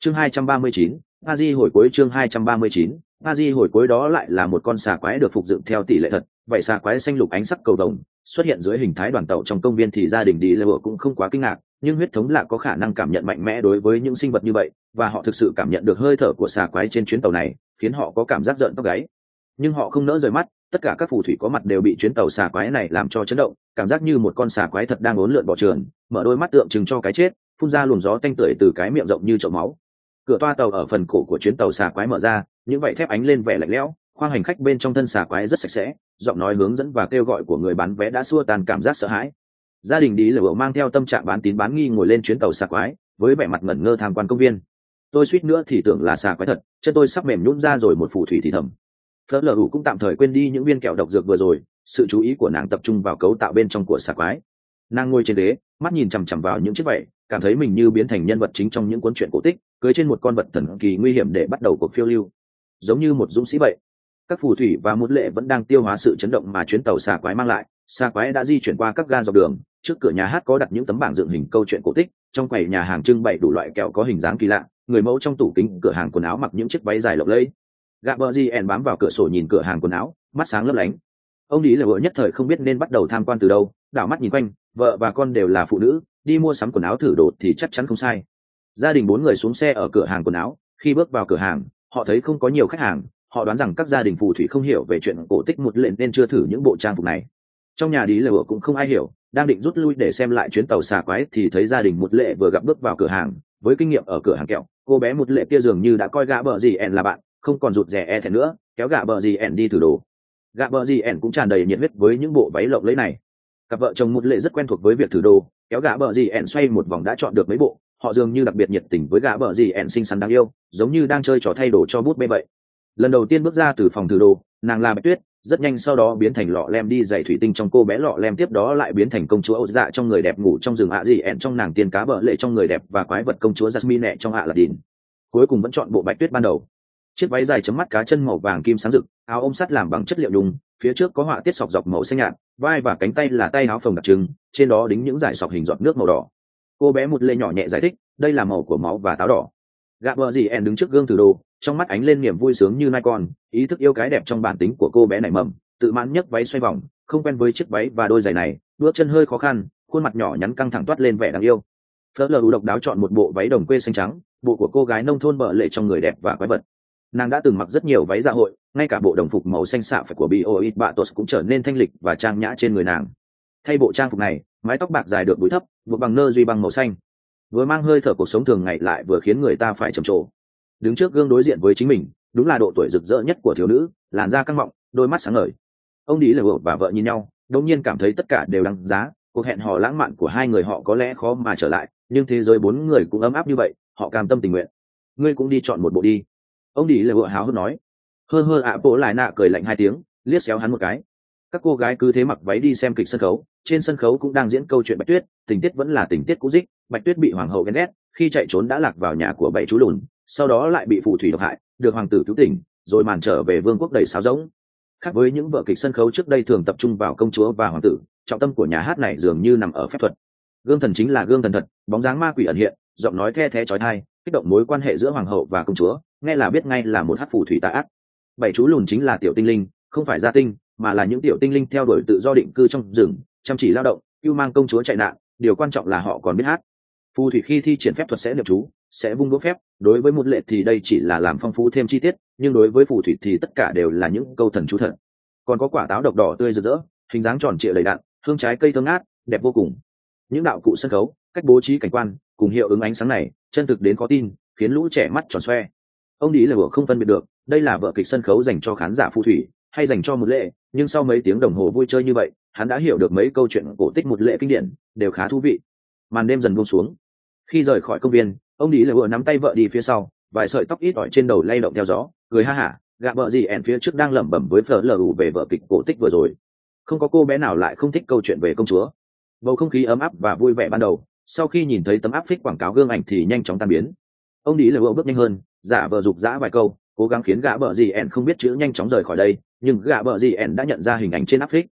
Chương 239, a di hồi cuối. Chương 239, a di hồi cuối. Đó lại là một con xà quái được phục dựng theo tỷ lệ thật, vậy xà quái xanh lục ánh sắc cầu vồng xuất hiện dưới hình thái đoàn tàu trong công viên thì gia đình đi lệ cũng không quá kinh ngạc, nhưng huyết thống lạ có khả năng cảm nhận mạnh mẽ đối với những sinh vật như vậy, và họ thực sự cảm nhận được hơi thở của xà quái trên chuyến tàu này, khiến họ có cảm giác rợn tóc gáy. Nhưng họ không nỡ rời mắt, tất cả các phù thủy có mặt đều bị chuyến tàu xà quái này làm cho chấn động, cảm giác như một con xà quái thật đang uốn lượn bỏ trường, mở đôi mắt tượng trưng cho cái chết, phun ra luồng gió tanh tưởi từ cái miệng rộng như chậu máu. Cửa toa tàu ở phần cổ của chuyến tàu xà quái mở ra, những vảy thép ánh lên vẻ lạnh lẽo, khoang hành khách bên trong thân xà quái rất sạch sẽ, giọng nói hướng dẫn và kêu gọi của người bán vé đã xua tan cảm giác sợ hãi. Gia đình đi lửa mang theo tâm trạng bán tín bán nghi ngồi lên chuyến tàu xà quái, với vẻ mặt ngẩn ngơ tham quan công viên. Tôi suýt nữa thì tưởng là xà quái thật, chân tôi sắp mềm nhũn ra rồi. Một phù thủy thì thầm. Phớt lờ cũng tạm thời quên đi những viên kẹo độc dược vừa rồi, sự chú ý của nàng tập trung vào cấu tạo bên trong của xà quái. Nàng ngồi trên ghế, mắt nhìn chằm chằm vào những chiếc vảy, cảm thấy mình như biến thành nhân vật chính trong những cuốn truyện cổ tích, cưỡi trên một con vật thần kỳ nguy hiểm để bắt đầu cuộc phiêu lưu, giống như một dũng sĩ vậy. Các phù thủy và môn lệ vẫn đang tiêu hóa sự chấn động mà chuyến tàu xà quái mang lại. Xà quái đã di chuyển qua các ga dọc đường, trước cửa nhà hát có đặt những tấm bảng dựng hình câu chuyện cổ tích, trong quầy nhà hàng trưng bày đủ loại kẹo có hình dáng kỳ lạ, người mẫu trong tủ kính cửa hàng quần áo mặc những chiếc váy dài lộng lẫy. Gaberzien bám vào cửa sổ nhìn cửa hàng quần áo, mắt sáng lấp lánh. Ông đi là vợ nhất thời không biết nên bắt đầu tham quan từ đâu, đảo mắt nhìn quanh, vợ và con đều là phụ nữ, đi mua sắm quần áo thử đồ thì chắc chắn không sai. Gia đình 4 người xuống xe ở cửa hàng quần áo, khi bước vào cửa hàng, họ thấy không có nhiều khách hàng, họ đoán rằng các gia đình phù thủy không hiểu về chuyện cổ tích một lệnh nên chưa thử những bộ trang phục này. Trong nhà đi là vợ cũng không ai hiểu, đang định rút lui để xem lại chuyến tàu xà quái thì thấy gia đình một lệ vừa gặp bước vào cửa hàng. Với kinh nghiệm ở cửa hàng kẹo, cô bé một lệ kia dường như đã coi gã bờ gì ẻn là bạn, không còn rụt rè e thẹn nữa, kéo gã bờ gì ẻn đi thử đồ. Gã bờ gì ẻn cũng tràn đầy nhiệt huyết với những bộ váy lộng lẫy này. Cặp vợ chồng một lệ rất quen thuộc với việc thử đồ, kéo gã bờ gì ẻn xoay một vòng đã chọn được mấy bộ. Họ dường như đặc biệt nhiệt tình với gã bờ gì ẻn xinh xắn đáng yêu, giống như đang chơi trò thay đồ cho bút bê vậy. Lần đầu tiên bước ra từ phòng thử đồ, nàng là Bạch Tuyết, rất nhanh sau đó biến thành lọ lem đi giày thủy tinh trong cô bé lọ lem, tiếp đó lại biến thành công chúa Âu Dạ trong người đẹp ngủ trong rừng ạ gì ẹn trong nàng tiên cá bợ lệ trong người đẹp và quái vật công chúa Jasmine trong ạ là đìn. Cuối cùng vẫn chọn bộ Bạch Tuyết ban đầu. Chiếc váy dài chấm mắt cá chân màu vàng kim sáng rực, áo ôm sắt làm bằng chất liệu nhung, phía trước có họa tiết sọc dọc màu xanh nhạt, vai và cánh tay là tay áo phồng đặc trưng, trên đó đính những dải sọc hình giọt nước màu đỏ. Cô bé một lê nhỏ nhẹ giải thích, đây là màu của máu và táo đỏ. Gaberzien đứng trước gương thử đồ, trong mắt ánh lên niềm vui sướng như nai con, ý thức yêu cái đẹp trong bản tính của cô bé nảy mầm, tự mãn nhấc váy xoay vòng, không quen với chiếc váy và đôi giày này, bước chân hơi khó khăn, khuôn mặt nhỏ nhắn căng thẳng toát lên vẻ đáng yêu. Phớt lờ độc đáo chọn một bộ váy đồng quê xanh trắng, bộ của cô gái nông thôn bợ lệ trong người đẹp và quái vật. Nàng đã từng mặc rất nhiều váy dạ hội, ngay cả bộ đồng phục màu xanh xạ phải của Bioit Batos cũng trở nên thanh lịch và trang nhã trên người nàng. Thay bộ trang phục này, mái tóc bạc dài được búi thấp, buộc bằng nơ duy băng màu xanh, vừa mang hơi thở cuộc sống thường ngày lại vừa khiến người ta phải trầm trồ. Đứng trước gương đối diện với chính mình, đúng là độ tuổi rực rỡ nhất của thiếu nữ, làn da căng mọng, đôi mắt sáng ngời. Ông đi là vợ và vợ nhìn nhau, đột nhiên cảm thấy tất cả đều đáng giá. Cuộc hẹn hò lãng mạn của hai người họ có lẽ khó mà trở lại, nhưng thế giới 4 người cũng ấm áp như vậy, họ cam tâm tình nguyện. Ngươi cũng đi chọn một bộ đi. Ông đi là vợ háo hức nói. Hơ ạ bộ lại nạ cười lạnh 2 tiếng, liếc xéo hắn một cái. Các cô gái cứ thế mặc váy đi xem kịch sân khấu. Trên sân khấu cũng đang diễn câu chuyện Bạch Tuyết, tình tiết vẫn là tình tiết cũ dích. Bạch Tuyết bị hoàng hậu ghen ghét, khi chạy trốn đã lạc vào nhà của 7 chú lùn, sau đó lại bị phù thủy độc hại, được hoàng tử cứu tỉnh, rồi màn trở về vương quốc đầy sáo rỗng. Khác với những vở kịch sân khấu trước đây thường tập trung vào công chúa và hoàng tử, trọng tâm của nhà hát này dường như nằm ở phép thuật. Gương thần chính là gương thần thật, bóng dáng ma quỷ ẩn hiện, giọng nói the thé chói tai, kích động mối quan hệ giữa hoàng hậu và công chúa, nghe là biết ngay là một hát phù thủy tà ác. 7 chú lùn chính là tiểu tinh linh, không phải gia tinh, mà là những tiểu tinh linh theo đuổi tự do định cư trong rừng, chăm chỉ lao động, cứu mang công chúa chạy nạn. Điều quan trọng là họ còn biết hát. Phù thủy khi thi triển phép thuật sẽ niệm chú, sẽ vung đũa phép. Đối với một lệ thì đây chỉ là làm phong phú thêm chi tiết, nhưng đối với phù thủy thì tất cả đều là những câu thần chú thật. Còn có quả táo độc đỏ tươi rực rỡ, hình dáng tròn trịa đầy đặn, hương trái cây thơm ngát, đẹp vô cùng. Những đạo cụ sân khấu, cách bố trí cảnh quan, cùng hiệu ứng ánh sáng này, chân thực đến khó tin, khiến lũ trẻ mắt tròn xoe. Ông đi là vợ không phân biệt được, đây là vở kịch sân khấu dành cho khán giả phù thủy, hay dành cho một lệ. Nhưng sau mấy tiếng đồng hồ vui chơi như vậy, hắn đã hiểu được mấy câu chuyện cổ tích một lệ kinh điển, đều khá thú vị. Màn đêm dần buông xuống. Khi rời khỏi công viên, ông đi là vợ nắm tay vợ đi phía sau, vài sợi tóc ít ỏi trên đầu lay động theo gió, cười ha hả. Gạ vợ gì ẻn phía trước đang lẩm bẩm với phở lờ về vở kịch cổ tích vừa rồi. Không có cô bé nào lại không thích câu chuyện về công chúa. Bầu không khí ấm áp và vui vẻ ban đầu, sau khi nhìn thấy tấm áp phích quảng cáo gương ảnh thì nhanh chóng tan biến. Ông đi là vợ bước nhanh hơn, giả vờ dục dã vài câu, cố gắng khiến gạ vợ gì ẻn không biết chữ nhanh chóng rời khỏi đây, nhưng gạ vợ gì ẻn đã nhận ra hình ảnh trên áp phích.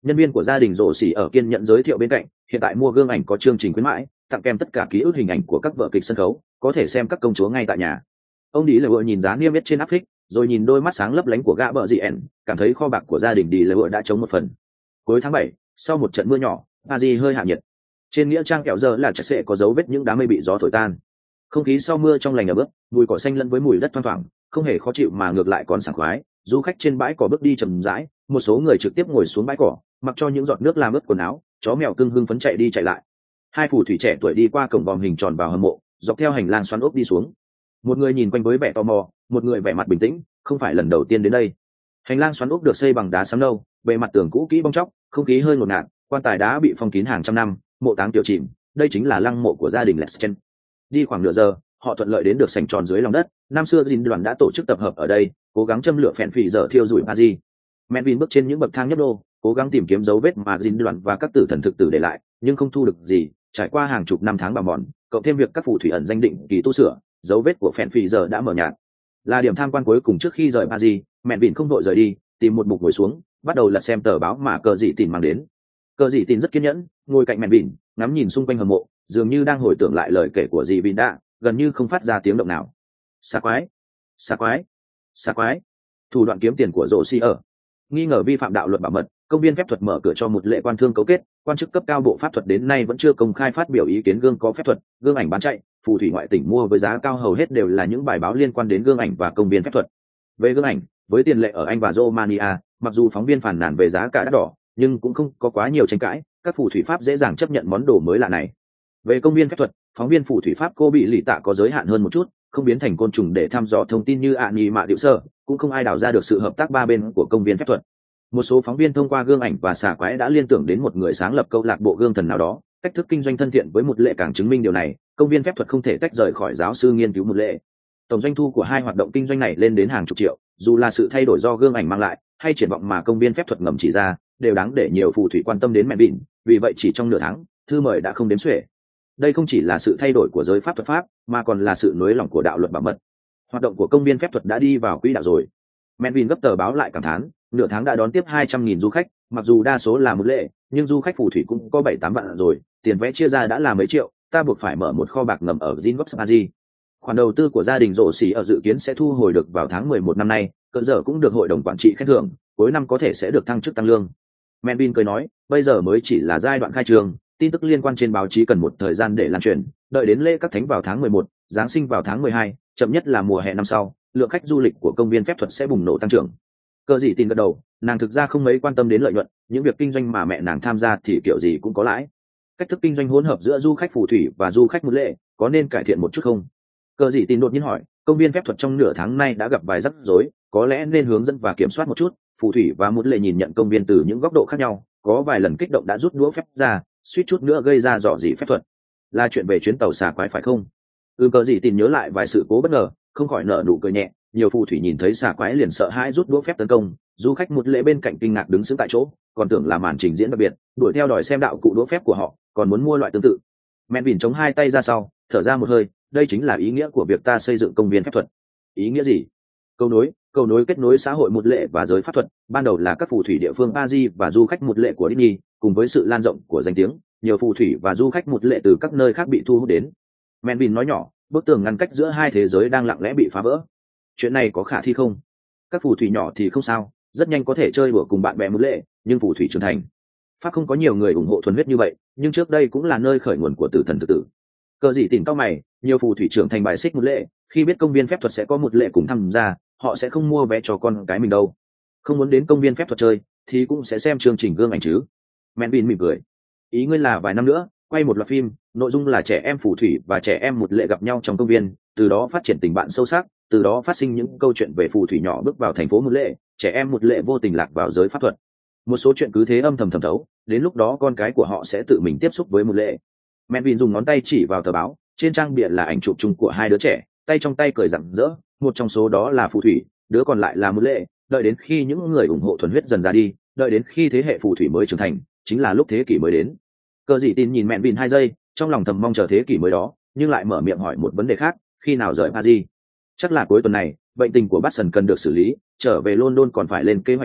Nhân viên của gia đình rổ xỉ ở kiên nhận giới thiệu bên cạnh, hiện tại mua gương ảnh có chương trình khuyến mãi, tặng kèm tất cả ký ức hình ảnh của các vở kịch sân khấu, có thể xem các công chúa ngay tại nhà. Ông đi lệ vợ nhìn giá niêm yết trên áp phích, rồi nhìn đôi mắt sáng lấp lánh của gã bợ dị ẻn, cảm thấy kho bạc của gia đình đi lệ vợ đã trống một phần. Cuối tháng 7, sau một trận mưa nhỏ, Paris hơi hạ nhiệt. Trên nghĩa trang kẹo giờ là chặt sẽ có dấu vết những đám mây bị gió thổi tan. Không khí sau mưa trong lành ở bước, mùi cỏ xanh lẫn với mùi đất thoang thoảng, không hề khó chịu mà ngược lại còn sảng khoái. Du khách trên bãi cỏ bước đi chậm rãi, một số người trực tiếp ngồi xuống bãi cỏ, mặc cho những giọt nước làm ướt quần áo, chó mèo cưng hưng phấn chạy đi chạy lại. Hai phù thủy trẻ tuổi đi qua cổng vòm hình tròn vào hầm mộ, dọc theo hành lang xoắn ốc đi xuống. Một người nhìn quanh với vẻ tò mò, một người vẻ mặt bình tĩnh, không phải lần đầu tiên đến đây. Hành lang xoắn ốc được xây bằng đá xám nâu, bề mặt tường cũ kỹ bong tróc, không khí hơi ngột ngạt, quan tài đá bị phong kín hàng trăm năm, mộ táng tiểu chìm. Đây chính là lăng mộ của gia đình Leschen. Đi khoảng nửa giờ, họ thuận lợi đến được sảnh tròn dưới lòng đất. Năm xưa dinh đoàn đã tổ chức tập hợp ở đây, cố gắng châm lửa phèn phì giờ thiêu rụi Paris. Menvin bước trên những bậc thang nhấp đô, cố gắng tìm kiếm dấu vết mà dinh đoàn và các tử thần thực tử để lại, nhưng không thu được gì. Trải qua hàng chục năm tháng bào mòn, cộng thêm việc các phù thủy ẩn danh định kỳ tu sửa, dấu vết của phèn phì giờ đã mờ nhạt. Là điểm tham quan cuối cùng trước khi rời Paris, Menvin không vội rời đi, tìm một mục ngồi xuống, bắt đầu lật xem tờ báo mà cờ dị tìm mang đến. Cờ dị tìm rất kiên nhẫn, ngồi cạnh Menvin, ngắm nhìn xung quanh hầm mộ, dường như đang hồi tưởng lại lời kể của dì Vin đã, gần như không phát ra tiếng động nào. Xà quái, xà quái, xà quái. Thủ đoạn kiếm tiền của rổ xi ở. Nghi ngờ vi phạm đạo luật bảo mật, công viên phép thuật mở cửa cho một lệ quan thương cấu kết, quan chức cấp cao bộ pháp thuật đến nay vẫn chưa công khai phát biểu ý kiến gương có phép thuật, gương ảnh bán chạy, phù thủy ngoại tỉnh mua với giá cao hầu hết đều là những bài báo liên quan đến gương ảnh và công viên phép thuật. Về gương ảnh, với tiền lệ ở Anh và Romania, mặc dù phóng viên phàn nàn về giá cả đắt đỏ, nhưng cũng không có quá nhiều tranh cãi, các phù thủy Pháp dễ dàng chấp nhận món đồ mới lạ này. Về công viên phép thuật, phóng viên phù thủy Pháp cô bị lì tạ có giới hạn hơn một chút, không biến thành côn trùng để thăm dò thông tin như ạ nhì mạ điệu sơ, cũng không ai đào ra được sự hợp tác ba bên của công viên phép thuật. Một số phóng viên thông qua gương ảnh và xà quái đã liên tưởng đến một người sáng lập câu lạc bộ gương thần nào đó, cách thức kinh doanh thân thiện với một lệ càng chứng minh điều này. Công viên phép thuật không thể tách rời khỏi giáo sư nghiên cứu một lệ. Tổng doanh thu của hai hoạt động kinh doanh này lên đến hàng chục triệu, dù là sự thay đổi do gương ảnh mang lại hay triển vọng mà công viên phép thuật ngầm chỉ ra, đều đáng để nhiều phù thủy quan tâm đến mẹ bỉn. Vì vậy chỉ trong nửa tháng, thư mời đã không đếm xuể. Đây không chỉ là sự thay đổi của giới pháp thuật Pháp, mà còn là sự nới lỏng của đạo luật bảo mật. Hoạt động của công viên phép thuật đã đi vào quỹ đạo rồi. Menvin gấp tờ báo lại cảm thán, nửa tháng đã đón tiếp 200.000 du khách, mặc dù đa số là một lệ, nhưng du khách phù thủy cũng có 7-8 vạn rồi, tiền vé chia ra đã là mấy triệu, ta buộc phải mở một kho bạc ngầm ở Zinvox Paris. Khoản đầu tư của gia đình rổ xỉ ở dự kiến sẽ thu hồi được vào tháng 11 năm nay, cỡ giờ cũng được hội đồng quản trị khen thưởng, cuối năm có thể sẽ được thăng chức tăng lương. Menvin cười nói, bây giờ mới chỉ là giai đoạn khai trường, tin tức liên quan trên báo chí cần một thời gian để lan truyền, đợi đến lễ các thánh vào tháng 11, Giáng sinh vào tháng 12, chậm nhất là mùa hè năm sau, lượng khách du lịch của công viên phép thuật sẽ bùng nổ tăng trưởng. Cờ dị tin gật đầu, nàng thực ra không mấy quan tâm đến lợi nhuận, những việc kinh doanh mà mẹ nàng tham gia thì kiểu gì cũng có lãi. Cách thức kinh doanh hỗn hợp giữa du khách phù thủy và du khách một lệ có nên cải thiện một chút không? Cờ dị tin đột nhiên hỏi, công viên phép thuật trong nửa tháng nay đã gặp vài rắc rối, có lẽ nên hướng dẫn và kiểm soát một chút. Phù thủy và một lệ nhìn nhận công viên từ những góc độ khác nhau, có vài lần kích động đã rút đũa phép ra, suýt chút nữa gây ra dò dỉ phép thuật. Là chuyện về chuyến tàu xà quái phải không? Cờ dị tin nhớ lại vài sự cố bất ngờ, không khỏi nở nụ cười nhẹ. Nhiều phù thủy nhìn thấy xà quái liền sợ hãi rút đũa phép tấn công, du khách một lễ bên cạnh kinh ngạc đứng sững tại chỗ, còn tưởng là màn trình diễn đặc biệt, đuổi theo đòi xem đạo cụ đũa phép của họ, còn muốn mua loại tương tự. Menvin chống hai tay ra sau, thở ra một hơi, đây chính là ý nghĩa của việc ta xây dựng công viên phép thuật. Ý nghĩa gì? Cầu nối kết nối xã hội một lệ và giới pháp thuật, ban đầu là các phù thủy địa phương Paris và du khách một lệ của Disney, cùng với sự lan rộng của danh tiếng, nhiều phù thủy và du khách một lệ từ các nơi khác bị thu hút đến. Menvin nói nhỏ, bức tường ngăn cách giữa hai thế giới đang lặng lẽ bị phá vỡ. Chuyện này có khả thi không? Các phù thủy nhỏ thì không sao, rất nhanh có thể chơi đùa cùng bạn bè một lệ, nhưng phù thủy trưởng thành, Pháp không có nhiều người ủng hộ thuần huyết như vậy, nhưng trước đây cũng là nơi khởi nguồn của tử thần tự tử. Cờ gì tìm cao mày, nhiều phù thủy trưởng thành bài xích một lệ, khi biết công viên phép thuật sẽ có một lệ cùng tham gia, họ sẽ không mua vé cho con cái mình đâu. Không muốn đến công viên phép thuật chơi, thì cũng sẽ xem chương trình gương ảnh chứ. Menvin mỉm cười. Ý ngươi là vài năm nữa, quay một loạt phim, nội dung là trẻ em phù thủy và trẻ em một lệ gặp nhau trong công viên, từ đó phát triển tình bạn sâu sắc, từ đó phát sinh những câu chuyện về phù thủy nhỏ bước vào thành phố một lệ, trẻ em một lệ vô tình lạc vào giới pháp thuật. Một số chuyện cứ thế âm thầm thẩm thấu, đến lúc đó con cái của họ sẽ tự mình tiếp xúc với một lệ. Menvin dùng ngón tay chỉ vào tờ báo, trên trang bìa là ảnh chụp chung của hai đứa trẻ, tay trong tay cười rạng rỡ, một trong số đó là phù thủy, đứa còn lại là một lệ. Đợi đến khi những người ủng hộ thuần huyết dần ra đi, đợi đến khi thế hệ phù thủy mới trưởng thành, chính là lúc thế kỷ mới đến. Cờ gì tin nhìn Menvin 2 giây, trong lòng thầm mong chờ thế kỷ mới đó, nhưng lại mở miệng hỏi một vấn đề khác, khi nào rời Paris? Chắc là cuối tuần này, bệnh tình của Batson cần được xử lý, trở về London còn phải lên kế hoạch cẩn thận,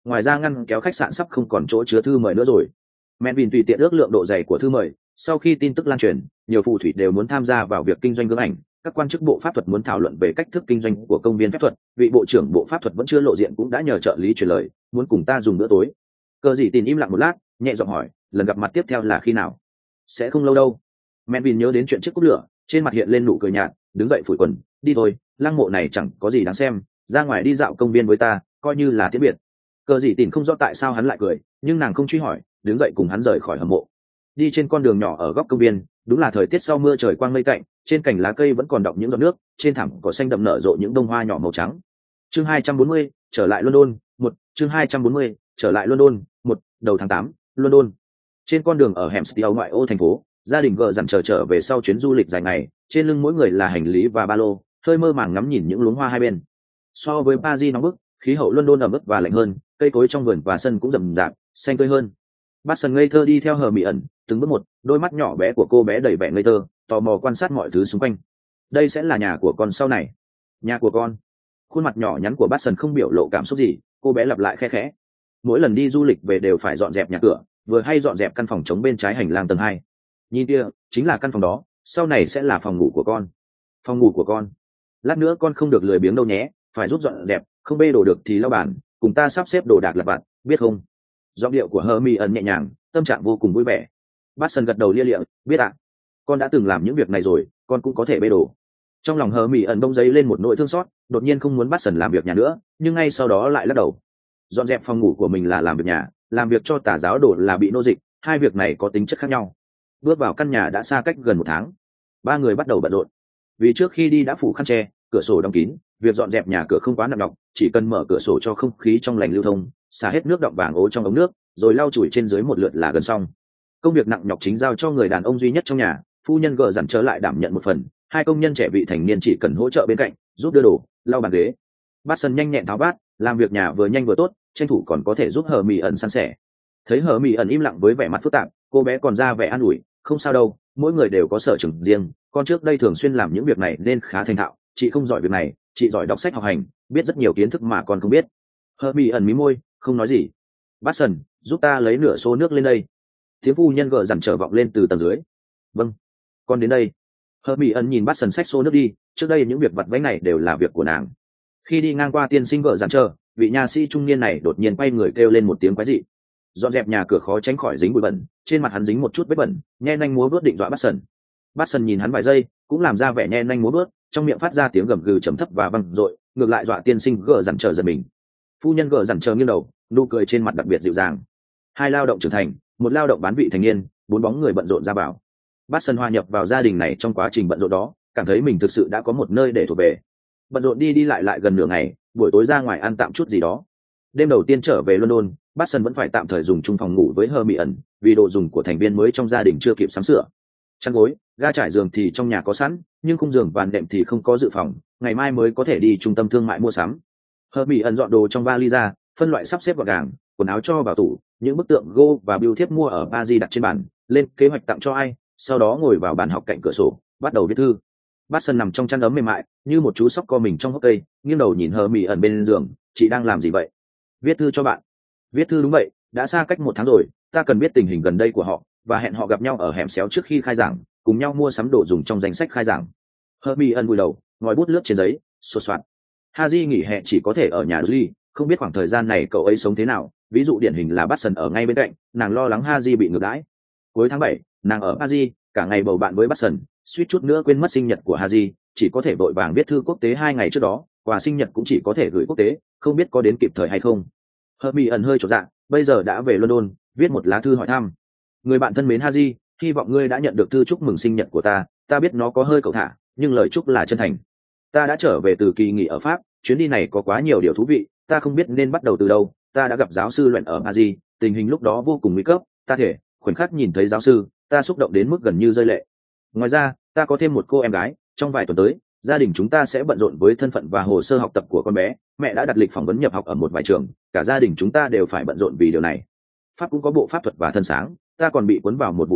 ngoài ra ngăn kéo khách sạn sắp không còn chỗ chứa thư mời nữa rồi. Melvin tùy tiện ước lượng độ dày của thư mời, sau khi tin tức lan truyền, nhiều phù thủy đều muốn tham gia vào việc kinh doanh gương ảnh, các quan chức bộ pháp thuật muốn thảo luận về cách thức kinh doanh của công viên phép thuật, vị bộ trưởng bộ pháp thuật vẫn chưa lộ diện cũng đã nhờ trợ lý truyền lời, muốn cùng ta dùng bữa tối. Cờ Dị Tín im lặng một lát, nhẹ giọng hỏi, lần gặp mặt tiếp theo là khi nào? Sẽ không lâu đâu. Melvin nhớ đến chuyện chiếc cúp lửa, trên mặt hiện lên nụ cười nhạt, đứng dậy phủi quần, đi thôi, lăng mộ này chẳng có gì đáng xem, ra ngoài đi dạo công viên với ta, coi như là tiễn biệt. Cờ Dị Tín không rõ tại sao hắn lại cười, nhưng nàng không truy hỏi, đứng dậy cùng hắn rời khỏi hầm mộ. Đi trên con đường nhỏ ở góc công viên, đúng là thời tiết sau mưa trời quang mây tạnh, trên cành lá cây vẫn còn đọng những giọt nước, trên thảm cỏ xanh đậm nở rộ những bông hoa nhỏ màu trắng. Chương 240, trở lại London, 1, chương 240, trở lại London, 1, đầu tháng 8, London. Trên con đường ở Hampstead ngoại ô thành phố, gia đình gờ dằn trở về sau chuyến du lịch dài ngày, trên lưng mỗi người là hành lý và ba lô, hơi mơ màng ngắm nhìn những luống hoa hai bên. So với Paris nóng bức, khí hậu London ẩm ướt và lạnh hơn, cây cối trong vườn và sân cũng rậm rạp, xanh tươi hơn. Batson ngây thơ đi theo Hermione, từng bước một, đôi mắt nhỏ bé của cô bé đầy vẻ ngây thơ, tò mò quan sát mọi thứ xung quanh. Đây sẽ là nhà của con sau này. Nhà của con. Khuôn mặt nhỏ nhắn của Batson không biểu lộ cảm xúc gì, cô bé lặp lại khe khẽ. Mỗi lần đi du lịch về đều phải dọn dẹp nhà cửa, vừa hay dọn dẹp căn phòng trống bên trái hành lang tầng 2. Nhìn kia, chính là căn phòng đó, sau này sẽ là phòng ngủ của con. Phòng ngủ của con. Lát nữa con không được lười biếng đâu nhé, phải giúp dọn dẹp, không bê đồ được thì lau bàn, cùng ta sắp xếp đồ đạc lặt vặt, biết không? Giọng điệu của Hermione nhẹ nhàng, tâm trạng vô cùng vui vẻ. Batson gật đầu lia lịa, biết ạ. Con đã từng làm những việc này rồi, con cũng có thể bê đồ. Trong lòng Hermione bỗng dấy lên một nỗi thương xót, đột nhiên không muốn Batson làm việc nhà nữa, nhưng ngay sau đó lại lắc đầu. Dọn dẹp phòng ngủ của mình là làm việc nhà, làm việc cho tà giáo đồ là bị nô dịch, hai việc này có tính chất khác nhau. Bước vào căn nhà đã xa cách gần 1 tháng, ba người bắt đầu bận rộn. Vì trước khi đi đã phủ khăn che, cửa sổ đóng kín, việc dọn dẹp nhà cửa không quá nặng nhọc, chỉ cần mở cửa sổ cho không khí trong lành lưu thông, xả hết nước đọng vàng ố trong ống nước, rồi lau chùi trên dưới một lượt là gần xong. Công việc nặng nhọc chính giao cho người đàn ông duy nhất trong nhà, phu nhân gờ dằn trở lại đảm nhận một phần, hai công nhân trẻ vị thành niên chỉ cần hỗ trợ bên cạnh, giúp đưa đồ, lau bàn ghế. Batson nhanh nhẹn tháo bát, làm việc nhà vừa nhanh vừa tốt, tranh thủ còn có thể giúp Hermione san sẻ. Thấy Hermione im lặng với vẻ mặt phức tạp, cô bé còn ra vẻ an ủi, không sao đâu, mỗi người đều có sở trường riêng, con trước đây thường xuyên làm những việc này nên khá thành thạo, chị không giỏi việc này, chị giỏi đọc sách học hành, biết rất nhiều kiến thức mà con không biết. Hermione mí môi, không nói gì. Batson, giúp ta lấy nửa xô nước lên đây. Tiếng phu nhân gờ dằn trở vọng lên từ tầng dưới. Vâng, con đến đây. Hermione nhìn Batson xách xô nước đi, trước đây những việc vặt vãnh này đều là việc của nàng. Khi đi ngang qua tiên sinh gờ dằn chờ, vị nha sĩ trung niên này đột nhiên quay người kêu lên một tiếng quái dị. Dọn dẹp nhà cửa khó tránh khỏi dính bụi bẩn, trên mặt hắn dính một chút vết bẩn, nhe nanh múa bước định dọa Batson. Batson nhìn hắn vài giây, cũng làm ra vẻ nhe nanh múa bước, trong miệng phát ra tiếng gầm gừ trầm thấp và vang dội, ngược lại dọa tiên sinh gờ dằn chờ giật mình. Phu nhân gờ dằn chờ nghiêng đầu, nụ cười trên mặt đặc biệt dịu dàng. Hai lao động trưởng thành, một lao động bán vị thành niên, 4 bóng người bận rộn ra vào. Batson hòa nhập vào gia đình này trong quá trình bận rộn đó, cảm thấy mình thực sự đã có một nơi để thuộc về. Bận rộn đi đi lại gần nửa ngày, buổi tối ra ngoài ăn tạm chút gì đó. Đêm đầu tiên trở về London, Batson vẫn phải tạm thời dùng chung phòng ngủ với Hermione, vì đồ dùng của thành viên mới trong gia đình chưa kịp sắm sửa. Chăn gối, ga trải giường thì trong nhà có sẵn, nhưng khung giường và đệm thì không có dự phòng, ngày mai mới có thể đi trung tâm thương mại mua sắm. Hermione dọn đồ trong vali ra, phân loại sắp xếp gọn gàng, quần áo cho vào tủ, những bức tượng gô và bưu thiếp mua ở Paris đặt trên bàn, lên kế hoạch tặng cho ai, sau đó ngồi vào bàn học cạnh cửa sổ, bắt đầu viết thư. Batson nằm trong chăn ấm mềm mại, như một chú sóc co mình trong hốc cây, nghiêng đầu nhìn Hermione bên giường, chị đang làm gì vậy? Viết thư cho bạn. Viết thư đúng vậy, đã xa cách 1 tháng rồi, ta cần biết tình hình gần đây của họ, và hẹn họ gặp nhau ở hẻm xéo trước khi khai giảng, cùng nhau mua sắm đồ dùng trong danh sách khai giảng. Hermione vùi đầu, ngòi bút lướt trên giấy, sột soạt. Harry nghỉ hè chỉ có thể ở nhà Dudley, không biết khoảng thời gian này cậu ấy sống thế nào, ví dụ điển hình là Batson ở ngay bên cạnh, nàng lo lắng Harry bị ngược đãi. Cuối tháng 7, nàng ở Paris, cả ngày bầu bạn với Batson, suýt chút nữa quên mất sinh nhật của Harry, chỉ có thể vội vàng viết thư quốc tế 2 ngày trước đó, quà sinh nhật cũng chỉ có thể gửi quốc tế, không biết có đến kịp thời hay không. Hermione hơi chột dạ, bây giờ đã về London, viết một lá thư hỏi thăm. Người bạn thân mến Harry, hy vọng ngươi đã nhận được thư chúc mừng sinh nhật của ta biết nó có hơi cẩu thả, nhưng lời chúc là chân thành. Ta đã trở về từ kỳ nghỉ ở Pháp, chuyến đi này có quá nhiều điều thú vị, ta không biết nên bắt đầu từ đâu. Ta đã gặp giáo sư Luyện ở Paris, tình hình lúc đó vô cùng nguy cấp, ta thể khoảnh khắc nhìn thấy giáo sư, ta xúc động đến mức gần như rơi lệ. Ngoài ra, ta có thêm một cô em gái, trong vài tuần tới, gia đình chúng ta sẽ bận rộn với thân phận và hồ sơ học tập của con bé, mẹ đã đặt lịch phỏng vấn nhập học ở một vài trường, cả gia đình chúng ta đều phải bận rộn vì điều này. Pháp cũng có bộ pháp thuật và thân sáng, ta còn bị cuốn vào một vụ án,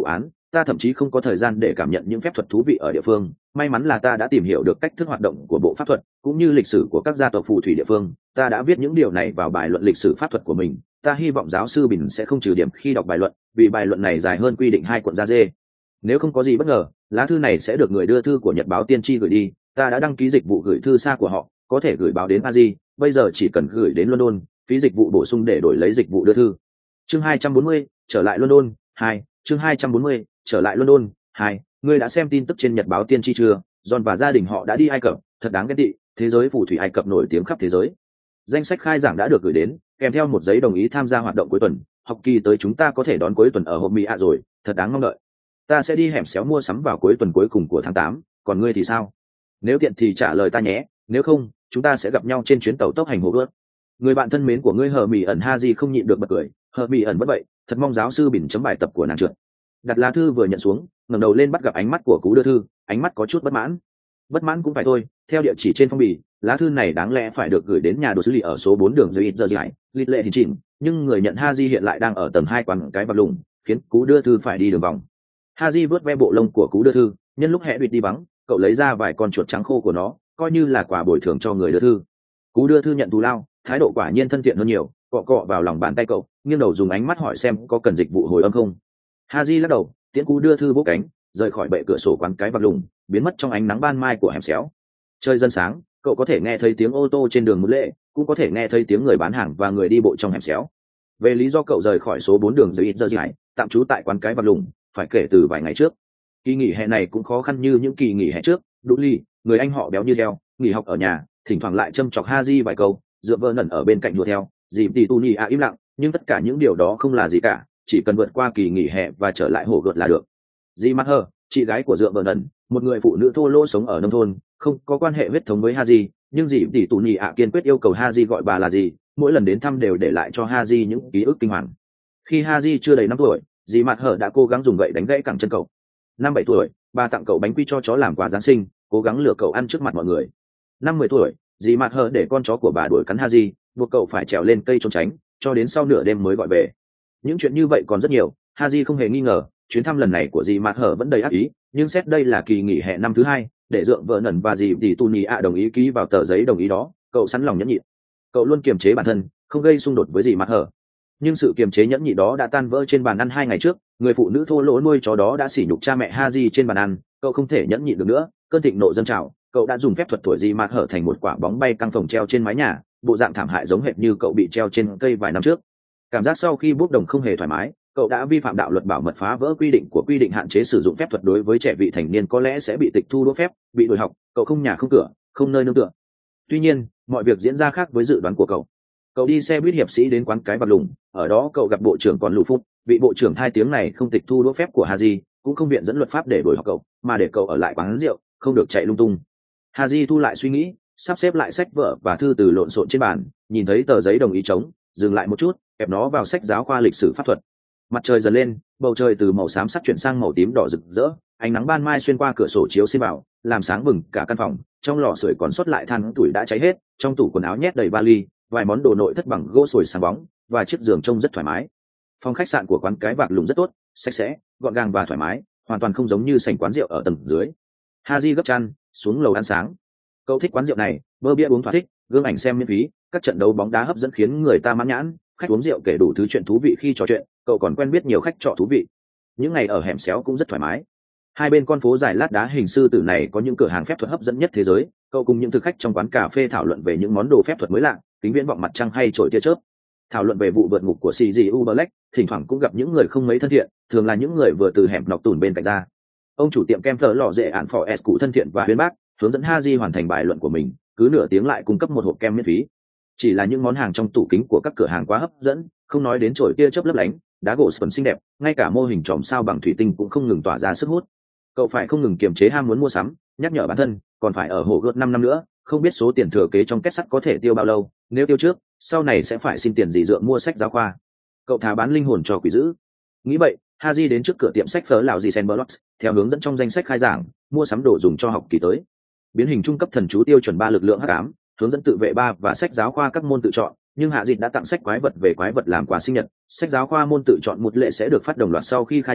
ta thậm chí không có thời gian để cảm nhận những phép thuật thú vị ở địa phương. May mắn là ta đã tìm hiểu được cách thức hoạt động của bộ pháp thuật cũng như lịch sử của các gia tộc phù thủy địa phương. Ta đã viết những điều này vào bài luận lịch sử pháp thuật của mình. Ta hy vọng giáo sư Bình sẽ không trừ điểm khi đọc bài luận, vì bài luận này dài hơn quy định 2 cuộn da dê. Nếu không có gì bất ngờ, lá thư này sẽ được người đưa thư của Nhật báo Tiên tri gửi đi. Ta đã đăng ký dịch vụ gửi thư xa của họ, có thể gửi báo đến Paris, bây giờ chỉ cần gửi đến London, phí dịch vụ bổ sung để đổi lấy dịch vụ đưa thư. Chương 240, trở lại London 2. Chương 240, trở lại London 2. Ngươi đã xem tin tức trên Nhật báo Tiên tri chưa? John và gia đình họ đã đi Ai Cập, thật đáng ghen tị. Thế giới phù thủy Ai Cập nổi tiếng khắp thế giới. Danh sách khai giảng đã được gửi đến, kèm theo một giấy đồng ý tham gia hoạt động cuối tuần. Học kỳ tới chúng ta có thể đón cuối tuần ở Hộp Mỹ ạ rồi, thật đáng mong đợi. Ta sẽ đi hẻm xéo mua sắm vào cuối tuần cuối cùng của tháng 8, còn ngươi thì sao? Nếu tiện thì trả lời ta nhé, nếu không, chúng ta sẽ gặp nhau trên chuyến tàu tốc hành hồ gươm. Người bạn thân mến của ngươi Hờ Mỹ ẩn Haji không nhịn được bật cười. Hờ Mỹ ẩn bất vậy, thật mong giáo sư Bình chấm bài tập của nàng trượt. Đặt lá thư vừa nhận xuống, ngẩng đầu lên bắt gặp ánh mắt của cú đưa thư, ánh mắt có chút bất mãn. Bất mãn cũng phải thôi, theo địa chỉ trên phong bì, lá thư này đáng lẽ phải được gửi đến nhà đồ sứ lì ở số 4 đường Dây giờ dài, lịch lệ hình chỉnh, nhưng người nhận Haji hiện lại đang ở tầng 2 quán cái bạc lùng, khiến cú đưa thư phải đi đường vòng. Haji vớt ve bộ lông của cú đưa thư, nhân lúc hẹ bịt đi vắng, cậu lấy ra vài con chuột trắng khô của nó, coi như là quà bồi thường cho người đưa thư. Cú đưa thư nhận thù lao, thái độ quả nhiên thân thiện hơn nhiều, cọ cọ vào lòng bàn tay cậu, nghiêng đầu dùng ánh mắt hỏi xem có cần dịch vụ hồi âm không. Haji lắc đầu, tiễn cú đưa thư bốc cánh, rời khỏi bệ cửa sổ quán cái bạc lùng, biến mất trong ánh nắng ban mai của hẻm xéo. Trời dần sáng, cậu có thể nghe thấy tiếng ô tô trên đường Mũ Lệ, cũng có thể nghe thấy tiếng người bán hàng và người đi bộ trong hẻm xéo. Về lý do cậu rời khỏi số 4 đường Dây giờ dài, tạm trú tại quán cái bạc lùng, phải kể từ vài ngày trước. Kỳ nghỉ hè này cũng khó khăn như những kỳ nghỉ hè trước. Đỗ Ly, người anh họ béo như heo, nghỉ học ở nhà, thỉnh thoảng lại châm chọc Haji vài câu, dựa vơ nẩn ở bên cạnh đùa theo. Dìm tỷ tu nhì ạ im lặng, nhưng tất cả những điều đó không là gì cả, chỉ cần vượt qua kỳ nghỉ hè và trở lại hồ gợt là được. Dì mắt hờ, chị gái của dựa vợ nẩn, một người phụ nữ thô lỗ sống ở nông thôn, không có quan hệ huyết thống với Haji, nhưng dì tỷ tu nhì ạ kiên quyết yêu cầu Haji gọi bà là gì, mỗi lần đến thăm đều để lại cho Haji những ký ức kinh hoàng. Khi Haji chưa đầy 5 tuổi, dì mặt hở đã cố gắng dùng gậy đánh gãy cẳng chân cậu. 5-7 tuổi, bà tặng cậu bánh quy cho chó làm quà Giáng sinh, cố gắng lừa cậu ăn trước mặt mọi người. 5-10 tuổi, dì mặt hở để con chó của bà đuổi cắn Haji, buộc cậu phải trèo lên cây trốn tránh, cho đến sau nửa đêm mới gọi về. Những chuyện như vậy còn rất nhiều, Haji không hề nghi ngờ, chuyến thăm lần này của dì mặt hở vẫn đầy ác ý, nhưng xét đây là kỳ nghỉ hè năm thứ 2, để dượng vợ nẩn và dì tỷ tu nhì ạ đồng ý ký vào tờ giấy đồng ý đó, cậu sẵn lòng nhẫn nhịn. Cậu luôn kiềm chế bản thân, không gây xung đột với dì mặt hở. Nhưng sự kiềm chế nhẫn nhịn đó đã tan vỡ trên bàn ăn 2 ngày trước, người phụ nữ thô lỗ nuôi chó đó đã sỉ nhục cha mẹ Haji trên bàn ăn, cậu không thể nhẫn nhịn được nữa, cơn thịnh nộ dâng trào, cậu đã dùng phép thuật thổi dì mặt hở thành một quả bóng bay căng phồng treo trên mái nhà, bộ dạng thảm hại giống hệt như cậu bị treo trên cây vài năm trước. Cảm giác sau khi bốc đồng không hề thoải mái, cậu đã vi phạm đạo luật bảo mật, phá vỡ quy định hạn chế sử dụng phép thuật đối với trẻ vị thành niên có lẽ sẽ bị tịch thu đũa phép, bị đuổi học, cậu không nhà không cửa, không nơi nương tựa. Tuy nhiên, mọi việc diễn ra khác với dự đoán của cậu. Cậu đi xe buýt hiệp sĩ đến quán cái bạc lùng, ở đó cậu gặp bộ trưởng còn lù phúc, vị bộ trưởng thai tiếng này không tịch thu đũa phép của Haji, cũng không viện dẫn luật pháp để đuổi học cậu, mà để cậu ở lại quán rượu, không được chạy lung tung. Haji thu lại suy nghĩ, sắp xếp lại sách vở và thư từ lộn xộn trên bàn, nhìn thấy tờ giấy đồng ý trống, dừng lại một chút, ép nó vào sách giáo khoa lịch sử pháp thuật. Mặt trời dần lên, bầu trời từ màu xám sắc chuyển sang màu tím đỏ rực rỡ, ánh nắng ban mai xuyên qua cửa sổ chiếu xin vào, làm sáng bừng cả căn phòng. Trong lò sưởi còn sót lại than tuổi đã cháy hết, trong tủ quần áo nhét đầy vali, vài món đồ nội thất bằng gỗ sồi sáng bóng, và chiếc giường trông rất thoải mái. Phòng khách sạn của quán cái bạc lùng rất tốt, sạch sẽ, gọn gàng và thoải mái, hoàn toàn không giống như sảnh quán rượu ở tầng dưới. Haji gấp chăn, xuống lầu ăn sáng. Cậu thích quán rượu này, bơ bia uống thỏa thích, gương ảnh xem miễn phí, các trận đấu bóng đá hấp dẫn khiến người ta mãn nhãn, khách uống rượu kể đủ thứ chuyện thú vị khi trò chuyện, cậu còn quen biết nhiều khách trọ thú vị. Những ngày ở hẻm xéo cũng rất thoải mái. Hai bên con phố dài lát đá hình sư tử này có những cửa hàng phép thuật hấp dẫn nhất thế giới, cậu cùng những thực khách trong quán cà phê thảo luận về những món đồ phép thuật mới lạ, kính viễn vọng mặt trăng hay chổi tia chớp. Thảo luận về vụ vượt ngục của CGU Black, thỉnh thoảng cũng gặp những người không mấy thân thiện, thường là những người vừa từ hẻm nọc tủn bên cạnh ra. Ông chủ tiệm kem phở lò dễ ạn phò s cụ thân thiện và huyên bác, hướng dẫn Haji hoàn thành bài luận của mình, cứ nửa tiếng lại cung cấp một hộp kem miễn phí. Chỉ là những món hàng trong tủ kính của các cửa hàng quá hấp dẫn, không nói đến chổi tia chớp lấp lánh, đá gỗ sần xinh đẹp, ngay cả mô hình chòm sao bằng thủy tinh cũng không ngừng tỏa ra sức hút. Cậu phải không ngừng kiềm chế ham muốn mua sắm, nhắc nhở bản thân, còn phải ở hồ gươm 5 năm nữa, không biết số tiền thừa kế trong két sắt có thể tiêu bao lâu, nếu tiêu trước, sau này sẽ phải xin tiền gì dượng mua sách giáo khoa. Cậu thà bán linh hồn cho quỷ dữ. Nghĩ vậy, Haji đến trước cửa tiệm sách phở lào gì Senberlocks, theo hướng dẫn trong danh sách khai giảng, mua sắm đồ dùng cho học kỳ tới. Biến hình trung cấp thần chú tiêu chuẩn 3 lực lượng hắc ám, hướng dẫn tự vệ 3 và sách giáo khoa các môn tự chọn, nhưng Hạ Dịch đã tặng sách quái vật về quái vật làm quà sinh nhật, sách giáo khoa môn tự chọn một lệ sẽ được phát đồng loạt sau khi khai giảng,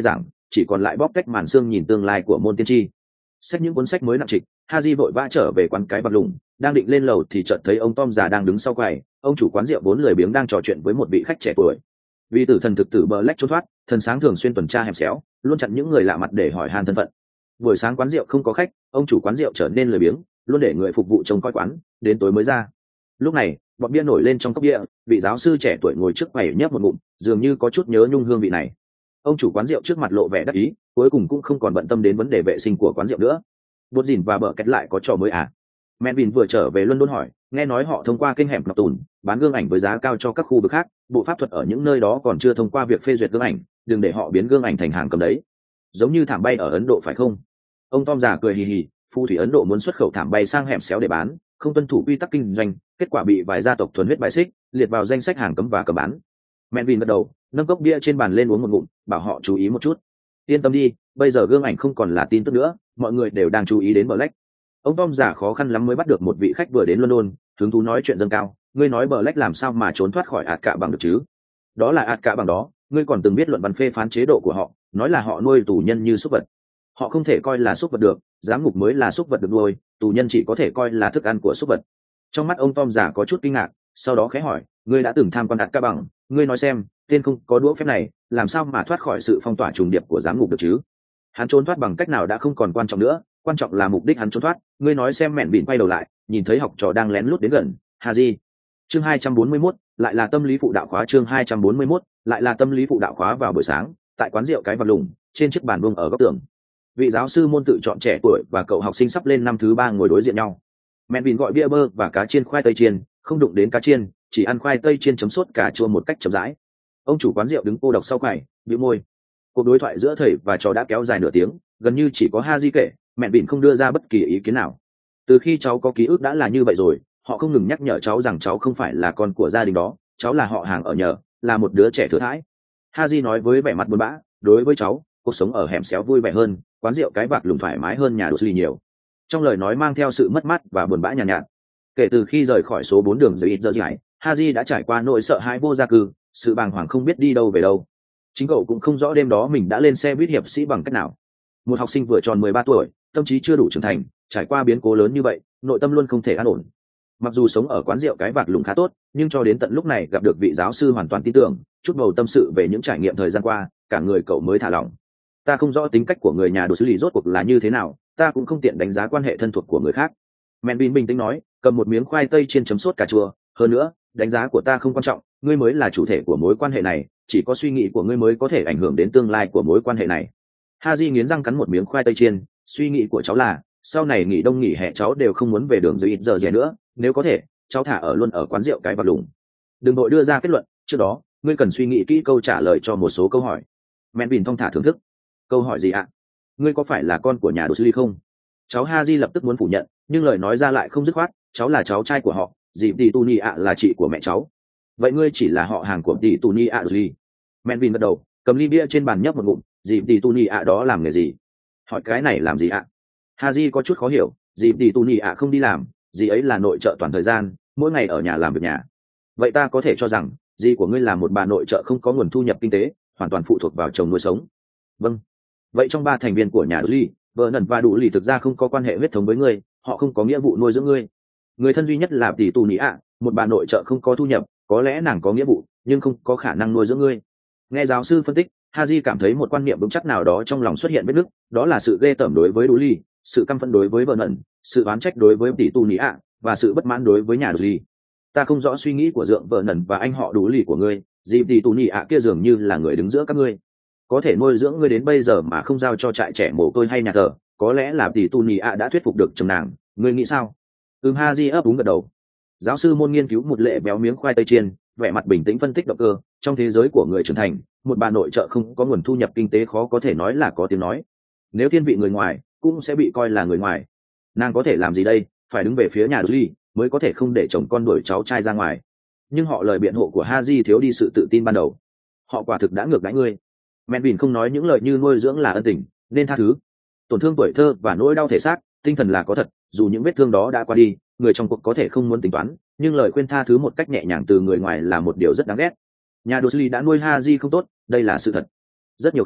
chỉ còn lại bóp cách màn xương nhìn tương lai của môn tiên tri. Xách những cuốn sách mới nặng trịch, Haji vội vã trở về quán cái bạc lủng, đang định lên lầu thì chợt thấy ông Tom già đang đứng sau quầy, ông chủ quán rượu vốn lười biếng đang trò chuyện với một vị khách trẻ tuổi. Vì tử thần thực tử Black trốn thoát, thần sáng thường xuyên tuần tra hẻm xéo, luôn chặn những người lạ mặt để hỏi han thân phận. Buổi sáng quán rượu không có khách, ông chủ quán rượu trở nên lười biếng, luôn để người phục vụ trông coi quán, đến tối mới ra. Lúc này, bọt bia nổi lên trong cốc bia, vị giáo sư trẻ tuổi ngồi trước quầy nhấp một ngụm, dường như có chút nhớ nhung hương vị này. Ông chủ quán rượu trước mặt lộ vẻ đắc ý, cuối cùng cũng không còn bận tâm đến vấn đề vệ sinh của quán rượu nữa. Bột dìn và bờ kẹt lại có trò mới à? Melvin vừa trở về London hỏi, nghe nói họ thông qua kênh hẻm ngọc tùn bán gương ảnh với giá cao cho các khu vực khác, bộ pháp thuật ở những nơi đó còn chưa thông qua việc phê duyệt gương ảnh, đừng để họ biến gương ảnh thành hàng cấm đấy. Giống như thảm bay ở Ấn Độ phải không? Ông Tom già cười hì hì, phù thủy Ấn Độ muốn xuất khẩu thảm bay sang hẻm xéo để bán, không tuân thủ quy tắc kinh doanh, kết quả bị vài gia tộc thuần huyết bài xích, liệt vào danh sách hàng cấm và cấm bán. Melvin gật đầu, nâng cốc bia trên bàn lên uống một ngụm, bảo họ chú ý một chút. Yên tâm đi, bây giờ gương ảnh không còn là tin tức nữa, mọi người đều đang chú ý đến Black. Ông Tom giả khó khăn lắm mới bắt được một vị khách vừa đến London, hứng thú nói chuyện dâng cao. Ngươi nói Black làm sao mà trốn thoát khỏi ạt cả bằng được chứ? Đó là ạt cả bằng đó, ngươi còn từng biết luận văn phê phán chế độ của họ, nói là họ nuôi tù nhân như súc vật. Họ không thể coi là súc vật được, giám ngục mới là súc vật được nuôi, tù nhân chỉ có thể coi là thức ăn của súc vật. Trong mắt ông Tom giả có chút kinh ngạc, sau đó khẽ hỏi, ngươi đã từng tham quan ạt cả bằng, ngươi nói xem, tên không có đũa phép này, làm sao mà thoát khỏi sự phong tỏa trùng điệp của giám ngục được chứ? Hắn trốn thoát bằng cách nào đã không còn quan trọng nữa, quan trọng là mục đích hắn trốn thoát. Ngươi nói xem. Mẹn bỉn quay đầu lại, nhìn thấy học trò đang lén lút đến gần. Haji. Chương 241, lại là tâm lý phụ đạo khóa. Chương 241, lại là tâm lý phụ đạo khóa. Vào buổi sáng, tại quán rượu cái vạc lủng, trên chiếc bàn vuông ở góc tường, vị giáo sư môn tự chọn trẻ tuổi và cậu học sinh sắp lên năm thứ 3 ngồi đối diện nhau. Mẹn bỉn gọi bia bơ và cá chiên khoai tây chiên, không đụng đến cá chiên, chỉ ăn khoai tây chiên chấm sốt cà chua một cách chậm rãi. Ông chủ quán rượu đứng cô độc sau quầy, bĩu môi. Cuộc đối thoại giữa thầy và trò đã kéo dài nửa tiếng, gần như chỉ có Haji kể, mẹn bỉn không đưa ra bất kỳ ý kiến nào. Từ khi cháu có ký ức đã là như vậy rồi, họ không ngừng nhắc nhở cháu rằng cháu không phải là con của gia đình đó, cháu là họ hàng ở nhờ, là một đứa trẻ thừa thãi. Haji nói với vẻ mặt buồn bã, đối với cháu, cuộc sống ở hẻm xéo vui vẻ hơn, quán rượu cái vạc lủng thoải mái hơn nhà Dursley nhiều. Trong lời nói mang theo sự mất mát và buồn bã nhàn nhạt. Kể từ khi rời khỏi số 4 đường dưới giờ dài, Haji đã trải qua nỗi sợ hãi vô gia cư, sự bàng hoàng không biết đi đâu về đâu. Chính cậu cũng không rõ đêm đó mình đã lên xe buýt hiệp sĩ bằng cách nào. Một học sinh vừa tròn 13 tuổi, tâm trí chưa đủ trưởng thành, trải qua biến cố lớn như vậy, nội tâm luôn không thể an ổn. Mặc dù sống ở quán rượu cái vạc lủng khá tốt, nhưng cho đến tận lúc này gặp được vị giáo sư hoàn toàn tin tưởng, chút bầu tâm sự về những trải nghiệm thời gian qua, cả người cậu mới thả lỏng. Ta không rõ tính cách của người nhà đồ xử lý rốt cuộc là như thế nào, ta cũng không tiện đánh giá quan hệ thân thuộc của người khác. Melvin bình tĩnh nói, cầm một miếng khoai tây chiên chấm sốt cà chua. Hơn nữa, đánh giá của ta không quan trọng, ngươi mới là chủ thể của mối quan hệ này, chỉ có suy nghĩ của ngươi mới có thể ảnh hưởng đến tương lai của mối quan hệ này. Haji nghiến răng cắn một miếng khoai tây chiên, suy nghĩ của cháu là, sau này nghỉ đông nghỉ hè cháu đều không muốn về đường dưới ít giờ rẻ nữa, nếu có thể, cháu thả ở luôn ở quán rượu cái vạc lủng. Đừng vội đưa ra kết luận, trước đó, ngươi cần suy nghĩ kỹ câu trả lời cho một số câu hỏi. Melvin thong thả thưởng thức. Câu hỏi gì ạ? Ngươi có phải là con của nhà Dursley không? Cháu Haji lập tức muốn phủ nhận, nhưng lời nói ra lại không dứt khoát, cháu là cháu trai của họ, dì tỷ Tuni ạ là chị của mẹ cháu. Vậy ngươi chỉ là họ hàng của tỷ Tuni ạ Dursley? Melvin gật đầu, cầm ly bia trên bàn nhấp một ngụm, dì tỷ Tuni ạ đó làm nghề gì? Hỏi cái này làm gì ạ? Haji có chút khó hiểu, dì tỷ Tuni ạ không đi làm, dì ấy là nội trợ toàn thời gian, mỗi ngày ở nhà làm việc nhà. Vậy ta có thể cho rằng, dì của ngươi là một bà nội trợ không có nguồn thu nhập kinh tế, hoàn toàn phụ thuộc vào chồng nuôi sống. Vâng. Vậy trong 3 thành viên của nhà Dursley, Vernon và đủ lì thực ra không có quan hệ huyết thống với ngươi, họ không có nghĩa vụ nuôi dưỡng ngươi. Người thân duy nhất là tỷ Tuni ạ, một bà nội trợ không có thu nhập, có lẽ nàng có nghĩa vụ, nhưng không có khả năng nuôi dưỡng ngươi. Nghe giáo sư phân tích, Haji cảm thấy một quan niệm vững chắc nào đó trong lòng xuất hiện vết nứt, đó là sự ghê tởm đối với đủ lì, sự căm phẫn đối với Vernon, sự oán trách đối với tỷ Tuni ạ, và sự bất mãn đối với nhà Dursley. Ta không rõ suy nghĩ của dượng Vernon và anh họ đủ lì của ngươi, dì tỷ Tuni ạ kia dường như là người đứng giữa các ngươi. Có thể nuôi dưỡng ngươi đến bây giờ mà không giao cho trại trẻ mồ côi hay nhà thờ, có lẽ là tỷ Tuni ạ đã thuyết phục được chồng nàng, ngươi nghĩ sao? Haji ấp úng gật đầu. Giáo sư môn nghiên cứu một lệ béo miếng khoai tây chiên, vẻ mặt bình tĩnh phân tích động cơ. Trong thế giới của người trưởng thành, một bà nội trợ không có nguồn thu nhập kinh tế khó có thể nói là có tiếng nói. Nếu thiên vị người ngoài, cũng sẽ bị coi là người ngoài. Nàng có thể làm gì đây? Phải đứng về phía nhà Dursley mới có thể không để chồng con đuổi cháu trai ra ngoài. Nhưng họ lời biện hộ của Haji thiếu đi sự tự tin ban đầu. Họ quả thực đã ngược đãi ngươi. Melvin không nói những lời như nuôi dưỡng là ân tình, nên tha thứ. Tổn thương tuổi thơ và nỗi đau thể xác, tinh thần là có thật, dù những vết thương đó đã qua đi, người trong cuộc có thể không muốn tính toán, nhưng lời khuyên tha thứ một cách nhẹ nhàng từ người ngoài là một điều rất đáng ghét. Nhà Dursley đã nuôi Haji không tốt, đây là sự thật. Rất nhiều khi,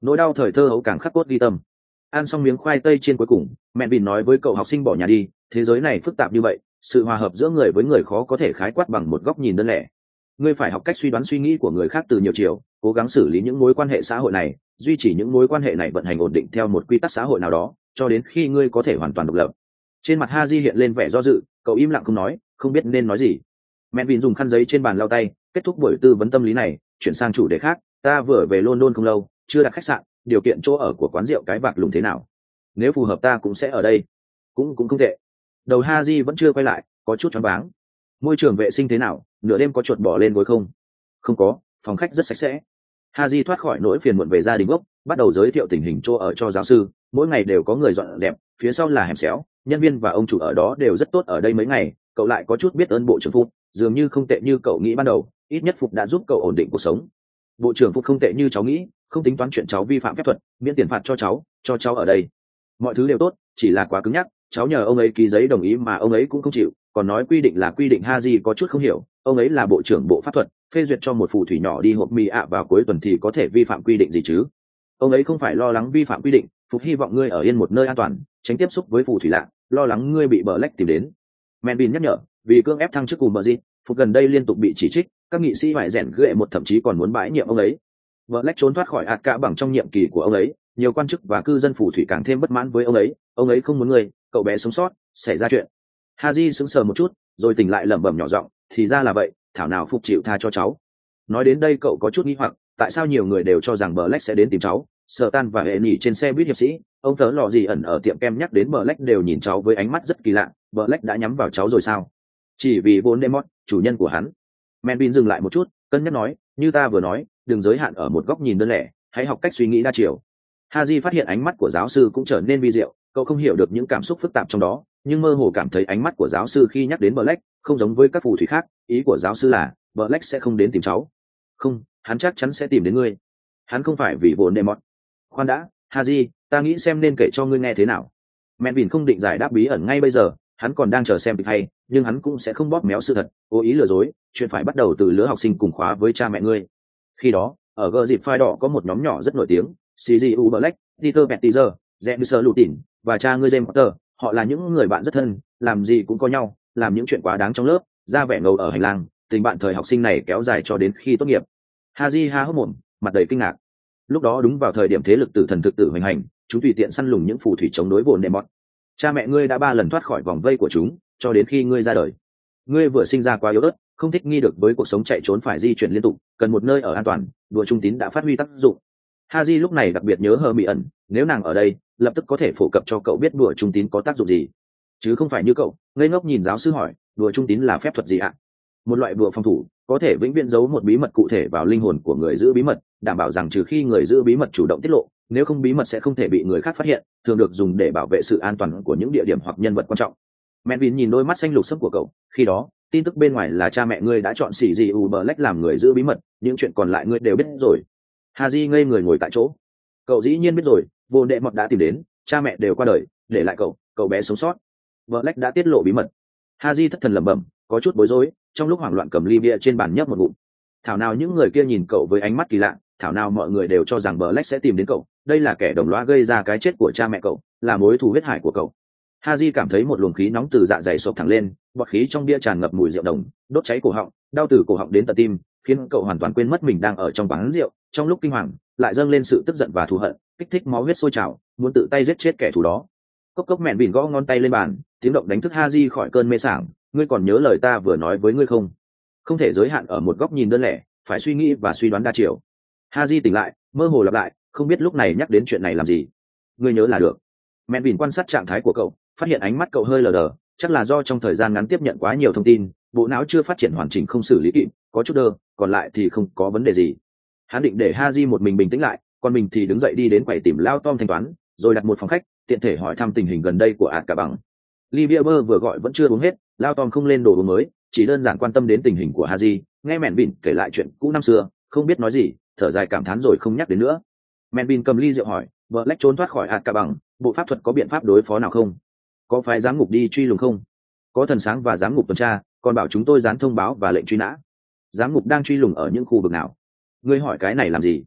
nỗi đau thời thơ ấu càng khắc cốt ghi tâm. Ăn xong miếng khoai tây trên cuối cùng, mẹ Vin nói với cậu học sinh bỏ nhà đi, thế giới này phức tạp như vậy, sự hòa hợp giữa người với người khó có thể khái quát bằng một góc nhìn đơn lẻ. Ngươi phải học cách suy đoán suy nghĩ của người khác từ nhiều chiều, cố gắng xử lý những mối quan hệ xã hội này, duy trì những mối quan hệ này vận hành ổn định theo một quy tắc xã hội nào đó, cho đến khi ngươi có thể hoàn toàn độc lập. Trên mặt Haji hiện lên vẻ do dự, cậu im lặng không nói, không biết nên nói gì. Mẹ Vin dùng khăn giấy trên bàn lau tay, kết thúc buổi tư vấn tâm lý này, chuyển sang chủ đề khác. Ta vừa về London không lâu, chưa đặt khách sạn, điều kiện chỗ ở của quán rượu cái vạc lùng thế nào? Nếu phù hợp ta cũng sẽ ở đây. Cũng không tệ. Đầu Haji vẫn chưa quay lại, có chút choáng váng. Môi trường vệ sinh thế nào? Nửa đêm có chuột bò lên gối không? Không có, phòng khách rất sạch sẽ. Haji thoát khỏi nỗi phiền muộn về gia đình gốc, bắt đầu giới thiệu tình hình chỗ ở cho giáo sư. Mỗi ngày đều có người dọn đẹp, phía sau là hẻm xéo, nhân viên và ông chủ ở đó đều rất tốt. Ở đây mấy ngày, cậu lại có chút biết ơn bộ trưởng Phục, dường như không tệ như cậu nghĩ ban đầu, ít nhất Phục đã giúp cậu ổn định cuộc sống. Bộ trưởng Phục không tệ như cháu nghĩ, không tính toán chuyện cháu vi phạm phép thuật, miễn tiền phạt cho cháu ở đây. Mọi thứ đều tốt, chỉ là quá cứng nhắc, cháu nhờ ông ấy ký giấy đồng ý mà ông ấy cũng không chịu, còn nói quy định là quy định. Haji có chút không hiểu, ông ấy là bộ trưởng bộ pháp thuật, phê duyệt cho một phù thủy nhỏ đi hộp mì vào cuối tuần thì có thể vi phạm quy định gì chứ? Ông ấy không phải lo lắng vi phạm quy định, Phục hy vọng ngươi ở yên một nơi an toàn, tránh tiếp xúc với phù thủy lạ, lo lắng ngươi bị Black tìm đến. Menvin nhắc nhở, vì cưỡng ép thăng chức cùng Bờ Phục gần đây liên tục bị chỉ trích, các nghị sĩ phải rèn ghệ một thậm chí còn muốn bãi nhiệm ông ấy. Black trốn thoát khỏi ạt cả bằng trong nhiệm kỳ của ông ấy, nhiều quan chức và cư dân phù thủy càng thêm bất mãn với ông ấy không muốn ngươi, cậu bé sống sót, xảy ra chuyện. Haji sững sờ một chút, rồi tỉnh lại lẩm bẩm nhỏ giọng, thì ra là vậy, thảo nào Phục chịu tha cho cháu. Nói đến đây cậu có chút nghi hoặc, tại sao nhiều người đều cho rằng Black sẽ đến tìm cháu? Sở Tan và hệ nhỉ trên xe buýt hiệp sĩ, ông tớ lò gì ẩn ở tiệm kem nhắc đến Black đều nhìn cháu với ánh mắt rất kỳ lạ. Black đã nhắm vào cháu rồi sao? Chỉ vì Voldemort, chủ nhân của hắn. Menvin dừng lại một chút, cân nhắc nói, như ta vừa nói, đừng giới hạn ở một góc nhìn đơn lẻ, hãy học cách suy nghĩ đa chiều. Haji phát hiện ánh mắt của giáo sư cũng trở nên vi diệu, cậu không hiểu được những cảm xúc phức tạp trong đó, nhưng mơ hồ cảm thấy ánh mắt của giáo sư khi nhắc đến Black không giống với các phù thủy khác. Ý của giáo sư là Black sẽ không đến tìm cháu. Không, hắn chắc chắn sẽ tìm đến ngươi. Hắn không phải vì Voldemort. Khoan đã, Haji, ta nghĩ xem nên kể cho ngươi nghe thế nào. Menvin không định giải đáp bí ẩn ngay bây giờ, hắn còn đang chờ xem kịch hay, nhưng hắn cũng sẽ không bóp méo sự thật, cố ý lừa dối. Chuyện phải bắt đầu từ lứa học sinh cùng khóa với cha mẹ ngươi. Khi đó, ở gờ dịp phai đỏ có một nhóm nhỏ rất nổi tiếng, CGU Black, Peter Pettigrew, James Lutin và cha ngươi James Potter. Họ là những người bạn rất thân, làm gì cũng có nhau, làm những chuyện quá đáng trong lớp, ra vẻ ngầu ở hành lang. Tình bạn thời học sinh này kéo dài cho đến khi tốt nghiệp. Haji há hốc mồm, mặt đầy kinh ngạc. Lúc đó đúng vào thời điểm thế lực tử thần thực tử hoành hành, chúng tùy tiện săn lùng những phù thủy chống đối Voldemort. Cha mẹ ngươi đã 3 lần thoát khỏi vòng vây của chúng, cho đến khi ngươi ra đời. Ngươi vừa sinh ra quá yếu ớt, không thích nghi được với cuộc sống chạy trốn phải di chuyển liên tục, cần một nơi ở an toàn. Đùa trung tín đã phát huy tác dụng. Haji lúc này đặc biệt nhớ Hermione, nếu nàng ở đây, lập tức có thể phổ cập cho cậu biết đùa trung tín có tác dụng gì, chứ không phải như cậu ngây ngốc nhìn giáo sư hỏi, đùa trung tín là phép thuật gì ạ? Một loại đùa phòng thủ, có thể vĩnh viễn giấu một bí mật cụ thể vào linh hồn của người giữ bí mật, đảm bảo rằng trừ khi người giữ bí mật chủ động tiết lộ, nếu không bí mật sẽ không thể bị người khác phát hiện, thường được dùng để bảo vệ sự an toàn của những địa điểm hoặc nhân vật quan trọng. Menvin nhìn đôi mắt xanh lục sẫm của cậu, khi đó, tin tức bên ngoài là cha mẹ ngươi đã chọn CGU Black làm người giữ bí mật, những chuyện còn lại ngươi đều biết rồi. Haji ngây người ngồi tại chỗ. Cậu dĩ nhiên biết rồi, Voldemort đã tìm đến, cha mẹ đều qua đời, để lại cậu bé sống sót. Black đã tiết lộ bí mật. Haji thất thần lẩm bẩm, có chút bối rối, trong lúc hoảng loạn cầm ly bia trên bàn nhấp một ngụm. Thảo nào những người kia nhìn cậu với ánh mắt kỳ lạ, thảo nào mọi người đều cho rằng Black sẽ tìm đến cậu, đây là kẻ đồng lõa gây ra cái chết của cha mẹ cậu, là mối thù huyết hải của cậu. Haji cảm thấy một luồng khí nóng từ dạ dày xộc thẳng lên, bọt khí trong bia tràn ngập mùi rượu đồng, đốt cháy cổ họng, đau từ cổ họng đến tận tim, khiến cậu hoàn toàn quên mất mình đang ở trong quán rượu. Trong lúc kinh hoàng, lại dâng lên sự tức giận và thù hận, kích thích máu huyết sôi trào, muốn tự tay giết chết kẻ thù đó. Cốc cốc mẹn bỉn gõ ngón tay lên bàn, tiếng động đánh thức Haji khỏi cơn mê sảng. Ngươi còn nhớ lời ta vừa nói với ngươi không? Không thể giới hạn ở một góc nhìn đơn lẻ, phải suy nghĩ và suy đoán đa chiều. Haji tỉnh lại, mơ hồ lặp lại, không biết lúc này nhắc đến chuyện này làm gì. Ngươi nhớ là được. Mẹn bỉn quan sát trạng thái của cậu, phát hiện ánh mắt cậu hơi lờ đờ, chắc là do trong thời gian ngắn tiếp nhận quá nhiều thông tin, bộ não chưa phát triển hoàn chỉnh không xử lý kịp, có chút đơ, còn lại thì không có vấn đề gì. Hắn định để Haji một mình bình tĩnh lại, còn mình thì đứng dậy đi đến quầy tìm Lao Tom thanh toán, rồi đặt một phòng khách, tiện thể hỏi thăm tình hình gần đây của ạt cả bằng. Ly bia bơ vừa gọi vẫn chưa uống hết, Lao Tom không lên đồ uống mới, chỉ đơn giản quan tâm đến tình hình của Haji, nghe Mẹn bỉn kể lại chuyện cũ năm xưa, không biết nói gì, thở dài cảm thán rồi không nhắc đến nữa. Mẹn bỉn cầm ly rượu hỏi, Black trốn thoát khỏi ạt cả bằng, bộ pháp thuật có biện pháp đối phó nào không? Có phái giám ngục đi truy lùng không? Có thần sáng và giám ngục tuần tra, còn bảo chúng tôi dán thông báo và lệnh truy nã. Giám ngục đang truy lùng ở những khu vực nào? Ngươi hỏi cái này làm gì?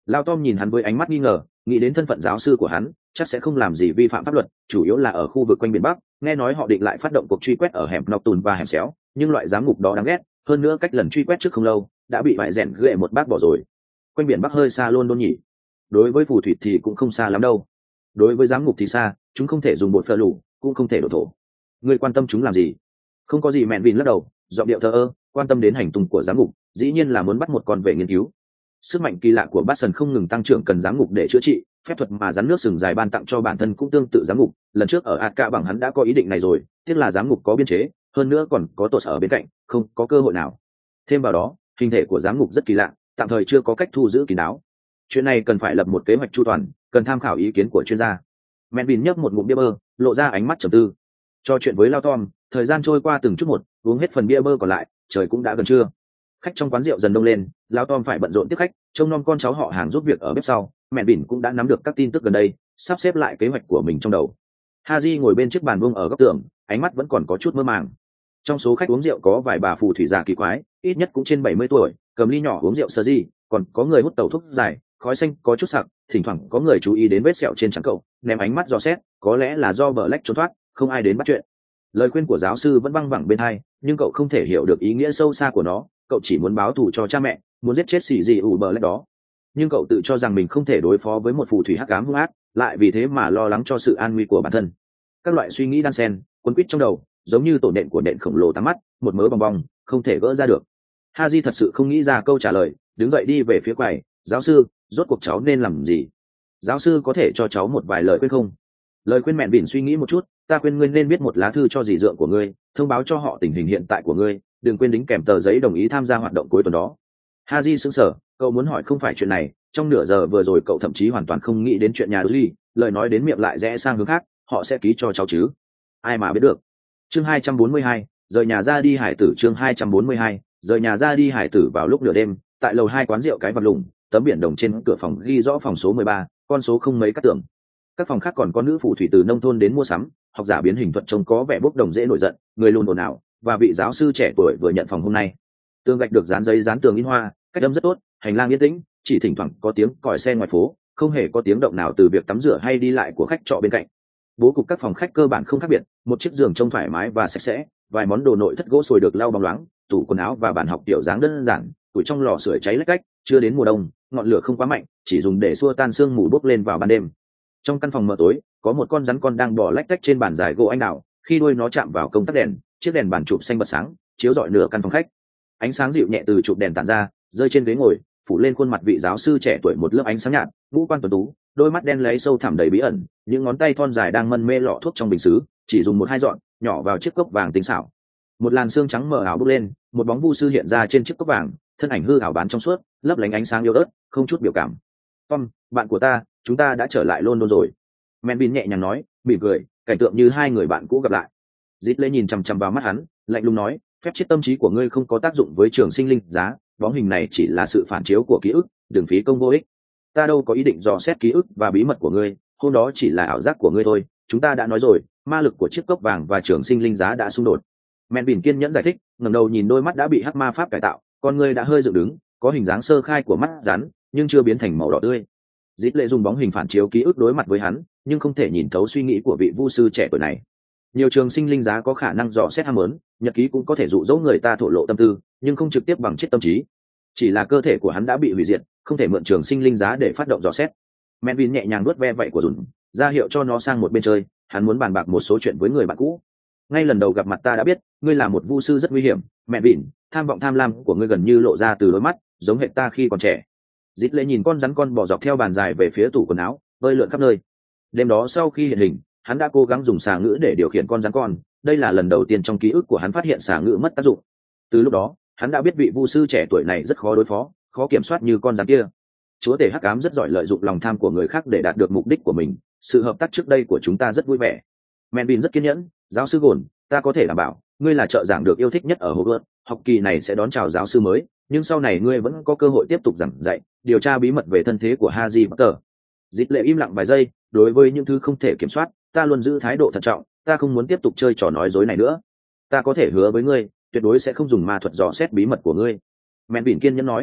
Lao Tom nhìn hắn với ánh mắt nghi ngờ, nghĩ đến thân phận giáo sư của hắn chắc sẽ không làm gì vi phạm pháp luật, chủ yếu là ở khu vực quanh biển Bắc, nghe nói họ định lại phát động cuộc truy quét ở hẻm Nọc Tùn và hẻm Xéo, nhưng loại giám ngục đó đáng ghét, hơn nữa cách lần truy quét trước không lâu đã bị vải rèn ghệ một bác bỏ rồi. Quanh biển Bắc hơi xa London nhỉ? Đối với phù thủy thì cũng không xa lắm đâu. Đối với giám ngục thì xa, chúng không thể dùng bột phơ lủ, cũng không thể đổ thổ. Ngươi quan tâm chúng làm gì? Không có gì, Mẹn Vin lắc đầu, giọng điệu thờ ơ, quan tâm đến hành tung của giám ngục, dĩ nhiên là muốn bắt một con về nghiên cứu. Sức mạnh kỳ lạ của Batson không ngừng tăng trưởng cần giám ngục để chữa trị, phép thuật mà rắn nước sừng dài ban tặng cho bản thân cũng tương tự giám ngục, lần trước ở Atka bằng hắn đã có ý định này rồi, tiếc là giám ngục có biên chế, hơn nữa còn có tột ở bên cạnh, không có cơ hội nào. Thêm vào đó, hình thể của giám ngục rất kỳ lạ, tạm thời chưa có cách thu giữ kín đáo. Chuyện này cần phải lập một kế hoạch chu toàn, cần tham khảo ý kiến của chuyên gia. Melvin nhấp một ngụm bia bơ, lộ ra ánh mắt trầm tư. Cho chuyện với Lao Tom, thời gian trôi qua từng chút một, uống hết phần bia bơ còn lại, trời cũng đã gần trưa. Khách trong quán rượu dần đông lên, Lao Tom phải bận rộn tiếp khách, trông nom con cháu họ hàng giúp việc ở bếp sau. Melvin cũng đã nắm được các tin tức gần đây, sắp xếp lại kế hoạch của mình trong đầu. Haji ngồi bên chiếc bàn vuông ở góc tường, ánh mắt vẫn còn có chút mơ màng. Trong số khách uống rượu có vài bà phù thủy già kỳ quái, ít nhất cũng trên 70 tuổi, cầm ly nhỏ uống rượu sơ di, còn có người hút tẩu thuốc dài, khói xanh có chút sặc, thỉnh thoảng có người chú ý đến vết sẹo trên trán cậu, ném ánh mắt dò xét, có lẽ là do Black trốn thoát, không ai đến bắt chuyện. Lời khuyên của giáo sư vẫn văng vẳng bên tai, nhưng cậu không thể hiểu được ý nghĩa sâu xa của nó, cậu chỉ muốn báo thù cho cha mẹ, muốn giết chết xì gì ủ Black đó. Nhưng cậu tự cho rằng mình không thể đối phó với một phù thủy hắc ám hung ác, lại vì thế mà lo lắng cho sự an nguy của bản thân. Các loại suy nghĩ đan xen, quấn quýt trong đầu, giống như tổ nện của nện khổng lồ tám mắt, một mớ bong bong, không thể gỡ ra được. Haji thật sự không nghĩ ra câu trả lời, đứng dậy đi về phía quầy. Giáo sư, rốt cuộc cháu nên làm gì? Giáo sư có thể cho cháu một vài lời khuyên không? Lời khuyên. Mẹn Vin suy nghĩ một chút. Ta khuyên ngươi nên viết một lá thư cho dì dượng của ngươi, thông báo cho họ tình hình hiện tại của ngươi, đừng quên đính kèm tờ giấy đồng ý tham gia hoạt động cuối tuần đó. Haji sững sờ, cậu muốn hỏi không phải chuyện này, trong nửa giờ vừa rồi cậu thậm chí hoàn toàn không nghĩ đến chuyện nhà Dudley, lời nói đến miệng lại rẽ sang hướng khác, họ sẽ ký cho cháu chứ? Ai mà biết được. Chương 242, rời nhà ra đi hải tử. Chương 242, rời nhà ra đi hải tử. Vào lúc nửa đêm, tại lầu 2 quán rượu Cái Vật Lủng, tấm biển đồng trên cửa phòng ghi rõ phòng số 13, con số không mấy cắt tưởng. Các phòng khác còn có nữ phù thủy từ nông thôn đến mua sắm, học giả biến hình thuật trông có vẻ bốc đồng dễ nổi giận, người luôn ồn ào, và vị giáo sư trẻ tuổi vừa nhận phòng hôm nay. Tường gạch được dán giấy dán tường in hoa, cách âm rất tốt, hành lang yên tĩnh, chỉ thỉnh thoảng có tiếng còi xe ngoài phố, không hề có tiếng động nào từ việc tắm rửa hay đi lại của khách trọ bên cạnh. Bố cục các phòng khách cơ bản không khác biệt, một chiếc giường trông thoải mái và sạch sẽ, vài món đồ nội thất gỗ sồi được lau bóng loáng, tủ quần áo và bàn học tiểu dáng đơn giản, củi trong lò sưởi cháy lách cách, chưa đến mùa đông, ngọn lửa không quá mạnh, chỉ dùng để xua tan sương mù bốc lên vào ban đêm. Trong căn phòng mờ tối, có một con rắn con đang bò lách cách trên bàn dài gỗ anh đào, khi đuôi nó chạm vào công tắc đèn, chiếc đèn bàn chụp xanh bật sáng, chiếu rọi nửa căn phòng khách. Ánh sáng dịu nhẹ từ chụp đèn tản ra, rơi trên ghế ngồi, phủ lên khuôn mặt vị giáo sư trẻ tuổi một lớp ánh sáng nhạt, ngũ quan tuấn tú, đôi mắt đen lấy sâu thẳm đầy bí ẩn, những ngón tay thon dài đang mân mê lọ thuốc trong bình sứ, chỉ dùng một hai dọn nhỏ vào chiếc cốc vàng tinh xảo. Một làn xương trắng mờ ảo bốc lên, một bóng vu sư hiện ra trên chiếc cốc vàng, thân ảnh hư ảo bán trong suốt, lấp lánh ánh sáng yếu ớt, không chút biểu cảm. Tom, bạn của ta, chúng ta đã trở lại London rồi. Melvin nhẹ nhàng nói, mỉm cười, cảnh tượng như hai người bạn cũ gặp lại. Dít lê nhìn chằm chằm vào mắt hắn, lạnh lùng nói, phép chết tâm trí của ngươi không có tác dụng với trường sinh linh giá, bóng hình này chỉ là sự phản chiếu của ký ức, đừng phí công vô ích. Ta đâu có ý định dò xét ký ức và bí mật của ngươi, hôm đó chỉ là ảo giác của ngươi thôi. Chúng ta đã nói rồi, ma lực của chiếc cốc vàng và trường sinh linh giá đã xung đột. Melvin kiên nhẫn giải thích, ngẩng đầu nhìn đôi mắt đã bị hắc ma pháp cải tạo, con ngươi đã hơi dựng đứng, có hình dáng sơ khai của mắt rắn, nhưng chưa biến thành màu đỏ tươi. Dít lệ dùng bóng hình phản chiếu ký ức đối mặt với hắn, nhưng không thể nhìn thấu suy nghĩ của vị vu sư trẻ tuổi này. Nhiều trường sinh linh giá có khả năng dò xét ham muốn, nhật ký cũng có thể dụ dỗ người ta thổ lộ tâm tư, nhưng không trực tiếp bằng chết tâm trí. Chỉ là cơ thể của hắn đã bị hủy diệt, không thể mượn trường sinh linh giá để phát động dò xét. Melvin nhẹ nhàng nuốt ve vậy của Dùn, ra hiệu cho nó sang một bên chơi, hắn muốn bàn bạc một số chuyện với người bạn cũ. Ngay lần đầu gặp mặt ta đã biết, ngươi là một vu sư rất nguy hiểm, Melvin, tham vọng tham lam của ngươi gần như lộ ra từ đôi mắt, giống hệt ta khi còn trẻ. Dít lệ nhìn con rắn con bò dọc theo bàn dài về phía tủ quần áo, bơi lượn khắp nơi. Đêm đó sau khi hiện hình, hắn đã cố gắng dùng xà ngữ để điều khiển con rắn con, đây là lần đầu tiên trong ký ức của hắn phát hiện xà ngữ mất tác dụng. Từ lúc đó, hắn đã biết vị vu sư trẻ tuổi này rất khó đối phó, khó kiểm soát như con rắn kia. Chúa tể hắc ám rất giỏi lợi dụng lòng tham của người khác để đạt được mục đích của mình, sự hợp tác trước đây của chúng ta rất vui vẻ. Melvin rất kiên nhẫn, giáo sư Gồn, ta có thể đảm bảo, ngươi là trợ giảng được yêu thích nhất ở Hogwarts, học kỳ này sẽ đón chào giáo sư mới, nhưng sau này ngươi vẫn có cơ hội tiếp tục giảng dạy, điều tra bí mật về thân thế của Harry Potter. Dít lệ im lặng vài giây, đối với những thứ không thể kiểm soát, ta luôn giữ thái độ thận trọng, ta không muốn tiếp tục chơi trò nói dối này nữa. Ta có thể hứa với ngươi, tuyệt đối sẽ không dùng ma thuật dò xét bí mật của ngươi. Melvin kiên nhẫn nói.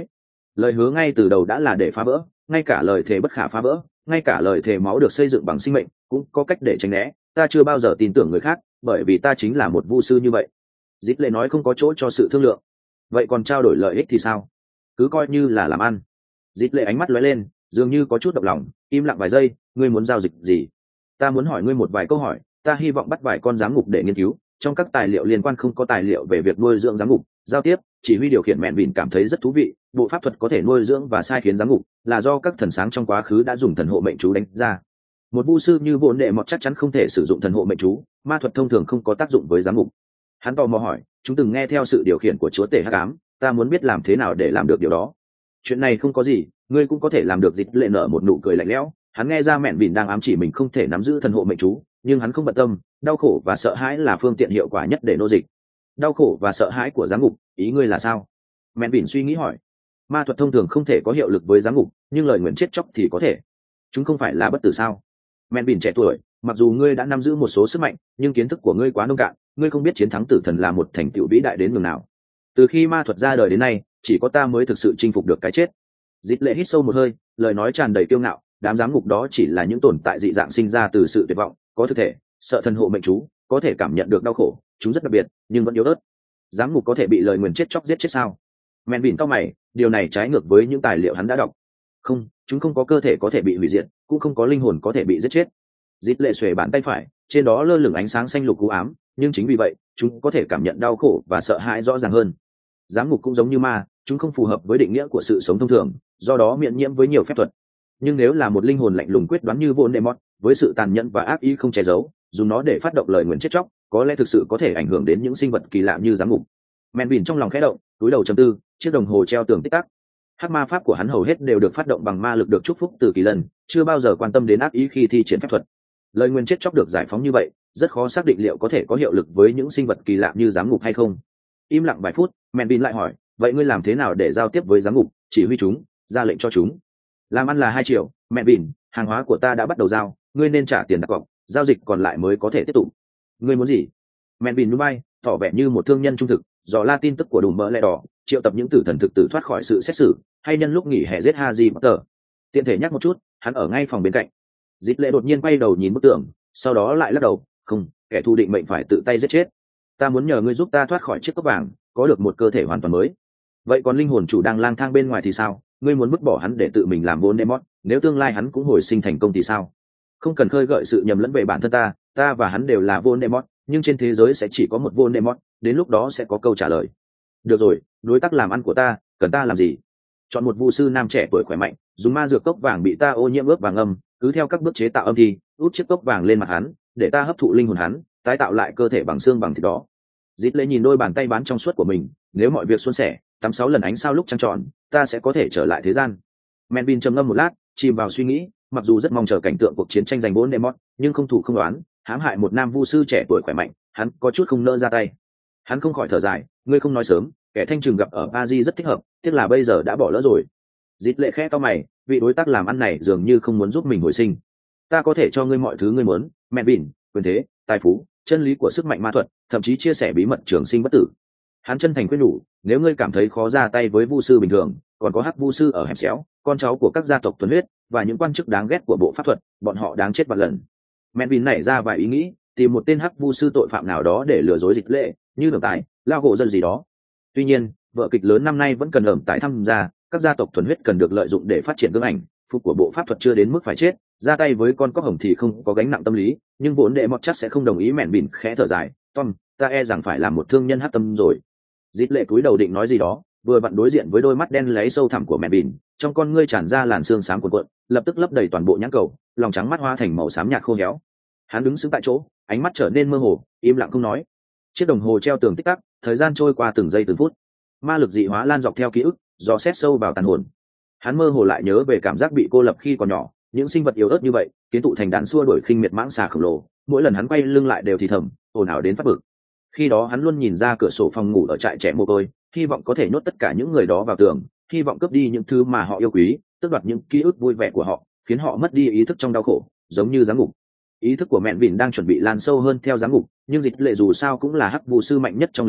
Lời hứa ngay từ đầu đã là để phá vỡ, ngay cả lời thề bất khả phá vỡ, ngay cả lời thề máu được xây dựng bằng sinh mệnh cũng có cách để tránh né. Ta chưa bao giờ tin tưởng người khác, bởi vì ta chính là một vu sư như vậy. Dít lệ nói không có chỗ cho sự thương lượng. Vậy còn trao đổi lợi ích thì sao? Cứ coi như là làm ăn. Dít lệ ánh mắt lóe lên, dường như có chút động lòng, im lặng vài giây. Ngươi muốn giao dịch gì? Ta muốn hỏi ngươi một vài câu hỏi. Ta hy vọng bắt vài con giám ngục để nghiên cứu. Trong các tài liệu liên quan không có tài liệu về việc nuôi dưỡng giám ngục. Giao tiếp, chỉ huy điều khiển mẹn vịn cảm thấy rất thú vị. Bộ pháp thuật có thể nuôi dưỡng và sai khiến giám ngục là do các thần sáng trong quá khứ đã dùng thần hộ mệnh chú đánh ra. Một vu sư như vốn đệ mọt chắc chắn không thể sử dụng thần hộ mệnh chú, ma thuật thông thường không có tác dụng với giám ngục. Hắn tò mò hỏi, chúng từng nghe theo sự điều khiển của chúa tể hắc ám, ta muốn biết làm thế nào để làm được điều đó. Chuyện này không có gì, ngươi cũng có thể làm được. Dịch lệ nở một nụ cười lạnh lẽo. Hắn nghe ra mẹn vịn đang ám chỉ mình không thể nắm giữ thần hộ mệnh chú, nhưng hắn không bận tâm. Đau khổ và sợ hãi là phương tiện hiệu quả nhất để nô dịch. Đau khổ và sợ hãi của giám ngục, ý ngươi là sao? Mẹn vịn suy nghĩ hỏi. Ma thuật thông thường không thể có hiệu lực với giám ngục, nhưng lời nguyền chết chóc thì có thể. Chúng không phải là bất tử sao? Mẹn vịn trẻ tuổi, mặc dù ngươi đã nắm giữ một số sức mạnh, nhưng kiến thức của ngươi quá nông cạn, ngươi không biết chiến thắng tử thần là một thành tựu vĩ đại đến nhường nào. Từ khi ma thuật ra đời đến nay, chỉ có ta mới thực sự chinh phục được cái chết. Dít lệ hít sâu một hơi, lời nói tràn đầy kiêu ngạo. Đám giám ngục đó chỉ là những tồn tại dị dạng sinh ra từ sự tuyệt vọng, có thực thể, sợ thần hộ mệnh chú, có thể cảm nhận được đau khổ. Chúng rất đặc biệt, nhưng vẫn yếu ớt. Giám ngục có thể bị lời nguyền chết chóc giết chết sao? Mẹn vịn cau mày, điều này trái ngược với những tài liệu hắn đã đọc. Không, chúng không có cơ thể có thể bị hủy diệt, cũng không có linh hồn có thể bị giết chết. Dít lệ xuề bàn tay phải, trên đó lơ lửng ánh sáng xanh lục u ám, nhưng chính vì vậy chúng có thể cảm nhận đau khổ và sợ hãi rõ ràng hơn. Giám ngục cũng giống như ma, chúng không phù hợp với định nghĩa của sự sống thông thường, do đó miễn nhiễm với nhiều phép thuật. Nhưng nếu là một linh hồn lạnh lùng quyết đoán như Voldemort, với sự tàn nhẫn và ác ý không che giấu, dùng nó để phát động lời nguyền chết chóc, có lẽ thực sự có thể ảnh hưởng đến những sinh vật kỳ lạ như giám ngục. Mẹn vịn trong lòng khẽ động, túi đầu trầm tư. Chiếc đồng hồ treo tường tích tắc. Hắc ma pháp của hắn hầu hết đều được phát động bằng ma lực được chúc phúc từ kỳ lân, chưa bao giờ quan tâm đến ác ý khi thi triển phép thuật. Lời nguyền chết chóc được giải phóng như vậy, rất khó xác định liệu có thể có hiệu lực với những sinh vật kỳ lạ như giám ngục hay không. Im lặng vài phút, Mẹn vịn lại hỏi, vậy ngươi làm thế nào để giao tiếp với giám ngục, chỉ huy chúng, ra lệnh cho chúng? Làm ăn là 2 triệu, Mẹn vịn, hàng hóa của ta đã bắt đầu giao, ngươi nên trả tiền đặt cọc, giao dịch còn lại mới có thể tiếp tục. Ngươi muốn gì? Mẹn vịn núi bay, tỏ vẻ như một thương nhân trung thực, dò la tin tức của đùm mỡ lẹ đỏ, triệu tập những tử thần thực tử thoát khỏi sự xét xử, hay nhân lúc nghỉ hè giết Harry Potter. Tiện thể nhắc một chút, hắn ở ngay phòng bên cạnh. Dít lệ đột nhiên quay đầu nhìn bức tượng, sau đó lại lắc đầu, không, kẻ thù định mệnh phải tự tay giết chết. Ta muốn nhờ ngươi giúp ta thoát khỏi chiếc cốc vàng, có được một cơ thể hoàn toàn mới. Vậy còn linh hồn chủ đang lang thang bên ngoài thì sao? Ngươi muốn vứt bỏ hắn để tự mình làm Voldemort, nếu tương lai hắn cũng hồi sinh thành công thì sao? Không cần khơi gợi sự nhầm lẫn về bản thân ta và hắn đều là Voldemort, nhưng trên thế giới sẽ chỉ có một Voldemort, đến lúc đó sẽ có câu trả lời. Được rồi, đối tác làm ăn của ta, cần ta làm gì? Chọn một vu sư nam trẻ tuổi khỏe mạnh, dùng ma dược cốc vàng bị ta ô nhiễm ướp vàng âm, cứ theo các bước chế tạo âm thi, út chiếc cốc vàng lên mặt hắn, để ta hấp thụ linh hồn hắn, tái tạo lại cơ thể bằng xương bằng thịt đó. Dít lệ nhìn đôi bàn tay bán trong suốt của mình, nếu mọi việc suôn sẻ, 86 lần ánh sao lúc trăng tròn, ta sẽ có thể trở lại thế gian. Melvin trầm ngâm một lát, chìm vào suy nghĩ, mặc dù rất mong chờ cảnh tượng cuộc chiến tranh giành Voldemort, nhưng không thủ không đoán, hãm hại một nam vu sư trẻ tuổi khỏe mạnh, hắn có chút không nỡ ra tay. Hắn không khỏi thở dài, ngươi không nói sớm, kẻ thanh trừng gặp ở Paris rất thích hợp, tiếc là bây giờ đã bỏ lỡ rồi. Dít lệ khẽ cau mày, vị đối tác làm ăn này dường như không muốn giúp mình hồi sinh. Ta có thể cho ngươi mọi thứ ngươi muốn, Melvin, quyền thế, tài phú, chân lý của sức mạnh ma thuật, thậm chí chia sẻ bí mật trường sinh bất tử. Hắn chân thành khuyên nhủ, nếu ngươi cảm thấy khó ra tay với vu sư bình thường, còn có hắc vu sư ở hẻm xéo, con cháu của các gia tộc tuấn huyết và những quan chức đáng ghét của bộ pháp thuật, bọn họ đáng chết vạn lần. Melvin nảy ra vài ý nghĩ, tìm một tên hắc vu sư tội phạm nào đó để lừa dối Dịch lệ, như đường tài, lao gỗ dân gì đó. Tuy nhiên, vở kịch lớn năm nay vẫn cần ẩm tái tham gia, các gia tộc thuần huyết cần được lợi dụng để phát triển gương ảnh, phục của bộ pháp thuật chưa đến mức phải chết, ra tay với con cóc hồng thì không có gánh nặng tâm lý, nhưng vốn đệ mọt chắc sẽ không đồng ý. Melvin khẽ thở dài, Tom, ta e rằng phải làm một thương nhân hắc tâm rồi. Dịch lệ cúi đầu định nói gì đó, vừa vặn đối diện với đôi mắt đen lấy sâu thẳm của Melvin, trong con ngươi tràn ra làn xương xám cuộn cuộn, lập tức lấp đầy toàn bộ nhãn cầu, lòng trắng mắt hoa thành màu xám nhạt khô héo. Hắn đứng sững tại chỗ, ánh mắt trở nên mơ hồ, im lặng không nói. Chiếc đồng hồ treo tường tích tắc, thời gian trôi qua từng giây từng phút. Ma lực dị hóa lan dọc theo ký ức, dò xét sâu vào tàn hồn. Hắn mơ hồ lại nhớ về cảm giác bị cô lập khi còn nhỏ, những sinh vật yếu ớt như vậy, kiến tụ thành đàn xua đuổi khinh miệt mãng xà khổng lồ, mỗi lần hắn quay lưng lại đều thì thầm, ồn ào đến phát bực. Khi đó hắn luôn nhìn ra cửa sổ phòng ngủ ở trại trẻ mồ côi, hy vọng có thể nhốt tất cả những người đó vào tường, hy vọng cướp đi những thứ mà họ yêu quý, tước đoạt những ký ức vui vẻ của họ, khiến họ mất đi ý thức trong đau khổ, giống như giám ngục. Ý thức của Melvin đang chuẩn bị lan sâu hơn theo giám ngục, nhưng Dịch lệ dù sao cũng là hắc vu sư mạnh nhất trong lịch sử,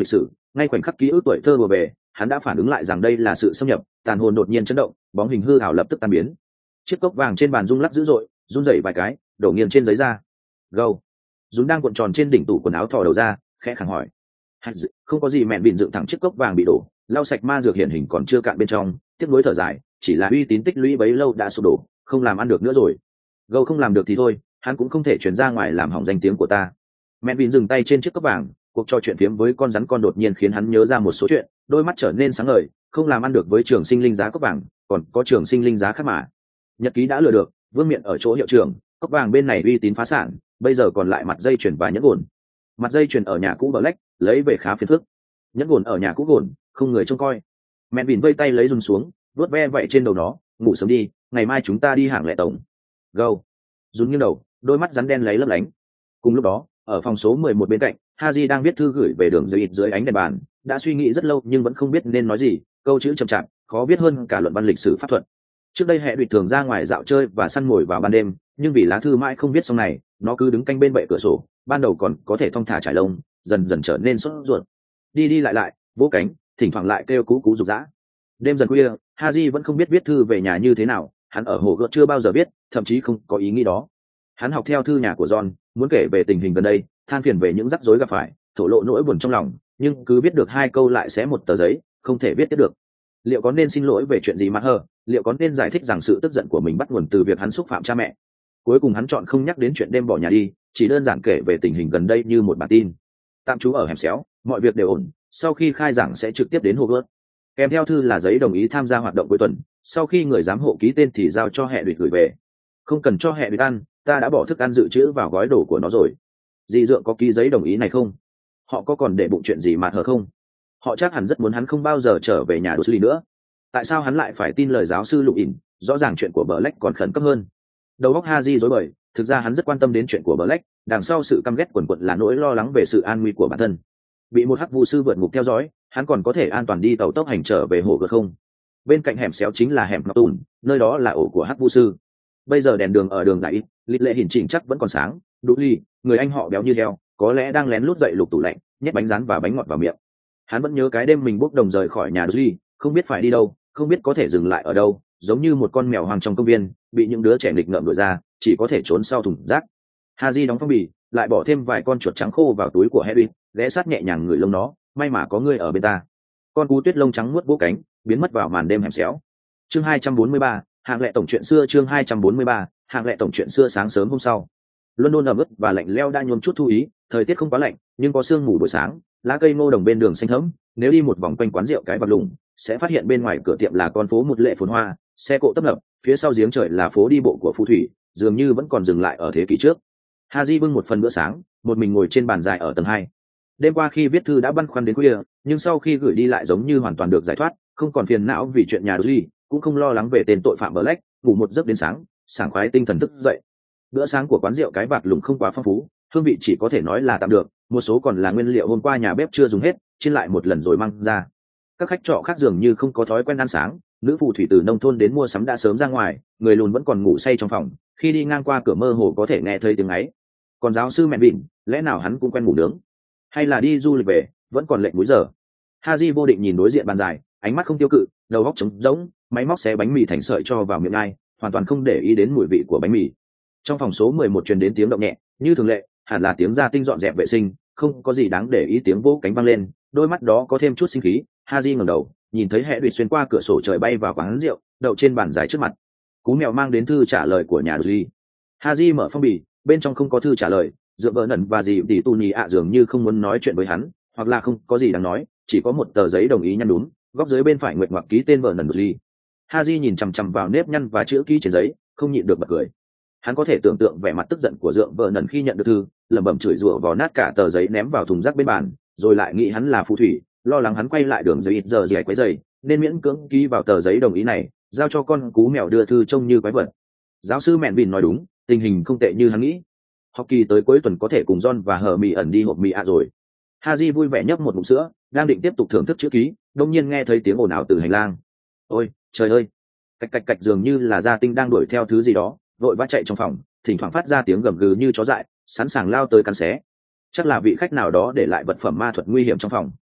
ngay khoảnh khắc ký ức tuổi thơ bừa bề, hắn đã phản ứng lại rằng đây là sự xâm nhập, tàn hồn đột nhiên chấn động, bóng hình hư ảo lập tức tan biến. Chiếc cốc vàng trên bàn rung lắc dữ dội, run rẩy vài cái, đổ nghiêng trên giấy ra. Gâu. Dũng đang cuộn tròn trên đỉnh tủ quần áo thò đầu ra, khẽ khàng hỏi. Không có gì, mẹn bỉn dựng thẳng chiếc cốc vàng bị đổ, lau sạch ma dược hiện hình còn chưa cạn bên trong, tiếc nuối thở dài, chỉ là uy tín tích lũy bấy lâu đã sụp đổ, không làm ăn được nữa rồi. Gâu không làm được thì thôi, hắn cũng không thể chuyển ra ngoài làm hỏng danh tiếng của ta. Mẹn bỉn dừng tay trên chiếc cốc vàng, cuộc trò chuyện phiếm với con rắn con đột nhiên khiến hắn nhớ ra một số chuyện, đôi mắt trở nên sáng ngời. Không làm ăn được với trường sinh linh giá cốc vàng, còn có trường sinh linh giá khác mà. Nhật ký đã lừa được, vương miện ở chỗ hiệu trưởng, cốc vàng bên này uy tín phá sản, bây giờ còn lại mặt dây chuyền và nhẫn gồn. Mặt dây chuyền ở nhà cũ Black, lấy về khá phiền phức. Nhẫn gồn ở nhà cũ gồn, không người trông coi. Mẹ bỉn vây tay lấy run xuống, vuốt ve vậy trên đầu nó, ngủ sớm đi, ngày mai chúng ta đi hàng lệ tổng. Gâu. Run nghiêng đầu, đôi mắt rắn đen lấy lấp lánh. Cùng lúc đó, ở phòng số 11 bên cạnh, Haji đang viết thư gửi về đường dây dưới ánh đèn bàn, đã suy nghĩ rất lâu nhưng vẫn không biết nên nói gì, câu chữ chậm chạp, khó viết hơn cả luận văn lịch sử pháp thuật. Trước đây hệ đuỵt thường ra ngoài dạo chơi và săn mồi vào ban đêm, nhưng vì lá thư mãi không viết xong này, nó cứ đứng canh bên bệ cửa sổ, ban đầu còn có thể thong thả trải lông, dần dần trở nên sốt ruột, đi đi lại, vỗ cánh, thỉnh thoảng lại kêu cú rục rã. Đêm dần khuya, Haji vẫn không biết viết thư về nhà như thế nào, hắn ở hồ gợt chưa bao giờ biết, thậm chí không có ý nghĩ đó. Hắn học theo thư nhà của John, muốn kể về tình hình gần đây, than phiền về những rắc rối gặp phải, thổ lộ nỗi buồn trong lòng, nhưng cứ viết được 2 câu lại xé một tờ giấy, không thể viết tiếp được. Liệu có nên xin lỗi về chuyện gì mà hờ, liệu có nên giải thích rằng sự tức giận của mình bắt nguồn từ việc hắn xúc phạm cha mẹ. Cuối cùng hắn chọn không nhắc đến chuyện đêm bỏ nhà đi, chỉ đơn giản kể về tình hình gần đây như một bản tin. Tạm trú ở hẻm xéo, mọi việc đều ổn, sau khi khai giảng sẽ trực tiếp đến Hogwarts. Kèm theo thư là giấy đồng ý tham gia hoạt động cuối tuần, sau khi người giám hộ ký tên thì giao cho hệ đuỵt gửi về. Không cần cho hệ đuỵt ăn, ta đã bỏ thức ăn dự trữ vào gói đồ của nó rồi. Dì dượng có ký giấy đồng ý này không? Họ có còn để bụng chuyện gì mà hờ không? Họ chắc hẳn rất muốn hắn không bao giờ trở về nhà Dursley nữa. Tại sao hắn lại phải tin lời giáo sư Lục ỉn? Rõ ràng chuyện của Black còn khẩn cấp hơn. Đầu óc Haji rối bời, thực ra hắn rất quan tâm đến chuyện của Black, đằng sau sự căm ghét quần quật là nỗi lo lắng về sự an nguy của bản thân. Bị một hắc vu sư vượt ngục theo dõi, hắn còn có thể an toàn đi tàu tốc hành trở về hồ gợt không? Bên cạnh hẻm xéo chính là hẻm Ngọc Tùn, nơi đó là ổ của hắc vu sư. Bây giờ đèn đường ở đường đại, lịch lệ hiển chỉnh chắc vẫn còn sáng. Đỗ Ly, người anh họ béo như heo, có lẽ đang lén lút dậy lục tủ lạnh, nhét bánh rán và bánh ngọt vào miệng. Hắn vẫn nhớ cái đêm mình bốc đồng rời khỏi nhà Đỗ Ly, không biết phải đi đâu, không biết có thể dừng lại ở đâu, giống như một con mèo hoang trong công viên, bị những đứa trẻ nghịch ngợm đuổi ra, chỉ có thể trốn sau thùng rác. Haji đóng phong bì, lại bỏ thêm vài con chuột trắng khô vào túi của Harry, ghé sát nhẹ nhàng ngửi lông nó, may mà có ngươi ở bên ta. Con cú tuyết lông trắng nuốt vỗ cánh, biến mất vào màn đêm hẻm xéo. Chương 243, hạng lệ tổng chuyện xưa. Chương 243, hạng lệ tổng chuyện xưa. Sáng sớm hôm sau, London ẩm ướt và lạnh lẽo đã nhuốm chút thu ý, thời tiết không quá lạnh, nhưng có sương mù buổi sáng, lá cây ngô đồng bên đường xanh thẫm. Nếu đi một vòng quanh quán rượu cái bạc lủng, sẽ phát hiện bên ngoài cửa tiệm là con phố một lệ phồn hoa, xe cộ tấp nập, phía sau giếng trời là phố đi bộ của phù thủy, dường như vẫn còn dừng lại ở thế kỷ trước. Haji bưng một phần bữa sáng, một mình ngồi trên bàn dài ở tầng 2. Đêm qua khi viết thư đã băn khoăn đến khuya, nhưng sau khi gửi đi lại giống như hoàn toàn được giải thoát, không còn phiền não vì chuyện nhà Dursley, cũng không lo lắng về tên tội phạm Black, ngủ một giấc đến sáng, sảng khoái tinh thần thức dậy. Bữa sáng của quán rượu cái bạc lủng không quá phong phú, hương vị chỉ có thể nói là tạm được, một số còn là nguyên liệu hôm qua nhà bếp chưa dùng hết, chiên lại một lần rồi mang ra. Các khách trọ khác dường như không có thói quen ăn sáng, nữ phù thủy từ nông thôn đến mua sắm đã sớm ra ngoài, người lùn vẫn còn ngủ say trong phòng, khi đi ngang qua cửa mơ hồ có thể nghe thấy tiếng ấy. Còn giáo sư mẹ Vịn, lẽ nào hắn cũng quen ngủ nướng, hay là đi du lịch về, vẫn còn lệnh múi giờ. Haji vô định nhìn đối diện bàn dài, ánh mắt không tiêu cự, đầu óc trống rỗng, máy móc xé bánh mì thành sợi cho vào miệng ai, hoàn toàn không để ý đến mùi vị của bánh mì. Trong phòng số 11 truyền đến tiếng động nhẹ, như thường lệ, hẳn là tiếng gia tinh dọn dẹp vệ sinh, không có gì đáng để ý. Tiếng vỗ cánh vang lên, đôi mắt đó có thêm chút sinh khí. Haji ngẩng đầu, nhìn thấy hệ đuỵt xuyên qua cửa sổ trời bay vào quán rượu, đậu trên bàn dài trước mặt. Cú mèo mang đến thư trả lời của nhà Dursley. Haji mở phong bì, bên trong không có thư trả lời, dựa vợ nần và dì tỷ tu nhì ạ dường như không muốn nói chuyện với hắn, hoặc là không có gì đáng nói, chỉ có một tờ giấy đồng ý nhăn đúng, góc dưới bên phải nguyệt ngoạc ký tên vợ nần Dursley. Haji nhìn chằm chằm vào nếp nhăn và chữ ký trên giấy, không nhịn được bật cười. Hắn có thể tưởng tượng vẻ mặt tức giận của dượng vợ nần khi nhận được thư, lẩm bẩm chửi rủa vò nát cả tờ giấy ném vào thùng rác bên bàn, rồi lại nghĩ hắn là phù thủy, lo lắng hắn quay lại đường dây ít giờ gì quấy giày, nên miễn cưỡng ký vào tờ giấy đồng ý này, giao cho con cú mèo đưa thư trông như quái vật. Giáo sư mẹn Vịn nói đúng, tình hình không tệ như hắn nghĩ. Học kỳ tới cuối tuần có thể cùng John và hờ mì ẩn đi hộp mì ạ rồi. Haji vui vẻ nhấp một ngụm sữa, đang định tiếp tục thưởng thức chữ ký, đông nhiên nghe thấy tiếng ồn ào từ hành lang. Ôi trời ơi, cạch cạch cạch, dường như là gia tinh đang đuổi theo thứ gì đó, vội vã chạy trong phòng, thỉnh thoảng phát ra tiếng gầm gừ như chó dại, sẵn sàng lao tới cắn xé. Chắc là vị khách nào đó để lại vật phẩm ma thuật nguy hiểm trong phòng.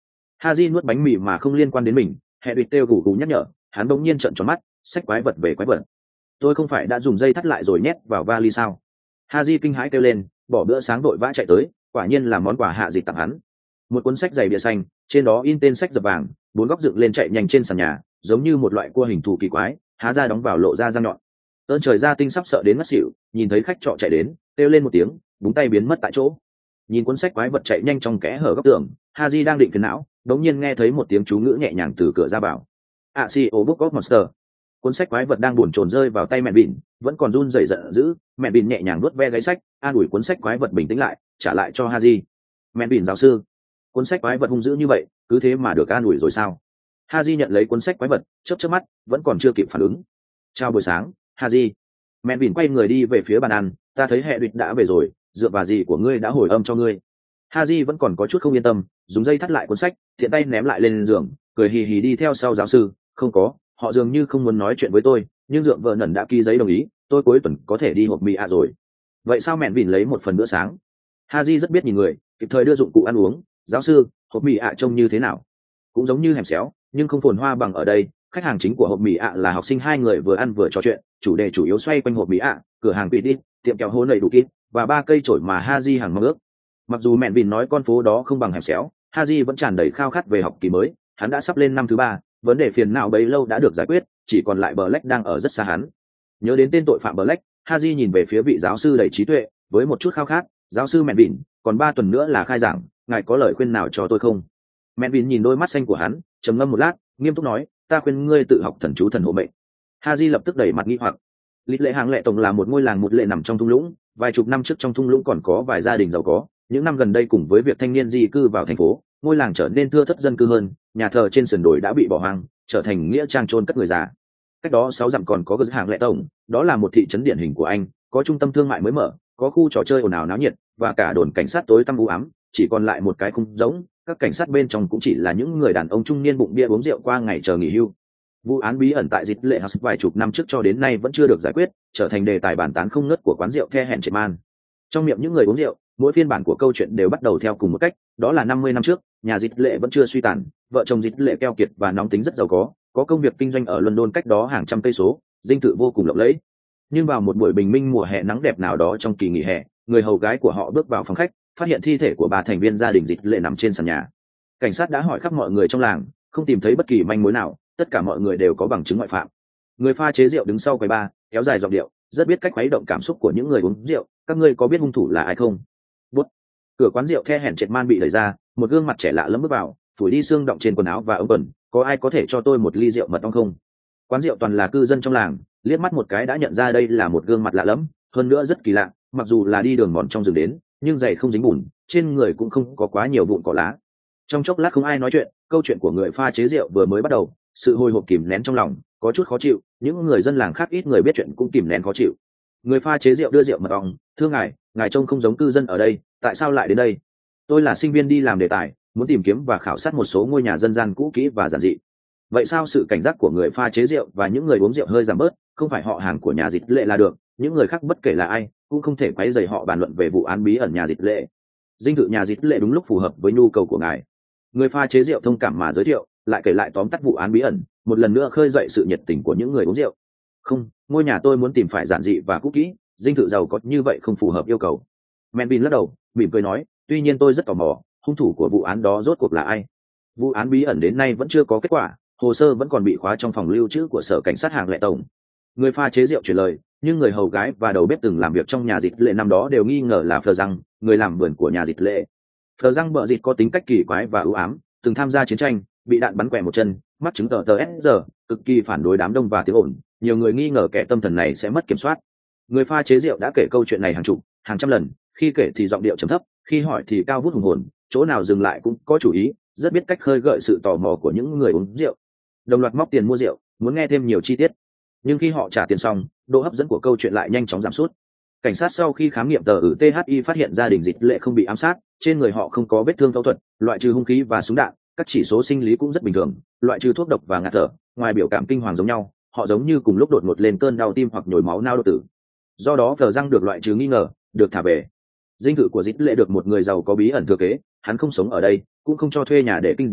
Haji nuốt bánh mì mà không liên quan đến mình, hệ địch kêu gù gù nhắc nhở, hắn bỗng nhiên trợn tròn mắt, xách quái vật về quái vật. Tôi không phải đã dùng dây thắt lại rồi nhét vào vali sao? Haji kinh hãi kêu lên, bỏ bữa sáng vội vã chạy tới, quả nhiên là món quà hạ dịch tặng hắn. Một cuốn sách dày bìa xanh, trên đó in tên sách dập vàng, bốn góc dựng lên chạy nhanh trên sàn nhà, giống như một loại cua hình thù kỳ quái, há ra đóng vào lộ ra răng nhọn. Ơn trời ra tinh sắp sợ đến ngất xỉu, nhìn thấy khách trọ chạy đến, kêu lên một tiếng, búng tay biến mất tại chỗ. Nhìn cuốn sách quái vật chạy nhanh trong kẽ hở góc tường, Haji đang định phiền não, đống nhiên nghe thấy một tiếng chú ngữ nhẹ nhàng từ cửa ra vào. Axio Book of Monster. Cuốn sách quái vật đang buồn chồn rơi vào tay mẹ bỉn, vẫn còn run rẩy giận dữ, mẹ bỉn nhẹ nhàng nuốt ve gáy sách, an ủi cuốn sách quái vật bình tĩnh lại, trả lại cho Haji. Mẹ bỉn giáo sư, cuốn sách quái vật hung dữ như vậy, cứ thế mà được an ủi rồi sao? Haji nhận lấy cuốn sách quái vật, chớp mắt, vẫn còn chưa kịp phản ứng. Chào buổi sáng, Haji. Mẹ bỉn quay người đi về phía bàn ăn, ta thấy hệ địch đã về rồi, dựa vào gì của ngươi đã hồi âm cho ngươi? Haji vẫn còn có chút không yên tâm, dùng dây thắt lại cuốn sách, thiện tay ném lại lên giường, cười hì hì đi theo sau giáo sư. Không có, họ dường như không muốn nói chuyện với tôi, nhưng dượng vợ nần đã ký giấy đồng ý, tôi cuối tuần có thể đi hộp mì ạ rồi. Vậy sao mẹ bỉn lấy một phần bữa sáng? Haji rất biết nhìn người, kịp thời đưa dụng cụ ăn uống. Giáo sư, hộp mì ạ trông như thế nào? Cũng giống như hẻm xéo, nhưng không phồn hoa bằng ở đây. Khách hàng chính của hộp mì ạ là học sinh hai người vừa ăn vừa trò chuyện, chủ đề chủ yếu xoay quanh hộp mì ạ, cửa hàng vị đi, tiệm kẹo hôn đầy đủ kít và ba cây chổi mà Haji hàng mong ước. Mặc dù mẹ bỉn nói con phố đó không bằng hẻm xéo, Haji vẫn tràn đầy khao khát về học kỳ mới. Hắn đã sắp lên năm thứ 3, vấn đề phiền não bấy lâu đã được giải quyết, chỉ còn lại Black đang ở rất xa hắn. Nhớ đến tên tội phạm Black, Haji nhìn về phía vị giáo sư đầy trí tuệ, với một chút khao khát. Giáo sư mẹ bỉn, còn 3 tuần nữa là khai giảng, ngài có lời khuyên nào cho tôi không? Mẹ bỉn nhìn đôi mắt xanh của hắn, trầm ngâm một lát, nghiêm túc nói, ta khuyên ngươi tự học thần chú thần hộ mệnh. Haji lập tức đẩy mặt nghi hoặc. Lịch lệ hàng lệ tổng là một ngôi làng một lệ nằm trong thung lũng, vài chục năm trước trong thung lũng còn có vài gia đình giàu có, những năm gần đây cùng với việc thanh niên di cư vào thành phố, ngôi làng trở nên thưa thớt dân cư hơn, nhà thờ trên sườn đồi đã bị bỏ hoang, trở thành nghĩa trang chôn cất người già. Cách đó 6 dặm còn có cửa hàng lệ tổng, đó là một thị trấn điển hình của Anh, có trung tâm thương mại mới mở, có khu trò chơi ồn ào náo nhiệt và cả đồn cảnh sát tối tăm u ám, chỉ còn lại một cái khung rỗng, các cảnh sát bên trong cũng chỉ là những người đàn ông trung niên bụng bia uống rượu qua ngày chờ nghỉ hưu. Vụ án bí ẩn tại Dịch Lệ House vài chục năm trước cho đến nay vẫn chưa được giải quyết, trở thành đề tài bàn tán không ngớt của quán rượu The Hẹn Trệ Man. Trong miệng những người uống rượu, mỗi phiên bản của câu chuyện đều bắt đầu theo cùng một cách, đó là 50 năm trước, nhà Dịch Lệ vẫn chưa suy tàn, vợ chồng Dịch Lệ keo kiệt và nóng tính rất giàu có công việc kinh doanh ở London cách đó hàng trăm cây số, dinh thự vô cùng lộng lẫy. Nhưng vào một buổi bình minh mùa hè nắng đẹp nào đó trong kỳ nghỉ hè, người hầu gái của họ bước vào phòng khách, phát hiện thi thể của 3 thành viên gia đình Dịch Lệ nằm trên sàn nhà. Cảnh sát đã hỏi khắp mọi người trong làng, không tìm thấy bất kỳ manh mối nào, tất cả mọi người đều có bằng chứng ngoại phạm. Người pha chế rượu đứng sau quầy bar, kéo dài giọng điệu, rất biết cách khuấy động cảm xúc của những người uống rượu. Các ngươi có biết hung thủ là ai không? Bút. Cửa quán rượu The Hẹn Trệ Man bị đẩy ra, một gương mặt trẻ lạ lẫm bước vào, phủi đi xương động trên quần áo và ống quần. Có ai có thể cho tôi một ly rượu mật ong không? Quán rượu toàn là cư dân trong làng, liếc mắt một cái đã nhận ra đây là một gương mặt lạ lẫm, hơn nữa rất kỳ lạ. Mặc dù là đi đường mòn trong rừng đến, nhưng giày không dính bùn, trên người cũng không có quá nhiều vụn cỏ lá. Trong chốc lát không ai nói chuyện, câu chuyện của người pha chế rượu vừa mới bắt đầu, sự hồi hộp kìm nén trong lòng, có chút khó chịu. Những người dân làng khác ít người biết chuyện cũng kìm nén khó chịu. Người pha chế rượu đưa rượu mật ong, thưa ngài trông không giống cư dân ở đây, tại sao lại đến đây? Tôi là sinh viên đi làm đề tài, muốn tìm kiếm và khảo sát một số ngôi nhà dân gian cũ kỹ và giản dị. Vậy sao sự cảnh giác của người pha chế rượu và những người uống rượu hơi giảm bớt? Không phải họ hàng của nhà Dịch Lệ là được, những người khác bất kể là ai cũng không thể quấy rầy họ bàn luận về vụ án bí ẩn nhà Dịch Lệ. Dinh thự nhà Dịch Lệ đúng lúc phù hợp với nhu cầu của ngài. Người pha chế rượu thông cảm mà giới thiệu, lại kể lại tóm tắt vụ án bí ẩn, một lần nữa khơi dậy sự nhiệt tình của những người uống rượu. Không, ngôi nhà tôi muốn tìm phải giản dị và cũ kỹ, dinh thự giàu có như vậy không phù hợp yêu cầu. Menvin lắc đầu, mỉm cười nói, tuy nhiên tôi rất tò mò, hung thủ của vụ án đó rốt cuộc là ai? Vụ án bí ẩn đến nay vẫn chưa có kết quả, hồ sơ vẫn còn bị khóa trong phòng lưu trữ của sở cảnh sát hàng lệ tổng. Người pha chế rượu chuyển lời, nhưng người hầu gái và đầu bếp từng làm việc trong nhà Dịch Lệ năm đó đều nghi ngờ là Phờ Răng, người làm vườn của nhà Dịch Lệ. Phờ Răng bợ dịt có tính cách kỳ quái và ưu ám, từng tham gia chiến tranh, bị đạn bắn quẹ một chân, mắc chứng tờ S, cực kỳ phản đối đám đông và tiếng ồn. Nhiều người nghi ngờ kẻ tâm thần này sẽ mất kiểm soát. Người pha chế rượu đã kể câu chuyện này hàng chục, hàng trăm lần, khi kể thì giọng điệu trầm thấp, khi hỏi thì cao vút hùng hồn, chỗ nào dừng lại cũng có chủ ý, rất biết cách khơi gợi sự tò mò của những người uống rượu. Đồng loạt móc tiền mua rượu, muốn nghe thêm nhiều chi tiết. Nhưng khi họ trả tiền xong, độ hấp dẫn của câu chuyện lại nhanh chóng giảm sút. Cảnh sát sau khi khám nghiệm tờ THI phát hiện gia đình Dịch Lệ không bị ám sát, trên người họ không có vết thương phẫu thuật, loại trừ hung khí và súng đạn, các chỉ số sinh lý cũng rất bình thường, loại trừ thuốc độc và ngạt thở, ngoài biểu cảm kinh hoàng giống nhau, họ giống như cùng lúc đột ngột lên cơn đau tim hoặc nhồi máu não đột tử. Do đó Phờ Răng được loại trừ nghi ngờ, được thả về. Dinh thự của Dịch Lệ được một người giàu có bí ẩn thừa kế, hắn không sống ở đây, cũng không cho thuê nhà để kinh doanh,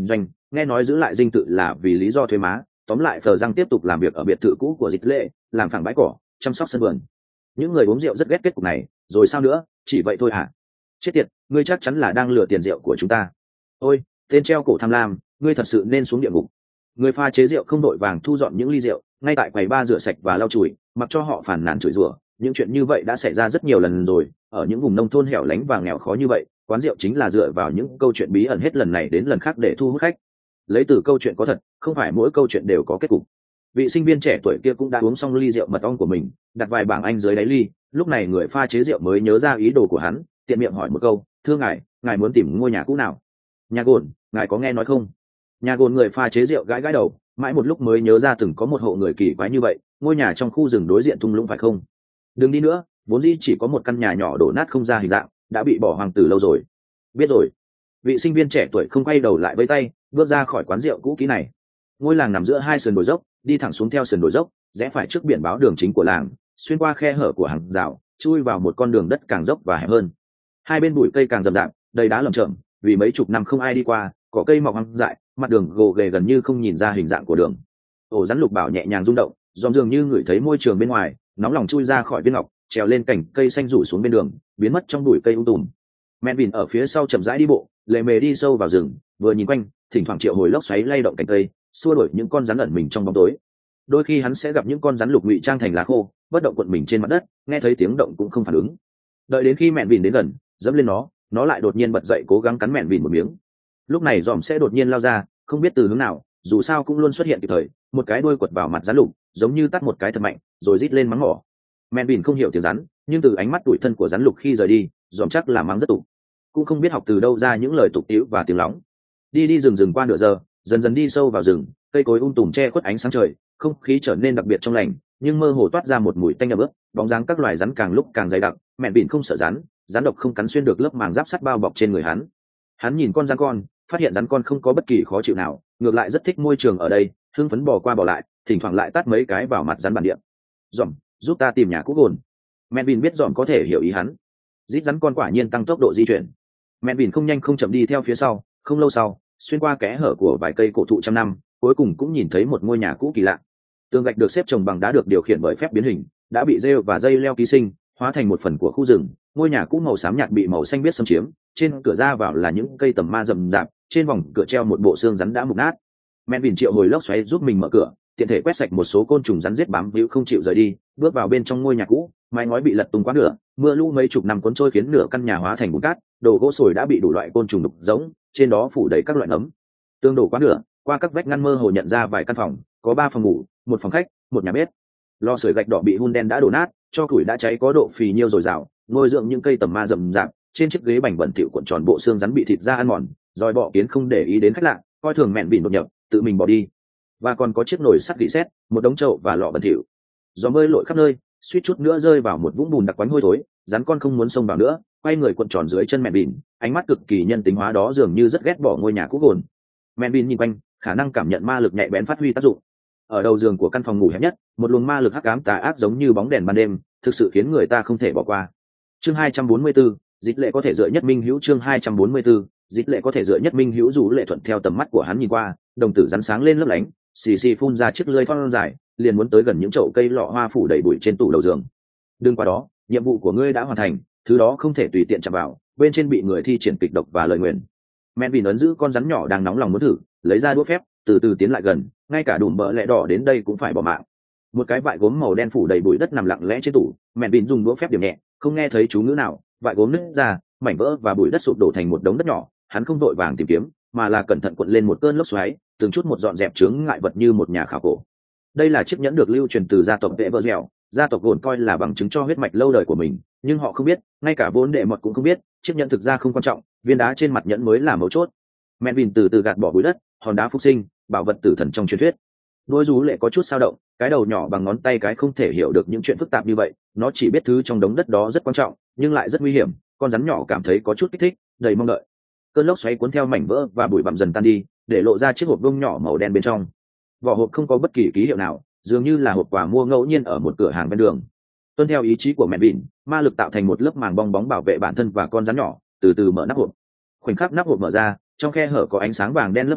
nghe nói giữ lại dinh tự là vì lý do thuế má. Tóm lại Phờ Răng tiếp tục làm việc ở biệt thự cũ của Dịch Lệ, làm phẳng bãi cỏ, chăm sóc sân vườn. Những người uống rượu rất ghét kết cục này, rồi sao nữa, chỉ vậy thôi hả? Chết tiệt, ngươi chắc chắn là đang lừa tiền rượu của chúng ta. Ôi, tên treo cổ tham lam, ngươi thật sự nên xuống địa ngục. Người pha chế rượu không đội vàng thu dọn những ly rượu, ngay tại quầy bar rửa sạch và lau chùi, mặc cho họ phàn nàn chửi rủa. Những chuyện như vậy đã xảy ra rất nhiều lần rồi, ở những vùng nông thôn hẻo lánh và nghèo khó như vậy, quán rượu chính là dựa vào những câu chuyện bí ẩn hết lần này đến lần khác để thu hút khách. Lấy từ câu chuyện có thật, không phải mỗi câu chuyện đều có kết cục. Vị sinh viên trẻ tuổi kia cũng đã uống xong ly rượu mật ong của mình, đặt vài bảng Anh dưới đáy ly. Lúc này người pha chế rượu mới nhớ ra ý đồ của hắn, tiện miệng hỏi một câu: thưa ngài muốn tìm ngôi nhà cũ nào? Nhà gồn, ngài có nghe nói không? Nhà gồn, người pha chế rượu gãi gãi đầu, mãi một lúc mới nhớ ra từng có một hộ người kỳ quái như vậy, ngôi nhà trong khu rừng đối diện thung lũng phải không? Đừng đi nữa, vốn dĩ chỉ có một căn nhà nhỏ đổ nát không ra hình dạng, đã bị bỏ hoang từ lâu rồi. Biết rồi. Vị sinh viên trẻ tuổi không quay đầu lại với tay, bước ra khỏi quán rượu cũ kỹ này. Ngôi làng nằm giữa hai sườn đồi dốc, đi thẳng xuống theo sườn đồi dốc, rẽ phải trước biển báo đường chính của làng, xuyên qua khe hở của hàng rào, chui vào một con đường đất càng dốc và hẹp hơn. Hai bên bụi cây càng rậm rạp, đầy đá lởm chởm, vì mấy chục năm không ai đi qua, cỏ cây mọc hoang dại, mặt đường gồ ghề gần như không nhìn ra hình dạng của đường. Ổ rắn lục bảo nhẹ nhàng rung động, dường như ngửi thấy môi trường bên ngoài, nóng lòng chui ra khỏi viên ngọc, trèo lên cành cây xanh rủ xuống bên đường, biến mất trong bụi cây tùm. Melvin ở phía sau chậm rãi đi bộ, lề mề đi sâu vào rừng, vừa nhìn quanh, thỉnh thoảng triệu hồi lốc xoáy lay động cành cây, xua đuổi những con rắn ẩn mình trong bóng tối. Đôi khi hắn sẽ gặp những con rắn lục ngụy trang thành lá khô, bất động cuộn mình trên mặt đất, nghe thấy tiếng động cũng không phản ứng. Đợi đến khi Melvin đến gần, dẫm lên nó lại đột nhiên bật dậy cố gắng cắn Melvin một miếng. Lúc này giòm sẽ đột nhiên lao ra, không biết từ hướng nào, dù sao cũng luôn xuất hiện kịp thời, một cái đuôi quật vào mặt rắn lục, giống như tát một cái thật mạnh, rồi rít lên mắng mỏ. Melvin không hiểu tiếng rắn, nhưng từ ánh mắt tủi thân của rắn lục khi rời đi, giòm chắc là mắng rất tục, cũng không biết học từ đâu ra những lời tục tĩu và tiếng lóng. Đi rừng qua nửa giờ, dần dần đi sâu vào rừng, cây cối tùm che khuất ánh sáng trời, không khí trở nên đặc biệt trong lành, nhưng mơ hồ toát ra một mùi tanh ẩm ướt. Bóng dáng các loài rắn càng lúc càng dày đặc. Melvin không sợ rắn độc không cắn xuyên được lớp màng giáp sắt bao bọc trên người hắn. Hắn nhìn con rắn con, phát hiện rắn con không có bất kỳ khó chịu nào, ngược lại rất thích môi trường ở đây, hưng phấn bò qua bò lại, thỉnh thoảng lại tát mấy cái vào mặt rắn bản địa. Giòm, giúp ta tìm nhà cũ gồn. Melvin biết giòm có thể hiểu ý hắn. Rít rắn con quả nhiên tăng tốc độ di chuyển. Melvin không nhanh không chậm đi theo phía sau, không lâu sau, xuyên qua kẽ hở của vài cây cổ thụ trăm năm, cuối cùng cũng nhìn thấy một ngôi nhà cũ kỳ lạ. Tường gạch được xếp chồng bằng đá được điều khiển bởi phép biến hình, đã bị rêu và dây leo ký sinh, hóa thành một phần của khu rừng. Ngôi nhà cũ màu xám nhạt bị màu xanh biếc xâm chiếm, trên cửa ra vào là những cây tầm ma rậm rạp, trên vòng cửa treo một bộ xương rắn đã mục nát. Melvin triệu hồi lốc xoáy giúp mình mở cửa, tiện thể quét sạch một số côn trùng rắn giết bám víu không chịu rời đi, bước vào bên trong ngôi nhà cũ. Mái ngói bị lật tung quá nửa, mưa lũ mấy chục năm cuốn trôi khiến nửa căn nhà hóa thành bùn cát, đồ gỗ sồi đã bị đủ loại côn trùng đục giống, trên đó phủ đầy các loại nấm. Tương đổ quá nửa, qua các vách ngăn mơ hồ nhận ra vài căn phòng, có 3 phòng ngủ, một phòng khách, một nhà bếp. Lò sưởi gạch đỏ bị hun đen đã đổ nát, cho củi đã cháy có độ phì nhiêu dồi dào, ngồi dưỡng những cây tầm ma rậm rạp, trên chiếc ghế bành bẩn thỉu cuộn tròn bộ xương rắn bị thịt ra ăn mòn, rồi bọ kiến không để ý đến khách lạ, coi thường Melvin đột nhập, tự mình bỏ đi. Và còn có chiếc nồi sắt rỉ sét, một đống chậu và lọ bẩn thỉu. Gió bơi lội khắp nơi, suýt chút nữa rơi vào một vũng bùn đặc quánh hôi thối. Rắn con không muốn xông vào nữa, quay người cuộn tròn dưới chân Melvin, ánh mắt cực kỳ nhân tính hóa đó dường như rất ghét bỏ ngôi nhà cũ gồn. Melvin nhìn quanh, khả năng cảm nhận ma lực nhạy bén phát huy tác dụng. Ở đầu giường của căn phòng ngủ hẹp nhất, một luồng ma lực hắc ám tà ác giống như bóng đèn ban đêm, thực sự khiến người ta không thể bỏ qua. Chương 244, Dịch Lệ có thể dựa nhất minh hữu. Chương 244, Dịch Lệ có thể dựa nhất minh hữu. Dù Lệ thuận theo tầm mắt của hắn nhìn qua, đồng tử rắn sáng lên lấp lánh, xì xì phun ra chiếc lưỡi thon dài, liền muốn tới gần những chậu cây lọ hoa phủ đầy bụi trên tủ đầu giường. Đừng qua đó, nhiệm vụ của ngươi đã hoàn thành, thứ đó không thể tùy tiện chạm vào, bên trên bị người thi triển kịch độc và lời nguyền. Melvin ấn giữ con rắn nhỏ đang nóng lòng muốn thử, lấy ra đũa phép, từ từ tiến lại gần, ngay cả đùm bợ lẹ đỏ đến đây cũng phải bỏ mạng. Một cái vại gốm màu đen phủ đầy bụi đất nằm lặng lẽ trên tủ. Melvin dùng đũa phép điểm nhẹ, không nghe thấy chú ngữ nào, vại gốm nứt ra, mảnh vỡ và bụi đất sụp đổ thành một đống đất nhỏ. Hắn không vội vàng tìm kiếm, mà là cẩn thận cuộn lên một cơn lốc xoáy, từng chút một dọn dẹp chướng ngại vật như một nhà khảo cổ. Đây là chiếc nhẫn được lưu truyền từ gia tộc vệ vợ dẻo, gia tộc gồn coi là bằng chứng cho huyết mạch lâu đời của mình, nhưng họ không biết, ngay cả vốn đệ mọt cũng không biết, chiếc nhẫn thực ra không quan trọng, viên đá trên mặt nhẫn mới là mấu chốt. Melvin từ từ gạt bỏ bụi đất, hòn đá phục sinh, bảo vật tử thần trong truyền thuyết. Đôi Rú Lệ có chút dao động, cái đầu nhỏ bằng ngón tay cái không thể hiểu được những chuyện phức tạp như vậy, nó chỉ biết thứ trong đống đất đó rất quan trọng, nhưng lại rất nguy hiểm. Con rắn nhỏ cảm thấy có chút kích thích, đầy mong đợi. Cơn lốc xoáy cuốn theo mảnh vỡ và bụi bặm dần tan đi, để lộ ra chiếc hộp bông nhỏ màu đen bên trong. Vỏ hộp không có bất kỳ ký hiệu nào, dường như là hộp quà mua ngẫu nhiên ở một cửa hàng ven đường. Tuân theo ý chí của Melvin, ma lực tạo thành một lớp màng bong bóng bảo vệ bản thân và con rắn nhỏ, từ từ mở nắp hộp. Khoảnh khắc nắp hộp mở ra, trong khe hở có ánh sáng vàng đen lấp lánh,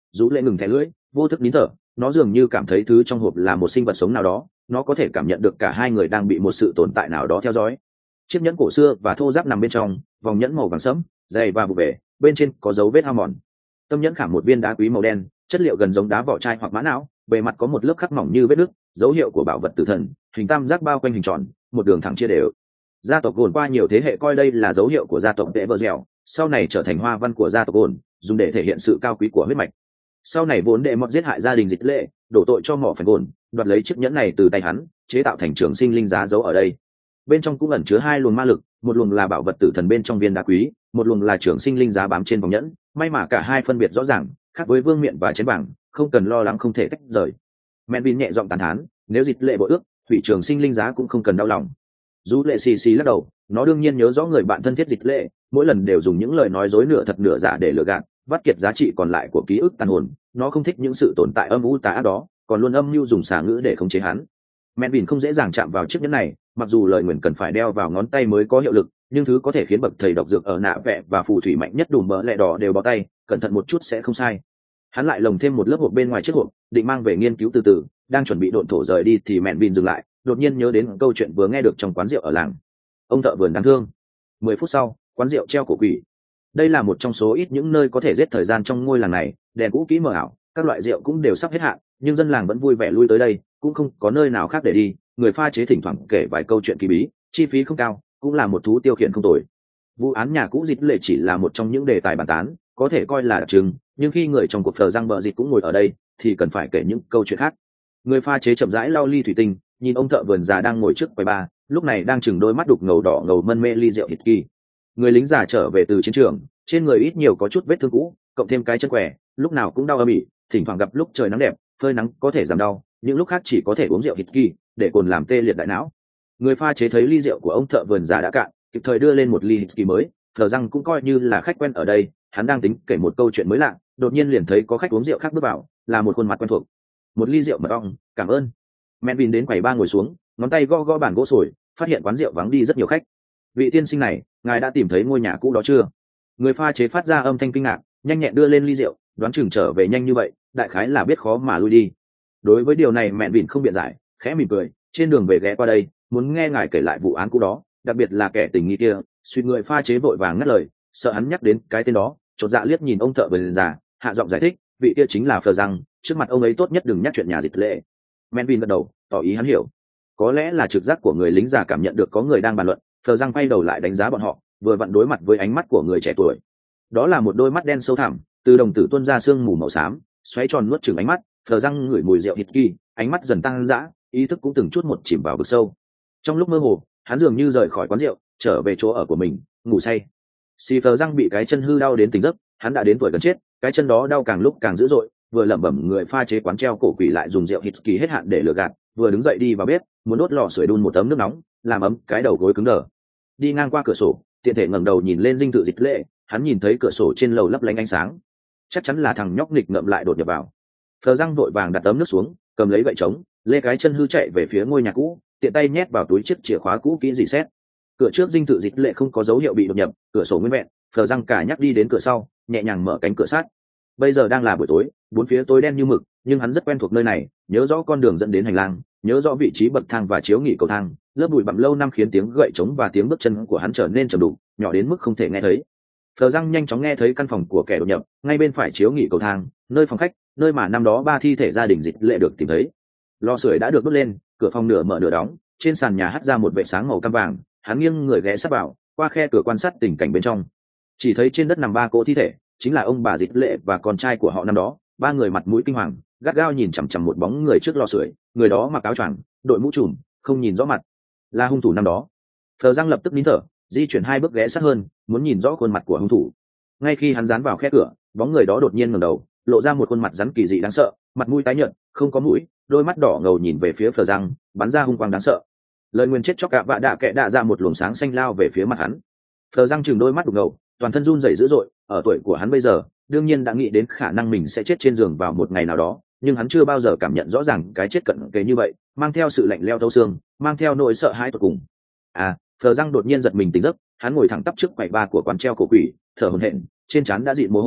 Dụ lệ ngừng thẻ lưỡi, vô thức nín thở. Nó dường như cảm thấy thứ trong hộp là một sinh vật sống nào đó, nó có thể cảm nhận được cả hai người đang bị một sự tồn tại nào đó theo dõi. Chiếc nhẫn cổ xưa và thô ráp nằm bên trong, vòng nhẫn màu vàng sẫm, dày và vụ bể, bên trên có dấu vết hao mòn. Tâm nhẫn khảm một viên đá quý màu đen, chất liệu gần giống đá vỏ chai hoặc mã não, bề mặt có một lớp khắc mỏng như vết nứt, dấu hiệu của bảo vật tử thần, hình tam giác bao quanh hình tròn, một đường thẳng chia đều. Gia tộc Gồn qua nhiều thế hệ coi đây là dấu hiệu của gia tộc Tệ Bờ Dẻo, sau này trở thành hoa văn của gia tộc Gồn, dùng để thể hiện sự cao quý của huyết mạch. Sau này vốn đệ mọt giết hại gia đình Dịch Lệ, đổ tội cho mỏ phải Gồn, đoạt lấy chiếc nhẫn này từ tay hắn, chế tạo thành trường sinh linh giá dấu ở đây. Bên trong cũng ẩn chứa hai luồng ma lực, một luồng là bảo vật tử thần bên trong viên đá quý, một luồng là trường sinh linh giá bám trên vòng nhẫn. May mà cả hai phân biệt rõ ràng, khác với vương miện và chén vàng, không cần lo lắng không thể tách rời. Menvin nhẹ giọng tán thán, nếu Dịch Lệ bội ước, hủy trường sinh linh giá cũng không cần đau lòng. Dù lệ xì xì lắc đầu, nó đương nhiên nhớ rõ người bạn thân thiết Dịch Lệ, mỗi lần đều dùng những lời nói dối nửa thật nửa giả để lừa gạt, vắt kiệt giá trị còn lại của ký ức tàn hồn. Nó không thích những sự tồn tại âm u tà ác đó, còn luôn âm mưu dùng xà ngữ để khống chế hắn. Menvin không dễ dàng chạm vào chiếc nhẫn này, mặc dù lời nguyền cần phải đeo vào ngón tay mới có hiệu lực, nhưng thứ có thể khiến bậc thầy độc dược ở nạ vẽ và phù thủy mạnh nhất đủ mỡ lẹ đỏ đều bó tay, cẩn thận một chút sẽ không sai. Hắn lại lồng thêm một lớp hộp bên ngoài chiếc hộp, định mang về nghiên cứu từ từ, đang chuẩn bị độn thổ rời đi thì Menvin dừng lại, đột nhiên nhớ đến câu chuyện vừa nghe được trong quán rượu ở làng. Ông thợ vườn đáng thương. 10 phút sau, quán rượu treo cổ quỷ. Đây là một trong số ít những nơi có thể giết thời gian trong ngôi làng này, đèn cũ kỹ mờ ảo, các loại rượu cũng đều sắp hết hạn, nhưng dân làng vẫn vui vẻ lui tới đây, cũng không có nơi nào khác để đi. Người pha chế thỉnh thoảng kể vài câu chuyện kỳ bí, chi phí không cao, cũng là một thú tiêu khiển không tồi. Vụ án nhà cũ Dịch Lệ chỉ là một trong những đề tài bàn tán, có thể coi là đặc trưng, nhưng khi người trong cuộc thờ răng bờ dịch cũng ngồi ở đây, thì cần phải kể những câu chuyện khác. Người pha chế chậm rãi lau ly thủy tinh, nhìn ông thợ vườn già đang ngồi trước quầy bar, lúc này đang chừng đôi mắt đục ngầu đỏ ngầu mân mê ly rượu hít kỳ. Người lính già trở về từ chiến trường, trên người ít nhiều có chút vết thương cũ, cộng thêm cái chân què, lúc nào cũng đau âm ỉ, thỉnh thoảng gặp lúc trời nắng đẹp, phơi nắng có thể giảm đau, những lúc khác chỉ có thể uống rượu hít kỳ để cồn làm tê liệt đại não. Người pha chế thấy ly rượu của ông thợ vườn già đã cạn, kịp thời đưa lên một ly hít kỳ mới. Thờ răng cũng coi như là khách quen ở đây, hắn đang tính kể một câu chuyện mới lạ, đột nhiên liền thấy có khách uống rượu khác bước vào, là một khuôn mặt quen thuộc. Một ly rượu mật ong, cảm ơn. Menvin đến quầy ba ngồi xuống, ngón tay gõ gõ bàn gỗ sồi, phát hiện quán rượu vắng đi rất nhiều khách. Vị tiên sinh này, ngài đã tìm thấy ngôi nhà cũ đó chưa? Người pha chế phát ra âm thanh kinh ngạc, nhanh nhẹn đưa lên ly rượu, đoán chừng trở về nhanh như vậy, đại khái là biết khó mà lui đi. Đối với điều này Menvin không biện giải, khẽ mỉm cười, trên đường về ghé qua đây, muốn nghe ngài kể lại vụ án cũ đó, đặc biệt là kẻ tình nghi kia. Suýt người pha chế vội vàng ngắt lời, sợ hắn nhắc đến cái tên đó, chột dạ liếc nhìn ông thợ vườn già, hạ giọng giải thích, vị kia chính là Phờ Răng, trước mặt ông ấy tốt nhất đừng nhắc chuyện nhà Dịch Lệ. Menvin gật đầu, tỏ ý hắn hiểu. Có lẽ là trực giác của người lính già cảm nhận được có người đang bàn luận, Phờ Răng quay đầu lại đánh giá bọn họ, vừa vặn đối mặt với ánh mắt của người trẻ tuổi. Đó là một đôi mắt đen sâu thẳm, từ đồng tử tuôn ra sương mù màu xám, xoáy tròn nuốt chửng ánh mắt. Phờ Răng ngửi mùi rượu hít kỳ, ánh mắt dần tăng dã, ý thức cũng từng chút một chìm vào vực sâu. Trong lúc mơ hồ, hắn dường như rời khỏi quán rượu, trở về chỗ ở của mình, ngủ say. Xì Phờ Răng bị cái chân hư đau đến tỉnh giấc, hắn đã đến tuổi gần chết, cái chân đó đau càng lúc càng dữ dội, vừa lẩm bẩm người pha chế quán treo cổ quỷ lại dùng rượu hít kỳ hết hạn để lừa gạt, vừa đứng dậy đi vào bếp, muốn đốt lò sưởi đun một tấm nước nóng, làm ấm cái đầu gối cứng đờ. Đi ngang qua cửa sổ, tiện thể ngẩng đầu nhìn lên dinh thự Dịch Lệ, hắn nhìn thấy cửa sổ trên lầu lấp lánh ánh sáng, chắc chắn là thằng nhóc nghịch ngợm lại đột nhập vào. Phờ Răng vội vàng đặt tấm nước xuống, cầm lấy gậy trống, lê cái chân hư chạy về phía ngôi nhà cũ, tiện tay nhét vào túi chiếc chìa khóa cũ kỹ dì xét. Cửa trước dinh thự Dịch Lệ không có dấu hiệu bị đột nhập, cửa sổ nguyên vẹn. Phờ Răng cả nhắc đi đến cửa sau, nhẹ nhàng mở cánh cửa sắt. Bây giờ đang là buổi tối, bốn phía tối đen như mực, nhưng hắn rất quen thuộc nơi này, nhớ rõ con đường dẫn đến hành lang, nhớ rõ vị trí bậc thang và chiếu nghỉ cầu thang. Lớp bụi bặm lâu năm khiến tiếng gậy trống và tiếng bước chân của hắn trở nên trầm đục, nhỏ đến mức không thể nghe thấy. Phờ Răng nhanh chóng nghe thấy căn phòng của kẻ đột nhập, ngay bên phải chiếu nghỉ cầu thang, nơi phòng khách, nơi mà năm đó 3 thi thể gia đình Dịch Lệ được tìm thấy. Lò sưởi đã được đốt lên, cửa phòng nửa mở nửa đóng, trên sàn nhà hắt ra một vệt sáng màu cam vàng. Hắn nghiêng người ghé sát vào, qua khe cửa quan sát tình cảnh bên trong. Chỉ thấy trên đất nằm 3 cỗ thi thể, chính là ông bà Dịch Lệ và con trai của họ năm đó. 3 người mặt mũi kinh hoàng, gắt gao nhìn chằm chằm một bóng người trước lò sưởi. Người đó mặc áo choàng, đội mũ trùm, không nhìn rõ mặt, là hung thủ năm đó. Phờ Răng lập tức nín thở, di chuyển 2 bước ghé sát hơn, muốn nhìn rõ khuôn mặt của hung thủ. Ngay khi hắn dán vào khe cửa, bóng người đó đột nhiên ngẩng đầu, lộ ra một khuôn mặt rắn kỳ dị đáng sợ, mặt mũi tái nhợt, không có mũi, đôi mắt đỏ ngầu nhìn về phía Phờ Răng, bắn ra hung quang đáng sợ. Lời nguyên chết chóc cả vạ đạ kệ đạ ra một luồng sáng xanh lao về phía mặt hắn. Phờ Răng chừng đôi mắt đục ngầu, toàn thân run rẩy dữ dội. Ở tuổi của hắn bây giờ, đương nhiên đã nghĩ đến khả năng mình sẽ chết trên giường vào một ngày nào đó, nhưng hắn chưa bao giờ cảm nhận rõ ràng cái chết cận kề như vậy, mang theo sự lạnh lẽo thấu xương, mang theo nỗi sợ hãi tột cùng. Phờ Răng đột nhiên giật mình tỉnh giấc, hắn ngồi thẳng tắp trước quầy bar của quán treo cổ quỷ, thở hổn hển, trên trán đã dịn mồ hôi,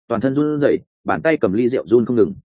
toàn thân run rẩy, bàn tay cầm ly rượu run không ngừng.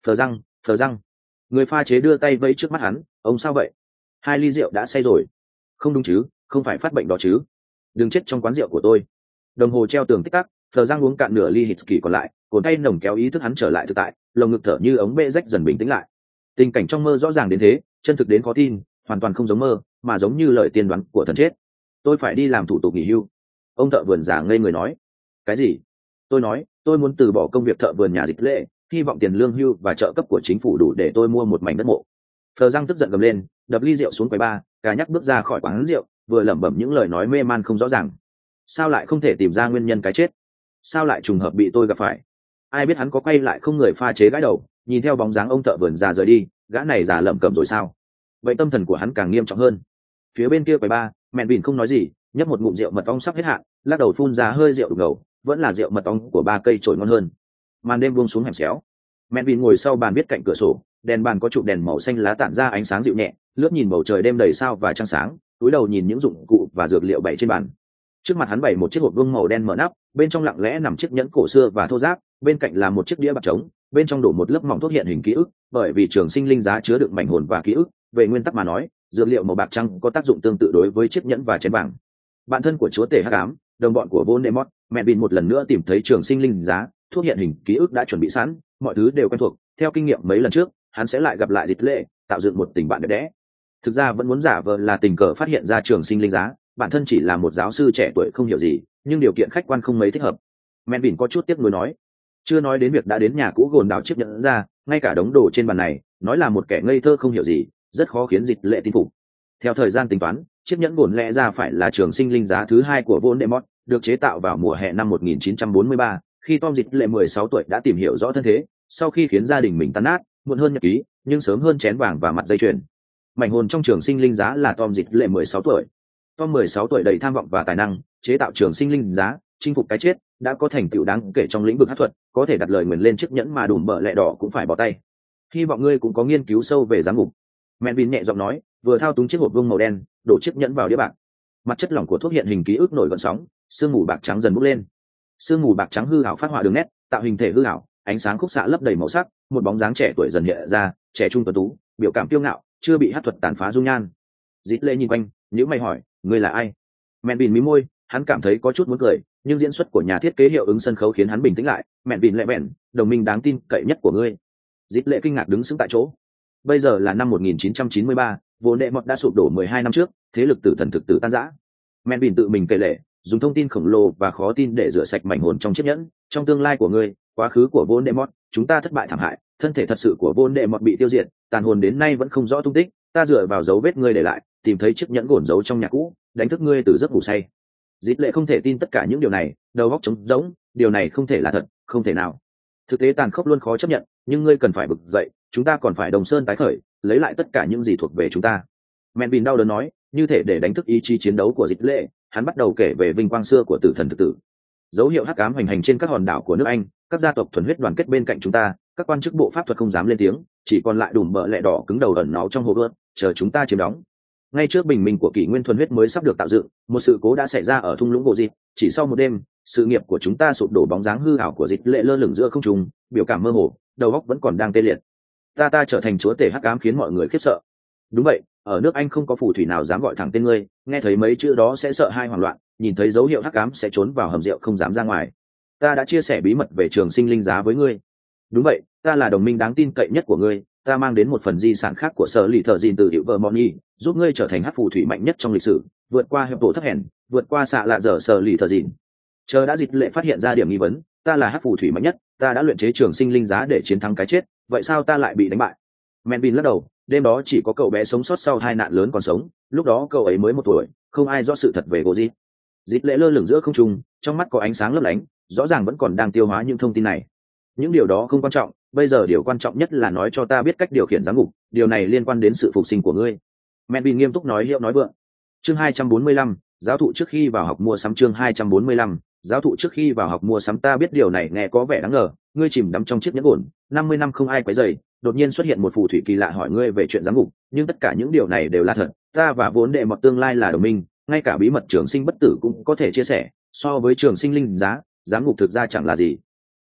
Phờ răng. Người pha chế đưa tay vẫy trước mắt hắn, ông sao vậy? 2 ly rượu đã say rồi. Không đúng chứ, không phải phát bệnh đó chứ? Đừng chết trong quán rượu của tôi. Đồng hồ treo tường tích tắc, Phờ răng uống cạn nửa ly hít kỳ còn lại, cồn tay nồng kéo ý thức hắn trở lại thực tại, lồng ngực thở như ống bê rách dần bình tĩnh lại. Tình cảnh trong mơ rõ ràng đến thế, chân thực đến khó tin, hoàn toàn không giống mơ, mà giống như lời tiên đoán của thần chết. Tôi phải đi làm thủ tục nghỉ hưu. Ông thợ vườn già ngây người nói. Cái gì? Tôi nói, tôi muốn từ bỏ công việc thợ vườn nhà Dịch Lệ, hy vọng tiền lương hưu và trợ cấp của chính phủ đủ để tôi mua một mảnh đất mộ. Phờ răng tức giận gầm lên, đập ly rượu xuống quầy bar, cả nhắc bước ra khỏi quán rượu, vừa lẩm bẩm những lời nói mê man không rõ ràng. Sao lại không thể tìm ra nguyên nhân cái chết? Sao lại trùng hợp bị tôi gặp phải? Ai biết hắn có quay lại không? Người pha chế gãi đầu, nhìn theo bóng dáng ông thợ vườn già rời đi, gã này già lẩm cẩm rồi sao? Vậy tâm thần của hắn càng nghiêm trọng hơn. Phía bên kia quầy bar, Mẹn Vìn không nói gì, nhấp một ngụm rượu mật ong sắp hết hạn, lắc đầu phun ra hơi rượu đục ngầu, vẫn là rượu mật ong của 3 cây trổi ngon hơn. Màn đêm buông xuống hẻm xéo, Mẹn Vìn ngồi sau bàn viết cạnh cửa sổ, đèn bàn có trụ đèn màu xanh lá tản ra ánh sáng dịu nhẹ, lướt nhìn bầu trời đêm đầy sao và trăng sáng, cúi đầu nhìn những dụng cụ và dược liệu bày trên bàn. Trước mặt hắn bày một chiếc hộp vuông màu đen mở nắp, bên trong lặng lẽ nằm chiếc nhẫn cổ xưa và thô ráp, bên cạnh là một chiếc đĩa bạc trống, bên trong đổ một lớp mỏng thuốc hiện hình ký ức, bởi vì trường sinh linh giá chứa đựng mảnh hồn và ký ức, về nguyên tắc mà nói, dược liệu màu bạc trắng có tác dụng tương tự đối với chiếc nhẫn và chén vàng. Bạn thân của chúa tể hắc ám, đồng bọn của Voldemort, Mẹ Vin một lần nữa tìm thấy trường sinh linh giá, thuốc hiện hình ký ức đã chuẩn bị sẵn, mọi thứ đều quen thuộc, theo kinh nghiệm mấy lần trước, hắn sẽ lại gặp lại Dịch Lệ, tạo dựng một tình bạn đẹp đẽ. Thực ra vẫn muốn giả vờ là tình cờ phát hiện ra trường sinh linh giá, bản thân chỉ là một giáo sư trẻ tuổi không hiểu gì, nhưng điều kiện khách quan không mấy thích hợp. Mẹ Vin có chút tiếc nuối nói, chưa nói đến việc đã đến nhà cũ gồn đào chiếc nhẫn ra, ngay cả đống đồ trên bàn này, nói là một kẻ ngây thơ không hiểu gì, rất khó khiến Dịch Lệ tin phục. Theo thời gian tính toán, chiếc nhẫn gồn lẽ ra phải là trường sinh linh giá thứ 2 của Voldemort, được chế tạo vào mùa hè năm 1943, khi Tom Dịch Lệ 16 tuổi đã tìm hiểu rõ thân thế, sau khi khiến gia đình mình tan nát, muộn hơn nhật ký, nhưng sớm hơn chén vàng và mặt dây chuyền. Mảnh hồn trong trường sinh linh giá là Tom Dịch Lệ 16 tuổi. Tom 16 tuổi đầy tham vọng và tài năng, chế tạo trường sinh linh giá, chinh phục cái chết, đã có thành tựu đáng kể trong lĩnh vực hắc thuật, có thể đặt lời nguyền lên chiếc nhẫn mà đùm bợ lẹ đỏ cũng phải bỏ tay. Hy vọng ngươi cũng có nghiên cứu sâu về giám ngục. Mẹ Vin nhẹ giọng nói, vừa thao túng chiếc hộp vuông màu đen, đổ chiếc nhẫn vào đĩa bạc. Mặt chất lỏng của thuốc hiện hình ký ức nổi gợn sóng, sương mù bạc trắng dần bốc lên. Sương mù bạc trắng hư ảo phát họa đường nét, tạo hình thể hư ảo, ánh sáng khúc xạ lấp đầy màu sắc, một bóng dáng trẻ tuổi dần hiện ra, trẻ trung tuấn tú, biểu cảm kiêu ngạo, chưa bị hắc thuật tàn phá dung nhan. Dít Lệ nhìn quanh, nhíu mày hỏi, ngươi là ai? Mẹ Vin mí môi, hắn cảm thấy có chút muốn cười, nhưng diễn xuất của nhà thiết kế hiệu ứng sân khấu khiến hắn bình tĩnh lại. Mẹ Vin lẹ bẹn, đồng minh đáng tin cậy nhất của ngươi. Dít Lệ kinh ngạc đứng sững tại chỗ. Bây giờ là năm 1993, Voldemort đã sụp đổ 12 năm trước, thế lực tử thần thực tử tan rã. Mẹ Vin tự mình kể lể, dùng thông tin khổng lồ và khó tin để rửa sạch mảnh hồn trong chiếc nhẫn. Trong tương lai của ngươi, quá khứ của Voldemort, chúng ta thất bại thảm hại, thân thể thật sự của Voldemort bị tiêu diệt, tàn hồn đến nay vẫn không rõ tung tích. Ta dựa vào dấu vết ngươi để lại, tìm thấy chiếc nhẫn gồn giấu trong nhà cũ, đánh thức ngươi từ giấc ngủ say. Dít Lệ không thể tin tất cả những điều này, đầu óc trống rỗng, điều này không thể là thật, không thể nào. Thực tế tàn khốc luôn khó chấp nhận, nhưng ngươi cần phải bực dậy, chúng ta còn phải đồng sơn tái khởi, lấy lại tất cả những gì thuộc về chúng ta. Mẹ Vin đau đớn nói, như thể để đánh thức ý chí chiến đấu của Dít Lệ, hắn bắt đầu kể về vinh quang xưa của tử thần thực tử. Dấu hiệu hắc ám hoành hành trên các hòn đảo của nước Anh, các gia tộc thuần huyết đoàn kết bên cạnh chúng ta, các quan chức bộ pháp thuật không dám lên tiếng, chỉ còn lại đùm bợ lẹ đỏ cứng đầu ẩn náu trong hồ gươm, chờ chúng ta chiếm đóng. Ngay trước bình minh của kỷ nguyên thuần huyết mới sắp được tạo dựng, một sự cố đã xảy ra ở thung lũng bộ dịp. Chỉ sau một đêm, sự nghiệp của chúng ta sụp đổ, bóng dáng hư ảo của Dịch Lệ lơ lửng giữa không trung, biểu cảm mơ hồ, đầu óc vẫn còn đang tê liệt. Ta trở thành chúa tể hắc ám khiến mọi người khiếp sợ. Đúng vậy, ở nước Anh không có phù thủy nào dám gọi thẳng tên ngươi, nghe thấy mấy chữ đó sẽ sợ hai hoảng loạn, nhìn thấy dấu hiệu hắc ám sẽ trốn vào hầm rượu không dám ra ngoài. Ta đã chia sẻ bí mật về trường sinh linh giá với ngươi. Đúng vậy, ta là đồng minh đáng tin cậy nhất của ngươi, ta mang đến một phần di sản khác của sở lì thợ dìn từ hiệu Vermont, giúp ngươi trở thành hắc phù thủy mạnh nhất trong lịch sử, vượt qua hiệp bộ thấp hèn, vượt qua xạ lạ dở sở lì thợ dìn. Chờ đã Dịch Lệ phát hiện ra điểm nghi vấn, ta là hắc phù thủy mạnh nhất, ta đã luyện chế trường sinh linh giá để chiến thắng cái chết, vậy sao ta lại bị đánh bại? Menvin lắc đầu, đêm đó chỉ có cậu bé sống sót sau hai nạn lớn còn sống, lúc đó cậu ấy mới 1 tuổi, không ai rõ sự thật về Goji. Dịch Lệ lơ lửng giữa không trung, trong mắt có ánh sáng lấp lánh, rõ ràng vẫn còn đang tiêu hóa những thông tin này. Những điều đó không quan trọng, bây giờ điều quan trọng nhất là nói cho ta biết cách điều khiển giám ngục, điều này liên quan đến sự phục sinh của ngươi. Menvin nghiêm túc nói hiệu nói vượng. Chương 245, giáo thụ trước khi vào học mua sắm. Chương 245, giáo thụ trước khi vào học mua sắm. Ta biết điều này nghe có vẻ đáng ngờ, ngươi chìm đắm trong chiếc nhẫn ổn, 50 năm không ai quấy rầy, đột nhiên xuất hiện một phù thủy kỳ lạ hỏi ngươi về chuyện giám ngục, nhưng tất cả những điều này đều là thật, ta và vốn đệ mọt tương lai là đồng minh, ngay cả bí mật trường sinh bất tử cũng có thể chia sẻ, so với trường sinh linh giá, giám ngục thực ra chẳng là gì.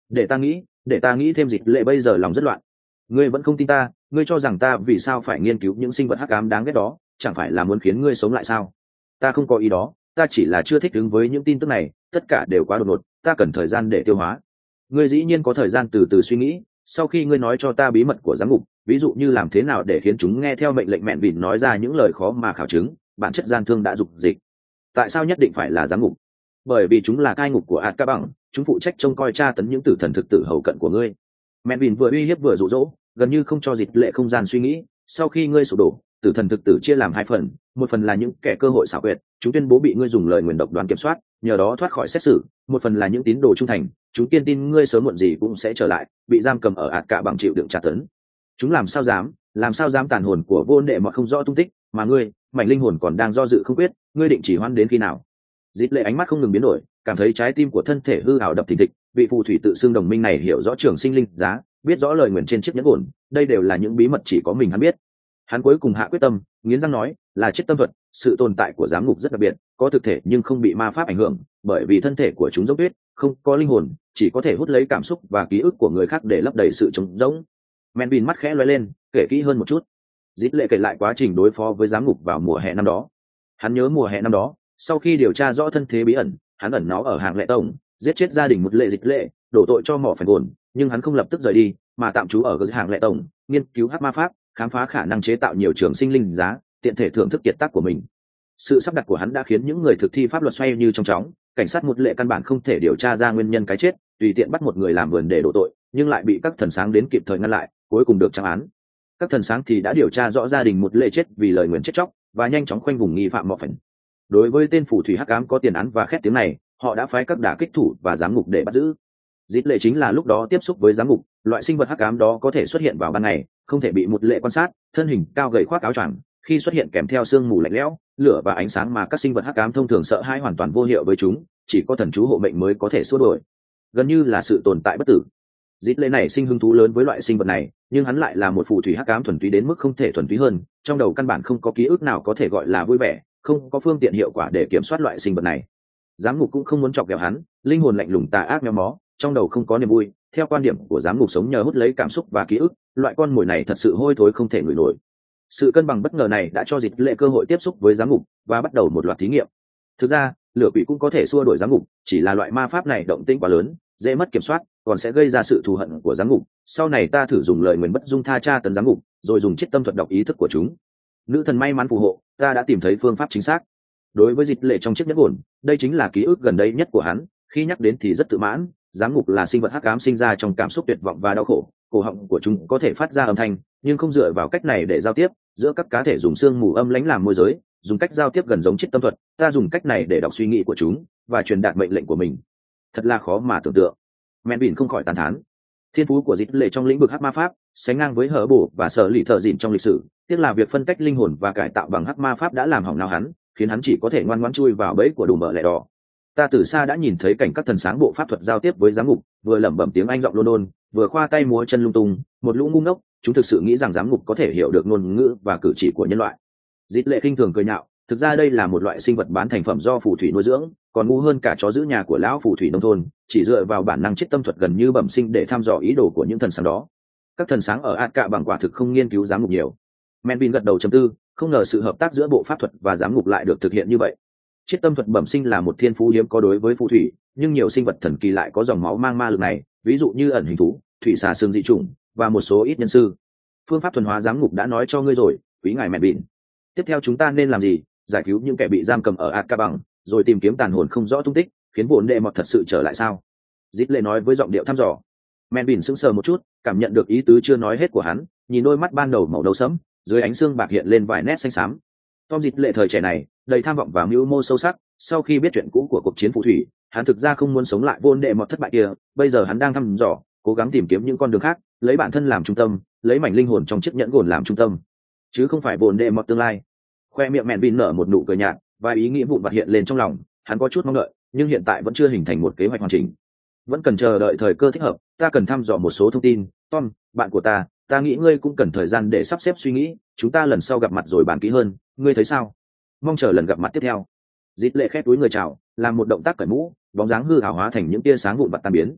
Để ta nghĩ thêm. Dịch lệ bây giờ lòng rất loạn. Ngươi vẫn không tin ta? Ngươi cho rằng ta vì sao phải nghiên cứu những sinh vật hắc ám đáng ghét đó, chẳng phải là muốn khiến ngươi sống lại sao? Ta không có ý đó, ta chỉ là chưa thích ứng với những tin tức này, tất cả đều quá đột ngột, ta cần thời gian để tiêu hóa. Ngươi dĩ nhiên có thời gian từ từ suy nghĩ. Sau khi ngươi nói cho ta bí mật của giám ngục, ví dụ như làm thế nào để khiến chúng nghe theo mệnh lệnh, mẹn vịn nói ra những lời khó mà khảo chứng. Bản chất gian thương đã dục dịch. Tại sao nhất định phải là giám ngục? Bởi vì chúng là cai ngục của ạt ca bằng, chúng phụ trách trông coi tra tấn những tử thần thực tử hầu cận của ngươi. Mẹn vịn vừa uy hiếp vừa dụ dỗ, gần như không cho Dịch lệ không gian suy nghĩ. Sau khi ngươi sụp đổ, tử thần thực tử chia làm hai phần, một phần là những kẻ cơ hội xảo quyệt, chúng tuyên bố bị ngươi dùng lời nguyền độc đoán kiểm soát, nhờ đó thoát khỏi xét xử. Một phần là những tín đồ trung thành, chúng kiên tin ngươi sớm muộn gì cũng sẽ trở lại, bị giam cầm ở ạt cả bằng chịu đựng tra tấn. Chúng làm sao dám tàn hồn của vô đệ mà không rõ tung tích, mà ngươi, mảnh linh hồn còn đang do dự không quyết, ngươi định chỉ hoãn đến khi nào? Dịch lệ ánh mắt không ngừng biến đổi, cảm thấy trái tim của thân thể hư ảo đập thình thịch. Vị phù thủy tự xưng đồng minh này hiểu rõ trường sinh linh giá, biết rõ lời nguyền trên chiếc nhẫn ổn, đây đều là những bí mật chỉ có mình hắn biết. Hắn cuối cùng hạ quyết tâm, nghiến răng nói, là chiếc tâm thuật. Sự tồn tại của giám ngục rất đặc biệt, có thực thể nhưng không bị ma pháp ảnh hưởng, bởi vì thân thể của chúng giống tuyết, không có linh hồn, chỉ có thể hút lấy cảm xúc và ký ức của người khác để lấp đầy sự trống rỗng. Menvin mắt khẽ lóe lên, kể kỹ hơn một chút. Dít lệ kể lại quá trình đối phó với giám ngục vào mùa hè năm đó. Hắn nhớ mùa hè năm đó, sau khi điều tra rõ thân thế bí ẩn, hắn ẩn nó ở hàng lệ tổng, giết chết gia đình một lệ Dịch lệ, đổ tội cho mỏ phải buồn, nhưng hắn không lập tức rời đi, mà tạm trú ở hàng lệ tổng, nghiên cứu hắc ma pháp, khám phá khả năng chế tạo nhiều trường sinh linh giá, tiện thể thưởng thức kiệt tác của mình. Sự sắp đặt của hắn đã khiến những người thực thi pháp luật xoay như trong chóng. Cảnh sát một lệ căn bản không thể điều tra ra nguyên nhân cái chết, tùy tiện bắt một người làm vườn để đổ tội, nhưng lại bị các thần sáng đến kịp thời ngăn lại, cuối cùng được trắng án. Các thần sáng thì đã điều tra rõ gia đình một lệ chết vì lời nguyền chết chóc, và nhanh chóng khoanh vùng nghi phạm mọ phần. Đối với tên phù thủy hắc ám có tiền án và khét tiếng này, họ đã phái các đả kích thủ và giám ngục để bắt giữ. Dít lệ chính là lúc đó tiếp xúc với giám ngục. Loại sinh vật hắc ám đó có thể xuất hiện vào ban ngày, không thể bị một lệ quan sát, thân hình cao gầy khoác áo choàng, khi xuất hiện kèm theo sương mù lạnh lẽo, lửa và ánh sáng mà các sinh vật hắc ám thông thường sợ hãi hoàn toàn vô hiệu với chúng, chỉ có thần chú hộ mệnh mới có thể xua đuổi, gần như là sự tồn tại bất tử. Dít lệ này sinh hứng thú lớn với loại sinh vật này, nhưng hắn lại là một phù thủy hắc ám thuần túy đến mức không thể thuần túy hơn, trong đầu căn bản không có ký ức nào có thể gọi là vui vẻ, không có phương tiện hiệu quả để kiểm soát loại sinh vật này. Giám ngục cũng không muốn chọc ghẹo hắn, linh hồn lạnh lùng tà ác méo mó, trong đầu không có niềm vui. Theo quan điểm của giám ngục sống nhờ hút lấy cảm xúc và ký ức, loại con mồi này thật sự hôi thối không thể ngửi nổi. Sự cân bằng bất ngờ này đã cho Dịch lệ cơ hội tiếp xúc với giám ngục và bắt đầu một loạt thí nghiệm. Thực ra lửa quỷ cũng có thể xua đuổi giám ngục, chỉ là loại ma pháp này động tĩnh quá lớn, dễ mất kiểm soát, còn sẽ gây ra sự thù hận của giám ngục. Sau này ta thử dùng lời nguyền bất dung tha tra tấn giám ngục, rồi dùng chiếc tâm thuật đọc ý thức của chúng. Nữ thần may mắn phù hộ, ta đã tìm thấy phương pháp chính xác. Đối với Dịch lệ trong chiếc nhẫn ổn, đây chính là ký ức gần đây nhất của hắn. Khi nhắc đến thì rất tự mãn. Giám ngục là sinh vật hắc ám sinh ra trong cảm xúc tuyệt vọng và đau khổ, cổ họng của chúng có thể phát ra âm thanh, nhưng không dựa vào cách này để giao tiếp. Giữa các cá thể dùng xương mù âm lãnh làm môi giới, dùng cách giao tiếp gần giống chiếc tâm thuật. Ta dùng cách này để đọc suy nghĩ của chúng và truyền đạt mệnh lệnh của mình. Thật là khó mà tưởng tượng. Menvin không khỏi tán thán. Thiên phú của Dịch lệ trong lĩnh vực hắc ma pháp sánh ngang với hở bổ và sở lì thợ dịn trong lịch sử. Tiếc là việc phân cách linh hồn và cải tạo bằng hắc ma pháp đã làm hỏng não hắn, khiến hắn chỉ có thể ngoan ngoãn chui vào bẫy của đùm bợ lẹ đỏ. Ta từ xa đã nhìn thấy cảnh các thần sáng bộ pháp thuật giao tiếp với giám ngục, vừa lẩm bẩm tiếng Anh giọng London, vừa khoa tay múa chân lung tung. Một lũ ngu ngốc, chúng thực sự nghĩ rằng giám ngục có thể hiểu được ngôn ngữ và cử chỉ của nhân loại. Dịch lệ khinh thường cười nhạo, thực ra đây là một loại sinh vật bán thành phẩm do phù thủy nuôi dưỡng, còn ngu hơn cả chó giữ nhà của lão phù thủy nông thôn, chỉ dựa vào bản năng chiết tâm thuật gần như bẩm sinh để thăm dò ý đồ của những thần sáng đó. Các thần sáng ở Ạt Cạ bằng quả thực không nghiên cứu giám ngục nhiều. Menvin gật đầu trầm tư, không ngờ sự hợp tác giữa bộ pháp thuật và giám ngục lại được thực hiện như vậy. Chiết tâm thuật bẩm sinh là một thiên phú hiếm có đối với phù thủy, nhưng nhiều sinh vật thần kỳ lại có dòng máu mang ma lực này, ví dụ như ẩn hình thú, thủy xà xương dị chủng và một số ít nhân sư. Phương pháp thuần hóa giám ngục đã nói cho ngươi rồi, quý ngài Menvin. Tiếp theo chúng ta nên làm gì? Giải cứu những kẻ bị giam cầm ở Ạt Cạ bằng, rồi tìm kiếm tàn hồn không rõ tung tích, khiến vốn đệ mọt thật sự trở lại sao? Dít lệ nói với giọng điệu thăm dò. Menvin sững sờ một chút, cảm nhận được ý tứ chưa nói hết của hắn, nhìn đôi mắt ban đầu màu nâu sẫm, dưới ánh xương bạc hiện lên vài nét xanh xám. Tom Dít lệ thời trẻ này đầy tham vọng và mưu mô sâu sắc. Sau khi biết chuyện cũ của cuộc chiến phù thủy, hắn thực ra không muốn sống lại vốn đệ mọt thất bại kia. Bây giờ hắn đang thăm dò, cố gắng tìm kiếm những con đường khác, lấy bản thân làm trung tâm, lấy mảnh linh hồn trong chiếc nhẫn gồn làm trung tâm, chứ không phải vốn đệ mọt tương lai. Khoe miệng Menvin nở một nụ cười nhạt, và ý nghĩ vụn vặt hiện lên trong lòng. Hắn có chút mong đợi, nhưng hiện tại vẫn chưa hình thành một kế hoạch hoàn chỉnh, vẫn cần chờ đợi thời cơ thích hợp. Ta cần thăm dò một số thông tin. Tom, bạn của ta nghĩ ngươi cũng cần thời gian để sắp xếp suy nghĩ. Chúng ta lần sau gặp mặt rồi bàn kỹ hơn, ngươi thấy sao? Mong chờ lần gặp mặt tiếp theo. Dít lệ khép túi người chào, làm một động tác cởi mũ, bóng dáng hư hào hóa thành những tia sáng vụn vặt tan biến.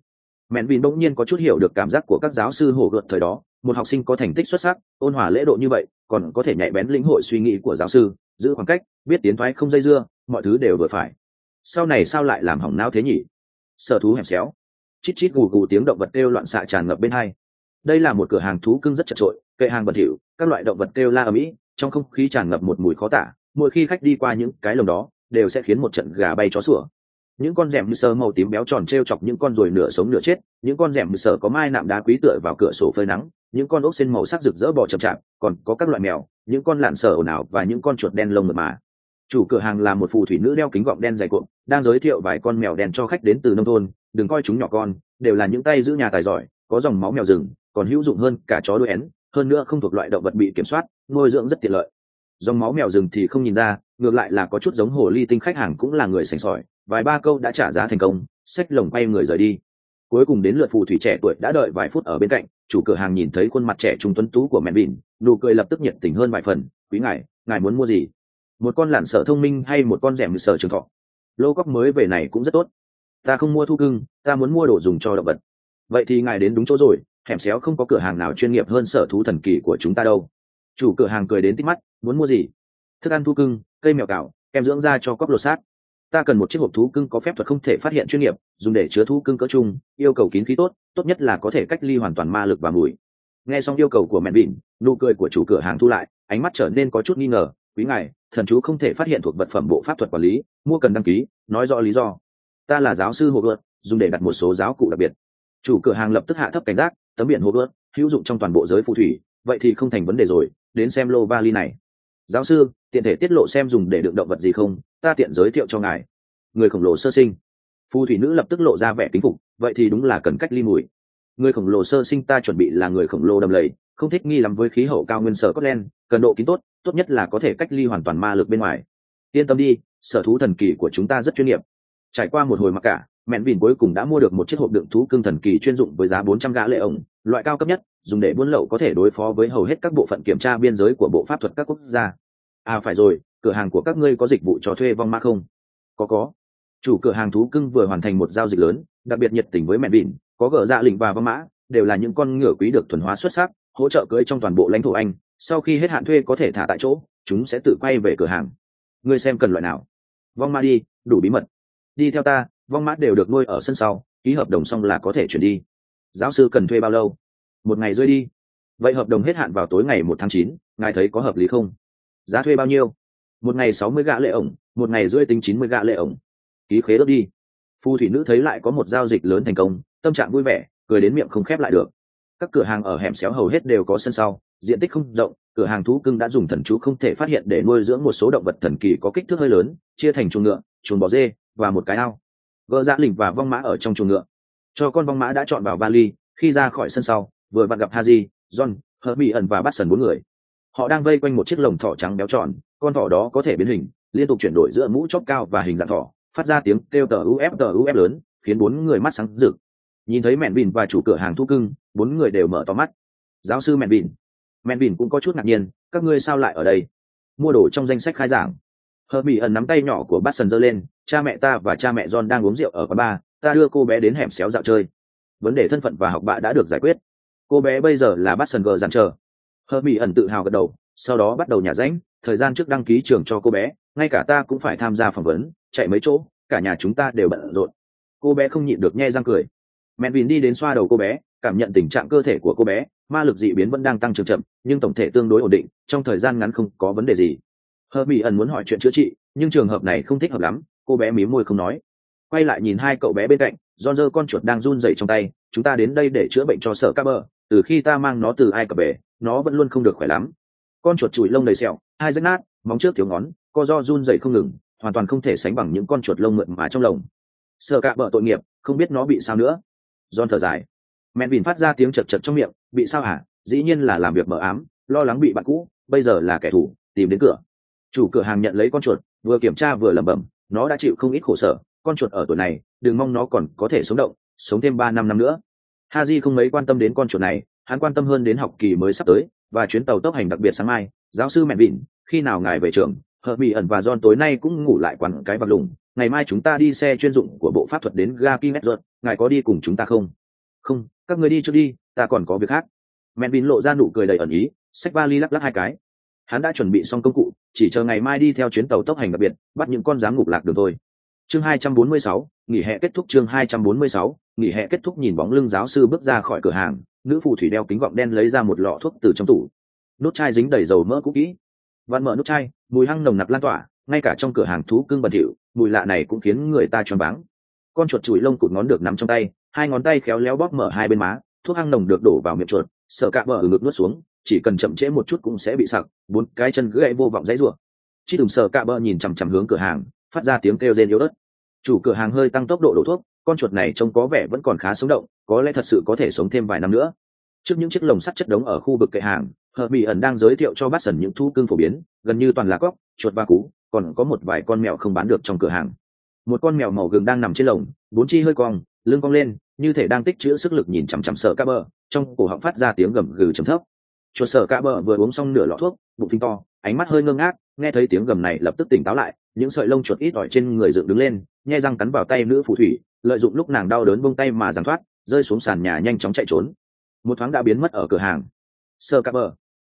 Mẹn Vin bỗng nhiên có chút hiểu được cảm giác của các giáo sư hổ gợt thời đó, một học sinh có thành tích xuất sắc, ôn hòa lễ độ như vậy, còn có thể nhạy bén lĩnh hội suy nghĩ của giáo sư, giữ khoảng cách, biết tiến thoái không dây dưa, mọi thứ đều vừa phải. Sau này sao lại làm hỏng não thế nhỉ? Sở thú hẻm xéo, chít chít gù gù tiếng động vật kêu loạn xạ tràn ngập bên hai. Đây là một cửa hàng thú cưng rất chật chội, kệ hàng bẩn thỉu, các loại động vật kêu la ầm ĩ, trong không khí tràn ngập một mùi khó tả. Mỗi khi khách đi qua những cái lồng đó, đều sẽ khiến một trận gà bay chó sủa. Những con rèm sờ màu tím béo tròn treo chọc những con ruồi nửa sống nửa chết, những con rèm sờ có mai nạm đá quý tựa vào cửa sổ phơi nắng, những con ốc sên màu sắc rực rỡ bò chậm chạp, còn có các loại mèo, những con lạn sở ồn ào và những con chuột đen lông mượt mà. Chủ cửa hàng là một phù thủy nữ đeo kính gọng đen dày cuộn, đang giới thiệu vài con mèo đen cho khách đến từ nông thôn. Đừng coi chúng nhỏ con, đều là những tay giữ nhà tài giỏi, có dòng máu mèo rừng, còn hữu dụng hơn cả chó đuôi én, hơn nữa không thuộc loại động vật bị kiểm soát, nuôi dưỡng rất tiện lợi. Dòng máu mèo rừng thì không nhìn ra, ngược lại là có chút giống hồ ly tinh. Khách hàng cũng là người sành sỏi, vài ba câu đã trả giá thành công, xách lồng quay người rời đi. Cuối cùng đến lượt phù thủy trẻ tuổi đã đợi vài phút ở bên cạnh. Chủ cửa hàng nhìn thấy khuôn mặt trẻ trung tuấn tú của Mẹn Vin, nụ cười lập tức nhiệt tình hơn vài phần. Quý ngài muốn mua gì? Một con lạn sở thông minh hay một con rèm sở trường thọ? Lô cóc mới về này cũng rất tốt. Ta không mua thú cưng, ta muốn mua đồ dùng cho động vật. Vậy thì ngài đến đúng chỗ rồi, hẻm xéo không có cửa hàng nào chuyên nghiệp hơn sở thú thần kỳ của chúng ta đâu. Chủ cửa hàng cười đến tít mắt. Muốn mua gì? Thức ăn thú cưng, cây mèo cào, kem dưỡng da cho cóc lột xác. Ta cần một chiếc hộp thú cưng có phép thuật không thể phát hiện chuyên nghiệp, dùng để chứa thú cưng cỡ chung, yêu cầu kín khí tốt, tốt nhất là có thể cách ly hoàn toàn ma lực và mùi. Nghe xong yêu cầu của Mẹn Vin, nụ cười của chủ cửa hàng thu lại, ánh mắt trở nên có chút nghi ngờ. Quý ngài, thần chú không thể phát hiện thuộc vật phẩm bộ pháp thuật quản lý, mua cần đăng ký, nói rõ lý do. Ta là giáo sư Hogwarts, dùng để đặt một số giáo cụ đặc biệt. Chủ cửa hàng lập tức hạ thấp cảnh giác. Tấm biển Hogwarts hữu dụng trong toàn bộ giới phù thủy, vậy thì không thành vấn đề rồi. Đến xem lô vali này. Giáo sư, tiện thể tiết lộ xem dùng để đựng động vật gì không, ta tiện giới thiệu cho ngài. Người khổng lồ sơ sinh. Phù thủy nữ lập tức lộ ra vẻ kính phục. Vậy thì đúng là cần cách ly mùi. Người khổng lồ sơ sinh ta chuẩn bị là người khổng lồ đầm lầy, không thích nghi lắm với khí hậu cao nguyên sở Scotland, cần độ kín tốt, tốt nhất là có thể cách ly hoàn toàn ma lực bên ngoài. Yên tâm đi, sở thú thần kỳ của chúng ta rất chuyên nghiệp. Trải qua một hồi mặc cả, Mẹn Vin cuối cùng đã mua được một chiếc hộp đựng thú cưng thần kỳ chuyên dụng với giá 400 gã lệ ổng, loại cao cấp nhất, dùng để buôn lậu có thể đối phó với hầu hết các bộ phận kiểm tra biên giới của bộ pháp thuật các quốc gia. À phải rồi, cửa hàng của các ngươi có dịch vụ cho thuê vong mã không? Có. Chủ cửa hàng thú cưng vừa hoàn thành một giao dịch lớn, đặc biệt nhiệt tình với Mẹn Vin, có gỡ dạ lĩnh và vong mã, đều là những con ngựa quý được thuần hóa xuất sắc, hỗ trợ cưỡi trong toàn bộ lãnh thổ Anh. Sau khi hết hạn thuê có thể thả tại chỗ, chúng sẽ tự quay về cửa hàng. Ngươi xem cần loại nào? Vong mã đi, đủ bí mật. Đi theo ta, vong mã đều được nuôi ở sân sau, ký hợp đồng xong là có thể chuyển đi. Giáo sư cần thuê bao lâu? 1 ngày rưỡi đi. Vậy hợp đồng hết hạn vào tối ngày 1 tháng 9, ngài thấy có hợp lý không? Giá thuê bao nhiêu? 1 ngày 60 gã lệ ổng, 1 ngày rưỡi tính 90 gã lệ ổng. Ký khế ước đi. Phù thủy nữ thấy lại có một giao dịch lớn thành công, tâm trạng vui vẻ, cười đến miệng không khép lại được. Các cửa hàng ở hẻm xéo hầu hết đều có sân sau, diện tích không rộng. Cửa hàng thú cưng đã dùng thần chú không thể phát hiện để nuôi dưỡng một số động vật thần kỳ có kích thước hơi lớn, chia thành chuồng ngựa, chuồng bò dê và một cái ao. Gỡ dạ lỉnh và vong mã ở trong chuồng ngựa. Cho con vong mã đã chọn vào vali. Khi ra khỏi sân sau, vừa vặn gặp Harry, Ron, Hermione và Watson 4 người. Họ đang vây quanh một chiếc lồng thỏ trắng béo tròn. Con thỏ đó có thể biến hình, liên tục chuyển đổi giữa mũ chóp cao và hình dạng thỏ, phát ra tiếng kêu tờ uf lớn, khiến 4 người mắt sáng rực. Nhìn thấy Mẹn Vin và chủ cửa hàng thú cưng, 4 người đều mở to mắt. Giáo sư Mẹn Vin cũng có chút ngạc nhiên, các ngươi sao lại ở đây? Mua đồ trong danh sách khai giảng. Hermione nắm tay nhỏ của Watson giơ lên, cha mẹ ta và cha mẹ John đang uống rượu ở quán bar, ta đưa cô bé đến hẻm xéo dạo chơi. Vấn đề thân phận và học bạ đã được giải quyết. Cô bé bây giờ là Watson gờ dàn chờ. Hermione tự hào gật đầu, sau đó bắt đầu nhả rãnh, thời gian trước đăng ký trường cho cô bé, ngay cả ta cũng phải tham gia phỏng vấn, chạy mấy chỗ, cả nhà chúng ta đều bận rộn. Cô bé không nhịn được nhe răng cười. Mẹn Vin đi đến xoa đầu cô bé, cảm nhận tình trạng cơ thể của cô bé, ma lực dị biến vẫn đang tăng trưởng chậm, nhưng tổng thể tương đối ổn định, trong thời gian ngắn không có vấn đề gì. Hermione muốn hỏi chuyện chữa trị, nhưng trường hợp này không thích hợp lắm, cô bé mím môi không nói. Quay lại nhìn hai cậu bé bên cạnh, Ron giơ con chuột đang run rẩy trong tay, chúng ta đến đây để chữa bệnh cho Sở Carver, từ khi ta mang nó từ Ai Cập về, nó vẫn luôn không được khỏe lắm. Con chuột chùi lông đầy sẹo, hai rách nát, móng trước thiếu ngón, co ro run rẩy không ngừng, hoàn toàn không thể sánh bằng những con chuột lông mượt mà trong lồng. Sở Carver tội nghiệp, không biết nó bị sao nữa. Ron thở dài. Mẹn Vin phát ra tiếng chật chật trong miệng, bị sao hả? Dĩ nhiên là làm việc mờ ám, lo lắng bị bạn cũ, bây giờ là kẻ thù, tìm đến cửa. Chủ cửa hàng nhận lấy con chuột, vừa kiểm tra vừa lẩm bẩm, nó đã chịu không ít khổ sở, con chuột ở tuổi này, đừng mong nó còn có thể sống động, sống thêm 3-5 năm nữa. Haji không mấy quan tâm đến con chuột này, hắn quan tâm hơn đến học kỳ mới sắp tới và chuyến tàu tốc hành đặc biệt sáng mai. Giáo sư Mẹn Vin, khi nào ngài về trường? Hermione và John tối nay cũng ngủ lại quán cái vạc lùng, ngày mai chúng ta đi xe chuyên dụng của bộ pháp thuật đến ga King Edward, ngài có đi cùng chúng ta không? Không, các người đi trước đi, ta còn có việc khác. Melvin lộ ra nụ cười đầy ẩn ý, xách vali lắc lắc hai cái. Hắn đã chuẩn bị xong công cụ, chỉ chờ ngày mai đi theo chuyến tàu tốc hành đặc biệt, bắt những con giám ngục lạc đường thôi. Chương 246, nghỉ hè kết thúc. Chương 246, nghỉ hè kết thúc. Nhìn bóng lưng giáo sư bước ra khỏi cửa hàng, nữ phù thủy đeo kính gọng đen lấy ra một lọ thuốc từ trong tủ. Nút chai dính đầy dầu mỡ cũ kỹ. Văn mở nút chai, mùi hăng nồng nặc lan tỏa, ngay cả trong cửa hàng thú cưng bẩn thỉu, mùi lạ này cũng khiến người ta choáng váng. Con chuột chùi lông cụt ngón được nắm trong tay, hai ngón tay khéo léo bóp mở hai bên má, thuốc hăng nồng được đổ vào miệng chuột, sợ cạ bờ ngực nuốt xuống, chỉ cần chậm trễ một chút cũng sẽ bị sặc, bốn cái chân gãy vô vọng dãy rủa. Chỉ đừng sợ cạ bờ nhìn chằm chằm hướng cửa hàng, phát ra tiếng kêu rên yếu ớt. Chủ cửa hàng hơi tăng tốc độ đổ thuốc, con chuột này trông có vẻ vẫn còn khá sống động, có lẽ thật sự có thể sống thêm vài năm nữa. Trước những chiếc lồng sắt chất đống ở khu vực kệ hàng, Herbie ẩn đang giới thiệu cho bát sần những thú cưng phổ biến, gần như toàn là cóc, chuột và cú, còn có một vài con mèo không bán được trong cửa hàng. Một con mèo màu gừng đang nằm trên lồng, bốn chi hơi cong, lưng cong lên, như thể đang tích trữ sức lực nhìn chằm chằm sợ cá bờ, trong cổ họng phát ra tiếng gầm gừ trầm thấp. Chuột sợ cá bờ vừa uống xong nửa lọ thuốc, bụng phình to, ánh mắt hơi ngơ ngác, nghe thấy tiếng gầm này lập tức tỉnh táo lại, những sợi lông chuột ít ỏi trên người dựng đứng lên, nhe răng cắn vào tay nữ phù thủy, lợi dụng lúc nàng đau đớn buông tay mà giằng thoát, rơi xuống sàn nhà nhanh chóng chạy trốn. Một thoáng đã biến mất ở cửa hàng. Sơ Cạp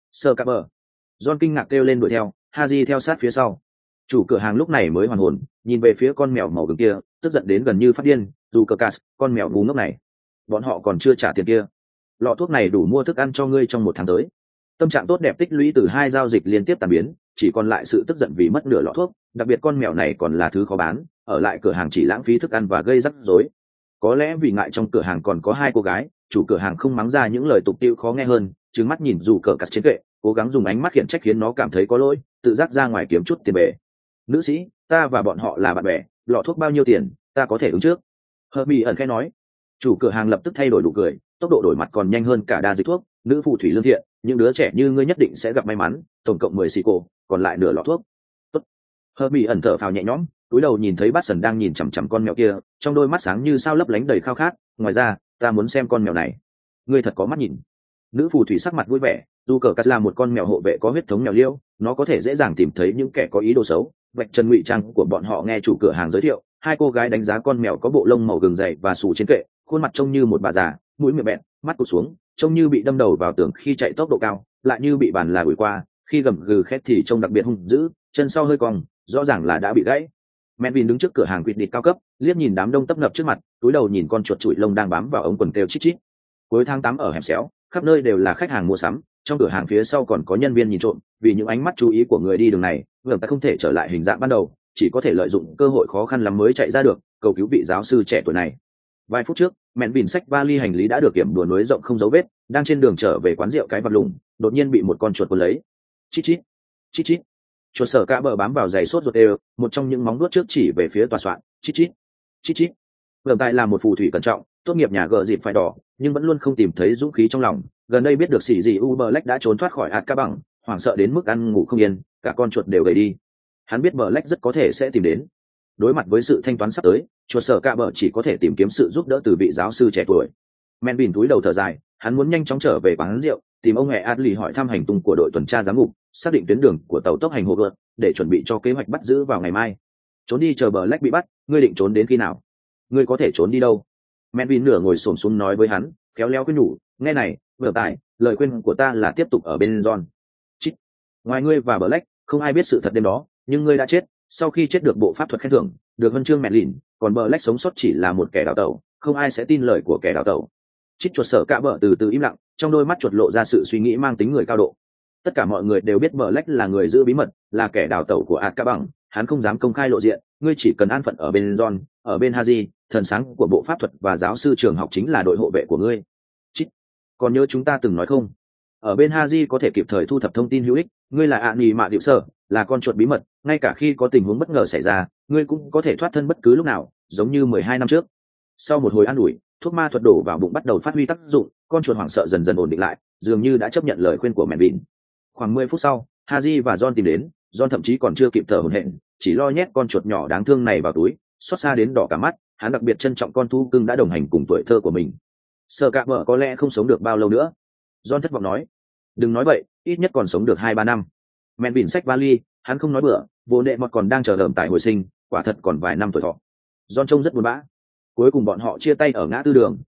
bờ. John kinh ngạc kêu lên đuổi theo, Haji theo sát phía sau. Chủ cửa hàng lúc này mới hoàn hồn, nhìn về phía con mèo màu vàng kia, tức giận đến gần như phát điên. Dù cờ cas, con mèo ngu ngốc này, bọn họ còn chưa trả tiền kia. Lọ thuốc này đủ mua thức ăn cho ngươi trong một tháng tới. Tâm trạng tốt đẹp tích lũy từ hai giao dịch liên tiếp tàn biến, chỉ còn lại sự tức giận vì mất nửa lọ thuốc. Đặc biệt con mèo này còn là thứ khó bán, ở lại cửa hàng chỉ lãng phí thức ăn và gây rắc rối. Có lẽ vì ngại trong cửa hàng còn có hai cô gái, chủ cửa hàng không mắng ra những lời tục tĩu khó nghe hơn, trừng mắt nhìn dù cờ cắt trên kệ, cố gắng dùng ánh mắt khiển trách khiến nó cảm thấy có lỗi, tự giác ra ngoài kiếm chút tiền bể. Nữ sĩ, ta và bọn họ là bạn bè, lọ thuốc bao nhiêu tiền, ta có thể ứng trước. Herbie ẩn khẽ nói. Chủ cửa hàng lập tức thay đổi nụ cười, tốc độ đổi mặt còn nhanh hơn cả đa dịch thuốc. Nữ phù thủy lương thiện, những đứa trẻ như ngươi nhất định sẽ gặp may mắn. Tổng cộng 10 xì cổ, còn lại nửa lọ thuốc. Tốt. Herbie ẩn thở phào nhẹ nhõm, cúi đầu nhìn thấy bát sần đang nhìn chằm chằm con mèo kia, trong đôi mắt sáng như sao lấp lánh đầy khao khát. Ngoài ra, ta muốn xem con mèo này. Ngươi thật có mắt nhìn. Nữ phù thủy sắc mặt vui vẻ, dù cờ cắt là một con mèo hộ vệ có huyết thống mèo liêu, nó có thể dễ dàng tìm thấy những kẻ có ý đồ xấu. Vạch trần ngụy trang của bọn họ nghe chủ cửa hàng giới thiệu, hai cô gái đánh giá con mèo có bộ lông màu gừng dày và xù trên kệ, khuôn mặt trông như một bà già, mũi miệng bẹn, mắt cụt xuống, trông như bị đâm đầu vào tường khi chạy tốc độ cao, lại như bị bàn là ủi qua, khi gầm gừ khét thì trông đặc biệt hung dữ, chân sau hơi cong, rõ ràng là đã bị gãy. Melvin đứng trước cửa hàng quỵt địt cao cấp, liếc nhìn đám đông tấp nập trước mặt, túi đầu nhìn con chuột chủi lông đang bám vào ống quần kêu chít chít. Cuối tháng 8 ở hẻm xéo, khắp nơi đều là khách hàng mua sắm, trong cửa hàng phía sau còn có nhân viên nhìn trộm, vì những ánh mắt chú ý của người đi đường này, người ta không thể trở lại hình dạng ban đầu, chỉ có thể lợi dụng cơ hội khó khăn lắm mới chạy ra được, cầu cứu vị giáo sư trẻ tuổi này. Vài phút trước, Melvin xách vali hành lý đã được kiểm đùa núi rộng không dấu vết, đang trên đường trở về quán rượu cái vặt lùng, đột nhiên bị một con chuột cuốn lấy. Chít chít, chít chít. Chuột sở cả bờ bám vào giày sốt ruột đều, một trong những móng vuốt trước chỉ về phía tòa soạn. Chít chít, chít chít. Vương Tài là một phù thủy cẩn trọng, tốt nghiệp nhà gờ dịp phải đỏ, nhưng vẫn luôn không tìm thấy dũng khí trong lòng. Gần đây biết được xỉ gì Black đã trốn thoát khỏi Át Ca Bằng, hoảng sợ đến mức ăn ngủ không yên, cả con chuột đều gầy đi. Hắn biết Black rất có thể sẽ tìm đến. Đối mặt với sự thanh toán sắp tới, chuột sở cả bờ chỉ có thể tìm kiếm sự giúp đỡ từ vị giáo sư trẻ tuổi. Melvin túi đầu thở dài, hắn muốn nhanh chóng trở về quán rượu, tìm ông mẹ Adley hỏi thăm hành tung của đội tuần tra giám ngục, xác định tuyến đường của tàu tốc hành Hogwarts để chuẩn bị cho kế hoạch bắt giữ vào ngày mai. Trốn đi chờ Black bị bắt, ngươi định trốn đến khi nào? Ngươi có thể trốn đi đâu? Melvin nửa ngồi xổm xuống nói với hắn, khéo léo khuyên nhủ, nghe này, vừa tài, lời khuyên của ta là tiếp tục ở bên John. Chít. Ngoài ngươi và Black, không ai biết sự thật đêm đó, nhưng ngươi đã chết. Sau khi chết được bộ pháp thuật khen thưởng, được huân chương Merlin, còn Black sống sót chỉ là một kẻ đào tẩu, không ai sẽ tin lời của kẻ đào tẩu. Chít chuột sở cả bờ từ từ im lặng, trong đôi mắt chuột lộ ra sự suy nghĩ mang tính người cao độ. Tất cả mọi người đều biết Black là người giữ bí mật, là kẻ đào tẩu của Át Ca Bằng, hắn không dám công khai lộ diện, ngươi chỉ cần an phận ở bên John, ở bên Haji, thần sáng của bộ pháp thuật và giáo sư trường học chính là đội hộ vệ của ngươi. Chít. Còn nhớ chúng ta từng nói không? Ở bên Haji có thể kịp thời thu thập thông tin hữu ích, ngươi là Ani Mạ Diệu Sở, là con chuột bí mật, ngay cả khi có tình huống bất ngờ xảy ra, ngươi cũng có thể thoát thân bất cứ lúc nào, giống như 12 năm trước. Sau một hồi an ủi, thuốc ma thuật đổ vào bụng bắt đầu phát huy tác dụng, con chuột hoảng sợ dần dần ổn định lại, dường như đã chấp nhận lời khuyên của Melvin. Khoảng 10 phút sau, Haji và John tìm đến, John thậm chí còn chưa kịp thở hổn hển, chỉ lo nhét con chuột nhỏ đáng thương này vào túi, xót xa đến đỏ cả mắt, hắn đặc biệt trân trọng con thú cưng đã đồng hành cùng tuổi thơ của mình. Sợ cả vợ có lẽ không sống được bao lâu nữa. John thất vọng nói. Đừng nói vậy, ít nhất còn sống được 2-3 năm. Melvin xách vali, hắn không nói bừa, vô nệ mọt còn đang chờ đợi tại hồi sinh, quả thật còn vài năm tuổi thọ. John trông rất buồn bã. Cuối cùng bọn họ chia tay ở ngã tư đường,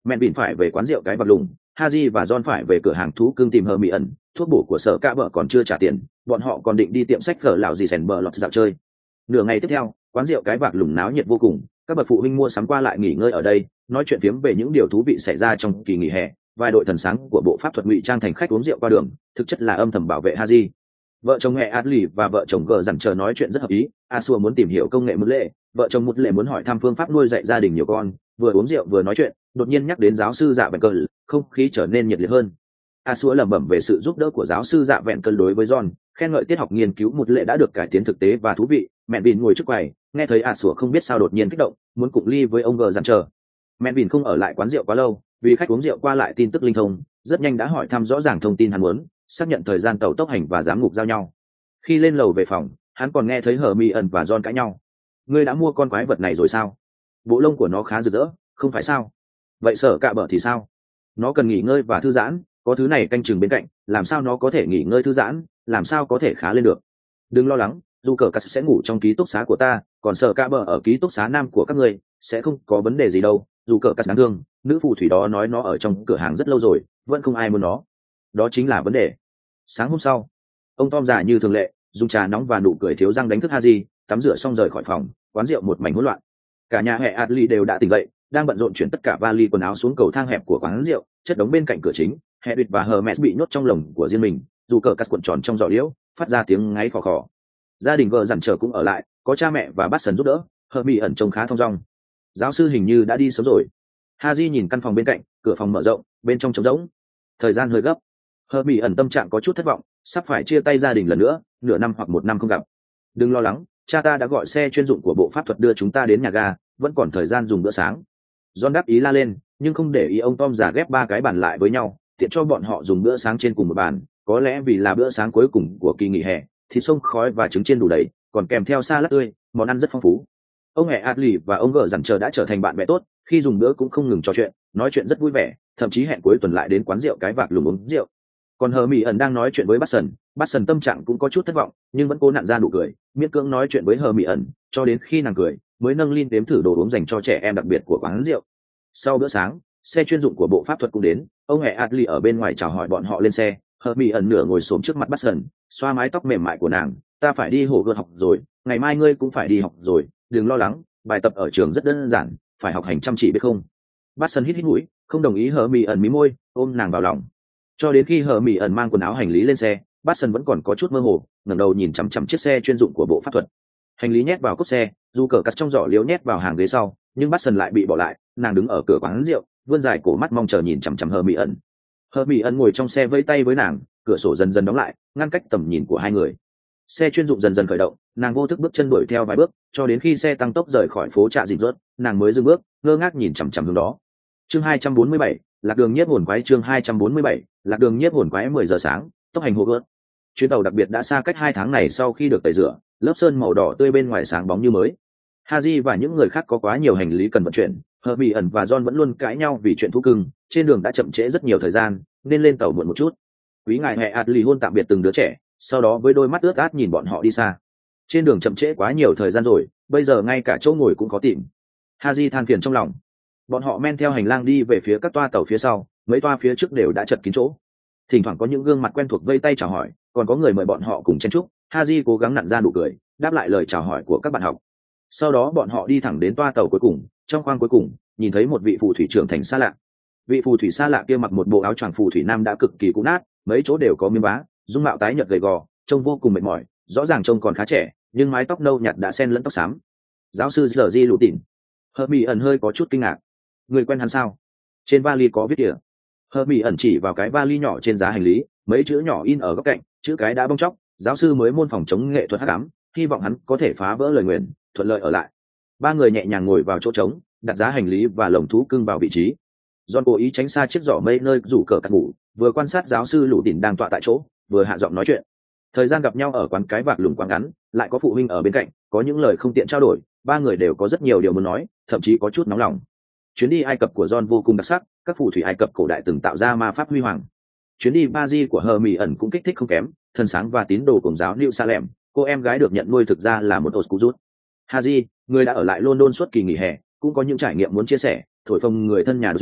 Mẹn Bỉn phải về quán rượu cái bạc lùng, Haji và John phải về cửa hàng thú cưng tìm Hermione, thuốc bổ của sở cả bợ còn chưa trả tiền, bọn họ còn định đi tiệm sách phở lào gì sèn bờ lọt dạo chơi. Nửa ngày tiếp theo, quán rượu cái bạc lùng náo nhiệt vô cùng, các bậc phụ huynh mua sắm qua lại nghỉ ngơi ở đây, nói chuyện phiếm về những điều thú vị xảy ra trong kỳ nghỉ hè. Vài đội thần sáng của bộ pháp thuật ngụy trang thành khách uống rượu qua đường, thực chất là âm thầm bảo vệ Haji. Vợ chồng mẹ Adli và vợ chồng gờ dặn chờ nói chuyện rất hợp ý. Asua muốn tìm hiểu công nghệ một lệ, vợ chồng một lệ muốn hỏi thăm phương pháp nuôi dạy gia đình nhiều con. Vừa uống rượu vừa nói chuyện, đột nhiên nhắc đến giáo sư dạ vẹn cờ, không khí trở nên nhiệt liệt hơn. Asua lẩm bẩm về sự giúp đỡ của giáo sư dạ vẹn cờ đối với John, khen ngợi tiết học nghiên cứu một lệ đã được cải tiến thực tế và thú vị. Mẹ Bìn ngồi trước quầy, nghe thấy Asua không biết sao đột nhiên kích động, muốn cụng ly với ông gờ dặn chờ. Mẹ Bìn không ở lại quán rượu quá lâu, vì khách uống rượu qua lại tin tức linh thông, rất nhanh đã hỏi thăm rõ ràng thông tin hắn muốn, xác nhận thời gian tàu tốc hành và giám ngục giao nhau. Khi lên lầu về phòng, hắn còn nghe thấy Hermione và John cãi nhau. Ngươi đã mua con quái vật này rồi sao? Bộ lông của nó khá rực rỡ, không phải sao? Vậy sở cạ bợ thì sao? Nó cần nghỉ ngơi và thư giãn, có thứ này canh chừng bên cạnh, làm sao nó có thể nghỉ ngơi thư giãn, làm sao có thể khá lên được? Đừng lo lắng, dù cờ cắt sẽ ngủ trong ký túc xá của ta, còn sở cạ bợ ở ký túc xá nam của các ngươi, sẽ không có vấn đề gì đâu. Dù cờ cắt đáng thương, nữ phù thủy đó nói nó ở trong cửa hàng rất lâu rồi, vẫn không ai muốn nó. Đó chính là vấn đề. Sáng hôm sau, ông Tom già như thường lệ, dùng trà nóng và nụ cười thiếu răng đánh thức Haji, tắm rửa xong rời khỏi phòng, quán rượu một mảnh hỗn loạn. Cả nhà hệ Adli đều đã tỉnh dậy, đang bận rộn chuyển tất cả vali quần áo xuống cầu thang hẹp của quán rượu, chất đống bên cạnh cửa chính. Hedwig và Hermes bị nhốt trong lồng của riêng mình, dù cờ cắt cuộn tròn trong giỏ liễu, phát ra tiếng ngáy khò khò. Gia đình vợ dặn chờ cũng ở lại, có cha mẹ và bát sần giúp đỡ. Hermione trông khá thong dong. Giáo sư hình như đã đi sớm rồi. Haji nhìn căn phòng bên cạnh, cửa phòng mở rộng, bên trong trống rỗng. Thời gian hơi gấp. Hermione tâm trạng có chút thất vọng, sắp phải chia tay gia đình lần nữa, nửa năm hoặc một năm không gặp. Đừng lo lắng, cha ta đã gọi xe chuyên dụng của bộ pháp thuật đưa chúng ta đến nhà ga, vẫn còn thời gian dùng bữa sáng. John đáp ý la lên, nhưng không để ý ông Tom giả ghép ba cái bàn lại với nhau, tiện cho bọn họ dùng bữa sáng trên cùng một bàn. Có lẽ vì là bữa sáng cuối cùng của kỳ nghỉ hè, thịt xông khói và trứng chiên đủ đầy, còn kèm theo salad tươi, món ăn rất phong phú. Ông mẹ Adli và ông vợ dặn chờ đã trở thành bạn bè tốt, khi dùng bữa cũng không ngừng trò chuyện, nói chuyện rất vui vẻ, thậm chí hẹn cuối tuần lại đến quán rượu cái vạc lùm uống rượu. Còn Hermione đang nói chuyện với Bát Sần tâm trạng cũng có chút thất vọng, nhưng vẫn cố nặn ra nụ cười, miễn cưỡng nói chuyện với Hermione, cho đến khi nàng cười, mới nâng ly đếm thử đồ uống dành cho trẻ em đặc biệt của quán rượu. Sau bữa sáng, xe chuyên dụng của bộ pháp thuật cũng đến, ông mẹ Adli ở bên ngoài chào hỏi bọn họ lên xe. Hermione nửa ngồi xổm trước mặt Bát Sần, xoa mái tóc mềm mại của nàng. Ta phải đi hồ gươm học rồi, ngày mai ngươi cũng phải đi học rồi, đừng lo lắng, bài tập ở trường rất đơn giản, phải học hành chăm chỉ biết không? Bát Sần hít hít mũi, không đồng ý. Hermione mí môi, ôm nàng vào lòng. Cho đến khi Hermione mang quần áo hành lý lên xe, Bát Sần vẫn còn có chút mơ hồ, ngẩng đầu nhìn chằm chằm chiếc xe chuyên dụng của bộ pháp thuật. Hành lý nhét vào cốp xe, dù cờ cắt trong giỏ liếu nhét vào hàng ghế sau, nhưng Bát Sần lại bị bỏ lại. Nàng đứng ở cửa quán rượu, vươn dài cổ mắt mong chờ nhìn chằm chằm Hermione. Hermione ngồi trong xe vẫy tay với nàng, cửa sổ dần dần đóng lại, ngăn cách tầm nhìn của hai người. Xe chuyên dụng dần dần khởi động, nàng vô thức bước chân đuổi theo vài bước, cho đến khi xe tăng tốc rời khỏi phố trạ dịnh rớt, nàng mới dừng bước, ngơ ngác nhìn chằm chằm hướng đó. Chương 247, lạc đường nhiếp hồn quái. Chương 247, lạc đường nhiếp hồn quái. 10 giờ sáng, tốc hành Hogwarts. Chuyến tàu đặc biệt đã xa cách 2 tháng này sau khi được tẩy rửa, lớp sơn màu đỏ tươi bên ngoài sáng bóng như mới. Haji và những người khác có quá nhiều hành lý cần vận chuyển, Hermione và John vẫn luôn cãi nhau vì chuyện thú cưng, trên đường đã chậm trễ rất nhiều thời gian, nên lên tàu muộn một chút. Quý ngài mẹ Adli hôn tạm biệt từng đứa trẻ, sau đó với đôi mắt ướt át nhìn bọn họ đi xa. Trên đường chậm trễ quá nhiều thời gian rồi, bây giờ ngay cả chỗ ngồi cũng khó tìm. Haji than phiền trong lòng. Bọn họ men theo hành lang đi về phía các toa tàu phía sau, mấy toa phía trước đều đã chật kín chỗ. Thỉnh thoảng có những gương mặt quen thuộc vây tay chào hỏi, còn có người mời bọn họ cùng chen chúc. Haji cố gắng nặn ra nụ cười, đáp lại lời chào hỏi của các bạn học. Sau đó bọn họ đi thẳng đến toa tàu cuối cùng, trong khoang cuối cùng, nhìn thấy một vị phù thủy trưởng thành xa lạ. Vị phù thủy xa lạ kia mặc một bộ áo choàng phù thủy nam đã cực kỳ cũ nát, mấy chỗ đều có miếng vá, dung mạo tái nhợt gầy gò, trông vô cùng mệt mỏi, rõ ràng trông còn khá trẻ, nhưng mái tóc nâu nhạt đã xen lẫn tóc xám. Giáo sư Giờ Di lụ tỉn. Hermione hơi có chút kinh ngạc. Người quen hắn sao? Trên vali có viết địa. Hermione chỉ vào cái vali nhỏ trên giá hành lý, mấy chữ nhỏ in ở góc cạnh, chữ cái đã bong chóc. Giáo sư mới môn phòng chống nghệ thuật hắc ám, hy vọng hắn có thể phá vỡ lời nguyền, thuận lợi ở lại. Ba người nhẹ nhàng ngồi vào chỗ trống, đặt giá hành lý và lồng thú cưng vào vị trí. John cố ý tránh xa chiếc giỏ mây nơi rủ cờ cắt ngủ, vừa quan sát giáo sư lũ tỉn đang tọa tại chỗ, vừa hạ giọng nói chuyện. Thời gian gặp nhau ở quán cái vạc lùng quá ngắn, lại có phụ huynh ở bên cạnh, có những lời không tiện trao đổi, ba người đều có rất nhiều điều muốn nói, thậm chí có chút nóng lòng. Chuyến đi Ai Cập của John vô cùng đặc sắc, các phù thủy Ai Cập cổ đại từng tạo ra ma pháp huy hoàng. Chuyến đi Paris của Hermione cũng kích thích không kém, thần sáng và tín đồ Công giáo New Salem, cô em gái được nhận nuôi thực ra là một Oscurus. Haji, người đã ở lại London suốt kỳ nghỉ hè, cũng có những trải nghiệm muốn chia sẻ, thổi phồng người thân nhà Duy,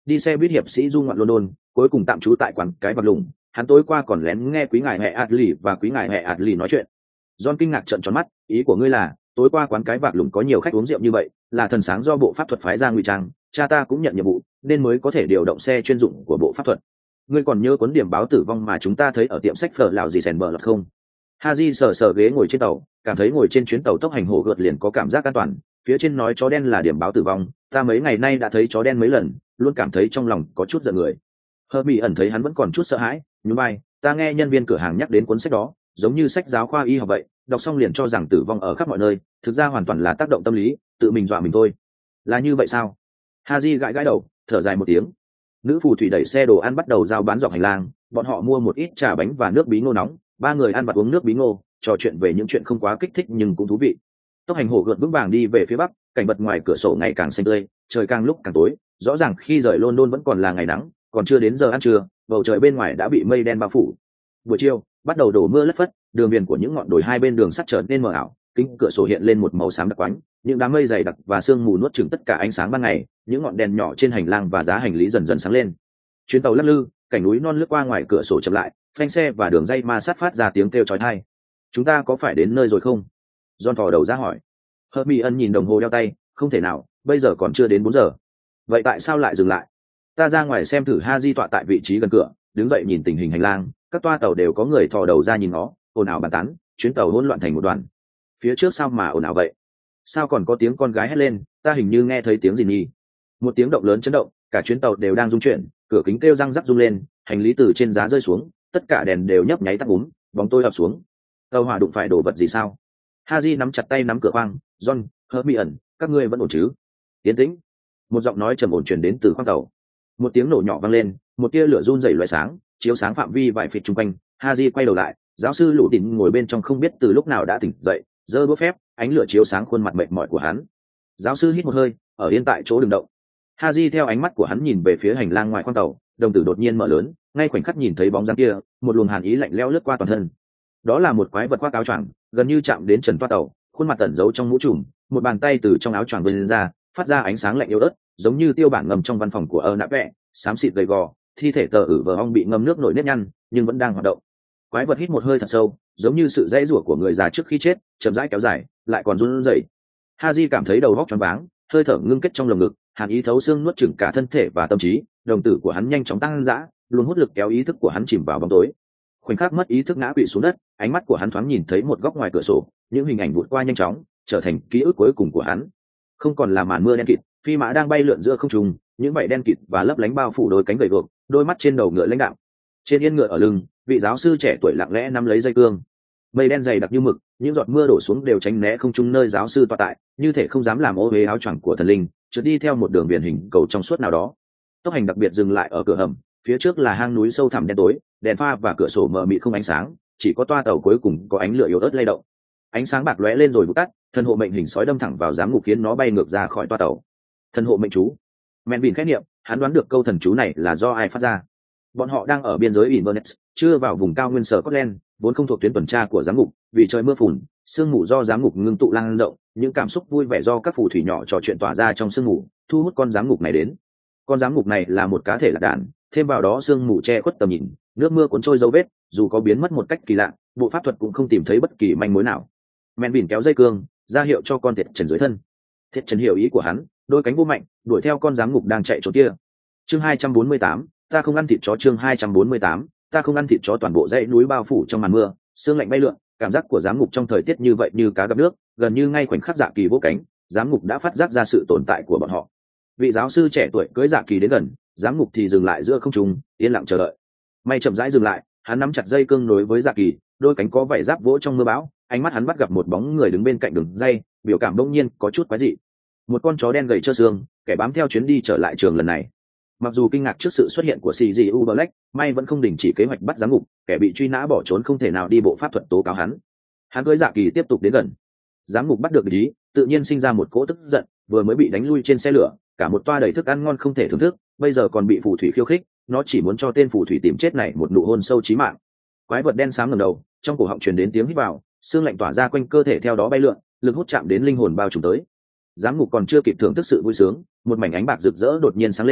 đi xe buýt hiệp sĩ du ngoạn London, cuối cùng tạm trú tại quán cái bạc lủng. Hắn tối qua còn lén nghe quý ngài hệ Adli và quý ngài hệ Adli nói chuyện. John kinh ngạc trợn tròn mắt, ý của ngươi là tối qua quán cái bạc lủng có nhiều khách uống rượu như vậy, là thần sáng do bộ pháp thuật phái ra ngụy trang, cha ta cũng nhận nhiệm vụ nên mới có thể điều động xe chuyên dụng của bộ pháp thuật. Ngươi còn nhớ cuốn điểm báo tử vong mà chúng ta thấy ở tiệm sách phở lào gì sèn bờ lật không? Haji sờ sờ ghế ngồi trên tàu, cảm thấy ngồi trên chuyến tàu tốc hành hổ gợt liền có cảm giác an toàn. Phía trên nói chó đen là điểm báo tử vong, ta mấy ngày nay đã thấy chó đen mấy lần, luôn cảm thấy trong lòng có chút giận người. Herbie ẩn thấy hắn vẫn còn chút sợ hãi, nhún vai, ta nghe nhân viên cửa hàng nhắc đến cuốn sách đó, giống như sách giáo khoa y học vậy, đọc xong liền cho rằng tử vong ở khắp mọi nơi, thực ra hoàn toàn là tác động tâm lý, tự mình dọa mình thôi. Là như vậy sao? Haji gãi gãi đầu, thở dài một tiếng. Nữ phù thủy đẩy xe đồ ăn bắt đầu giao bán dọc hành lang, bọn họ mua một ít trà bánh và nước bí ngô nóng, ba người ăn vặt uống nước bí ngô, trò chuyện về những chuyện không quá kích thích nhưng cũng thú vị. Tốc hành hổ gợt vững vàng đi về phía bắc, cảnh vật ngoài cửa sổ ngày càng xanh tươi, trời càng lúc càng tối, rõ ràng khi rời London vẫn còn là ngày nắng, còn chưa đến giờ ăn trưa, bầu trời bên ngoài đã bị mây đen bao phủ. Buổi chiều bắt đầu đổ mưa lất phất, đường viền của những ngọn đồi hai bên đường sắt trở nên mờ ảo, kính cửa sổ hiện lên một màu xám đặc quánh, những đám mây dày đặc và sương mù nuốt chửng tất cả ánh sáng ban ngày, những ngọn đèn nhỏ trên hành lang và giá hành lý dần dần sáng lên. Chuyến tàu lắc lư, cảnh núi non lướt qua ngoài cửa sổ chậm lại, phanh xe và đường dây ma sát phát ra tiếng kêu chói tai. Chúng ta có phải đến nơi rồi không? John thò đầu ra hỏi. Hermione nhìn đồng hồ đeo tay, không thể nào, bây giờ còn chưa đến 4 giờ. Vậy tại sao lại dừng lại? Ta ra ngoài xem thử. Haji tọa tại vị trí gần cửa, đứng dậy nhìn tình hình hành lang, các toa tàu đều có người thò đầu ra nhìn nó, ồn ào bàn tán, chuyến tàu hỗn loạn thành một đoàn. Phía trước sao mà ồn ào vậy? Sao còn có tiếng con gái hét lên, ta hình như nghe thấy tiếng gì nhỉ? Một tiếng động lớn chấn động, cả chuyến tàu đều đang rung chuyển, cửa kính kêu răng rắc rung lên, hành lý từ trên giá rơi xuống, tất cả đèn đều nhấp nháy tắt úm, bóng tối ập xuống. Tàu hỏa đụng phải đổ vật gì sao? Haji nắm chặt tay nắm cửa khoang. John, Hermione, các ngươi vẫn ổn chứ? Yên tĩnh. Một giọng nói trầm ổn truyền đến từ khoang tàu. Một tiếng nổ nhỏ vang lên, một tia lửa run rẩy loé sáng, chiếu sáng phạm vi vài feet chung quanh. Haji quay đầu lại, giáo sư Lũ Tỉnh ngồi bên trong không biết từ lúc nào đã tỉnh dậy, giơ búa phép, ánh lửa chiếu sáng khuôn mặt mệt mỏi của hắn. Giáo sư hít một hơi, ở yên tại chỗ đừng động. Haji theo ánh mắt của hắn nhìn về phía hành lang ngoài khoang tàu, đồng tử đột nhiên mở lớn, ngay khoảnh khắc nhìn thấy bóng dáng kia, một luồng hàn ý lạnh lẽo lướt qua toàn thân. Đó là một quái vật khoác áo choàng, gần như chạm đến trần toa tàu, khuôn mặt tẩn giấu trong mũ trùm, một bàn tay từ trong áo choàng vươn ra, phát ra ánh sáng lạnh yếu ớt, giống như tiêu bản ngầm trong văn phòng của nạ vẽ, xám xịt gầy gò, thi thể tờ ử vờ ong bị ngâm nước nổi nếp nhăn, nhưng vẫn đang hoạt động. Quái vật hít một hơi thật sâu, giống như sự dãy rủa của người già trước khi chết, chậm rãi kéo dài, lại còn run rẩy. Haji cảm thấy đầu óc choáng váng, hơi thở ngưng kết trong lồng ngực, hàn ý thấu xương nuốt chửng cả thân thể và tâm trí, đồng tử của hắn nhanh chóng tăng dã, luôn hút lực kéo ý thức của hắn chìm vào bóng tối. Khoảnh khắc mất ý thức ngã quỵ xuống đất, ánh mắt của hắn thoáng nhìn thấy một góc ngoài cửa sổ, những hình ảnh vụt qua nhanh chóng, trở thành ký ức cuối cùng của hắn. Không còn là màn mưa đen kịt, phi mã đang bay lượn giữa không trung, những vảy đen kịt và lấp lánh bao phủ đôi cánh gầy guộc, đôi mắt trên đầu ngựa lãnh đạm. Trên yên ngựa ở lưng, vị giáo sư trẻ tuổi lặng lẽ nắm lấy dây cương. Mây đen dày đặc như mực, những giọt mưa đổ xuống đều tránh né không trung nơi giáo sư tọa tại, như thể không dám làm ô uế áo choàng của thần linh, trượt đi theo một đường viền hình cầu trong suốt nào đó. Tốc hành đặc biệt dừng lại ở cửa hầm, phía trước là hang núi sâu thẳm đen tối, đèn pha và cửa sổ mờ mịt không ánh sáng, chỉ có toa tàu cuối cùng có ánh lửa yếu ớt lay động. Ánh sáng bạc lóe lên rồi vụt tắt, thần hộ mệnh hình sói đâm thẳng vào giám ngục khiến nó bay ngược ra khỏi toa tàu. Thần hộ mệnh chú. Men bỉn khép niệm, hắn đoán được câu thần chú này là do ai phát ra. Bọn họ đang ở biên giới Inverness, chưa vào vùng cao nguyên sở Scotland, vốn không thuộc tuyến tuần tra của giám ngục, vì trời mưa phùn, sương mù do giám ngục ngưng tụ lan rộng, những cảm xúc vui vẻ do các phù thủy nhỏ trò chuyện tỏa ra trong sương mù, thu hút con giám ngục này đến. Con giám ngục này là một cá thể lạc đàn, thêm vào đó sương mù che khuất tầm nhìn, nước mưa cuốn trôi dấu vết, dù có biến mất một cách kỳ lạ, bộ pháp thuật cũng không tìm thấy bất kỳ manh mối nào. Men bỉn kéo dây cương, ra hiệu cho con thiệt trần dưới thân. Thiệt trần hiểu ý của hắn, đôi cánh vô mạnh, đuổi theo con giám ngục đang chạy trốn kia. Chương 248, ta không ăn thịt chó. Chương 248, ta không ăn thịt chó. Toàn bộ dãy núi bao phủ trong màn mưa, sương lạnh bay lượn, cảm giác của giám ngục trong thời tiết như vậy như cá gặp nước, gần như ngay khoảnh khắc Dạ Kỳ vỗ cánh, giám ngục đã phát giác ra sự tồn tại của bọn họ. Vị giáo sư trẻ tuổi cưỡi Dạ Kỳ đến gần, giám ngục thì dừng lại giữa không trung, yên lặng chờ đợi. May chậm rãi dừng lại, hắn nắm chặt dây cương nối với Dạ Kỳ, đôi cánh có vảy giáp vỗ trong mưa bão, ánh mắt hắn bắt gặp một bóng người đứng bên cạnh đường dây, biểu cảm đông nhiên có chút quái dị. Một con chó đen gầy trơ xương, kẻ bám theo chuyến đi trở lại trường lần này. Mặc dù kinh ngạc trước sự xuất hiện của CGU Black, May vẫn không đình chỉ kế hoạch bắt giám ngục, kẻ bị truy nã bỏ trốn không thể nào đi bộ pháp thuật tố cáo hắn. Hắn cưỡi Dạ Kỳ tiếp tục đến gần. Giám ngục bắt được ý, tự nhiên sinh ra một cỗ tức giận, vừa mới bị đánh lui trên xe lửa, cả một toa đầy thức ăn ngon không thể thưởng thức, bây giờ còn bị phù thủy khiêu khích, nó chỉ muốn cho tên phù thủy tìm chết này một nụ hôn sâu chí mạng. Quái vật đen xám ngẩng đầu, trong cổ họng truyền đến tiếng hít vào, xương lạnh tỏa ra quanh cơ thể theo đó bay lượn, lực hút chạm đến linh hồn bao trùm tới. Giám ngục còn chưa kịp thưởng thức sự vui sướng, một mảnh ánh bạc rực rỡ đột nhiên sáng lên,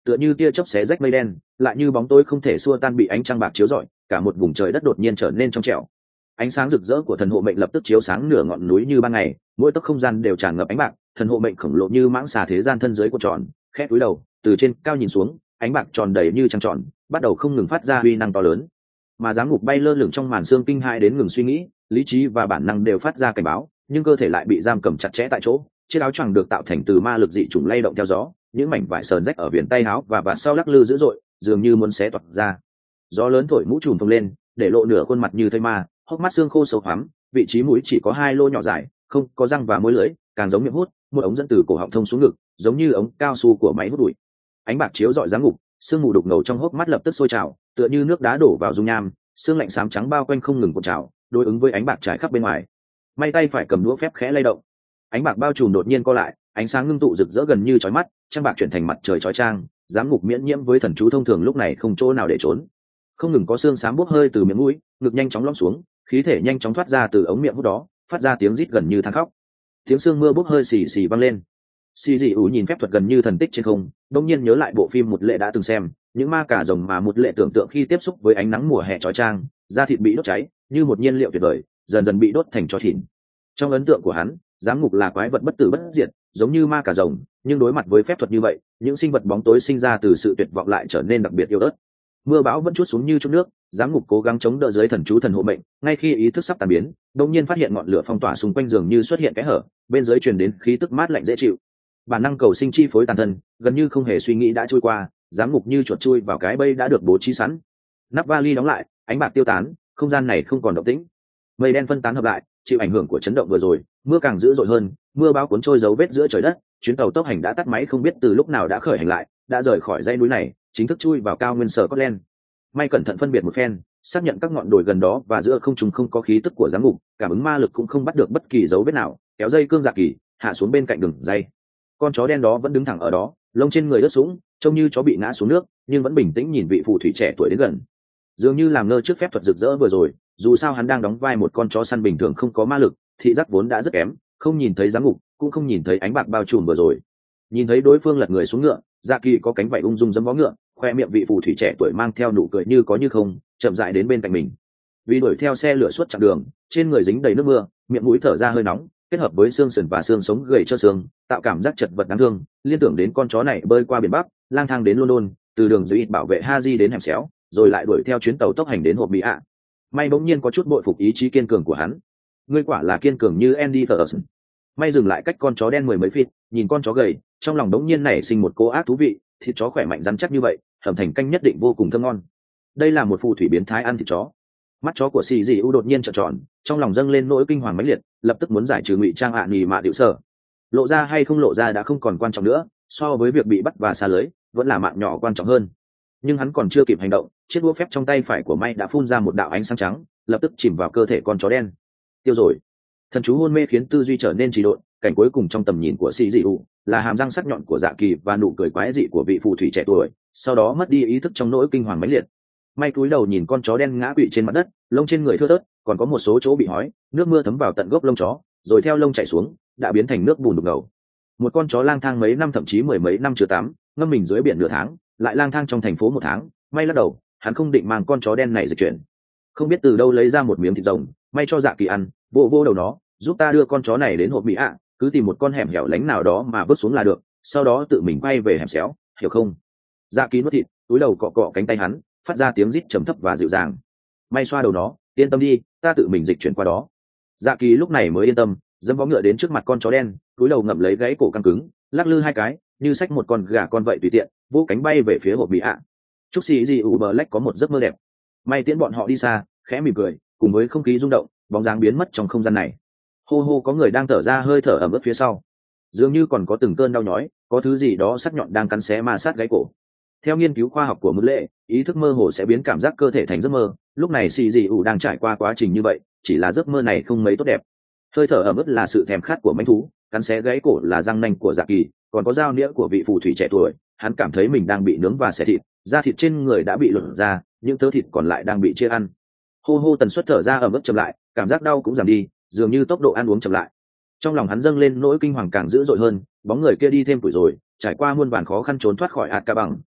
tựa như tia chớp xé rách mây đen, lại như bóng tối không thể xua tan bị ánh trăng bạc chiếu rọi, cả một vùng trời đất đột nhiên trở nên trong trẻo. Ánh sáng rực rỡ của thần hộ mệnh lập tức chiếu sáng nửa ngọn núi như ban ngày, mỗi tấc không gian đều tràn ngập ánh bạc. Thần hộ mệnh khổng lồ như mãng xà thế gian thân dưới của tròn, khẽ cúi đầu, từ trên cao nhìn xuống, ánh bạc tròn đầy như trăng tròn, bắt đầu không ngừng phát ra uy năng to lớn. Mà giáng ngục bay lơ lửng trong màn xương kinh hãi đến ngừng suy nghĩ, lý trí và bản năng đều phát ra cảnh báo, nhưng cơ thể lại bị giam cầm chặt chẽ tại chỗ. Chiếc áo choàng được tạo thành từ ma lực dị chủng lay động theo gió, những mảnh vải sờn rách ở viền tay áo và vạt sau lắc lư dữ dội, dường như muốn xé toạc ra. Gió lớn thổi mũ trùm phồng lên, để lộ nửa khuôn mặt như thây ma, hốc mắt xương khô sâu hoắm, vị trí mũi chỉ có 2 lỗ nhỏ dài, không có răng và môi lưỡi, càng giống miệng hút, một ống dẫn từ cổ họng thông xuống ngực, giống như ống cao su của máy hút bụi. Ánh bạc chiếu rọi giáng ngục, sương mù đục ngầu trong hốc mắt lập tức sôi trào, tựa như nước đá đổ vào dung nham, sương lạnh xám trắng bao quanh không ngừng cuộn trào, đối ứng với ánh bạc trải khắp bên ngoài. May tay phải cầm đũa phép khẽ lay động, ánh bạc bao trùm đột nhiên co lại, ánh sáng ngưng tụ rực rỡ gần như chói mắt, trăng bạc chuyển thành mặt trời chói chang, giám ngục miễn nhiễm với thần chú thông thường lúc này không chỗ nào để trốn. Không ngừng có xương xám bốc hơi từ miệng mũi, ngực nhanh chóng lõm xuống, khí thể nhanh chóng thoát ra từ ống miệng hút đó, phát ra tiếng rít gần như than khóc. Tiếng sương mưa bốc hơi xì xì vang lên. Xì dị ủ nhìn phép thuật gần như thần tích trên không, đông nhiên nhớ lại bộ phim một lệ đã từng xem, những ma cà rồng mà một lệ tưởng tượng khi tiếp xúc với ánh nắng mùa hè chói chang, da thịt bị đốt cháy như một nhiên liệu tuyệt vời, dần dần bị đốt thành tro thìn. Trong ấn tượng của hắn, giám ngục là quái vật bất tử bất diệt, giống như ma cà rồng, nhưng đối mặt với phép thuật như vậy, những sinh vật bóng tối sinh ra từ sự tuyệt vọng lại trở nên đặc biệt yếu ớt. Mưa bão vẫn trút xuống như chút nước, giám ngục cố gắng chống đỡ dưới thần chú thần hộ mệnh, ngay khi ý thức sắp tan biến, đột nhiên phát hiện ngọn lửa phong tỏa xung quanh giường như xuất hiện kẽ hở, bên dưới truyền đến khí tức mát lạnh dễ chịu. Bản năng cầu sinh chi phối tàn thân, gần như không hề suy nghĩ đã trôi qua, giám ngục như chuột chui vào cái bẫy đã được bố trí sẵn. Nắp vali đóng lại, ánh bạc tiêu tán, không gian này không còn động tĩnh. Mây đen phân tán hợp lại, chịu ảnh hưởng của chấn động vừa rồi, mưa càng dữ dội hơn, mưa bão cuốn trôi dấu vết giữa trời đất. Chuyến tàu tốc hành đã tắt máy không biết từ lúc nào đã khởi hành lại, đã rời khỏi dãy núi này, chính thức chui vào cao nguyên sở Scotland. May cẩn thận phân biệt một phen, xác nhận các ngọn đồi gần đó và giữa không trung không có khí tức của giám ngục, cảm ứng ma lực cũng không bắt được bất kỳ dấu vết nào, kéo dây cương dạ kỳ hạ xuống bên cạnh đường dây. Con chó đen đó vẫn đứng thẳng ở đó, lông trên người ướt sũng, trông như chó bị ngã xuống nước, nhưng vẫn bình tĩnh nhìn vị phù thủy trẻ tuổi đến gần, dường như làm ngơ trước phép thuật rực rỡ vừa rồi. Dù sao hắn đang đóng vai một con chó săn bình thường không có ma lực, thị giác vốn đã rất kém, không nhìn thấy giám ngục, cũng không nhìn thấy ánh bạc bao trùm vừa rồi. Nhìn thấy đối phương lật người xuống ngựa, dạ kỳ có cánh vảy ung dung giẫm vó ngựa, khoe miệng vị phù thủy trẻ tuổi mang theo nụ cười như có như không, chậm rãi đến bên cạnh mình. Vì đuổi theo xe lửa suốt chặng đường, trên người dính đầy nước mưa, miệng mũi thở ra hơi nóng, kết hợp với xương sườn và xương sống gầy trơ xương, tạo cảm giác chật vật đáng thương. Liên tưởng đến con chó này bơi qua biển Bắc, lang thang đến London, từ đường dưới bảo vệ Haji đến hẻm xéo, rồi lại đuổi theo chuyến tàu tốc hành đến hộp Mỹ ạ. May bỗng nhiên có chút bội phục ý chí kiên cường của hắn. Ngươi quả là kiên cường như Andy Ferguson. May dừng lại cách con chó đen 10 mấy feet, nhìn con chó gầy, trong lòng đống nhiên nảy sinh một cô ác thú vị. Thịt chó khỏe mạnh rắn chắc như vậy, hầm thành canh nhất định vô cùng thơm ngon. Đây là một phù thủy biến thái ăn thịt chó. Mắt chó của xì dị u đột nhiên trợn tròn, trong lòng dâng lên nỗi kinh hoàng mãnh liệt, lập tức muốn giải trừ ngụy trang ạ nỉ mạ điệu sở. Lộ ra hay không lộ ra đã không còn quan trọng nữa, so với việc bị bắt và xa lưới, vẫn là mạng nhỏ quan trọng hơn. Nhưng hắn còn chưa kịp hành động, chiếc đũa phép trong tay phải của May đã phun ra một đạo ánh sáng trắng, lập tức chìm vào cơ thể con chó đen. Tiêu rồi. Thần chú hôn mê khiến tư duy trở nên trì độn, cảnh cuối cùng trong tầm nhìn của xì dị u là hàm răng sắc nhọn của dạ kỳ và nụ cười quái dị của vị phù thủy trẻ tuổi, sau đó mất đi ý thức trong nỗi kinh hoàng mãnh liệt. May cúi đầu nhìn con chó đen ngã quỵ trên mặt đất, lông trên người thưa thớt, còn có một số chỗ bị hói, nước mưa thấm vào tận gốc lông chó, rồi theo lông chảy xuống, đã biến thành nước bùn đục ngầu. Một con chó lang thang mấy năm thậm chí mười mấy năm chưa tắm, ngâm mình dưới biển nửa tháng, lại lang thang trong thành phố 1 tháng. May lắc đầu, hắn không định mang con chó đen này dịch chuyển. Không biết từ đâu lấy ra một miếng thịt rồng, May cho dạ kỳ ăn, vô vô đầu nó, giúp ta đưa con chó này đến hộp Mỹ ạ, cứ tìm một con hẻm hẻo lánh nào đó mà vứt xuống là được, sau đó tự mình quay về hẻm xéo, hiểu không? Dạ kỳ nuốt thịt, túi đầu cọ cọ cánh tay hắn, phát ra tiếng rít trầm thấp và dịu dàng. May xoa đầu nó, yên tâm đi, ta tự mình dịch chuyển qua đó. Dạ kỳ lúc này mới yên tâm, dẫm vó ngựa đến trước mặt con chó đen, túi đầu ngậm lấy gãy cổ căng cứng, lắc lư 2 cái, như xách một con gà con vậy tùy tiện, vỗ cánh bay về phía hộp Mỹ ạ. Chúc sĩ gì Black có một giấc mơ đẹp. May tiễn bọn họ đi xa, khẽ mỉm cười, cùng với không khí rung động, bóng dáng biến mất trong không gian này. Hô hô, có người đang thở ra hơi thở ẩm ướt phía sau, dường như còn có từng cơn đau nhói, có thứ gì đó sắc nhọn đang cắn xé ma sát gáy cổ. Theo nghiên cứu khoa học của Mức Lệ, ý thức mơ hồ sẽ biến cảm giác cơ thể thành giấc mơ. Lúc này xì dị ủ đang trải qua quá trình như vậy, chỉ là giấc mơ này không mấy tốt đẹp. Hơi thở ẩm ướt là sự thèm khát của mãnh thú, cắn xé gáy cổ là răng nanh của dạ kỳ, còn có dao nĩa của vị phù thủy trẻ tuổi. Hắn cảm thấy mình đang bị nướng và xẻ thịt, da thịt trên người đã bị lột ra, những thớ thịt còn lại đang bị chia ăn. Hô hô, tần suất thở ra ẩm ướt chậm lại, cảm giác đau cũng giảm đi, dường như tốc độ ăn uống chậm lại. Trong lòng hắn dâng lên nỗi kinh hoàng càng dữ dội hơn, bóng người kia đi thêm tuổi rồi, trải qua muôn vàn khó khăn trốn thoát khỏi ạt ca bằng,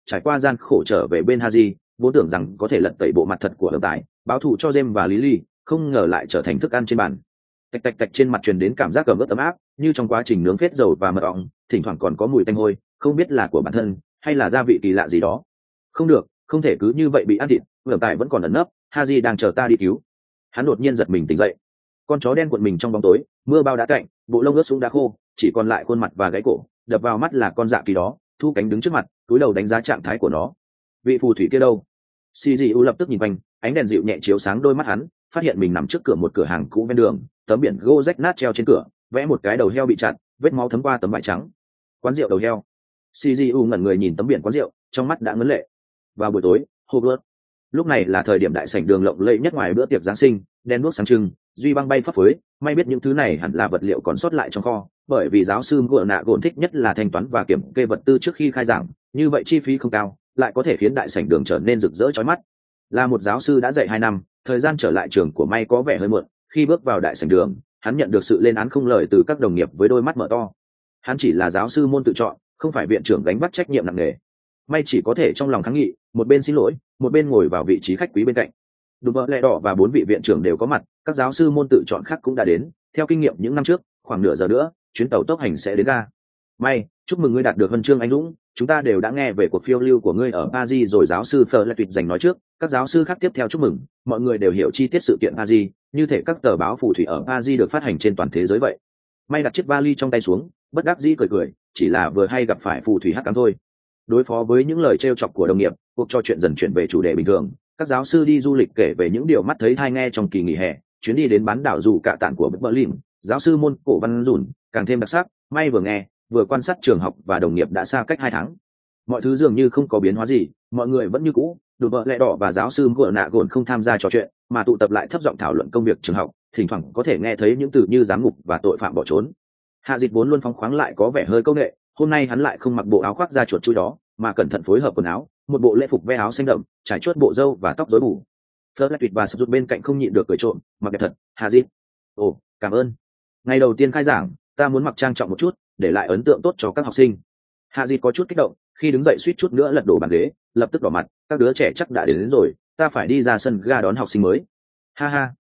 trải qua gian khổ trở về bên Haji, vốn tưởng rằng có thể lật tẩy bộ mặt thật của Lâm Tài, báo thù cho James và Lily, không ngờ lại trở thành thức ăn trên bàn. Tạch tạch tạch, trên mặt truyền đến cảm giác cầm ướt ấm áp, như trong quá trình nướng phết dầu và mật ong, thỉnh thoảng còn có mùi tanh hôi, không biết là của bản thân hay là gia vị kỳ lạ gì đó. Không được, không thể cứ như vậy bị ăn thịt. Lâm Tài vẫn còn ẩn nấp, Haji đang chờ ta đi cứu. Hắn đột nhiên giật mình tỉnh dậy. Con chó đen cuộn mình trong bóng tối, mưa bao đã cạnh, bộ lông ướt sũng đã khô, chỉ còn lại khuôn mặt và gáy cổ. Đập vào mắt là con dạ kỳ đó, thu cánh đứng trước mặt, cúi đầu đánh giá trạng thái của nó. Vị phù thủy kia đâu? CGU lập tức nhìn quanh, ánh đèn dịu nhẹ chiếu sáng đôi mắt hắn, phát hiện mình nằm trước cửa một cửa hàng cũ ven đường, tấm biển gỗ rách nát treo trên cửa, vẽ một cái đầu heo bị chặt, vết máu thấm qua tấm vải trắng. Quán rượu đầu heo. CGU ngẩn người nhìn tấm biển quán rượu, trong mắt đã ngấn lệ. Vào buổi tối, Hogwarts. Lúc này là thời điểm đại sảnh đường lộng lẫy nhất ngoài bữa tiệc Giáng sinh, đèn đuốc sáng trưng, duy băng bay phấp phới, may biết những thứ này hẳn là vật liệu còn sót lại trong kho, bởi vì giáo sư Gordon nạ gồn thích nhất là thanh toán và kiểm kê vật tư trước khi khai giảng, như vậy chi phí không cao, lại có thể khiến đại sảnh đường trở nên rực rỡ chói mắt. Là một giáo sư đã dạy 2 năm, thời gian trở lại trường của May có vẻ hơi muộn, khi bước vào đại sảnh đường, hắn nhận được sự lên án không lời từ các đồng nghiệp với đôi mắt mở to. Hắn chỉ là giáo sư môn tự chọn, không phải viện trưởng gánh vác trách nhiệm nặng nề. May chỉ có thể trong lòng kháng nghị, một bên xin lỗi, một bên ngồi vào vị trí khách quý bên cạnh. Đúng vợ lẽ đỏ và 4 vị viện trưởng đều có mặt, các giáo sư môn tự chọn khác cũng đã đến. Theo kinh nghiệm những năm trước, khoảng nửa giờ nữa, chuyến tàu tốc hành sẽ đến ga. May, chúc mừng ngươi đạt được huân chương anh dũng, chúng ta đều đã nghe về cuộc phiêu lưu của ngươi ở Paris rồi. Giáo sư Fleur giành nói trước, các giáo sư khác tiếp theo chúc mừng. Mọi người đều hiểu chi tiết sự kiện Paris, như thể các tờ báo phù thủy ở Paris được phát hành trên toàn thế giới vậy. May đặt chiếc vali trong tay xuống, bất đắc dĩ cười, chỉ là vừa hay gặp phải phù thủy hắc ám thôi. Đối phó với những lời trêu chọc của đồng nghiệp, cuộc trò chuyện dần chuyển về chủ đề bình thường. Các giáo sư đi du lịch kể về những điều mắt thấy tai nghe trong kỳ nghỉ hè, chuyến đi đến bán đảo dù cạ tản của Berlin. Giáo sư môn cổ văn dùn càng thêm đặc sắc. May vừa nghe vừa quan sát trường học và đồng nghiệp đã xa cách 2 tháng, mọi thứ dường như không có biến hóa gì, mọi người vẫn như cũ. Đủ vợ lẽ đỏ và giáo sư của nạ gồn không tham gia trò chuyện, mà tụ tập lại thấp giọng thảo luận công việc trường học, thỉnh thoảng có thể nghe thấy những từ như giám ngục và tội phạm bỏ trốn. Hạ Dịch vốn luôn phóng khoáng lại có vẻ hơi công nghệ, hôm nay hắn lại không mặc bộ áo khoác da chuột chui đó, mà cẩn thận phối hợp quần áo, một bộ lễ phục ve áo xanh đậm, trải chuốt bộ râu và tóc rối bù. Fleur tuyệt và Sụt bên cạnh không nhịn được cười trộm, mặc đẹp thật, Hạ Dịch. Ồ, cảm ơn. Ngày đầu tiên khai giảng, ta muốn mặc trang trọng một chút, để lại ấn tượng tốt cho các học sinh. Hạ Dịch có chút kích động, khi đứng dậy suýt chút nữa lật đổ bàn ghế, lập tức đỏ mặt. Các đứa trẻ chắc đã đến rồi, ta phải đi ra sân ga đón học sinh mới. Ha ha.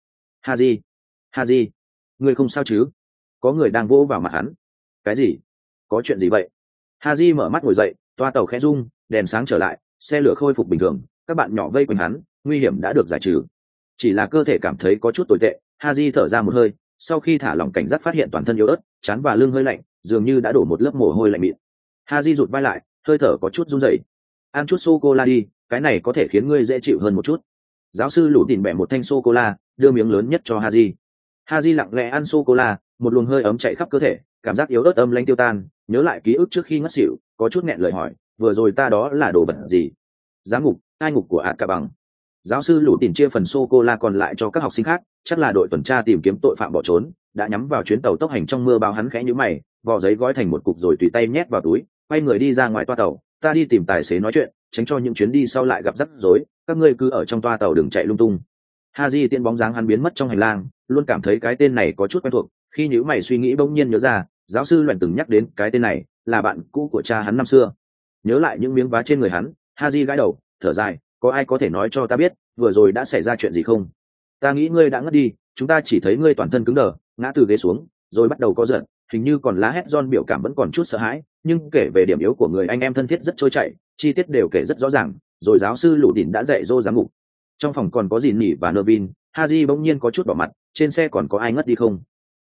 Haji, ngươi không sao chứ? Có người đang vỗ vào mặt hắn. Cái gì? Có chuyện gì vậy? Haji mở mắt ngồi dậy, toa tàu khẽ rung, đèn sáng trở lại, xe lửa khôi phục bình thường, các bạn nhỏ vây quanh hắn, nguy hiểm đã được giải trừ. Chỉ là cơ thể cảm thấy có chút tồi tệ. Haji thở ra một hơi, sau khi thả lỏng cảnh giác phát hiện toàn thân yếu ớt, trán và lưng hơi lạnh, dường như đã đổ một lớp mồ hôi lạnh mịn. Haji rụt vai lại, hơi thở có chút run rẩy. Ăn chút sô cô la đi, cái này có thể khiến ngươi dễ chịu hơn một chút. Giáo sư lủ tìm bẻ một thanh sô cô la, đưa miếng lớn nhất cho Haji. Haji lặng lẽ ăn sô cô la, một luồng hơi ấm chạy khắp cơ thể, cảm giác yếu ớt âm lãnh tiêu tan, nhớ lại ký ức trước khi ngất xỉu, có chút nghẹn lời hỏi, vừa rồi ta đó là đồ vật gì? Giám ngục, ai ngục của ạt cả bằng. Giáo sư lủ tìm chia phần sô cô la còn lại cho các học sinh khác, chắc là đội tuần tra tìm kiếm tội phạm bỏ trốn, đã nhắm vào chuyến tàu tốc hành trong mưa bao. Hắn khẽ nhíu mày, vò giấy gói thành một cục rồi tùy tay nhét vào túi, quay người đi ra ngoài toa tàu. Ta đi tìm tài xế nói chuyện, tránh cho những chuyến đi sau lại gặp rắc rối, các ngươi cứ ở trong toa tàu đừng chạy lung tung. Haji tiện bóng dáng hắn biến mất trong hành lang, luôn cảm thấy cái tên này có chút quen thuộc. Khi nhíu mày suy nghĩ bỗng nhiên nhớ ra, giáo sư Loan từng nhắc đến cái tên này, là bạn cũ của cha hắn năm xưa. Nhớ lại những miếng vá trên người hắn, Haji gãi đầu, thở dài, có ai có thể nói cho ta biết vừa rồi đã xảy ra chuyện gì không? Ta nghĩ ngươi đã ngất đi, chúng ta chỉ thấy ngươi toàn thân cứng đờ, ngã từ ghế xuống, rồi bắt đầu co giật, hình như còn lá hét. John biểu cảm vẫn còn chút sợ hãi, nhưng kể về điểm yếu của người anh em thân thiết rất trôi chảy, chi tiết đều kể rất rõ ràng. Rồi giáo sư lụ đỉnh đã dạy dỗ giám ngục. Trong phòng còn có dìn nỉ và Nervin. Haji bỗng nhiên có chút đỏ mặt. Trên xe còn có ai ngất đi không?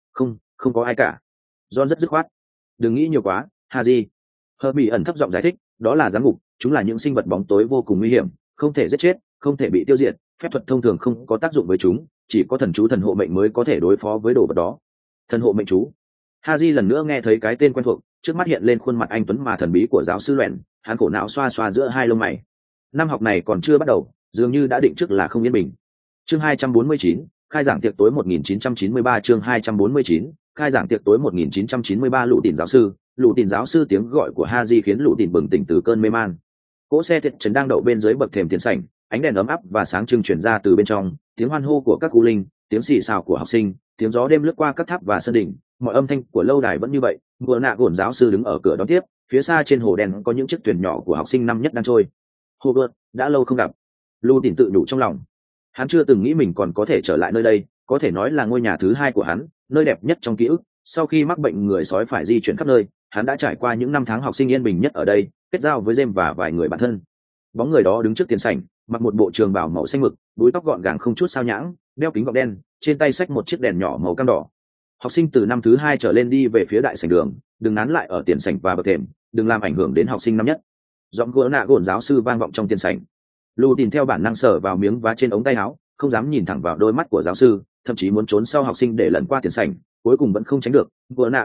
Không có ai cả. John rất dứt khoát. Đừng nghĩ nhiều quá, Haji. Hermione ẩn thấp giọng giải thích, đó là giám ngục, chúng là những sinh vật bóng tối vô cùng nguy hiểm, không thể giết chết, không thể bị tiêu diệt, phép thuật thông thường không có tác dụng với chúng, chỉ có thần chú thần hộ mệnh mới có thể đối phó với đồ vật đó. Thần hộ mệnh chú. Haji lần nữa nghe thấy cái tên quen thuộc, trước mắt hiện lên khuôn mặt anh tuấn mà thần bí của giáo sư Loan. Hắn khổ não xoa xoa giữa hai lông mày. Năm học này còn chưa bắt đầu, dường như đã định trước là không yên bình. Chương 249, khai giảng tiệc tối 1993. Chương 249, khai giảng tiệc tối 1993. Lũ Tìn giáo sư, tiếng gọi của Haji khiến Lũ Tìn bừng tỉnh từ cơn mê man. Cỗ xe thiệt trấn đang đậu bên dưới bậc thềm tiền sảnh, ánh đèn ấm áp và sáng trưng truyền ra từ bên trong, tiếng hoan hô của các cu linh, tiếng xì xào của học sinh, tiếng gió đêm lướt qua các tháp và sân đỉnh, mọi âm thanh của lâu đài vẫn như vậy. Vừa nạ gổn giáo sư đứng ở cửa đón tiếp, Phía xa trên hồ đen có những chiếc thuyền nhỏ của học sinh năm nhất đang trôi. Hogwarts, đã lâu không gặp. Lu Tỉnh tự nhủ trong lòng. Hắn chưa từng nghĩ mình còn có thể trở lại nơi đây, có thể nói là ngôi nhà thứ hai của hắn, nơi đẹp nhất trong ký ức. Sau khi mắc bệnh người sói phải di chuyển khắp nơi, hắn đã trải qua những năm tháng học sinh yên bình nhất ở đây, kết giao với James và vài người bạn thân. Bóng người đó đứng trước tiền sảnh, mặc một bộ trường bào màu xanh mực, búi tóc gọn gàng không chút sao nhãng, đeo kính gọng đen, trên tay xách một chiếc đèn nhỏ màu cam đỏ. Học sinh từ năm thứ hai trở lên đi về phía đại sảnh đường, đừng nán lại ở tiền sảnh và bậc thềm, đừng làm ảnh hưởng đến học sinh năm nhất. Giọng gỡ nạ gồn giáo sư vang vọng trong tiền sảnh. Lu tìm theo bản năng sờ vào miếng vá trên ống tay áo, không dám nhìn thẳng vào đôi mắt của giáo sư, thậm chí muốn trốn sau học sinh để lẩn qua tiền sảnh, cuối cùng vẫn không tránh được. Gỡ nạ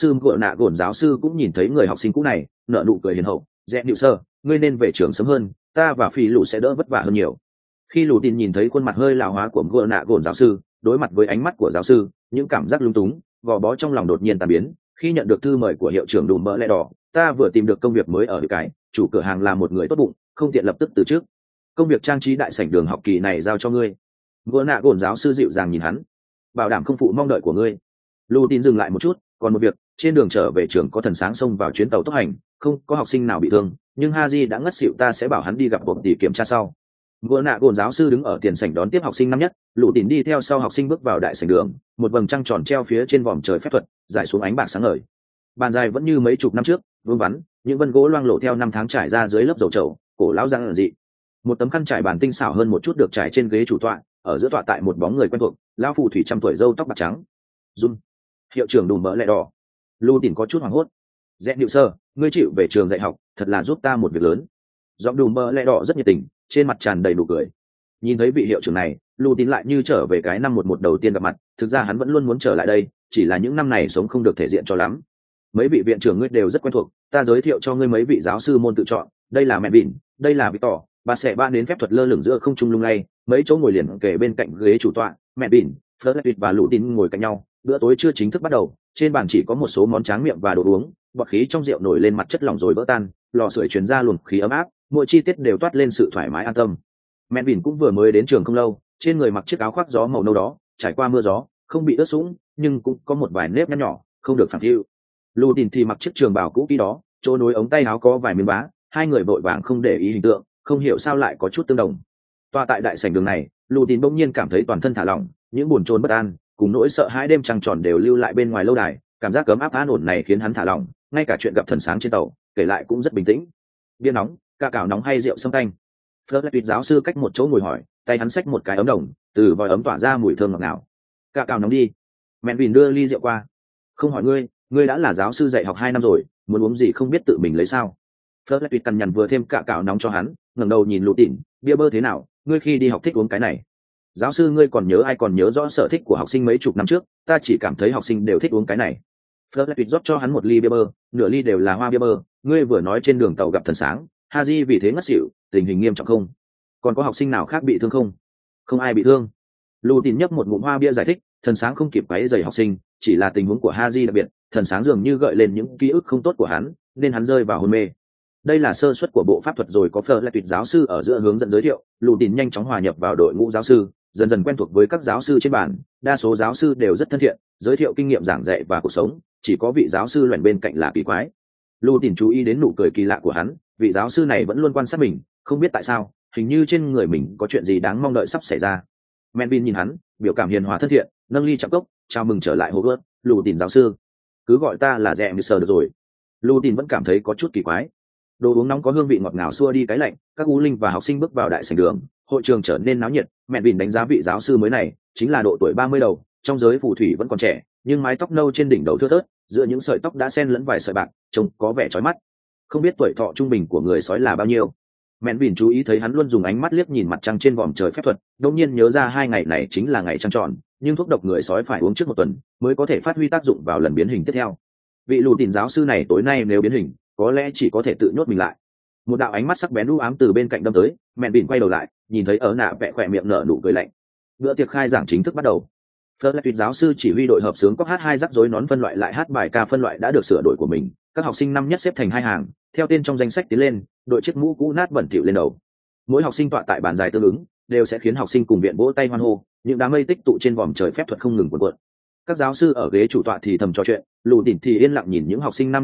gồn giáo sư cũng nhìn thấy người học sinh cũ này, nở nụ cười hiền hậu. Rẽ Nịu Sơ, ngươi nên về trường sớm hơn, ta và Phi Lũ sẽ đỡ vất vả hơn nhiều. Khi Lù tin nhìn thấy khuôn mặt hơi lão hóa của gỡ nạ gồn giáo sư, đối mặt với ánh mắt của giáo sư, những cảm giác lung túng, gò bó trong lòng đột nhiên tan biến. Khi nhận được thư mời của hiệu trưởng Đùm Bỡ Lẽ Đỏ, ta vừa tìm được công việc mới ở cái, chủ cửa hàng là một người tốt bụng, không tiện lập tức từ trước. Công việc trang trí đại sảnh đường học kỳ này giao cho ngươi. Gỡ nạ gồn giáo sư dịu dàng nhìn hắn, bảo đảm không phụ mong đợi của ngươi. Lu tin dừng lại một chút, còn một việc, trên đường trở về trường có thần sáng xông vào chuyến tàu tốc hành, không có học sinh nào bị thương, nhưng Haji đã ngất xỉu, ta sẽ bảo hắn đi gặp bộ tỷ kiểm tra sau. Gỡ nạ gồn giáo sư đứng ở tiền sảnh đón tiếp học sinh năm nhất, Lũ Tín đi theo sau học sinh bước vào đại sảnh đường, một vầng trăng tròn treo phía trên vòm trời phép thuật, rải xuống ánh bạc sáng ngời. Bàn dài vẫn như mấy chục năm trước, vương vắn, những vân gỗ loang lổ theo năm tháng trải ra dưới lớp dầu trầu, cổ lão răng dị. Một tấm khăn trải bàn tinh xảo hơn một chút được trải trên ghế chủ tọa, ở giữa tọa tại một bóng người quen thuộc, lão phù thủy trăm tuổi râu tóc bạc trắng. Jun, hiệu trưởng Đùm Bỡ Lẽ Đỏ. Lũ Tín có chút hoảng hốt. Rẽ Nịu Sơ, ngươi chịu về trường dạy học, thật là giúp ta một việc lớn. Giọng Đùm Bỡ Lẽ Đỏ rất nhiệt tình, trên mặt tràn đầy nụ cười. Nhìn thấy vị hiệu trưởng này, Lũ Tín lại như trở về cái năm một đầu tiên gặp mặt, thực ra hắn vẫn luôn muốn trở lại đây, chỉ là những năm này sống không được thể diện cho lắm. Mấy vị viện trưởng ngươi đều rất quen thuộc, ta giới thiệu cho ngươi mấy vị giáo sư môn tự chọn, đây là Mẹ Bỉn, đây là Victor, bà sẽ ba đến phép thuật lơ lửng giữa không trung lung lay, mấy chỗ ngồi liền kề bên cạnh ghế chủ tọa, Mẹ Bỉn, Fletcher và Lũ Tín ngồi cạnh nhau, bữa tối chưa chính thức bắt đầu, trên bàn chỉ có một số món tráng miệng và đồ uống, bọt khí trong rượu nổi lên mặt chất lỏng rồi vỡ tan, lò sưởi truyền ra luồng khí ấm áp, mỗi chi tiết đều toát lên sự thoải mái an tâm. Mẹ Bỉn cũng vừa mới đến trường không lâu, trên người mặc chiếc áo khoác gió màu nâu đó, trải qua mưa gió, không bị ướt sũng, nhưng cũng có một vài nếp nhăn nhỏ, không được phản phiu. Lũ Tín thì mặc chiếc trường bào cũ kỹ đó, chỗ nối ống tay áo có vài miếng vá, hai người vội vàng không để ý hình tượng, không hiểu sao lại có chút tương đồng. Tọa tại đại sảnh đường này, Lũ Tín bỗng nhiên cảm thấy toàn thân thả lỏng, những buồn chồn bất an, cùng nỗi sợ hãi đêm trăng tròn đều lưu lại bên ngoài lâu đài, cảm giác cấm áp an ổn này khiến hắn thả lỏng, ngay cả chuyện gặp thần sáng trên tàu, kể lại cũng rất bình tĩnh. Bia nóng, ca cào nóng hay rượu sâm tanh? Fletcher giáo sư cách một chỗ ngồi hỏi, tay hắn xách một cái ấm đồng, từ vòi ấm tỏa ra mùi thơm ngọt ngào. Ca cào nóng đi. Mẹ Bỉn đưa ly rượu qua. Không hỏi ngươi, ngươi đã là giáo sư dạy học 2 năm rồi, muốn uống gì không biết tự mình lấy sao? Fletcher cằn nhằn vừa thêm ca cào nóng cho hắn, ngẩng đầu nhìn Lũ Tín, bia bơ thế nào, ngươi khi đi học thích uống cái này. Giáo sư ngươi còn nhớ ai còn nhớ rõ sở thích của học sinh mấy chục năm trước, ta chỉ cảm thấy học sinh đều thích uống cái này. Fletcher rót cho hắn một ly bia bơ, nửa ly đều là hoa bia bơ, ngươi vừa nói trên đường tàu gặp thần sáng, Haji vì thế ngất xỉu, tình hình nghiêm trọng không? Còn có học sinh nào khác bị thương không? Không ai bị thương. Lũ Tín nhấp một ngụm hoa bia giải thích, thần sáng không kịp váy giày học sinh, chỉ là tình huống của Haji đặc biệt, thần sáng dường như gợi lên những ký ức không tốt của hắn, nên hắn rơi vào hôn mê. Đây là sơ suất của bộ pháp thuật rồi, có Fletcher giáo sư ở giữa hướng dẫn giới thiệu, Lũ Tín nhanh chóng hòa nhập vào đội ngũ giáo sư, dần dần quen thuộc với các giáo sư trên bàn, đa số giáo sư đều rất thân thiện, giới thiệu kinh nghiệm giảng dạy và cuộc sống, chỉ có vị giáo sư loẻn bên cạnh là kỳ quái. Lũ Tín chú ý đến nụ cười kỳ lạ của hắn, vị giáo sư này vẫn luôn quan sát mình, không biết tại sao, hình như trên người mình có chuyện gì đáng mong đợi sắp xảy ra. Mẹ Bỉn nhìn hắn, biểu cảm hiền hòa thân thiện, nâng ly chạm cốc, chào mừng trở lại Hogwarts, Lũ Tín giáo sư. Cứ gọi ta là Rẽ Nịu Sơ được rồi. Lũ Tín vẫn cảm thấy có chút kỳ quái. Đồ uống nóng có hương vị ngọt ngào xua đi cái lạnh, các u linh và học sinh bước vào đại sảnh đường, hội trường trở nên náo nhiệt. Mẹ Bỉn đánh giá vị giáo sư mới này chính là độ tuổi 30 đầu, trong giới phù thủy vẫn còn trẻ, nhưng mái tóc nâu trên đỉnh đầu thưa thớt, giữa những sợi tóc đã xen lẫn vài sợi bạc, trông có vẻ chói mắt. Không biết tuổi thọ trung bình của người sói là bao nhiêu. Mẹ Bỉn chú ý thấy hắn luôn dùng ánh mắt liếc nhìn mặt trăng trên vòm trời phép thuật, đột nhiên nhớ ra 2 ngày này chính là ngày trăng tròn, nhưng thuốc độc người sói phải uống trước 1 tuần mới có thể phát huy tác dụng vào lần biến hình tiếp theo. Vị Lũ Tín giáo sư này tối nay nếu biến hình, có lẽ chỉ có thể tự nhốt mình lại. Một đạo ánh mắt sắc bén u ám từ bên cạnh đâm tới, Mẹ Bỉn quay đầu lại, nhìn thấy ở nạ vẽ khỏe miệng nở nụ cười lạnh. Bữa tiệc khai giảng chính thức bắt đầu. Fletcher giáo sư chỉ huy đội hợp xướng có hát 2 rắc rối nón phân loại lại hát bài ca phân loại đã được sửa đổi của mình, các học sinh năm nhất xếp thành 2 hàng, theo tên trong danh sách tiến lên, đội chiếc mũ cũ nát bẩn thỉu lên đầu. Mỗi học sinh tọa tại bàn dài tương ứng, đều sẽ khiến học sinh cùng viện vỗ tay hoan hô, những đám mây tích tụ trên vòm trời phép thuật không ngừng cuộn cuộn. Các giáo sư ở ghế chủ tọa thì thầm trò chuyện, Lũ Tín thì yên lặng nhìn những học sinh năm nhất đó,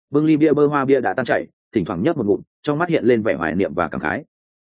Vương ly bia bơ hoa bia đã tan chảy, thỉnh thoảng nhấp một ngụm, trong mắt hiện lên vẻ hoài niệm và cảm khái.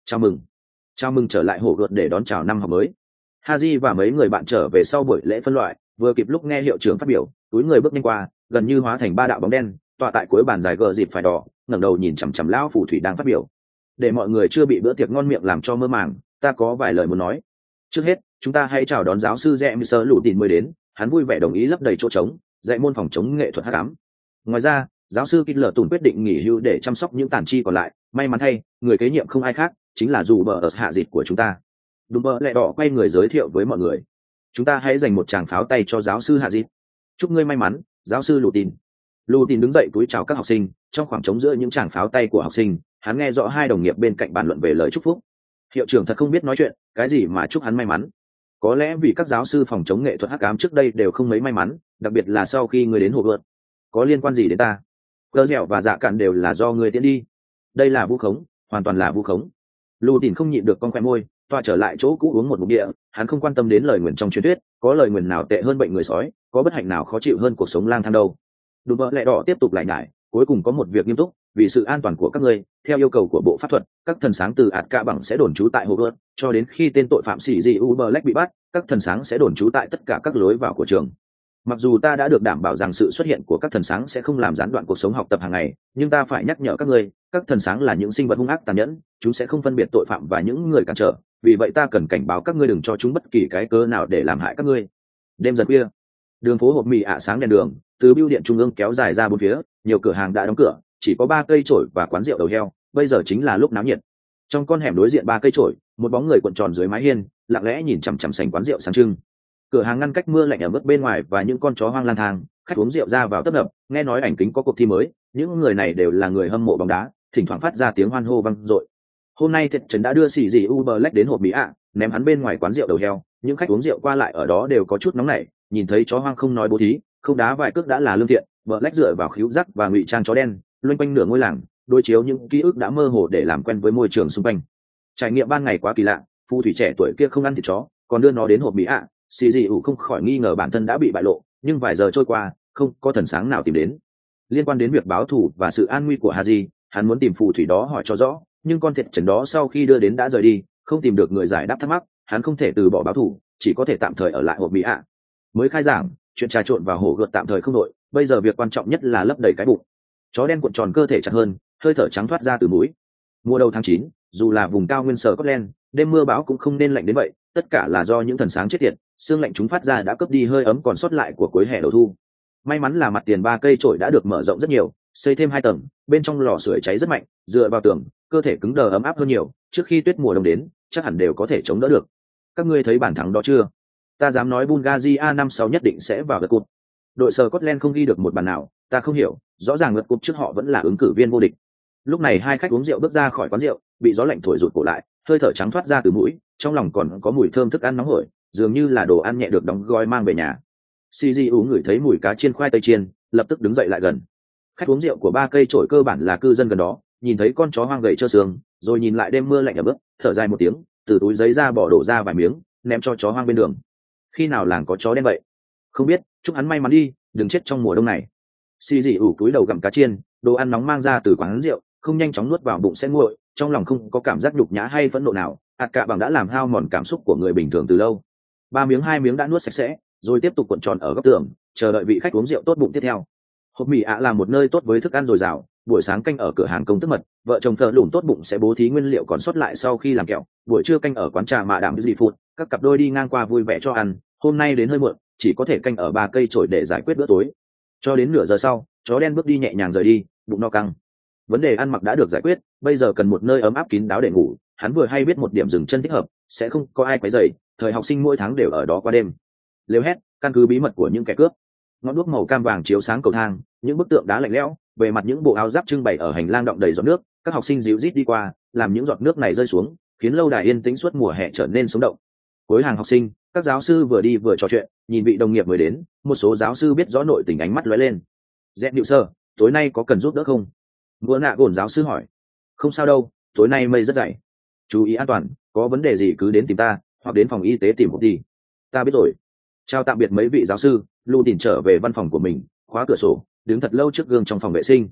Chào mừng trở lại Hổ Gợt để đón chào năm học mới. Haji và mấy người bạn trở về sau buổi lễ phân loại, vừa kịp lúc nghe hiệu trưởng phát biểu, túi người bước nhanh qua, gần như hóa thành ba đạo bóng đen, tọa tại cuối bàn dài gờ dịp phải đỏ, ngẩng đầu nhìn chằm chằm lão phù thủy đang phát biểu. Để mọi người chưa bị bữa tiệc ngon miệng làm cho mơ màng, ta có vài lời muốn nói. Trước hết, chúng ta hãy chào đón giáo sư James Lũ Tìn mới đến, hắn vui vẻ đồng ý lấp đầy chỗ trống, dạy môn phòng chống nghệ thuật hắc ám. Ngoài ra, giáo sư Kitler Tùn quyết định nghỉ hưu để chăm sóc những tàn chi còn lại, may mắn thay, người kế nhiệm không ai khác, chính là dù bờ ở hạ dịt của chúng ta. Đúng bờ lẹ đỏ quay người giới thiệu với mọi người. Chúng ta hãy dành một tràng pháo tay cho giáo sư hạ dịt. Chúc ngươi may mắn, giáo sư Lũ Tìn. Lũ Tìn đứng dậy cúi chào các học sinh, trong khoảng trống giữa những tràng pháo tay của học sinh, hắn nghe rõ hai đồng nghiệp bên cạnh bàn luận về lời chúc phúc. Hiệu trưởng thật không biết nói chuyện, cái gì mà chúc hắn may mắn. Có lẽ vì các giáo sư phòng chống nghệ thuật hắc ám trước đây đều không mấy may mắn, đặc biệt là sau khi ngươi đến hồ gợt. Có liên quan gì đến ta? Cơ dẻo và dạ cạn đều là do ngươi tiễn đi. Đây là vu khống, hoàn toàn là vu khống. Lù Tìn không nhịn được con khoe môi, tọa trở lại chỗ cũ uống một ngụm địa. Hắn không quan tâm đến lời nguyền trong truyền thuyết, có lời nguyền nào tệ hơn bệnh người sói, có bất hạnh nào khó chịu hơn cuộc sống lang thang đâu. Đúng bợ lẹ đỏ tiếp tục lại nhải, cuối cùng có một việc nghiêm túc, vì sự an toàn của các ngươi, theo yêu cầu của bộ pháp thuật, các thần sáng từ ạt cả bằng sẽ đồn trú tại hồ gợt, cho đến khi tên tội phạm sĩ dị Black bị bắt, các thần sáng sẽ đồn trú tại tất cả các lối vào của trường. Mặc dù ta đã được đảm bảo rằng sự xuất hiện của các thần sáng sẽ không làm gián đoạn cuộc sống học tập hàng ngày, nhưng ta phải nhắc nhở các ngươi, các thần sáng là những sinh vật hung ác tàn nhẫn, chúng sẽ không phân biệt tội phạm và những người cản trở, vì vậy ta cần cảnh báo các ngươi đừng cho chúng bất kỳ cái cớ nào để làm hại các ngươi. Đêm dần khuya, đường phố hộp mì sáng đèn đường, từ bưu điện trung ương kéo dài ra bốn phía, nhiều cửa hàng đã đóng cửa, chỉ có 3 cây chổi và quán rượu đầu heo, bây giờ chính là lúc náo nhiệt. Trong con hẻm đối diện 3 cây chổi, một bóng người cuộn tròn dưới mái hiên, lặng lẽ nhìn chằm chằm sảnh quán rượu sáng trưng. Cửa hàng ngăn cách mưa lạnh ở mức bên ngoài và những con chó hoang lang thang, khách uống rượu ra vào tấp nập, nghe nói ảnh kính có cuộc thi mới, những người này đều là người hâm mộ bóng đá, thỉnh thoảng phát ra tiếng hoan hô vang dội. Hôm nay Thiệt Trần đã đưa xì dị Black đến hộp mỹ ạ, ném hắn bên ngoài quán rượu đầu heo, những khách uống rượu qua lại ở đó đều có chút nóng nảy, nhìn thấy chó hoang không nói bố thí, không đá vài cước đã là lương thiện. Black dựa vào khíu giác và ngụy trang chó đen, loanh quanh nửa ngôi làng, đối chiếu những ký ức đã mơ hồ để làm quen với môi trường xung quanh. Trải nghiệm ban ngày quá kỳ lạ, phù thủy trẻ tuổi kia không ăn thịt chó, còn đưa nó đến hộp mỹ ạ, xì dị không khỏi nghi ngờ bản thân đã bị bại lộ, nhưng vài giờ trôi qua, không có thần sáng nào tìm đến. Liên quan đến việc báo thù và sự an nguy của Haji, hắn muốn tìm phù thủy đó hỏi cho rõ, nhưng con Thiệt Trần đó sau khi đưa đến đã rời đi, không tìm được người giải đáp thắc mắc, hắn không thể từ bỏ báo thù, chỉ có thể tạm thời ở lại hộp mỹ ạ. Mới khai giảng, chuyện trà trộn vào hổ gợt tạm thời không đội, bây giờ việc quan trọng nhất là lấp đầy cái bụng. Chó đen cuộn tròn cơ thể chặt hơn, hơi thở trắng thoát ra từ mũi. Mùa đầu tháng 9, dù là vùng cao nguyên sở Scotland, đêm mưa bão cũng không nên lạnh đến vậy, tất cả là do những thần sáng chết tiệt, sương lạnh chúng phát ra đã cướp đi hơi ấm còn sót lại của cuối hè đầu thu. May mắn là mặt tiền 3 cây chổi đã được mở rộng rất nhiều, xây thêm 2 tầng, bên trong lò sưởi cháy rất mạnh, dựa vào tường, cơ thể cứng đờ ấm áp hơn nhiều, trước khi tuyết mùa đông đến, chắc hẳn đều có thể chống đỡ được. Các ngươi thấy bàn thắng đó chưa? Ta dám nói Bulgaria năm sau nhất định sẽ vào lượt cúp. Đội Scotland không ghi được một bàn nào, ta không hiểu, rõ ràng lượt cúp trước họ vẫn là ứng cử viên vô địch. Lúc này hai khách uống rượu bước ra khỏi quán rượu, bị gió lạnh thổi rụt cổ lại, hơi thở trắng thoát ra từ mũi, trong lòng còn có mùi thơm thức ăn nóng hổi, dường như là đồ ăn nhẹ được đóng gói mang về nhà. CGU ngửi thấy mùi cá chiên khoai tây chiên, lập tức đứng dậy lại gần. Khách uống rượu của 3 cây chổi cơ bản là cư dân gần đó, nhìn thấy con chó hoang gầy trơ xương, rồi nhìn lại đêm mưa lạnh ở bước, thở dài một tiếng, từ túi giấy ra bỏ đổ ra vài miếng, ném cho chó hoang bên đường. Khi nào làng có chó đen vậy? Không biết, chúc hắn may mắn đi, đừng chết trong mùa đông này. CGU cúi đầu gặm cá chiên, đồ ăn nóng mang ra từ quán rượu, không nhanh chóng nuốt vào bụng sẽ nguội, trong lòng không có cảm giác nhục nhã hay phẫn nộ nào, ạt cả bằng đã làm hao mòn cảm xúc của người bình thường từ lâu. 3 miếng 2 miếng đã nuốt sạch sẽ, rồi tiếp tục cuộn tròn ở góc tường, chờ đợi vị khách uống rượu tốt bụng tiếp theo. Hộp mì ạ là một nơi tốt với thức ăn dồi dào, buổi sáng canh ở cửa hàng công thức mật, vợ chồng thợ lùm tốt bụng sẽ bố thí nguyên liệu còn sót lại sau khi làm kẹo, buổi trưa canh ở quán trà mạ đạm gì phụt, các cặp đôi đi ngang qua vui vẻ cho ăn, hôm nay đến hơi muộn, chỉ có thể canh ở 3 cây chổi để giải quyết bữa tối. Cho đến nửa giờ sau, chó đen bước đi nhẹ nhàng rời đi, bụng no căng. Vấn đề ăn mặc đã được giải quyết, bây giờ cần một nơi ấm áp kín đáo để ngủ, hắn vừa hay biết một điểm dừng chân thích hợp, sẽ không có ai quấy rầy, thời học sinh mỗi tháng đều ở đó qua đêm. Lều hét, căn cứ bí mật của những kẻ cướp. Ngọn đuốc màu cam vàng chiếu sáng cầu thang, những bức tượng đá lạnh lẽo, về mặt những bộ áo giáp trưng bày ở hành lang đọng đầy giọt nước, các học sinh dịu rít đi qua, làm những giọt nước này rơi xuống, khiến lâu đài yên tĩnh suốt mùa hè trở nên sống động. Cuối hàng học sinh, các giáo sư vừa đi vừa trò chuyện, nhìn vị đồng nghiệp mới đến, một số giáo sư biết rõ nội tình ánh mắt lóe lên. Dẹp điệu sơ, tối nay có cần giúp đỡ không? Vừa nạ gồn giáo sư hỏi. Không sao đâu, tối nay mây rất dày. Chú ý an toàn, có vấn đề gì cứ đến tìm ta, hoặc đến phòng y tế tìm một đi. Ta biết rồi. Chào tạm biệt mấy vị giáo sư, Lưu Tỉnh trở về văn phòng của mình, khóa cửa sổ, đứng thật lâu trước gương trong phòng vệ sinh.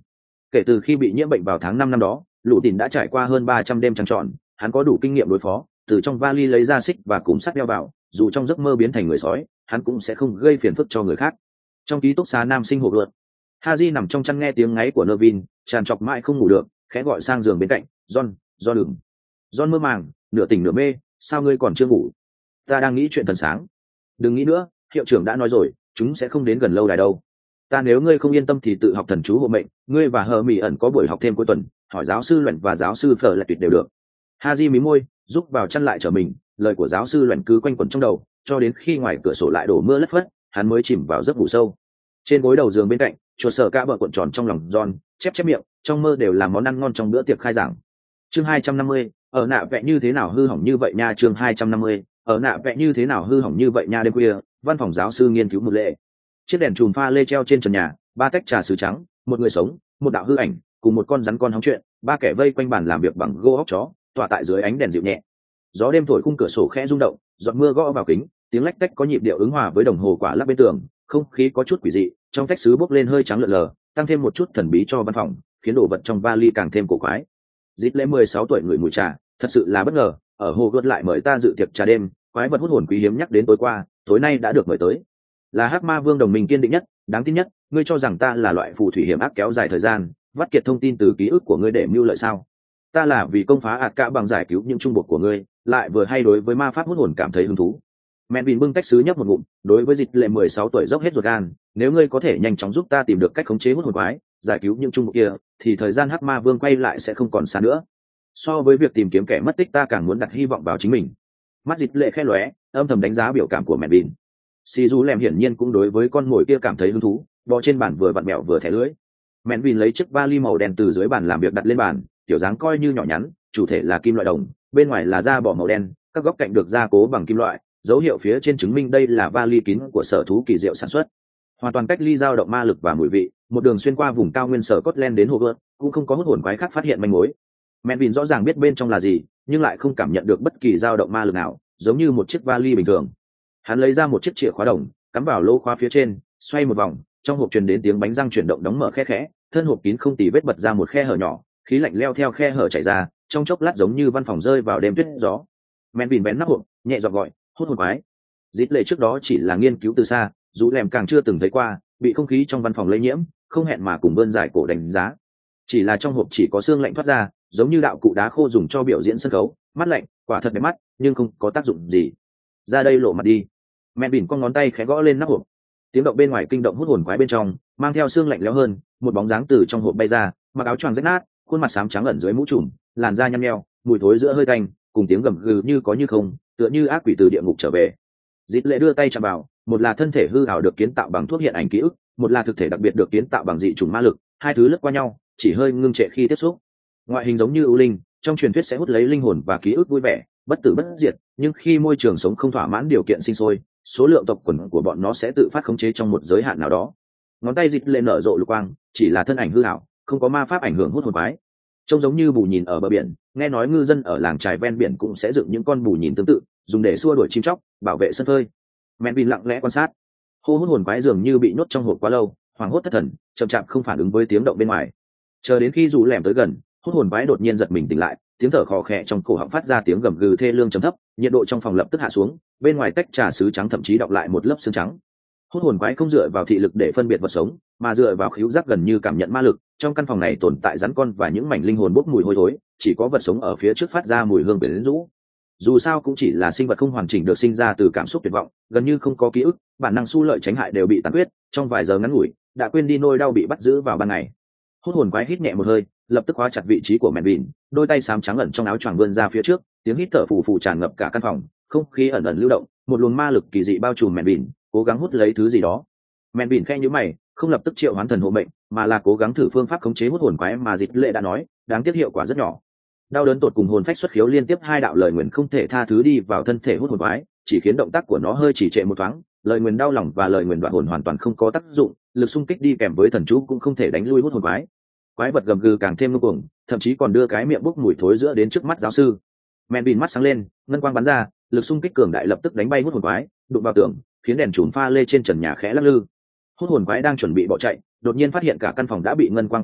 Kể từ khi bị nhiễm bệnh vào tháng 5 năm đó, Lũ Tìn đã trải qua hơn 300 đêm trăng tròn, hắn có đủ kinh nghiệm đối phó, từ trong vali lấy ra xích và cùm sắt đeo vào, dù trong giấc mơ biến thành người sói, hắn cũng sẽ không gây phiền phức cho người khác. Trong ký túc xá nam sinh hồ luật, Haji nằm trong chăn nghe tiếng ngáy của Nervin, tràn trọc mãi không ngủ được, khẽ gọi sang giường bên cạnh, "John đừng." John mơ màng, nửa tỉnh nửa mê, "Sao ngươi còn chưa ngủ?" "Ta đang nghĩ chuyện thần sáng." "Đừng nghĩ nữa, hiệu trưởng đã nói rồi, chúng sẽ không đến gần lâu đài đâu. Ta nếu ngươi không yên tâm thì tự học thần chú hộ mệnh, ngươi và Hờ Mỹ ẩn có buổi học thêm cuối tuần, hỏi giáo sư Luận và giáo sư Phở là tuyệt đều được." Haji mí môi, giúp vào chăn lại trở mình, lời của giáo sư Luận cứ quanh quẩn trong đầu, cho đến khi ngoài cửa sổ lại đổ mưa lất phất, hắn mới chìm vào giấc ngủ sâu. Trên gối đầu giường bên cạnh, chuột sở cả bờ cuộn tròn trong lòng John, chép miệng, trong mơ đều là món ăn ngon trong bữa tiệc khai giảng. Chương 250, ở nạ vẽ như thế nào hư hỏng như vậy nha. Chương 250, ở nạ vẽ như thế nào hư hỏng như vậy nha. Đêm khuya, văn phòng giáo sư nghiên cứu một lệ. Chiếc đèn chùm pha lê treo trên trần nhà, 3 tách trà sứ trắng, một người sống, một đạo hư ảnh, cùng một con rắn con hóng chuyện, 3 kẻ vây quanh bàn làm việc bằng gỗ óc chó, tỏa tại dưới ánh đèn dịu nhẹ. Gió đêm thổi khung cửa sổ khẽ rung động, giọt mưa gõ vào kính, tiếng lách tách có nhịp điệu ứng hòa với đồng hồ quả lắc bên tường, không khí có chút quỷ dị, trong tách sứ bốc lên hơi trắng lợn lờ, tăng thêm một chút thần bí cho văn phòng, khiến đồ vật trong vali càng thêm cổ quái. Dít lễ 16 tuổi người mùi trà, thật sự là bất ngờ, ở hồ gợt lại mời ta dự tiệc trà đêm, quái vật hút hồn quý hiếm nhắc đến tối qua, tối nay đã được mời tới. Là Hắc Ma Vương đồng minh kiên định nhất, đáng tin nhất, ngươi cho rằng ta là loại phù thủy hiểm ác kéo dài thời gian, vắt kiệt thông tin từ ký ức của ngươi để mưu lợi sao? Ta là vì công phá ạt cả bằng giải cứu những trung buộc của ngươi, lại vừa hay đối với ma pháp hút hồn cảm thấy hứng thú. Mẹn Bìn bưng tách sứ nhấp một ngụm, đối với Dịch Lệ 16 tuổi dốc hết ruột gan, nếu ngươi có thể nhanh chóng giúp ta tìm được cách khống chế hút hồn quái, giải cứu những trung buộc kia, thì thời gian Hắc Ma Vương quay lại sẽ không còn xa nữa. So với việc tìm kiếm kẻ mất tích, ta càng muốn đặt hy vọng vào chính mình. Mắt Dịch Lệ khẽ lóe, âm thầm đánh giá biểu cảm của Mẹn Bìn. Si Du Lem hiển nhiên cũng đối với con mồi kia cảm thấy hứng thú, bò trên bàn vừa vặn mẹo vừa thẻ lưỡi. Mẹn Bìn lấy chiếc vali màu đen từ dưới bàn làm việc đặt lên bàn, kiểu dáng coi như nhỏ nhắn, chủ thể là kim loại đồng, bên ngoài là da bò màu đen, các góc cạnh được gia cố bằng kim loại, dấu hiệu phía trên chứng minh đây là vali kín của sở thú kỳ diệu sản xuất, hoàn toàn cách ly dao động ma lực và mùi vị, một đường xuyên qua vùng cao nguyên sở Scotland đến Hogwarts, cũng không có hút hồn quái khác phát hiện manh mối. Melvin rõ ràng biết bên trong là gì, nhưng lại không cảm nhận được bất kỳ dao động ma lực nào, giống như một chiếc vali bình thường. Hắn lấy ra một chiếc chìa khóa đồng, cắm vào lỗ khóa phía trên, xoay một vòng, trong hộp truyền đến tiếng bánh răng chuyển động đóng mở khe khẽ, thân hộp kín không tì vết bật ra một khe hở nhỏ, khí lạnh leo theo khe hở chảy ra, trong chốc lát giống như văn phòng rơi vào đêm tuyết gió. Melvin bén nắp hộp, nhẹ giọng gọi, hút hồn quái. Dít Lệ trước đó chỉ là nghiên cứu từ xa, dù lèm càng chưa từng thấy qua, bị không khí trong văn phòng lây nhiễm, không hẹn mà cùng bơn giải cổ đánh giá. Chỉ là trong hộp chỉ có xương lạnh thoát ra, giống như đạo cụ đá khô dùng cho biểu diễn sân khấu, mắt lạnh, quả thật đẹp mắt, nhưng không có tác dụng gì. Ra đây lộ mặt đi. Mẹ bỉn con ngón tay khẽ gõ lên nắp hộp. Tiếng động bên ngoài kinh động hút hồn quái bên trong, mang theo xương lạnh lẽo hơn, một bóng dáng từ trong hộp bay ra, mặc áo choàng rách nát, khuôn mặt xám trắng ẩn dưới mũ trùm, làn da nhăn nheo, mùi thối giữa hơi tanh, cùng tiếng gầm gừ như có như không, tựa như ác quỷ từ địa ngục trở về. Dít Lệ đưa tay chạm vào, một là thân thể hư ảo được kiến tạo bằng thuốc hiện ảnh ký ức, một là thực thể đặc biệt được kiến tạo bằng dị chủng ma lực, hai thứ lướt qua nhau, chỉ hơi ngưng trệ khi tiếp xúc. Ngoại hình giống như ưu linh, trong truyền thuyết sẽ hút lấy linh hồn và ký ức vui vẻ, bất tử bất diệt, nhưng khi môi trường sống không thỏa mãn điều kiện sinh sôi, số lượng tộc quần của bọn nó sẽ tự phát khống chế trong một giới hạn nào đó. Ngón tay Dít Lệ nở rộ lục quang, chỉ là thân ảnh hư ảo, không có ma pháp ảnh hưởng hút hồn quái. Trông giống như bù nhìn ở bờ biển, nghe nói ngư dân ở làng trài ven biển cũng sẽ dựng những con bù nhìn tương tự, dùng để xua đuổi chim chóc, bảo vệ sân phơi. Melvin lặng lẽ quan sát, hô hút hồn quái dường như bị nhốt trong hộp quá lâu, hoảng hốt thất thần, chậm chạp không phản ứng với tiếng động bên ngoài. Chờ đến khi dù lẻm tới gần, hút hồn quái đột nhiên giật mình tỉnh lại, tiếng thở khò khè trong cổ họng phát ra tiếng gầm gừ thê lương trầm thấp, nhiệt độ trong phòng lập tức hạ xuống, bên ngoài tách trà sứ trắng thậm chí đọng lại một lớp sương trắng. Hút hồn quái không dựa vào thị lực để phân biệt vật sống, mà dựa vào khứu giác gần như cảm nhận ma lực. Trong căn phòng này tồn tại rắn con và những mảnh linh hồn bốc mùi hôi thối, chỉ có vật sống ở phía trước phát ra mùi hương quyến rũ. Dù sao cũng chỉ là sinh vật không hoàn chỉnh được sinh ra từ cảm xúc tuyệt vọng, gần như không có ký ức, bản năng xu lợi tránh hại đều bị tàn quyết, trong vài giờ ngắn ngủi đã quên đi nỗi đau bị bắt giữ vào ban ngày. Hút hồn quái hít nhẹ một hơi, lập tức khóa chặt vị trí của Melvin, đôi tay xám trắng ẩn trong áo choàng vươn ra phía trước, tiếng hít thở phù phù tràn ngập cả căn phòng, không khí ẩn ẩn lưu động, một luồng ma lực kỳ dị bao trùm Melvin, cố gắng hút lấy thứ gì đó. Melvin khẽ nhíu mày, không lập tức triệu hoán thần hộ mệnh, mà là cố gắng thử phương pháp khống chế hút hồn quái mà Dịch Lệ đã nói, đáng tiếc hiệu quả rất nhỏ. Đau đớn tột cùng hồn phách xuất khiếu liên tiếp hai đạo lời nguyền không thể tha thứ đi vào thân thể hút hồn quái, chỉ khiến động tác của nó hơi trì trệ một thoáng, lời nguyền đau lòng và lời nguyền đoạn hồn hoàn toàn không có tác dụng, lực xung kích đi kèm với thần chú cũng không thể đánh lui hút hồn quái. Quái vật gầm gừ càng thêm ngông cuồng, thậm chí còn đưa cái miệng bốc mùi thối giữa đến trước mắt giáo sư. Melvin mắt sáng lên, ngân quang bắn ra, lực xung kích cường đại lập tức đánh bay hút hồn quái, đụng vào tường, khiến đèn chùm pha lê trên trần nhà khẽ lắc lư. Hút hồn quái đang chuẩn bị bỏ chạy, đột nhiên phát hiện cả căn phòng đã bị ngân quang phong tỏa,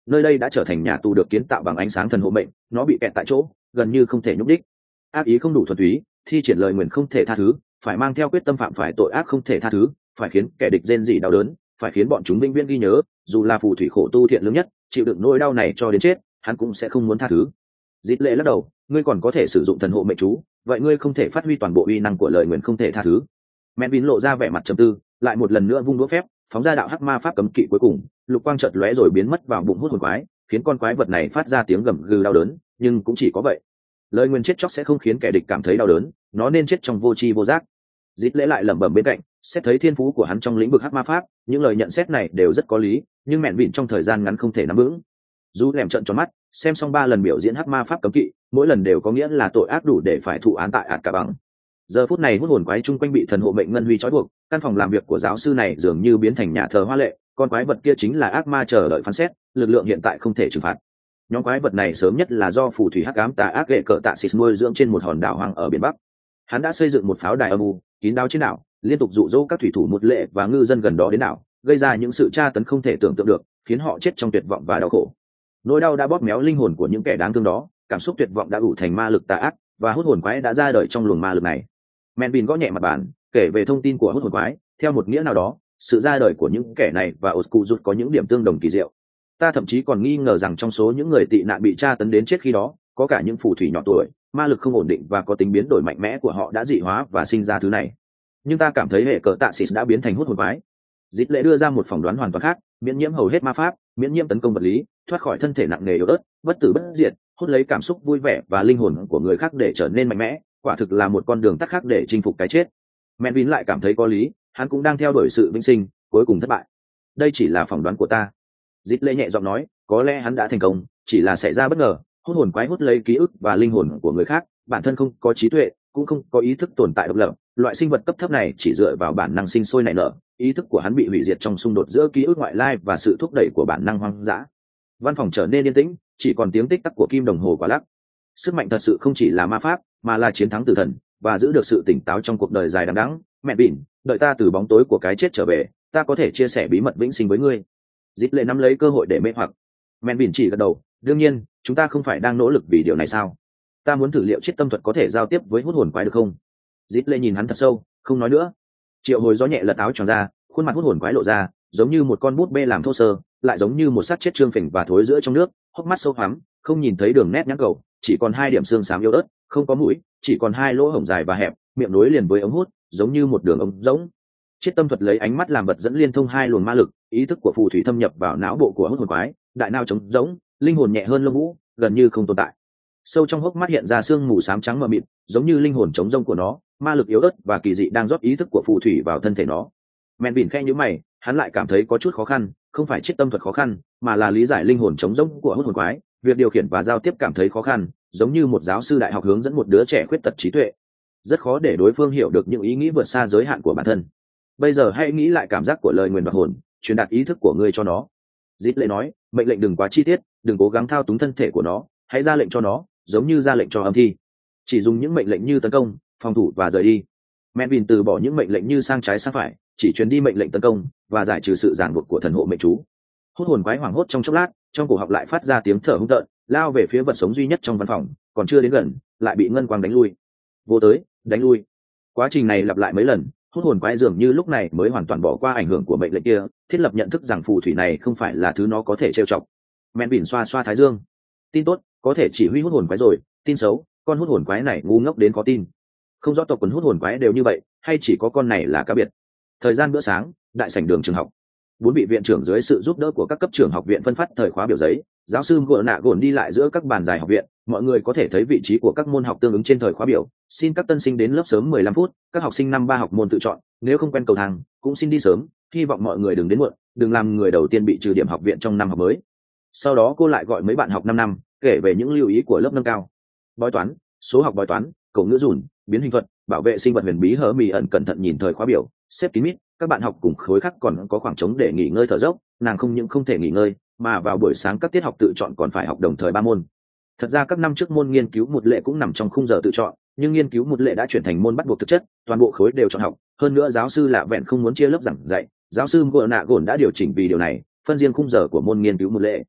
nơi đây đã trở thành nhà tù được kiến tạo bằng ánh sáng thần hộ mệnh, nó bị kẹt tại chỗ gần như không thể nhúc đích. Ác ý không đủ thuần túy, thi triển lời nguyền không thể tha thứ, phải mang theo quyết tâm phạm phải tội ác không thể tha thứ, phải khiến kẻ địch rên rỉ đau đớn, phải khiến bọn chúng vĩnh viễn ghi nhớ, dù là phù thủy khổ tu thiện lương nhất, chịu đựng nỗi đau này cho đến chết, hắn cũng sẽ không muốn tha thứ. Dít lệ lắc đầu, ngươi còn có thể sử dụng thần hộ mệnh chú, vậy ngươi không thể phát huy toàn bộ uy năng của lời nguyền không thể tha thứ. Mẹ Vin lộ ra vẻ mặt trầm tư, lại một lần nữa vung đũa phép, phóng ra đạo hắc ma pháp cấm kỵ cuối cùng, lục quang chợt lóe rồi biến mất vào bụng hút hồn quái, khiến con quái vật này phát ra tiếng gầm gừ đau đớn, nhưng cũng chỉ có vậy. Lời nguyền chết chóc sẽ không khiến kẻ địch cảm thấy đau đớn, nó nên chết trong vô tri vô giác. Dít lễ lại lẩm bẩm bên cạnh, xét thấy thiên phú của hắn trong lĩnh vực hắc ma pháp, những lời nhận xét này đều rất có lý, nhưng Mẹ Vin trong thời gian ngắn không thể nắm vững. Dù lèm trợn tròn mắt, xem xong 3 lần biểu diễn hắc ma pháp cấm kỵ, mỗi lần đều có nghĩa là tội ác đủ để phải thụ án tại ạt cả bằng. Giờ phút này hút hồn quái chung quanh bị thần hộ mệnh ngân huy trói buộc, căn phòng làm việc của giáo sư này dường như biến thành nhà thờ hoa lệ, con quái vật kia chính là ác ma chờ đợi phán xét, lực lượng hiện tại không thể trừng phạt. Nhóm quái vật này sớm nhất là do phù thủy hắc ám tà ác ghệ cỡ tạ xịt nuôi dưỡng trên một hòn đảo hoang ở biển Bắc. Hắn đã xây dựng một pháo đài âm u, kín đáo trên đảo, liên tục dụ dỗ các thủy thủ một lệ và ngư dân gần đó đến đảo, gây ra những sự tra tấn không thể tưởng tượng được, khiến họ chết trong tuyệt vọng và đau khổ. Nỗi đau đã bóp méo linh hồn của những kẻ đáng thương đó, cảm xúc tuyệt vọng đã ủ thành ma lực tà ác, và hút hồn quái đã ra đời trong luồng ma lực này. Menvin gõ nhẹ mặt bàn, kể về thông tin của hút hồn quái, theo một nghĩa nào đó, sự ra đời của những kẻ này và Oscurus có những điểm tương đồng kỳ diệu. Ta thậm chí còn nghi ngờ rằng trong số những người tị nạn bị tra tấn đến chết khi đó, có cả những phù thủy nhỏ tuổi, ma lực không ổn định và có tính biến đổi mạnh mẽ của họ đã dị hóa và sinh ra thứ này. Nhưng ta cảm thấy hệ cờ tạ xịt đã biến thành hút hồn quái. Dít lệ đưa ra một phỏng đoán hoàn toàn khác, miễn nhiễm hầu hết ma pháp, miễn nhiễm tấn công vật lý, thoát khỏi thân thể nặng nề yếu ớt, bất tử bất diệt, hút lấy cảm xúc vui vẻ và linh hồn của người khác để trở nên mạnh mẽ, quả thực là một con đường tắt khác để chinh phục cái chết. Menvin lại cảm thấy có lý, hắn cũng đang theo đuổi sự vĩnh sinh, cuối cùng thất bại. Đây chỉ là phỏng đoán của ta. Dít lệ nhẹ giọng nói, có lẽ hắn đã thành công, chỉ là xảy ra bất ngờ, hút hồn quái hút lấy ký ức và linh hồn của người khác, bản thân không có trí tuệ, cũng không có ý thức tồn tại độc lập. Loại sinh vật cấp thấp này chỉ dựa vào bản năng sinh sôi nảy nở, ý thức của hắn bị hủy diệt trong xung đột giữa ký ức ngoại lai và sự thúc đẩy của bản năng hoang dã. Văn phòng trở nên yên tĩnh, chỉ còn tiếng tích tắc của kim đồng hồ quả lắc. Sức mạnh thật sự không chỉ là ma pháp, mà là chiến thắng tử thần và giữ được sự tỉnh táo trong cuộc đời dài đằng đẵng. Mẹ Bỉn, đợi ta từ bóng tối của cái chết trở về, ta có thể chia sẻ bí mật vĩnh sinh với ngươi. Dít lệ nắm lấy cơ hội để mê hoặc. Mẹ Bỉn chỉ gật đầu, đương nhiên, chúng ta không phải đang nỗ lực vì điều này sao? Ta muốn thử liệu chiết tâm thuật có thể giao tiếp với hút hồn quái được không? Dít lệ nhìn hắn thật sâu, không nói nữa. Triệu hồi gió nhẹ lật áo tròn ra, khuôn mặt hút hồn quái lộ ra, giống như một con bút bê làm thô sơ, lại giống như một xác chết trương phình và thối giữa trong nước, hốc mắt sâu hoắm, không nhìn thấy đường nét nhãn cầu, chỉ còn 2 điểm xương xám yếu ớt, không có mũi, chỉ còn 2 lỗ hổng dài và hẹp, miệng nối liền với ống hút, giống như một đường ống rỗng. Chiết tâm thuật lấy ánh mắt làm vật dẫn liên thông 2 luồng ma lực, ý thức của phù thủy thâm nhập vào não bộ của hút hồn quái, đại não trống rỗng, linh hồn nhẹ hơn lông vũ, gần như không tồn tại. Sâu trong hốc mắt hiện ra sương mù xám trắng mờ mịt, giống như linh hồn trống rỗng của nó, ma lực yếu ớt và kỳ dị đang rót ý thức của phù thủy vào thân thể nó. Mện Bỉn khẽ nhíu mày, hắn lại cảm thấy có chút khó khăn, không phải chiết tâm thuật khó khăn, mà là lý giải linh hồn trống rỗng của hút hồn quái, việc điều khiển và giao tiếp cảm thấy khó khăn, giống như một giáo sư đại học hướng dẫn một đứa trẻ khuyết tật trí tuệ. Rất khó để đối phương hiểu được những ý nghĩ vượt xa giới hạn của bản thân. Bây giờ hãy nghĩ lại cảm giác của lời nguyền đoạt hồn, truyền đạt ý thức của ngươi cho nó. Dít lệ nói, mệnh lệnh đừng quá chi tiết, đừng cố gắng thao túng thân thể của nó, hãy ra lệnh cho nó, giống như ra lệnh cho âm thi. Chỉ dùng những mệnh lệnh như tấn công, phòng thủ và rời đi. Menvin từ bỏ những mệnh lệnh như sang trái sang phải, chỉ truyền đi mệnh lệnh tấn công và giải trừ sự ràng buộc của thần hộ mệnh chú. Hút hồn quái hoảng hốt trong chốc lát, trong cổ họng lại phát ra tiếng thở hung tợn, lao về phía vật sống duy nhất trong văn phòng, còn chưa đến gần, lại bị ngân quang đánh lui. Vô tới, đánh lui. Quá trình này lặp lại mấy lần, hút hồn quái dường như lúc này mới hoàn toàn bỏ qua ảnh hưởng của mệnh lệnh kia, thiết lập nhận thức rằng phù thủy này không phải là thứ nó có thể trêu chọc. Menvin xoa xoa thái dương. Tin tốt, có thể chỉ huy hút hồn quái rồi. Tin xấu, con hút hồn quái này ngu ngốc đến khó tin. Không rõ tộc quần hút hồn quái đều như vậy, hay chỉ có con này là cá biệt. Thời gian bữa sáng, đại sảnh đường trường học. 4 vị viện trưởng dưới sự giúp đỡ của các cấp trưởng học viện phân phát thời khóa biểu giấy, giáo sư gọn nạ gồn đi lại giữa các bàn dài học viện, mọi người có thể thấy vị trí của các môn học tương ứng trên thời khóa biểu. Xin các tân sinh đến lớp sớm 15 phút, các học sinh năm 3 học môn tự chọn, nếu không quen cầu thang, cũng xin đi sớm, hy vọng mọi người đừng đến muộn, đừng làm người đầu tiên bị trừ điểm học viện trong năm học mới. Sau đó cô lại gọi mấy bạn học 5 năm, kể về những lưu ý của lớp nâng cao. Bói toán, số học bói toán, cổ ngữ dùn, biến hình thuật, bảo vệ sinh vật huyền bí hớ mì ẩn cẩn thận nhìn thời khóa biểu, xếp kín mít, các bạn học cùng khối khác còn có khoảng trống để nghỉ ngơi thở dốc, nàng không những không thể nghỉ ngơi, mà vào buổi sáng các tiết học tự chọn còn phải học đồng thời 3 môn. Thật ra các năm trước môn nghiên cứu một lệ cũng nằm trong khung giờ tự chọn, nhưng nghiên cứu một lệ đã chuyển thành môn bắt buộc thực chất, toàn bộ khối đều chọn học, hơn nữa giáo sư lạ vẹn không muốn chia lớp giảng dạy, giáo sư gồn nạ gồn đã điều chỉnh vì điều này, phân riêng khung giờ của môn nghiên cứu một lệ.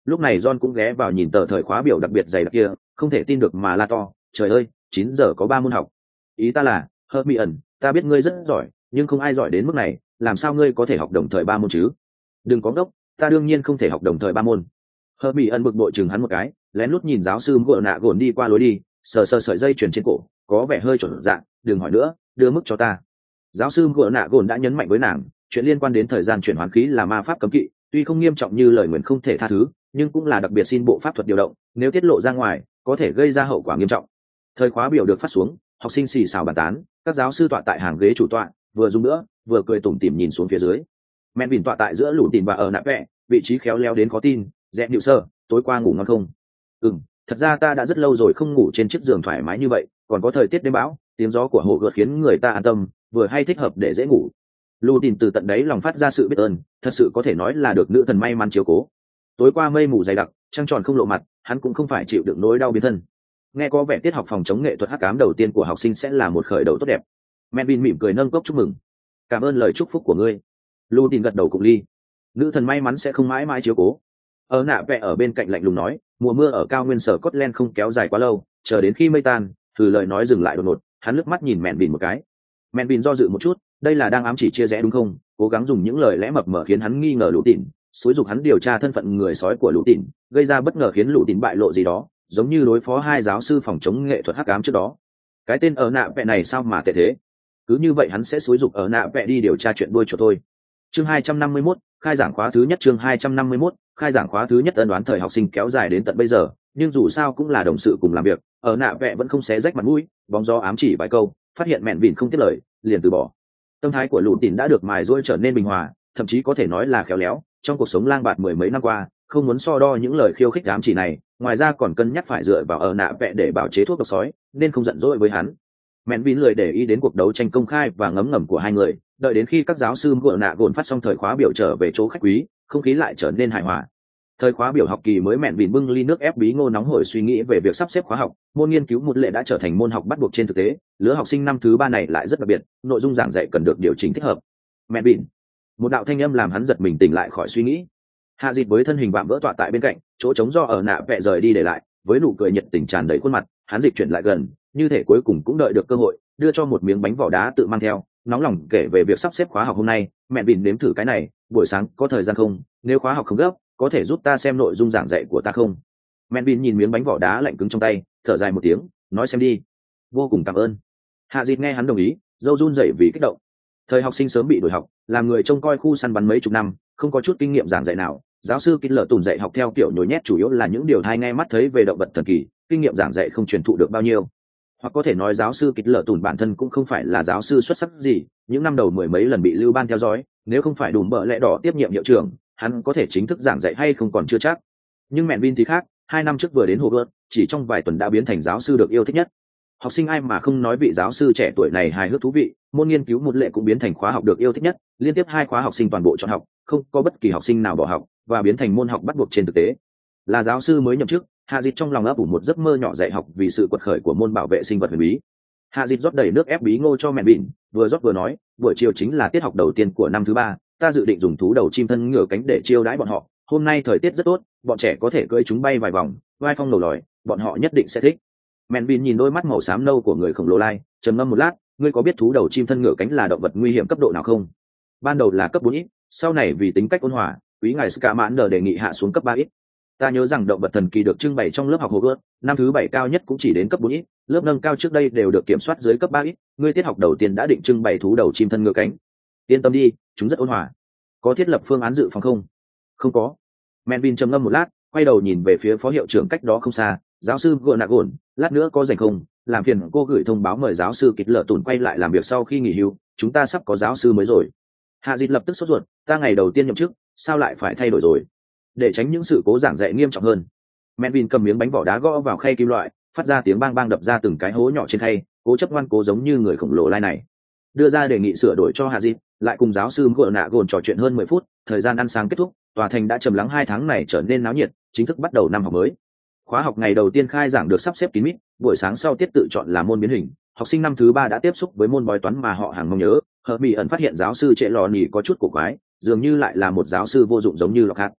Lúc này John cũng ghé vào nhìn tờ thời khóa biểu đặc biệt dày đặc kia, không thể tin được mà la to, trời ơi, 9 giờ có 3 môn học. Ý ta là, Hermione, ta biết ngươi rất giỏi, nhưng không ai giỏi đến mức này, làm sao ngươi có thể học đồng thời 3 môn chứ? Đừng có ngốc, ta đương nhiên không thể học đồng thời 3 môn. Hermione bực bội chừng hắn một cái, lén lút nhìn giáo sư gượng nạ gồn đi qua lối đi, sờ sờ sợi dây chuyền trên cổ, có vẻ hơi chuẩn dạng, đừng hỏi nữa, đưa mức cho ta. Giáo sư gượng nạ gồn đã nhấn mạnh với nàng, chuyện liên quan đến thời gian chuyển hoán khí là ma pháp cấm kỵ, tuy không nghiêm trọng như lời nguyền không thể tha thứ, nhưng cũng là đặc biệt xin bộ pháp thuật điều động, nếu tiết lộ ra ngoài có thể gây ra hậu quả nghiêm trọng. Thời khóa biểu được phát xuống, học sinh xì xào bàn tán, các giáo sư tọa tại hàng ghế chủ tọa, vừa dùng nữa vừa cười tủm tỉm nhìn xuống phía dưới. Mẹ Vin tọa tại giữa lũ tìm và ở nạ vẽ, vị trí khéo léo đến khó tin. Dẹp nhịu sơ, tối qua ngủ ngon không? Thật ra ta đã rất lâu rồi không ngủ trên chiếc giường thoải mái như vậy, còn có thời tiết đêm bão, tiếng gió của hồ gợt khiến người ta an tâm, vừa hay thích hợp để dễ ngủ. Lù tìm từ tận đấy lòng phát ra sự biết ơn, thật sự có thể nói là được nữ thần may mắn chiếu cố. Tối qua mây mù dày đặc, trăng tròn không lộ mặt, hắn cũng không phải chịu đựng nỗi đau biến thân. Nghe có vẻ tiết học phòng chống nghệ thuật hắc ám đầu tiên của học sinh sẽ là một khởi đầu tốt đẹp. Melvin mỉm cười nâng cốc chúc mừng. Cảm ơn lời chúc phúc của ngươi. Lù tìm gật đầu cùng ly. Nữ thần may mắn sẽ không mãi mãi chiếu cố. Ở nạ vẽ ở bên cạnh lạnh lùng nói, mùa mưa ở cao nguyên sở Scotland không kéo dài quá lâu, chờ đến khi mây tan, từ lời nói dừng lại đột ngột, hắn lướt mắt nhìn Melvin một cái. Melvin do dự một chút, đây là đang ám chỉ chia rẽ đúng không? Cố gắng dùng những lời lẽ mập mờ khiến hắn nghi ngờ Lũ Tỉn, xúi giục hắn điều tra thân phận người sói của Lũ Tỉn, gây ra bất ngờ khiến Lũ Tỉn bại lộ gì đó, giống như đối phó hai giáo sư phòng chống nghệ thuật hắc ám trước đó. Cái tên ở nạ vẽ này sao mà tệ thế? Cứ như vậy hắn sẽ xúi giục ở nạ vẽ đi điều tra chuyện đuôi chuột thôi. Chương 251, khai giảng khóa thứ nhất. Chương 251, khai giảng khóa thứ nhất. Ân đoán thời học sinh kéo dài đến tận bây giờ, nhưng dù sao cũng là đồng sự cùng làm việc, ở nạ vẽ vẫn không xé rách mặt mũi, bóng gió ám chỉ vài câu, phát hiện Mẹn Vịn không tiếp lời, liền từ bỏ. Tâm thái của Lũ Tỉn đã được mài dũa trở nên bình hòa, thậm chí có thể nói là khéo léo. Trong cuộc sống lang bạt mười mấy năm qua, không muốn so đo những lời khiêu khích ám chỉ này, ngoài ra còn cân nhắc phải dựa vào ở nạ vẽ để bào chế thuốc độc sói, nên không giận dỗi với hắn. Mẹn Vịn lười để ý đến cuộc đấu tranh công khai và ngấm ngầm của hai người, đợi đến khi các giáo sư gượng nạ gồn phát xong thời khóa biểu trở về chỗ khách quý, không khí lại trở nên hài hòa. Thời khóa biểu học kỳ mới, Mẹn Vịn bưng ly nước ép bí ngô nóng hổi suy nghĩ về việc sắp xếp khóa học. Môn nghiên cứu một lệ đã trở thành môn học bắt buộc trên thực tế, lứa học sinh năm thứ 3 này lại rất đặc biệt, nội dung giảng dạy cần được điều chỉnh thích hợp. Mẹn Vịn, một đạo thanh âm làm hắn giật mình tỉnh lại khỏi suy nghĩ. Hạ Dịch với thân hình vạm vỡ tọa tại bên cạnh, chỗ trống do ở nạ vẽ rời đi để lại, với nụ cười nhiệt tình tràn đầy khuôn mặt, hắn dịch chuyển lại gần, như thể cuối cùng cũng đợi được cơ hội, đưa cho một miếng bánh vỏ đá tự mang theo, nóng lòng kể về việc sắp xếp khóa học hôm nay. Mẹ Vịn nếm thử cái này, buổi sáng có thời gian không? Nếu khóa học không gấp, có thể giúp ta xem nội dung giảng dạy của ta không? Mẹ Vịn nhìn miếng bánh vỏ đá lạnh cứng trong tay, thở dài một tiếng, nói xem đi. Vô cùng cảm ơn. Hạ Dịch nghe hắn đồng ý, râu run rẩy vì kích động. Thời học sinh sớm bị đổi học, làm người trông coi khu săn bắn mấy chục năm, không có chút kinh nghiệm giảng dạy nào. Giáo sư Kít Lở Tùn dạy học theo kiểu nhồi nhét, chủ yếu là những điều hay nghe mắt thấy về động vật thần kỳ, kinh nghiệm giảng dạy không truyền thụ được bao nhiêu. Hoặc có thể nói giáo sư Kít Lở Tùn bản thân cũng không phải là giáo sư xuất sắc gì, những năm đầu mười mấy lần bị lưu ban theo dõi, nếu không phải Đùm Bợ Lẽ Đỏ tiếp nhiệm hiệu trưởng, hắn có thể chính thức giảng dạy hay không còn chưa chắc. Nhưng Mẹn Vin thì khác, 2 năm trước vừa đến Hogwarts, chỉ trong vài tuần đã biến thành giáo sư được yêu thích nhất. Học sinh ai mà không nói vị giáo sư trẻ tuổi này hài hước thú vị, môn nghiên cứu một lệ cũng biến thành khóa học được yêu thích nhất, liên tiếp 2 khóa học sinh toàn bộ chọn học, không có bất kỳ học sinh nào bỏ học, và biến thành môn học bắt buộc trên thực tế. Là giáo sư mới nhậm chức, Hạ Dịch trong lòng ấp ủ một giấc mơ nhỏ dạy học vì sự quật khởi của môn bảo vệ sinh vật huyền bí. Hạ Dịch rót đầy nước ép bí ngô cho Mẹn Vịn, vừa rót vừa nói, buổi chiều chính là tiết học đầu tiên của năm thứ 3, ta dự định dùng thú đầu chim thân ngựa cánh để chiêu đãi bọn họ. Hôm nay thời tiết rất tốt, bọn trẻ có thể cưỡi chúng bay vài vòng, vai phong lầu lòi, bọn họ nhất định sẽ thích. Mẹn Vịn nhìn đôi mắt màu xám nâu của người khổng lồ lai, trầm ngâm một lát, ngươi có biết thú đầu chim thân ngựa cánh là động vật nguy hiểm cấp độ nào không? Ban đầu là cấp 4 ít, sau này vì tính cách ôn hòa, quý ngài Scamander đề nghị hạ xuống cấp 3 ít. Ta nhớ rằng động vật thần kỳ được trưng bày trong lớp học Hogwarts, năm thứ 7 cao nhất cũng chỉ đến cấp 4 ít, lớp nâng cao trước đây đều được kiểm soát dưới cấp 3 ít, ngươi tiết học đầu tiên đã định trưng bày thú đầu chim thân ngựa cánh. Yên tâm đi, chúng rất ôn hòa. Có thiết lập phương án dự phòng không? Không có. Melvin trầm ngâm một lát, quay đầu nhìn về phía phó hiệu trưởng cách đó không xa, giáo sư Gordon, lát nữa có rảnh không? Làm phiền cô gửi thông báo mời giáo sư Kít Lở Tùn quay lại làm việc sau khi nghỉ hưu, chúng ta sắp có giáo sư mới rồi. Hạ Dịch lập tức sốt ruột, ta ngày đầu tiên nhậm chức, sao lại phải thay đổi rồi? Để tránh những sự cố giảng dạy nghiêm trọng hơn, Melvin cầm miếng bánh vỏ đá gõ vào khay kim loại, phát ra tiếng bang bang đập ra từng cái hố nhỏ trên khay, cố chấp ngoan cố giống như người khổng lồ lai này. Đưa ra đề nghị sửa đổi cho Hạ Dịch, lại cùng giáo sư Gordon trò chuyện hơn 10 phút, thời gian ăn sáng kết thúc, tòa thành đã trầm lắng 2 tháng này trở nên náo nhiệt, chính thức bắt đầu năm học mới. Khóa học ngày đầu tiên khai giảng được sắp xếp kín mít, buổi sáng sau tiết tự chọn là môn biến hình, học sinh năm thứ 3 đã tiếp xúc với môn bói toán mà họ hàng mong nhớ. Hermione phát hiện giáo sư Trệ Lò Nhì có chút cổ quái, dường như lại là một giáo sư vô dụng giống như Lockhart.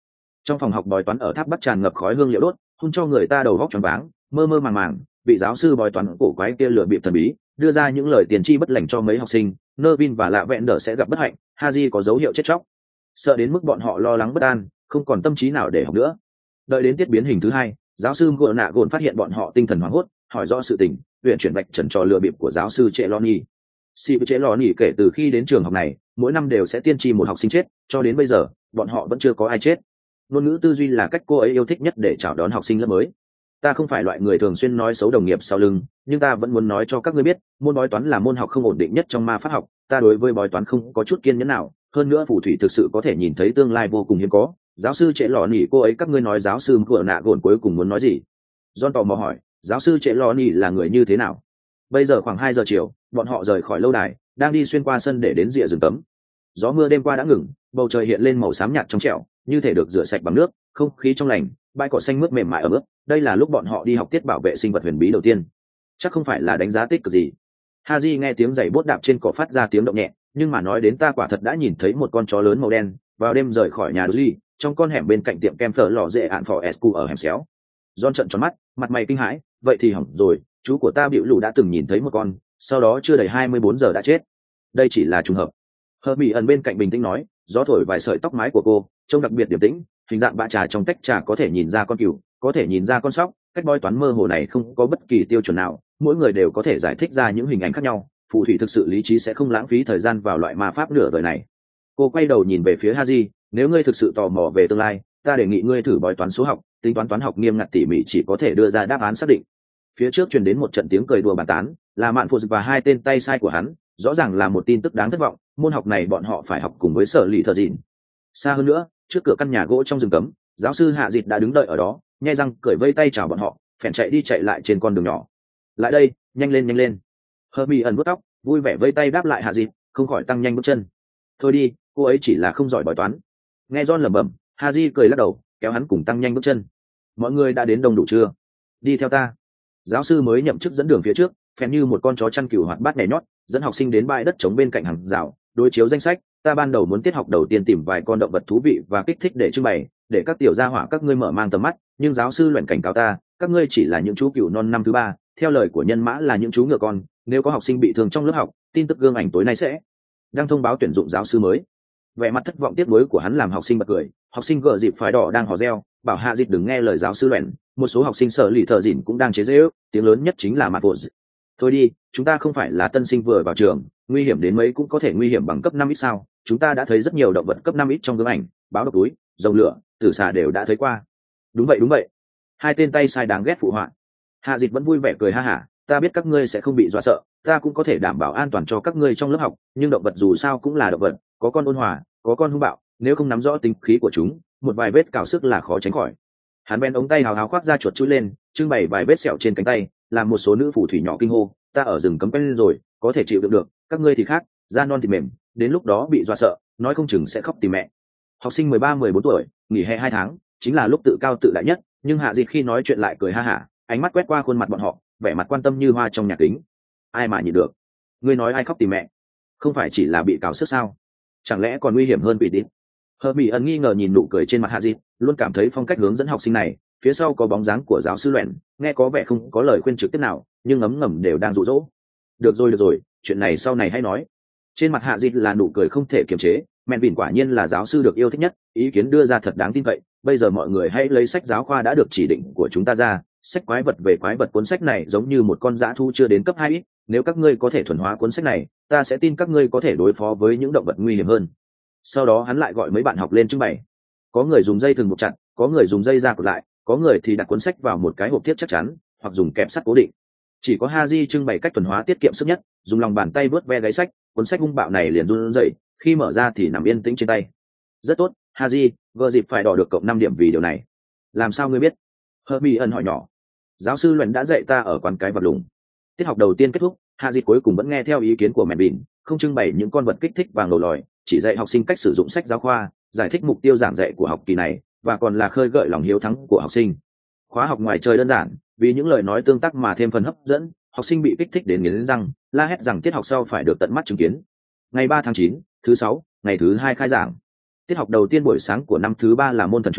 Trong phòng học bói toán ở tháp bắc tràn ngập khói hương liệu đốt, hun cho người ta đầu óc choáng váng, mơ mơ màng màng. Vị giáo sư bói toán cổ quái kia lừa bịp thần bí, đưa ra những lời tiền tri bất lành cho mấy học sinh. Nervin và Lạ Vẹn Đờ sẽ gặp bất hạnh, Haji có dấu hiệu chết chóc. Sợ đến mức bọn họ lo lắng bất an, không còn tâm trí nào để học nữa. Đợi đến tiết biến hình thứ hai, giáo sư gợ nạ gồn phát hiện bọn họ tinh thần hoảng hốt, hỏi rõ sự tình, huyện chuyển bạch trần trò lừa bịp của giáo sư Trệ Loni. Trệ Loni kể từ khi đến trường học này, mỗi năm đều sẽ tiên tri một học sinh chết, cho đến bây giờ, bọn họ vẫn chưa có ai chết. Ngôn ngữ tư duy là cách cô ấy yêu thích nhất để chào đón học sinh lớp mới. Ta không phải loại người thường xuyên nói xấu đồng nghiệp sau lưng, nhưng ta vẫn muốn nói cho các ngươi biết, môn bói toán là môn học không ổn định nhất trong ma pháp học. Ta đối với bói toán không có chút kiên nhẫn nào, hơn nữa phù thủy thực sự có thể nhìn thấy tương lai vô cùng hiếm có. Giáo sư Trệ Lò Nỉ cô ấy, các ngươi nói giáo sư Cửa Nạ Gồn cuối cùng muốn nói gì? John tò mò hỏi, giáo sư Trệ Lò Nỉ là người như thế nào? Bây giờ khoảng 2 giờ chiều, bọn họ rời khỏi lâu đài, đang đi xuyên qua sân để đến rìa rừng cấm. Gió mưa đêm qua đã ngừng, bầu trời hiện lên màu xám nhạt trong trẻo, như thể được rửa sạch bằng nước, không khí trong lành, bãi cỏ xanh mướt mềm mại ẩm ướt. Đây là lúc bọn họ đi học tiết bảo vệ sinh vật huyền bí đầu tiên. Chắc không phải là đánh giá tích cực gì. Haji nghe tiếng giày bốt đạp trên cỏ phát ra tiếng động nhẹ, nhưng mà nói đến ta quả thật đã nhìn thấy một con chó lớn màu đen vào đêm rời khỏi nhà Dudley, trong con hẻm bên cạnh tiệm kem phở lò dễ ạn phò Escu ở hẻm xéo. John trợn tròn mắt, mặt mày kinh hãi, vậy thì hỏng rồi, chú của ta bịu lù đã từng nhìn thấy một con, sau đó chưa đầy 24 giờ đã chết. Đây chỉ là trùng hợp. Hermione bên cạnh bình tĩnh nói, gió thổi vài sợi tóc mái của cô, trông đặc biệt điềm tĩnh, hình dạng bã trà trong tách trà có thể nhìn ra con cừu, có thể nhìn ra con sóc. Cách bói toán mơ hồ này không có bất kỳ tiêu chuẩn nào, mỗi người đều có thể giải thích ra những hình ảnh khác nhau. Phù thủy thực sự lý trí sẽ không lãng phí thời gian vào loại ma pháp nửa đời này. Cô quay đầu nhìn về phía Haji, nếu ngươi thực sự tò mò về tương lai, ta đề nghị ngươi thử bói toán số học, tính toán toán học nghiêm ngặt tỉ mỉ chỉ có thể đưa ra đáp án xác định. Phía trước truyền đến một trận tiếng cười đùa bàn tán, là Mạn Phụ và hai tên tay sai của hắn, rõ ràng là một tin tức đáng thất vọng. Môn học này bọn họ phải học cùng với Sở Lì Thợ Dịn. Xa hơn nữa, trước cửa căn nhà gỗ trong rừng cấm, giáo sư Hạ Dịt đã đứng đợi ở đó, nhe răng cười vây tay chào bọn họ, phèn chạy đi chạy lại trên con đường nhỏ. Lại đây, nhanh lên nhanh lên. Hermione vuốt tóc, vui vẻ vây tay đáp lại Hạ Dịt, không khỏi tăng nhanh bước chân. Thôi đi, cô ấy chỉ là không giỏi bói toán. Nghe John lẩm bẩm, Haji cười lắc đầu, kéo hắn cùng tăng nhanh bước chân. Mọi người đã đến đông đủ chưa? Đi theo ta. Giáo sư mới nhậm chức dẫn đường phía trước, phèn như một con chó chăn cừu hoạt bát nhảy nhót, dẫn học sinh đến bãi đất trống bên cạnh hàng rào, đối chiếu danh sách. Ta ban đầu muốn tiết học đầu tiên tìm vài con động vật thú vị và kích thích để trưng bày, để các tiểu gia hỏa các ngươi mở mang tầm mắt, nhưng giáo sư luyện cảnh cáo ta, các ngươi chỉ là những chú cừu non năm thứ ba, theo lời của nhân mã là những chú ngựa con, nếu có học sinh bị thương trong lớp học, tin tức gương ảnh tối nay sẽ đăng thông báo tuyển dụng giáo sư mới. Vẻ mặt thất vọng tiếc nuối của hắn làm học sinh bật cười. Học sinh gờ dịp phái đỏ đang hò reo, bảo Hạ Dịt đừng nghe lời giáo sư luyện. Một số học sinh Sở Lì Thợ Dịn cũng đang chế giễu, tiếng lớn nhất chính là Mạn Phụ. Thôi đi, chúng ta không phải là tân sinh vừa vào trường, nguy hiểm đến mấy cũng có thể nguy hiểm bằng cấp 5 ít sao? Chúng ta đã thấy rất nhiều động vật cấp 5 ít trong gương ảnh, báo độc túi, rồng lửa, tử xà đều đã thấy qua. Đúng vậy. Hai tên tay sai đáng ghét phụ họa. Hạ Dịt vẫn vui vẻ cười ha hả, ta biết các ngươi sẽ không bị dọa sợ, ta cũng có thể đảm bảo an toàn cho các ngươi trong lớp học, nhưng động vật dù sao cũng là động vật, có con ôn hòa, có con hung bạo, nếu không nắm rõ tính khí của chúng, một vài vết cào sức là khó tránh khỏi. Hắn bèn ống tay hào hào khoác ra chuột chui lên, trưng bày vài vết sẹo trên cánh tay, làm một số nữ phù thủy nhỏ kinh hô, ta ở rừng cấm quen lên rồi, có thể chịu đựng được, các ngươi thì khác, da non thì mềm, đến lúc đó bị dọa sợ, nói không chừng sẽ khóc tìm mẹ. Học sinh 13-14 tuổi, nghỉ hè 2 tháng, chính là lúc tự cao tự đại nhất, nhưng Hạ Dịt khi nói chuyện lại cười ha hả, ánh mắt quét qua khuôn mặt bọn họ, vẻ mặt quan tâm như hoa trong nhà kính. Ai mà nhịn được? Ngươi nói ai khóc tìm mẹ? Không phải chỉ là bị cào sức sao? Chẳng lẽ còn nguy hiểm hơn bị đít? Hermione nghi ngờ nhìn nụ cười trên mặt Hạ Dịt, luôn cảm thấy phong cách hướng dẫn học sinh này, phía sau có bóng dáng của giáo sư luyện, nghe có vẻ không có lời khuyên trực tiếp nào, nhưng ngấm ngầm đều đang dụ dỗ. Được rồi, chuyện này sau này hãy nói. Trên mặt Hạ Dịt là nụ cười không thể kiềm chế, Mện Vịn quả nhiên là giáo sư được yêu thích nhất, ý kiến đưa ra thật đáng tin cậy. Bây giờ mọi người hãy lấy sách giáo khoa đã được chỉ định của chúng ta ra, sách quái vật về quái vật. Cuốn sách này giống như một con dã thú chưa đến cấp 2 ít, nếu các ngươi có thể thuần hóa cuốn sách này, ta sẽ tin các ngươi có thể đối phó với những động vật nguy hiểm hơn. Sau đó hắn lại gọi mấy bạn học lên trưng bày. Có người dùng dây thừng buộc chặt, có người dùng dây ra cột lại, có người thì đặt cuốn sách vào một cái hộp tiếp chắc chắn, hoặc dùng kẹp sắt cố định. Chỉ có Haji trưng bày cách thuần hóa tiết kiệm sức nhất, dùng lòng bàn tay vớt ve gáy sách, cuốn sách hung bạo này liền run rẩy, khi mở ra thì nằm yên tĩnh trên tay. Rất tốt, Haji, vợ dịp phải đỏ được cộng 5 điểm vì điều này. Làm sao ngươi biết? Hermione hỏi nhỏ. Giáo sư Luyện đã dạy ta ở quán cái vật lùng. Tiết học đầu tiên kết thúc, Haji cuối cùng vẫn nghe theo ý kiến của Mện Vịn, không trưng bày những con vật kích thích vàng lồ lòi, chỉ dạy học sinh cách sử dụng sách giáo khoa, giải thích mục tiêu giảng dạy của học kỳ này, và còn là khơi gợi lòng hiếu thắng của học sinh. Khóa học ngoài trời đơn giản, vì những lời nói tương tác mà thêm phần hấp dẫn, học sinh bị kích thích đến nghiến răng, la hét rằng tiết học sau phải được tận mắt chứng kiến. Ngày 3 tháng 9, thứ 6, ngày thứ 2 khai giảng. Tiết học đầu tiên buổi sáng của năm thứ 3 là môn thần chú,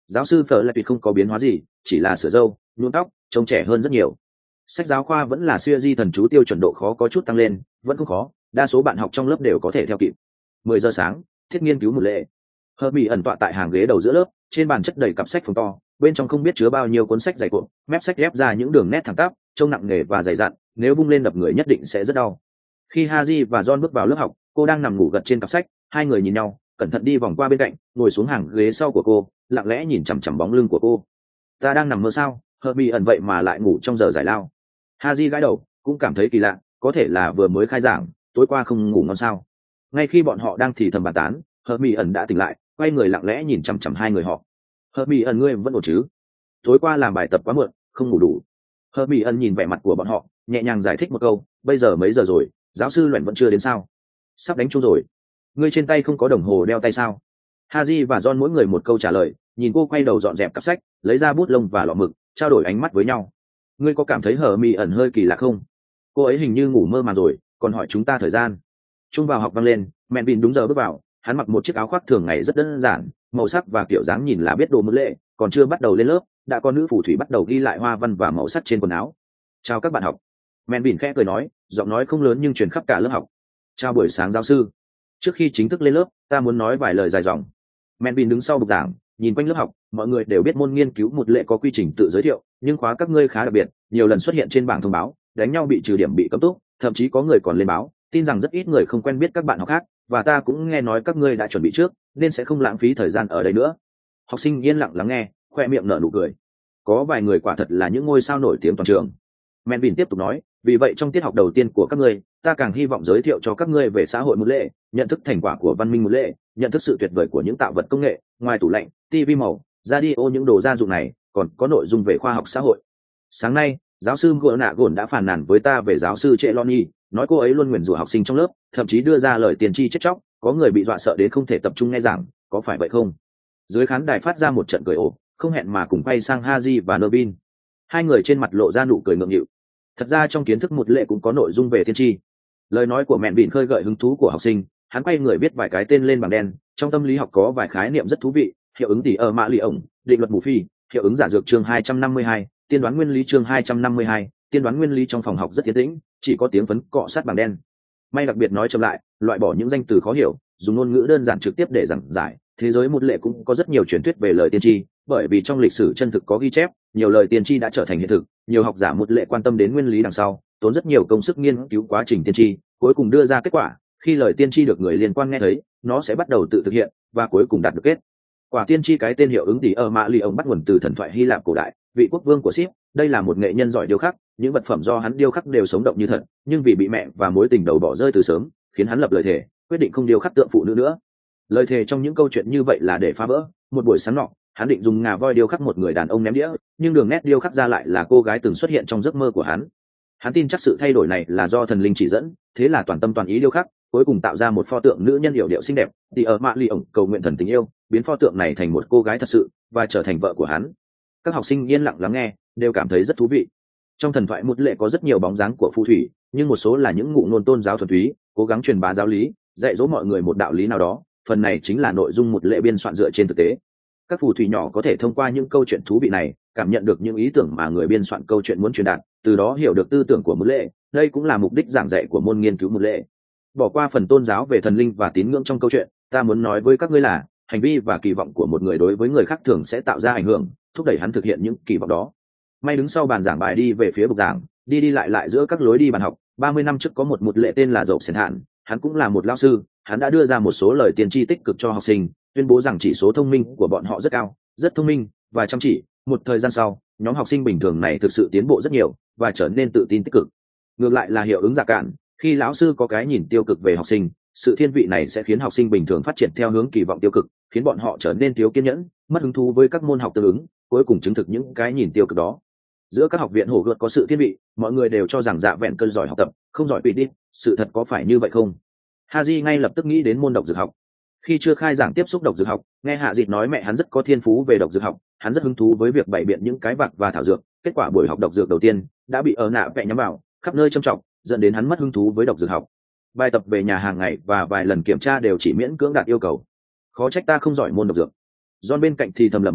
Giáo sư phở lại tuyệt không có biến hóa gì, chỉ là sửa râu nhuộm tóc, trông trẻ hơn rất nhiều. Sách giáo khoa vẫn là siêu di thần chú tiêu chuẩn độ khó có chút tăng lên, vẫn không khó, đa số bạn học trong lớp đều có thể theo kịp. 10 giờ sáng, thiết nghiên cứu một lệ. Herbie ẩn tọa tại hàng ghế đầu giữa lớp, trên bàn chất đầy cặp sách phồng to, bên trong không biết chứa bao nhiêu cuốn sách dày cuộn, mép sách ghép ra những đường nét thẳng tắp, trông nặng nề và dày dặn, nếu bung lên đập người nhất định sẽ rất đau. Khi Haji và John bước vào lớp học, cô đang nằm ngủ gật trên cặp sách, hai người nhìn nhau, cẩn thận đi vòng qua bên cạnh, ngồi xuống hàng ghế sau của cô, lặng lẽ nhìn chằm chằm bóng lưng của cô. Ta đang nằm mơ sao? Herbie ẩn vậy mà lại ngủ trong giờ giải lao. Haji gãi đầu, cũng cảm thấy kỳ lạ, có thể là vừa mới khai giảng, tối qua không ngủ ngon sao? Ngay khi bọn họ đang thì thầm bàn tán, Herbie ẩn đã tỉnh lại, quay người lặng lẽ nhìn chằm chằm hai người họ. Herbie ẩn, ngươi vẫn ổn chứ? Tối qua làm bài tập quá muộn, không ngủ đủ. Herbie ẩn nhìn vẻ mặt của bọn họ, nhẹ nhàng giải thích một câu, bây giờ mấy giờ rồi, giáo sư Luyện vẫn chưa đến sao? Sắp đánh chuông rồi. Ngươi trên tay không có đồng hồ đeo tay sao? Haji và John mỗi người một câu trả lời, nhìn cô quay đầu dọn dẹp cặp sách, lấy ra bút lông và lọ mực, trao đổi ánh mắt với nhau. Ngươi có cảm thấy Herbie ẩn hơi kỳ lạ không? Cô ấy hình như ngủ mơ màng rồi, còn hỏi chúng ta thời gian. Trung vào học vang lên, mẹ Vin đúng giờ bước vào, hắn mặc một chiếc áo khoác thường ngày rất đơn giản, màu sắc và kiểu dáng nhìn là biết đồ môn lệ, còn chưa bắt đầu lên lớp, đã có nữ phù thủy bắt đầu ghi lại hoa văn và màu sắc trên quần áo. Chào các bạn học. Mẹ Vin khẽ cười nói, giọng nói không lớn nhưng truyền khắp cả lớp học. Chào buổi sáng giáo sư. Trước khi chính thức lên lớp, ta muốn nói vài lời dài dòng. Mẹ Vin đứng sau bục giảng, nhìn quanh lớp học, mọi người đều biết môn nghiên cứu một lệ có quy trình tự giới thiệu, nhưng khóa các ngươi khá đặc biệt, nhiều lần xuất hiện trên bảng thông báo, đánh nhau bị trừ điểm bị cấm túc, thậm chí có người còn lên báo, tin rằng rất ít người không quen biết các bạn học khác, và ta cũng nghe nói các ngươi đã chuẩn bị trước, nên sẽ không lãng phí thời gian ở đây nữa. Học sinh yên lặng lắng nghe, khoe miệng nở nụ cười. Có vài người quả thật là những ngôi sao nổi tiếng toàn trường. Menvin tiếp tục nói, vì vậy trong tiết học đầu tiên của các ngươi, ta càng hy vọng giới thiệu cho các ngươi về xã hội một lệ, nhận thức thành quả của văn minh một lệ, nhận thức sự tuyệt vời của những tạo vật công nghệ, ngoài tủ lạnh, tivi màu, radio, những đồ gia dụng này, còn có nội dung về khoa học xã hội. Sáng nay, giáo sư Gordon đã phàn nàn với ta về giáo sư Trelawney, nói cô ấy luôn nguyền rủa học sinh trong lớp, thậm chí đưa ra lời tiền tri chết chóc, có người bị dọa sợ đến không thể tập trung nghe giảng, có phải vậy không? Dưới khán đài phát ra một trận cười ồ, không hẹn mà cùng quay sang Haji và Nervin. Hai người trên mặt lộ ra nụ cười ngượng nghịu. Thật ra trong kiến thức một lệ cũng có nội dung về tiên tri. Lời nói của mẹ Vịn khơi gợi hứng thú của học sinh, hắn quay người viết vài cái tên lên bảng đen. Trong tâm lý học có vài khái niệm rất thú vị, hiệu ứng tỷ ở mã lì ổng, định luật mù phi, hiệu ứng giả dược chương 252, tiên đoán nguyên lý chương 252, tiên đoán nguyên lý. Trong phòng học rất yên tĩnh, chỉ có tiếng phấn cọ sát bảng đen. May đặc biệt nói chậm lại, loại bỏ những danh từ khó hiểu, dùng ngôn ngữ đơn giản trực tiếp để giảng giải. Thế giới một lệ cũng có rất nhiều truyền thuyết về lời tiên tri, bởi vì trong lịch sử chân thực có ghi chép, nhiều lời tiên tri đã trở thành hiện thực. Nhiều học giả một lệ quan tâm đến nguyên lý đằng sau, tốn rất nhiều công sức nghiên cứu quá trình tiên tri, cuối cùng đưa ra kết quả. Khi lời tiên tri được người liên quan nghe thấy, nó sẽ bắt đầu tự thực hiện và cuối cùng đạt được kết quả tiên tri. Cái tên hiệu ứng tỷ ở mã lì ông bắt nguồn từ thần thoại Hy Lạp cổ đại, vị quốc vương của Ship. Đây là một nghệ nhân giỏi điêu khắc, những vật phẩm do hắn điêu khắc đều sống động như thật, nhưng vì bị mẹ và mối tình đầu bỏ rơi từ sớm, khiến hắn lập lời thề, quyết định không điêu khắc tượng phụ nữ nữa. Lời thề trong những câu chuyện như vậy là để phá vỡ. Một buổi sáng nọ, hắn định dùng ngà voi điêu khắc một người đàn ông ném đĩa, nhưng đường nét điêu khắc ra lại là cô gái từng xuất hiện trong giấc mơ của hắn. Hắn tin chắc sự thay đổi này là do thần linh chỉ dẫn, thế là toàn tâm toàn ý điêu khắc, cuối cùng tạo ra một pho tượng nữ nhân yểu điệu xinh đẹp. Thì ở mạ ly ổng cầu nguyện thần tình yêu, biến pho tượng này thành một cô gái thật sự và trở thành vợ của hắn. Các học sinh yên lặng lắng nghe, đều cảm thấy rất thú vị. Trong thần thoại một lệ có rất nhiều bóng dáng của phù thủy, nhưng một số là những ngụ ngôn tôn giáo thuần túy, cố gắng truyền bá giáo lý, dạy dỗ mọi người một đạo lý nào đó. Phần này chính là nội dung một lệ biên soạn dựa trên thực tế. Các phù thủy nhỏ có thể thông qua những câu chuyện thú vị này, cảm nhận được những ý tưởng mà người biên soạn câu chuyện muốn truyền đạt, từ đó hiểu được tư tưởng của một lệ. Đây cũng là mục đích giảng dạy của môn nghiên cứu một lệ. Bỏ qua phần tôn giáo về thần linh và tín ngưỡng trong câu chuyện, ta muốn nói với các ngươi là hành vi và kỳ vọng của một người đối với người khác thường sẽ tạo ra ảnh hưởng, thúc đẩy hắn thực hiện những kỳ vọng đó. May đứng sau bàn giảng bài đi về phía bục giảng, đi đi lại lại giữa các lối đi bàn học. 30 năm trước có một lệ tên là Dậu Sền Hạn, hắn cũng là một lao sư. Hắn đã đưa ra một số lời tiên tri tích cực cho học sinh, tuyên bố rằng chỉ số thông minh của bọn họ rất cao, rất thông minh và chăm chỉ. Một thời gian sau, nhóm học sinh bình thường này thực sự tiến bộ rất nhiều và trở nên tự tin tích cực. Ngược lại là hiệu ứng giả cản, khi lão sư có cái nhìn tiêu cực về học sinh, sự thiên vị này sẽ khiến học sinh bình thường phát triển theo hướng kỳ vọng tiêu cực, khiến bọn họ trở nên thiếu kiên nhẫn, mất hứng thú với các môn học tương ứng, cuối cùng chứng thực những cái nhìn tiêu cực đó. Giữa các học viện hổ gợt có sự thiên vị, mọi người đều cho rằng Dạ Vẹn Cơn giỏi học tập, không giỏi quỵt đi. Sự thật có phải như vậy không? Haji ngay lập tức nghĩ đến môn độc dược học. Khi chưa khai giảng tiếp xúc độc dược học, nghe Hạ Dịch nói mẹ hắn rất có thiên phú về độc dược học, hắn rất hứng thú với việc bày biện những cái vạc và thảo dược. Kết quả buổi học độc dược đầu tiên đã bị ở nạ vẽ nhắm vào, khắp nơi châm trọng, dẫn đến hắn mất hứng thú với độc dược học. Bài tập về nhà hàng ngày và vài lần kiểm tra đều chỉ miễn cưỡng đạt yêu cầu. Khó trách ta không giỏi môn độc dược. John bên cạnh thì thầm lẩm bẩm,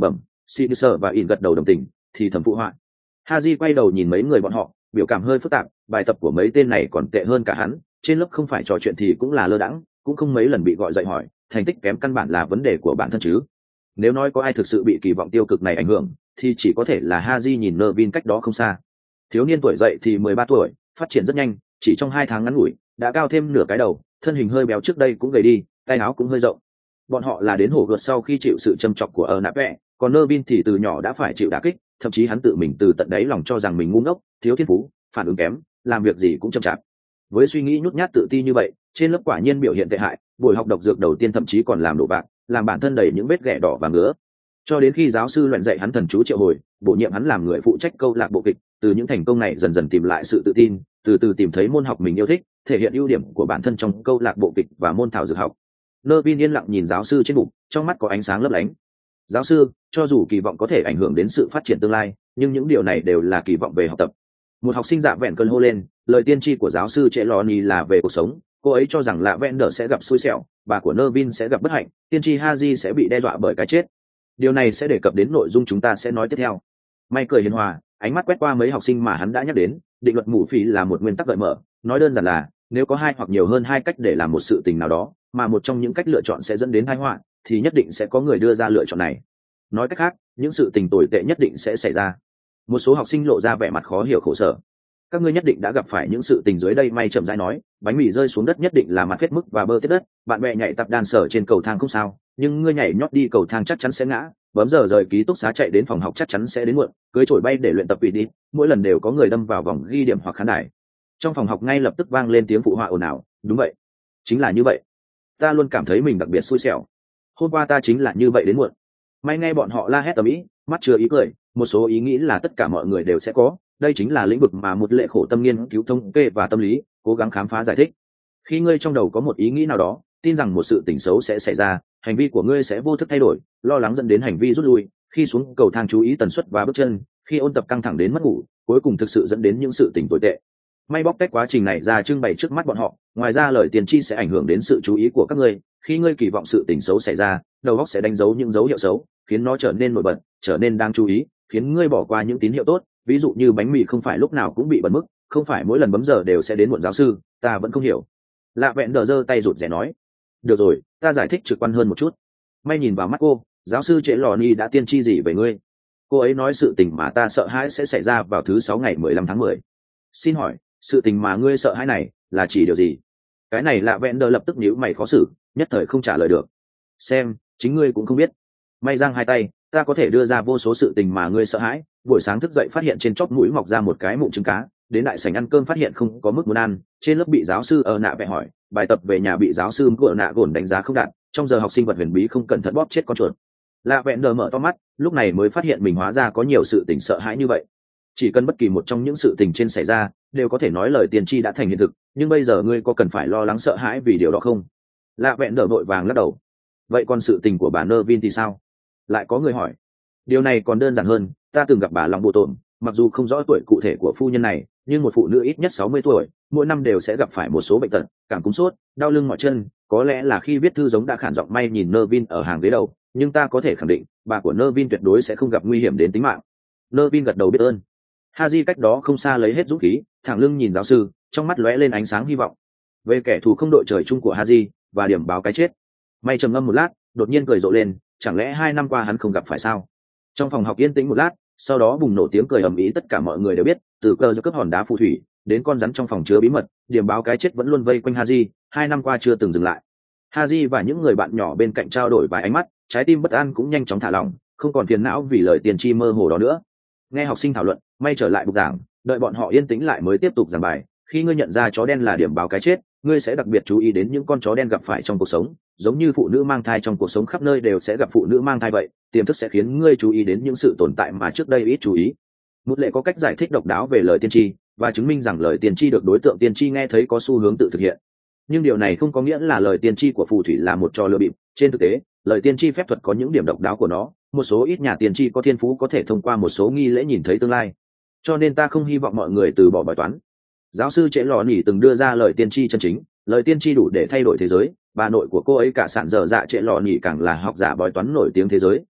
Sinister và In gật đầu đồng tình thì thầm phụ họa. Haji quay đầu nhìn mấy người bọn họ, biểu cảm hơi phức tạp, bài tập của mấy tên này còn tệ hơn cả hắn, trên lớp không phải trò chuyện thì cũng là lơ đãng, cũng không mấy lần bị gọi dậy hỏi, thành tích kém căn bản là vấn đề của bản thân chứ. Nếu nói có ai thực sự bị kỳ vọng tiêu cực này ảnh hưởng, thì chỉ có thể là Haji nhìn Nervin cách đó không xa. Thiếu niên tuổi dậy thì 13 tuổi, phát triển rất nhanh, chỉ trong 2 tháng ngắn ngủi, đã cao thêm nửa cái đầu, thân hình hơi béo trước đây cũng gầy đi, tay áo cũng hơi rộng. Bọn họ là đến hổ gợt sau khi chịu sự châm chọc của nạp vẽ, còn Nervin thì từ nhỏ đã phải chịu đả kích, thậm chí hắn tự mình từ tận đáy lòng cho rằng mình ngu ngốc, thiếu thiên phú, phản ứng kém, làm việc gì cũng chậm chạp. Với suy nghĩ nhút nhát tự ti như vậy, trên lớp quả nhiên biểu hiện tệ hại, buổi học độc dược đầu tiên thậm chí còn làm đổ vạc, làm bản thân đầy những vết ghẻ đỏ và ngứa. Cho đến khi giáo sư luyện dạy hắn thần chú triệu hồi, bổ nhiệm hắn làm người phụ trách câu lạc bộ kịch, từ những thành công này dần dần tìm lại sự tự tin, từ từ tìm thấy môn học mình yêu thích, thể hiện ưu điểm của bản thân trong câu lạc bộ kịch và môn thảo dược học. Nervin yên lặng nhìn giáo sư trên bục, trong mắt có ánh sáng lấp lánh. Giáo sư, cho dù kỳ vọng có thể ảnh hưởng đến sự phát triển tương lai, nhưng những điều này đều là kỳ vọng về học tập. Một học sinh dạ vẹn cơn hô lên, lời tiên tri của giáo sư Trelawney là về cuộc sống, cô ấy cho rằng lạ vẹn đỡ sẽ gặp xui xẻo, bà của Nervin sẽ gặp bất hạnh, tiên tri Haji sẽ bị đe dọa bởi cái chết. Điều này sẽ đề cập đến nội dung chúng ta sẽ nói tiếp theo. May cười hiền hòa, ánh mắt quét qua mấy học sinh mà hắn đã nhắc đến, định luật mù phí là một nguyên tắc gợi mở, nói đơn giản là nếu có 2 hoặc nhiều hơn 2 cách để làm một sự tình nào đó, mà một trong những cách lựa chọn sẽ dẫn đến tai họa, thì nhất định sẽ có người đưa ra lựa chọn này. Nói cách khác, những sự tình tồi tệ nhất định sẽ xảy ra. Một số học sinh lộ ra vẻ mặt khó hiểu khổ sở. Các ngươi nhất định đã gặp phải những sự tình dưới đây. May chậm rãi nói, bánh mì rơi xuống đất nhất định là mặt phết mức và bơ tiết đất, bạn bè nhảy tập đàn sở trên cầu thang không sao, nhưng ngươi nhảy nhót đi cầu thang chắc chắn sẽ ngã, bấm giờ rời ký túc xá chạy đến phòng học chắc chắn sẽ đến muộn, cưới trổi bay để luyện tập đi, mỗi lần đều có người đâm vào vòng ghi điểm hoặc khán đài. Trong phòng học ngay lập tức vang lên tiếng phụ họa ồn ào. Đúng vậy, chính là như vậy, ta luôn cảm thấy mình đặc biệt xui xẻo, hôm qua ta chính là như vậy đến muộn. May nghe bọn họ la hét ầm ĩ, mắt chưa ý cười, một số ý nghĩ là tất cả mọi người đều sẽ có, đây chính là lĩnh vực mà một lệ khổ tâm nghiên cứu thống kê và tâm lý cố gắng khám phá giải thích. Khi ngươi trong đầu có một ý nghĩ nào đó, tin rằng một sự tình xấu sẽ xảy ra, hành vi của ngươi sẽ vô thức thay đổi, lo lắng dẫn đến hành vi rút lui, khi xuống cầu thang chú ý tần suất và bước chân, khi ôn tập căng thẳng đến mất ngủ, cuối cùng thực sự dẫn đến những sự tình tồi tệ. May bóc tách quá trình này ra trưng bày trước mắt bọn họ, ngoài ra lời tiên tri sẽ ảnh hưởng đến sự chú ý của các ngươi, khi ngươi kỳ vọng sự tình xấu xảy ra, đầu óc sẽ đánh dấu những dấu hiệu xấu, khiến nó trở nên nổi bật, trở nên đáng chú ý, khiến ngươi bỏ qua những tín hiệu tốt, ví dụ như bánh mì không phải lúc nào cũng bị bẩn mức, không phải mỗi lần bấm giờ đều sẽ đến muộn. Giáo sư, ta vẫn không hiểu. Lạ vẹn đờ giơ tay rụt rè nói. Được rồi, ta giải thích trực quan hơn một chút. May nhìn vào mắt cô, giáo sư Trelawney đã tiên tri gì về ngươi? Cô ấy nói sự tình mà ta sợ hãi sẽ xảy ra vào thứ 6 ngày 15 tháng 10. Xin hỏi, sự tình mà ngươi sợ hãi này là chỉ điều gì? Cái này lạ vẹn đờ lập tức nhíu mày khó xử, nhất thời không trả lời được. Xem, chính ngươi cũng không biết. May giang hai tay, ta có thể đưa ra vô số sự tình mà ngươi sợ hãi. Buổi sáng thức dậy phát hiện trên chóp mũi mọc ra một cái mụn trứng cá, đến đại sảnh ăn cơm phát hiện không có mức muốn ăn, trên lớp bị giáo sư nạ vẽ hỏi, bài tập về nhà bị giáo sư nạ gồn đánh giá không đạt, trong giờ học sinh vật huyền bí không cẩn thận bóp chết con chuột. Lạ vẹn đờ mở to mắt, lúc này mới phát hiện mình hóa ra có nhiều sự tình sợ hãi như vậy. Chỉ cần bất kỳ một trong những sự tình trên xảy ra, đều có thể nói lời tiên tri đã thành hiện thực, nhưng bây giờ ngươi có cần phải lo lắng sợ hãi vì điều đó không? Lạ vẹn đờ vội vàng lắc đầu. Vậy còn sự tình của bà Nervin thì sao? Lại có người hỏi. Điều này còn đơn giản hơn, ta từng gặp bà Long Bộ Tổn, mặc dù không rõ tuổi cụ thể của phu nhân này, nhưng một phụ nữ ít nhất 60 tuổi, mỗi năm đều sẽ gặp phải một số bệnh tật, cảm cúm sốt, đau lưng mỏi chân, có lẽ là khi viết thư giống đã khản giọng. May nhìn Nervin ở hàng ghế đầu, nhưng ta có thể khẳng định, bà của Nervin tuyệt đối sẽ không gặp nguy hiểm đến tính mạng. Nervin gật đầu biết ơn. Haji cách đó không xa lấy hết dũng khí, thẳng lưng nhìn giáo sư, trong mắt lóe lên ánh sáng hy vọng. Về kẻ thù không đội trời chung của Haji và điểm báo cái chết. May trầm ngâm một lát, đột nhiên cười rộ lên, chẳng lẽ 2 năm qua hắn không gặp phải sao? Trong phòng học yên tĩnh một lát, sau đó bùng nổ tiếng cười ầm ĩ. Tất cả mọi người đều biết, từ cờ do cướp hòn đá phù thủy đến con rắn trong phòng chứa bí mật, điểm báo cái chết vẫn luôn vây quanh Haji, 2 năm qua chưa từng dừng lại. Haji và những người bạn nhỏ bên cạnh trao đổi vài ánh mắt, trái tim bất an cũng nhanh chóng thả lỏng, không còn phiền não vì lời tiền tri mơ hồ đó nữa. Nghe học sinh thảo luận, May trở lại bục giảng, đợi bọn họ yên tĩnh lại mới tiếp tục giảng bài. Khi ngươi nhận ra chó đen là điểm báo cái chết, ngươi sẽ đặc biệt chú ý đến những con chó đen gặp phải trong cuộc sống, giống như phụ nữ mang thai trong cuộc sống khắp nơi đều sẽ gặp phụ nữ mang thai vậy, tiềm thức sẽ khiến ngươi chú ý đến những sự tồn tại mà trước đây ít chú ý. Một lệ có cách giải thích độc đáo về lời tiên tri, và chứng minh rằng lời tiên tri được đối tượng tiên tri nghe thấy có xu hướng tự thực hiện. Nhưng điều này không có nghĩa là lời tiên tri của phù thủy là một trò lừa bịp. Trên thực tế, lời tiên tri phép thuật có những điểm độc đáo của nó, một số ít nhà tiên tri có thiên phú có thể thông qua một số nghi lễ nhìn thấy tương lai. Cho nên ta không hy vọng mọi người từ bỏ bói toán. Giáo sư Trelawney từng đưa ra lời tiên tri chân chính, lời tiên tri đủ để thay đổi thế giới. Bà nội của cô ấy cả sản dở dạ Trelawney càng là học giả bói toán nổi tiếng thế giới,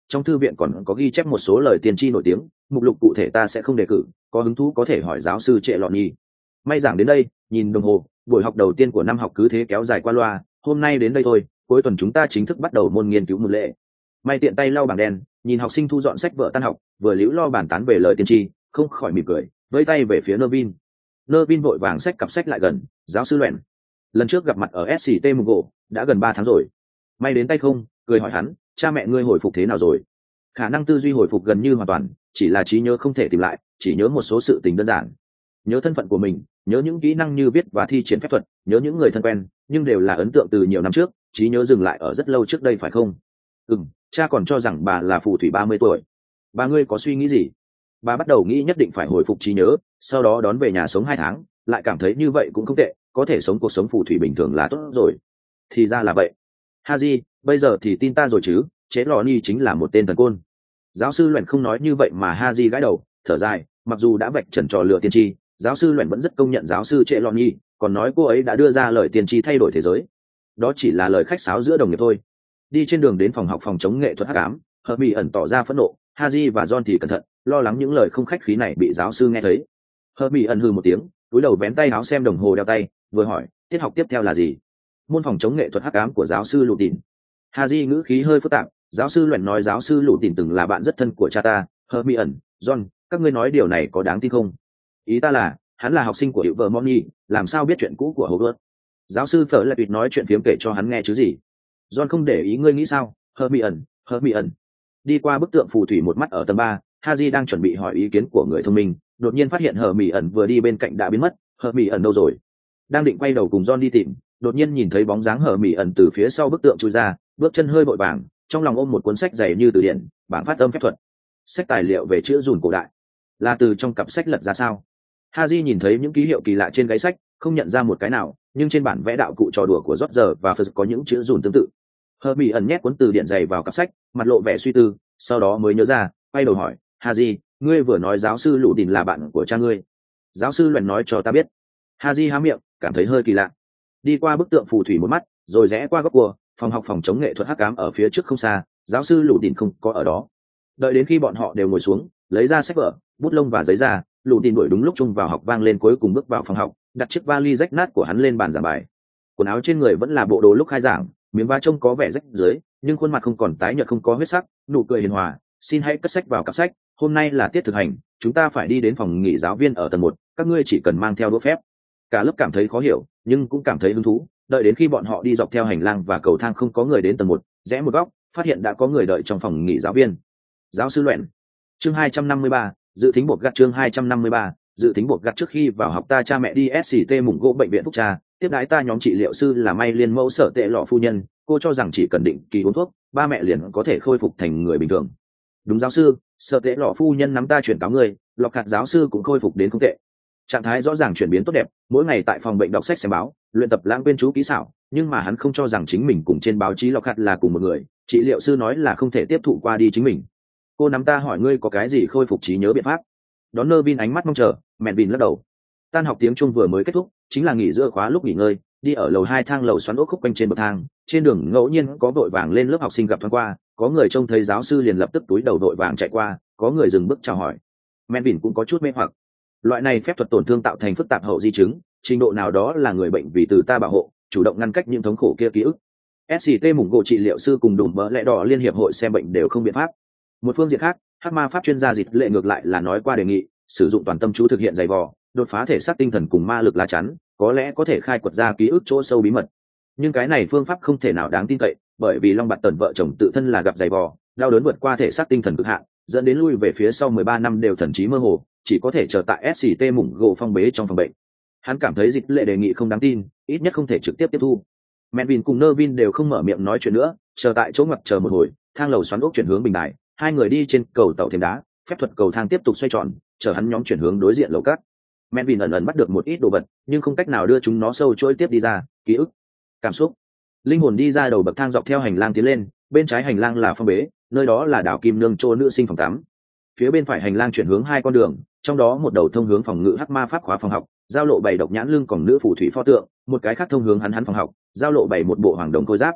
trong thư viện còn có ghi chép một số lời tiên tri nổi tiếng, mục lục cụ thể ta sẽ không đề cử, có hứng thú có thể hỏi giáo sư Trệ Lọn Nhi. May giảng đến đây, nhìn đồng hồ, buổi học đầu tiên của năm học cứ thế kéo dài qua loa, hôm nay đến đây thôi, cuối tuần chúng ta chính thức bắt đầu môn nghiên cứu một lệ. May tiện tay lau bảng đen, nhìn học sinh thu dọn sách vở tan học, vừa liễu lo bàn tán về lời tiên tri, không khỏi mỉm cười, vẫy tay về phía Nervin. Nervin vội vàng xách cặp sách lại gần, giáo sư Luyện. Lần trước gặp mặt ở SCT Mungo, đã gần 3 tháng rồi. May đến tay không, cười hỏi hắn, cha mẹ ngươi hồi phục thế nào rồi? Khả năng tư duy hồi phục gần như hoàn toàn, chỉ là trí nhớ không thể tìm lại, chỉ nhớ một số sự tình đơn giản. Nhớ thân phận của mình, nhớ những kỹ năng như viết và thi triển phép thuật, nhớ những người thân quen, nhưng đều là ấn tượng từ nhiều năm trước, trí nhớ dừng lại ở rất lâu trước đây phải không? Cha còn cho rằng bà là phù thủy 30 tuổi. Bà ngươi có suy nghĩ gì? Bà bắt đầu nghĩ nhất định phải hồi phục trí nhớ, sau đó đón về nhà sống 2 tháng, lại cảm thấy như vậy cũng không tệ, có thể sống cuộc sống phù thủy bình thường là tốt rồi. Thì ra là vậy. Haji, bây giờ thì tin ta rồi chứ, Chế Lò Ni chính là một tên thần côn. Giáo sư Luyện không nói như vậy mà Haji gãi đầu, thở dài, mặc dù đã vạch trần trò lừa tiên tri, giáo sư Luyện vẫn rất công nhận giáo sư Chế Lò Ni, còn nói cô ấy đã đưa ra lời tiên tri thay đổi thế giới. Đó chỉ là lời khách sáo giữa đồng nghiệp thôi. Đi trên đường đến phòng học phòng chống nghệ thuật hắc ám, Hermione ẩn tỏ ra phẫn nộ, Haji và John thì cẩn thận, lo lắng những lời không khách khí này bị giáo sư nghe thấy. Hermione ẩn hừ một tiếng, cúi đầu vén tay áo xem đồng hồ đeo tay, vừa hỏi, tiết học tiếp theo là gì? Môn phòng chống nghệ thuật hắc ám của giáo sư Lụ Tìn. Haji ngữ khí hơi phức tạp, giáo sư Luyện nói giáo sư Lụ Tìn từng là bạn rất thân của cha ta. Hermione ẩn, John, các ngươi nói điều này có đáng tin không? Ý ta là, hắn là học sinh của hiệu vợ Moni, làm sao biết chuyện cũ của Hogwarts? Giáo sư Phở lại tuyệt nói chuyện phiếm kể cho hắn nghe chứ gì. John không để ý ngươi nghĩ sao? Hermione. Đi qua bức tượng phù thủy một mắt ở tầng 3, Haji đang chuẩn bị hỏi ý kiến của người thông minh, đột nhiên phát hiện Hermione vừa đi bên cạnh đã biến mất. Hermione đâu rồi? Đang định quay đầu cùng John đi tìm, đột nhiên nhìn thấy bóng dáng Hermione từ phía sau bức tượng chui ra, bước chân hơi vội vàng, trong lòng ôm một cuốn sách dày như từ điển, bảng phát âm phép thuật. Sách tài liệu về chữ rùn cổ đại. Là từ trong cặp sách lật ra sao? Haji nhìn thấy những ký hiệu kỳ lạ trên gáy sách, không nhận ra một cái nào, nhưng trên bản vẽ đạo cụ trò đùa của Roger và Phật có những chữ rùn tương tự. Hermione nhét cuốn từ điển dày vào cặp sách, mặt lộ vẻ suy tư, sau đó mới nhớ ra, quay đầu hỏi, Haji, ngươi vừa nói giáo sư Lụ Đỉnh là bạn của cha ngươi. Giáo sư Luyện nói cho ta biết. Haji há miệng, cảm thấy hơi kỳ lạ. Đi qua bức tượng phù thủy một mắt, rồi rẽ qua góc cua, phòng học phòng chống nghệ thuật hắc ám ở phía trước không xa, giáo sư Lụ Đỉnh không có ở đó. Đợi đến khi bọn họ đều ngồi xuống, lấy ra sách vở, bút lông và giấy ra, Lụ Đỉnh đuổi đúng lúc chung vào học vang lên cuối cùng bước vào phòng học, đặt chiếc vali rách nát của hắn lên bàn giảng bài. Quần áo trên người vẫn là bộ đồ lúc khai giảng, miếng va trông có vẻ rách dưới, nhưng khuôn mặt không còn tái nhợt không có huyết sắc, nụ cười hiền hòa. Xin hãy cất sách vào cặp sách, hôm nay là tiết thực hành, chúng ta phải đi đến phòng nghỉ giáo viên ở tầng 1, các ngươi chỉ cần mang theo đũa phép. Cả lớp cảm thấy khó hiểu, nhưng cũng cảm thấy hứng thú. Đợi đến khi bọn họ đi dọc theo hành lang và cầu thang không có người đến tầng 1, rẽ một góc, phát hiện đã có người đợi trong phòng nghỉ giáo viên. Giáo sư Luyện. Chương 253, dự tính buộc gặt. Chương 253, dự tính buộc gặt. Trước khi vào học ta cha mẹ đi SCT Mùng Gỗ bệnh viện Phúc Tra, tiếp đái ta nhóm trị liệu sư là May Liên mẫu Sở Tệ Lọ phu nhân, cô cho rằng chỉ cần định kỳ uống thuốc, ba mẹ liền có thể khôi phục thành người bình thường. Đúng giáo sư, Sở Tệ Lọ phu nhân nắm ta chuyển cáo người, Lọc Hạt giáo sư cũng khôi phục đến không tệ. Trạng thái rõ ràng chuyển biến tốt đẹp, mỗi ngày tại phòng bệnh đọc sách xem báo, luyện tập lãng quên chú kỹ xảo, nhưng mà hắn không cho rằng chính mình cùng trên báo chí Lọc Hạt là cùng một người, trị liệu sư nói là không thể tiếp thụ qua đi chính mình. Cô nắm ta hỏi ngươi có cái gì khôi phục trí nhớ biện pháp? Đón Nervin ánh mắt mong chờ, Melvin lắc đầu. Tan học tiếng Trung vừa mới kết thúc, chính là nghỉ giữa khóa lúc nghỉ ngơi, đi ở lầu 2 thang lầu xoắn ốc khúc quanh trên bậc thang, trên đường ngẫu nhiên có vội vàng lên lớp học sinh gặp thoáng qua, có người trông thấy giáo sư liền lập tức túi đầu vội vàng chạy qua, có người dừng bước chào hỏi. Melvin cũng có chút mê hoặc. Loại này phép thuật tổn thương tạo thành phức tạp hậu di chứng, trình độ nào đó là người bệnh vì từ ta bảo hộ, chủ động ngăn cách những thống khổ kia ký ức. SCT Mùng Gỗ trị liệu sư cùng Đùm Bỡ Lẽ Đỏ liên hiệp hội xem bệnh đều không biện pháp. Một phương diện khác, hắc ma pháp chuyên gia dịch lệ ngược lại là nói qua đề nghị sử dụng toàn tâm chú thực hiện giày vò, đột phá thể xác tinh thần cùng ma lực lá chắn, có lẽ có thể khai quật ra ký ức chỗ sâu bí mật. Nhưng cái này phương pháp không thể nào đáng tin cậy, bởi vì Long Bạt Tần vợ chồng tự thân là gặp giày vò, đau đớn vượt qua thể xác tinh thần cực hạn, dẫn đến lui về phía sau 13 năm đều thần trí mơ hồ, chỉ có thể chờ tại SCT Mùng Gỗ phong bế trong phòng bệnh. Hắn cảm thấy dịch lệ đề nghị không đáng tin, ít nhất không thể trực tiếp tiếp thu. Melvin cùng Nervin đều không mở miệng nói chuyện nữa, chờ tại chỗ ngoặt chờ một hồi, thang lầu xoắn ốc chuyển hướng bình đài, hai người đi trên cầu tàu thềm đá, phép thuật cầu thang tiếp tục xoay tròn, chờ hắn nhóm chuyển hướng đối diện lầu cát. Melvin ẩn ẩn bắt được một ít đồ vật, nhưng không cách nào đưa chúng nó sâu chuỗi tiếp đi ra, ký ức, cảm xúc, linh hồn đi ra đầu bậc thang dọc theo hành lang tiến lên, bên trái hành lang là phong bế, nơi đó là đảo kim nương chỗ nữ sinh phòng tắm. Phía bên phải hành lang chuyển hướng hai con đường, trong đó một đầu thông hướng phòng ngự hắc ma pháp khóa phòng học, giao lộ 7 độc nhãn lưng còn nữ phù thủy pho tượng, một cái khác thông hướng hắn phòng học, giao lộ 7 một bộ hoàng đồng khôi giáp.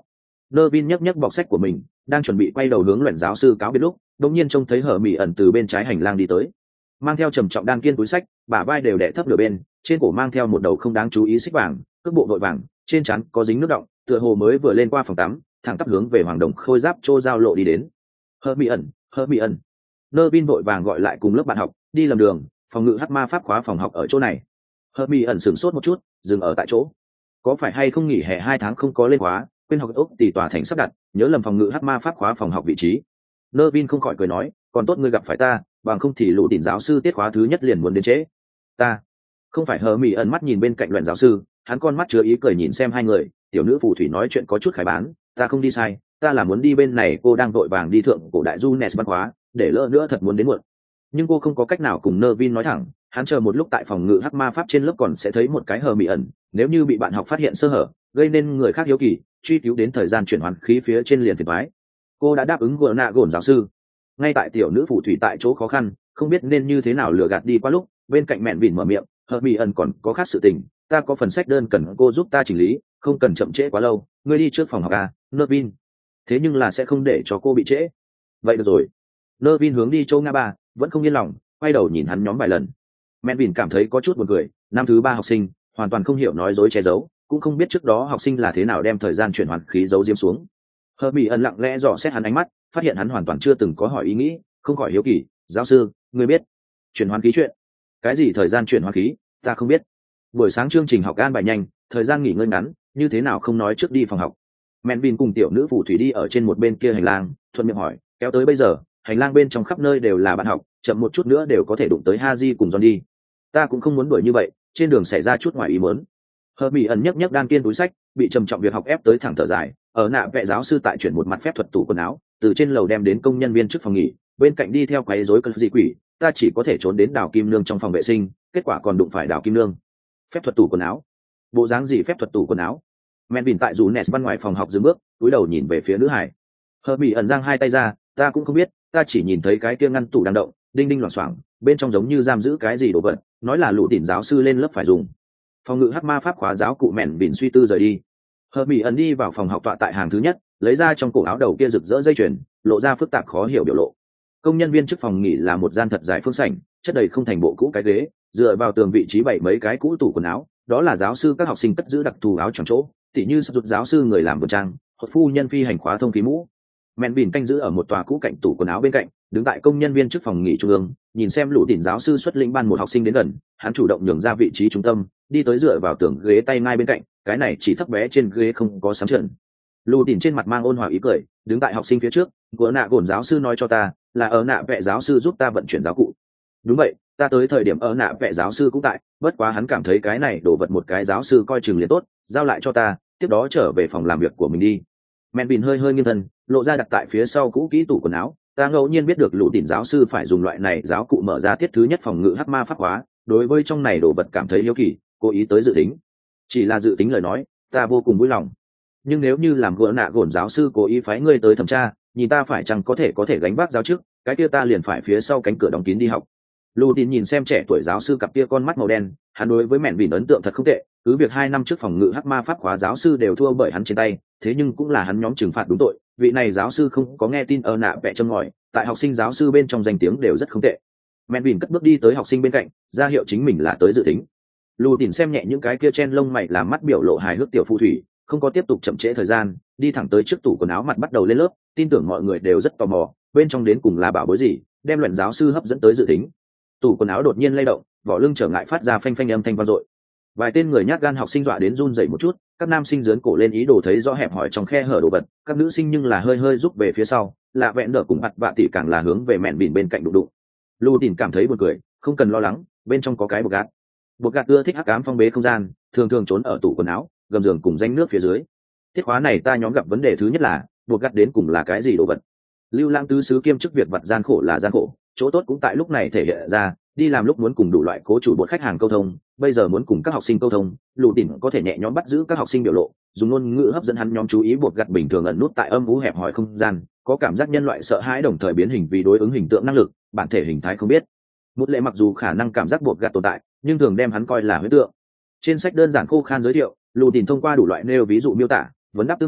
Nervin nhấc nhấc bọc sách của mình, đang chuẩn bị quay đầu hướng Luận giáo sư cáo biệt lúc, đột nhiên trông thấy Hở Mị ẩn từ bên trái hành lang đi tới, mang theo trầm trọng đan kiên túi sách, bả vai đều đè thấp nửa bên, trên cổ mang theo một đầu không đáng chú ý xích vàng, cước bộ vội vàng, trên trán có dính nước đọng, tựa hồ mới vừa lên qua phòng tắm, thẳng tắp hướng về Hoàng Đồng Khôi Giáp Trô giao lộ đi đến. Hở Mị ẩn. Nervin vội vàng gọi lại cùng lớp bạn học, đi lầm đường, phòng ngự hắc ma pháp khóa phòng học ở chỗ này. Hở Mị ẩn sửng sốt một chút, dừng ở tại chỗ. Có phải hay không nghỉ hè 2 tháng không có lên khóa, quên học ốc tỷ tòa thành sắp đặt, nhớ lầm phòng ngự hắc ma pháp khóa phòng học vị trí. Nervin không khỏi cười nói, còn tốt ngươi gặp phải ta, bằng không thì lũ đỉnh giáo sư tiết khóa thứ nhất liền muốn đến trễ. Ta không phải. Hở Mị ẩn mắt nhìn bên cạnh Luận giáo sư, hắn con mắt chứa ý cười nhìn xem hai người. Tiểu nữ phù thủy nói chuyện có chút khải bán, ta không đi sai, ta là muốn đi bên này, cô đang vội vàng đi thượng cổ đại du nes văn khóa, để lỡ nữa thật muốn đến muộn. Nhưng cô không có cách nào cùng Nervin nói thẳng, hắn chờ một lúc tại phòng ngự hắc ma pháp trên lớp còn sẽ thấy một cái Hở Mị ẩn, nếu như bị bạn học phát hiện sơ hở, gây nên người khác hiếu kỳ, truy cứu đến thời gian chuyển hoàn khí phía trên liền phiền toái. Cô đã đáp ứng gỡ nạ gổn giáo sư. Ngay tại tiểu nữ phù thủy tại chỗ khó khăn, không biết nên như thế nào lừa gạt đi qua lúc, bên cạnh mẹn vỉn mở miệng, Hở Mị ẩn còn có khác sự tình, ta có phần sách đơn cần cô giúp ta chỉnh lý, không cần chậm trễ quá lâu, ngươi đi trước phòng học à, Nervin. Thế nhưng là sẽ không để cho cô bị trễ. Vậy được rồi. Nervin hướng đi chỗ ngã ba, vẫn không yên lòng, quay đầu nhìn hắn nhóm vài lần. Mẹn vỉn cảm thấy có chút buồn cười, năm thứ 3 học sinh, hoàn toàn không hiểu nói dối che giấu, cũng không biết trước đó học sinh là thế nào đem thời gian chuyển hoàn khí giấu diếm xuống. Hở Mị ẩn lặng lẽ dò xét hắn ánh mắt, phát hiện hắn hoàn toàn chưa từng có hỏi ý nghĩ, không khỏi hiếu kỳ, giáo sư, ngươi biết chuyển hoàn khí chuyện? Cái gì thời gian chuyển hoàn khí? Ta không biết. Buổi sáng chương trình học an bài nhanh, thời gian nghỉ ngơi ngắn, như thế nào không nói trước đi phòng học? Mẹn vỉn cùng tiểu nữ phù thủy đi ở trên một bên kia hành lang, thuận miệng hỏi, kéo tới bây giờ, hành lang bên trong khắp nơi đều là bạn học, chậm một chút nữa đều có thể đụng tới Haji cùng Johnny. Ta cũng không muốn đuổi như vậy, trên đường xảy ra chút ngoài ý muốn. Hở Mị ẩn nhấc nhấc đan kiên túi sách, bị trầm trọng việc học ép tới thẳng thở dài. Ở nạ vệ giáo sư tại chuyển một mặt phép thuật tủ quần áo, từ trên lầu đem đến công nhân viên trước phòng nghỉ, bên cạnh đi theo quấy rối cơn dị quỷ, ta chỉ có thể trốn đến Đào Kim Nương trong phòng vệ sinh, kết quả còn đụng phải Đào Kim Nương. Phép thuật tủ quần áo? Bộ dáng gì phép thuật tủ quần áo? Mẹn Vỉn tại dù Nes văn ngoài phòng học dừng bước, cúi đầu nhìn về phía nữ hải. Hở Mị ẩn giang hai tay ra, ta cũng không biết, ta chỉ nhìn thấy cái kia ngăn tủ đang động, đinh đinh loảng xoảng, bên trong giống như giam giữ cái gì đồ vật, nói là lũ đỉnh giáo sư lên lớp phải dùng. Phòng ngự hắc ma pháp khóa giáo cụ. Mẹn Vỉn suy tư rời đi. Hở Mị ẩn đi vào phòng học tọa tại hàng thứ nhất, lấy ra trong cổ áo đầu kia rực rỡ dây chuyền, lộ ra phức tạp khó hiểu biểu lộ. Công nhân viên trước phòng nghỉ là một gian thật dài phương sảnh, chất đầy không thành bộ cũ cái ghế, dựa vào tường vị trí bày mấy cái cũ tủ quần áo, đó là giáo sư các học sinh cất giữ đặc thù áo tròn chỗ, tỉ như sắp rụt giáo sư người làm vườn trang, hoặc phu nhân phi hành khóa thông khí mũ. Mẹn Vỉn canh giữ ở một tòa cũ cạnh tủ quần áo bên cạnh, đứng tại công nhân viên trước phòng nghỉ trung ương, nhìn xem lũ đỉnh giáo sư xuất lĩnh ban một học sinh đến gần, hắn chủ động nhường ra vị trí trung tâm, đi tới dựa vào tường ghế tay ngay bên cạnh, cái này chỉ thấp bé trên ghế không có sám trần. Lũ đỉnh trên mặt mang ôn hòa ý cười, đứng tại học sinh phía trước, của nạ gổn giáo sư nói cho ta, là ở nạ vệ giáo sư giúp ta vận chuyển giáo cụ. Đúng vậy, ta tới thời điểm ở nạ vệ giáo sư cũng tại, bất quá hắn cảm thấy cái này đổ vật một cái giáo sư coi chừng liền tốt, giao lại cho ta, tiếp đó trở về phòng làm việc của mình đi. Mẹn Vỉn hơi hơi nghiêng thân, lộ ra đặt tại phía sau cũ kỹ tủ quần áo, ta ngẫu nhiên biết được lũ đỉnh giáo sư phải dùng loại này giáo cụ mở ra tiết thứ nhất phòng ngự hắc ma pháp hóa, đối với trong này đồ vật cảm thấy hiếu kỳ, cố ý tới dự tính. Chỉ là dự tính lời nói, ta vô cùng vui lòng. Nhưng nếu như làm gỡ nạ gổn giáo sư cố ý phái ngươi tới thẩm tra, nhìn ta phải chăng có thể gánh vác giáo trước, cái kia ta liền phải phía sau cánh cửa đóng kín đi học. Lù Tín nhìn xem trẻ tuổi giáo sư cặp kia con mắt màu đen, hắn đối với Mẹn Vỉn ấn tượng thật không tệ, cứ việc 2 năm trước phòng ngự hắc ma pháp khóa giáo sư đều thua bởi hắn trên tay, thế nhưng cũng là hắn nhóm trừng phạt đúng tội, vị này giáo sư không có nghe tin ở nạ vẽ châm ngòi, tại học sinh giáo sư bên trong danh tiếng đều rất không tệ. Mẹn Vỉn cất bước đi tới học sinh bên cạnh, ra hiệu chính mình là tới dự tính. Lù Tín xem nhẹ những cái kia chen lông mày làm mắt biểu lộ hài hước tiểu phù thủy, không có tiếp tục chậm trễ thời gian, đi thẳng tới trước tủ quần áo mặt bắt đầu lên lớp, tin tưởng mọi người đều rất tò mò, bên trong đến cùng là bảo bối gì, đem luận giáo sư hấp dẫn tới dự tính. Tủ quần áo đột nhiên lay động, vỏ lưng trở ngại phát ra phanh phanh âm thanh vang dội. Vài tên người nhát gan học sinh dọa đến run rẩy một chút, các nam sinh giớn cổ lên ý đồ thấy rõ hẹp hỏi trong khe hở đồ vật, các nữ sinh nhưng là hơi hơi rút về phía sau, lạ vẹn đỡ cùng mặt vạ tỷ càng là hướng về Mẹn Vỉn bên cạnh đụng đụng. Lù Tín cảm thấy buồn cười, không cần lo lắng, bên trong có cái bột gạt. Bột gạt ưa thích hắc ám phong bế không gian, thường thường trốn ở tủ quần áo, gầm giường cùng danh nước phía dưới. Tiết khóa này ta nhóm gặp vấn đề thứ nhất là bột gạt đến cùng là cái gì đồ vật. Lưu Lãng tứ xứ kiêm chức việc vặt gian khổ là gian khổ, chỗ tốt cũng tại lúc này thể hiện ra, đi làm lúc muốn cùng đủ loại cố chủ bột khách hàng câu thông, bây giờ muốn cùng các học sinh câu thông, Lù Tín có thể nhẹ nhõm bắt giữ các học sinh biểu lộ, dùng ngôn ngữ hấp dẫn hắn nhóm chú ý. Bột gạt bình thường ẩn nút tại âm u hẹp hòi không gian, có cảm giác nhân loại sợ hãi đồng thời biến hình vì đối ứng hình tượng năng lực, bản thể hình thái không biết. Một lệ mặc dù khả năng cảm giác bột gạt tồn tại, nhưng thường đem hắn coi là huyễn tượng. Trên sách đơn giản khô khan giới thiệu, Lù Tín thông qua đủ loại nêu ví dụ miêu tả, vấn đáp tương tác,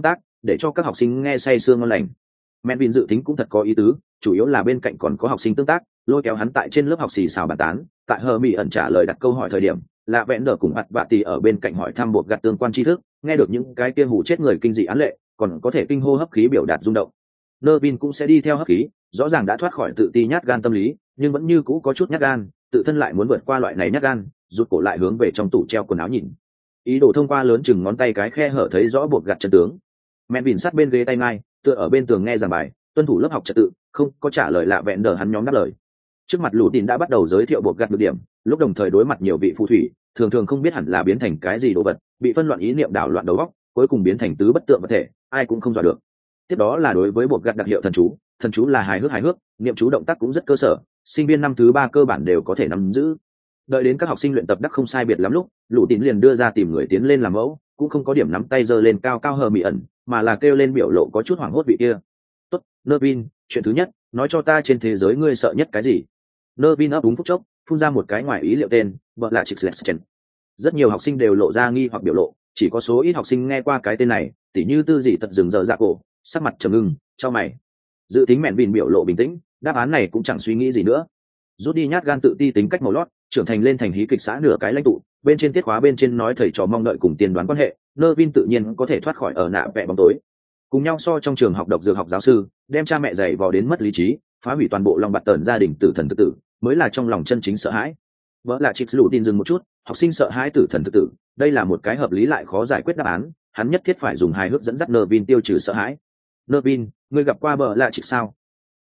để cho các học sinh nghe say sương ngon lành. Melvin dự tính cũng thật có ý tứ, chủ yếu là bên cạnh còn có học sinh tương tác, lôi kéo hắn tại trên lớp học xì xào bàn tán. Tại Hermione trả lời đặt câu hỏi thời điểm, là vẽn đờ cùng mặt vạ tì ở bên cạnh hỏi thăm buộc gặt tương quan tri thức, nghe được những cái kia hù chết người kinh dị án lệ, còn có thể kinh hô hấp khí biểu đạt rung động. Nervin cũng sẽ đi theo hấp khí, rõ ràng đã thoát khỏi tự ti nhát gan tâm lý, nhưng vẫn như cũ có chút nhát gan, tự thân lại muốn vượt qua loại này nhát gan, rụt cổ lại hướng về trong tủ treo quần áo nhìn. Ý đồ thông qua lớn chừng ngón tay cái khe hở thấy rõ buộc gặt chân tướng. Melvin sát bên ghế tay ngay, tựa ở bên tường nghe giảng bài, tuân thủ lớp học trật tự, không có trả lời lạ vẹn đờ hắn nhóm đáp lời. Trước mặt lũ tin đã bắt đầu giới thiệu buộc gặt được điểm, lúc đồng thời đối mặt nhiều vị phù thủy, thường thường không biết hẳn là biến thành cái gì đồ vật, bị phân loạn ý niệm đảo loạn đầu óc, cuối cùng biến thành tứ bất tượng vật thể, ai cũng không dọa được. Tiếp đó là đối với buộc gặt đặc hiệu thần chú là hài hước, niệm chú động tác cũng rất cơ sở, sinh viên năm thứ 3 cơ bản đều có thể nắm giữ. Đợi đến các học sinh luyện tập đắc không sai biệt lắm lúc, lũ tín liền đưa ra tìm người tiến lên làm mẫu, cũng không có điểm nắm tay giơ lên cao cao Hermione, mà là kêu lên biểu lộ có chút hoảng hốt vị kia. Tốt, Nervin, chuyện thứ nhất, nói cho ta trên thế giới ngươi sợ nhất cái gì? Nervin ấp úng phút chốc, phun ra một cái ngoài ý liệu tên, vợ là Chixleschen. Rất nhiều học sinh đều lộ ra nghi hoặc biểu lộ, chỉ có số ít học sinh nghe qua cái tên này, tỉ như tư dị tật dừng dở dạ cổ, sắc mặt trầm ngưng, cho mày. Dự tính mẹn vìn biểu lộ bình tĩnh, đáp án này cũng chẳng suy nghĩ gì nữa. Rút đi nhát gan tự ti tính cách màu lót, trưởng thành lên thành hí kịch xã nửa cái lãnh tụ, bên trên tiết khóa bên trên nói thầy trò mong đợi cùng tiên đoán quan hệ, Nervin tự nhiên có thể thoát khỏi ở nạ vẽ bóng tối. Cùng nhau so trong trường học độc dược học giáo sư, đem cha mẹ dạy vò đến mất lý trí, phá hủy toàn bộ lòng bạt tờn gia đình tử thần tự tử, mới là trong lòng chân chính sợ hãi. Vỡ là Trix lù tin dừng một chút, học sinh sợ hãi tử thần tự tử, đây là một cái hợp lý lại khó giải quyết đáp án, hắn nhất thiết phải dùng hài hước dẫn dắt Nervin tiêu trừ sợ hãi. Nervin, ngươi gặp qua vợ là Trix sao?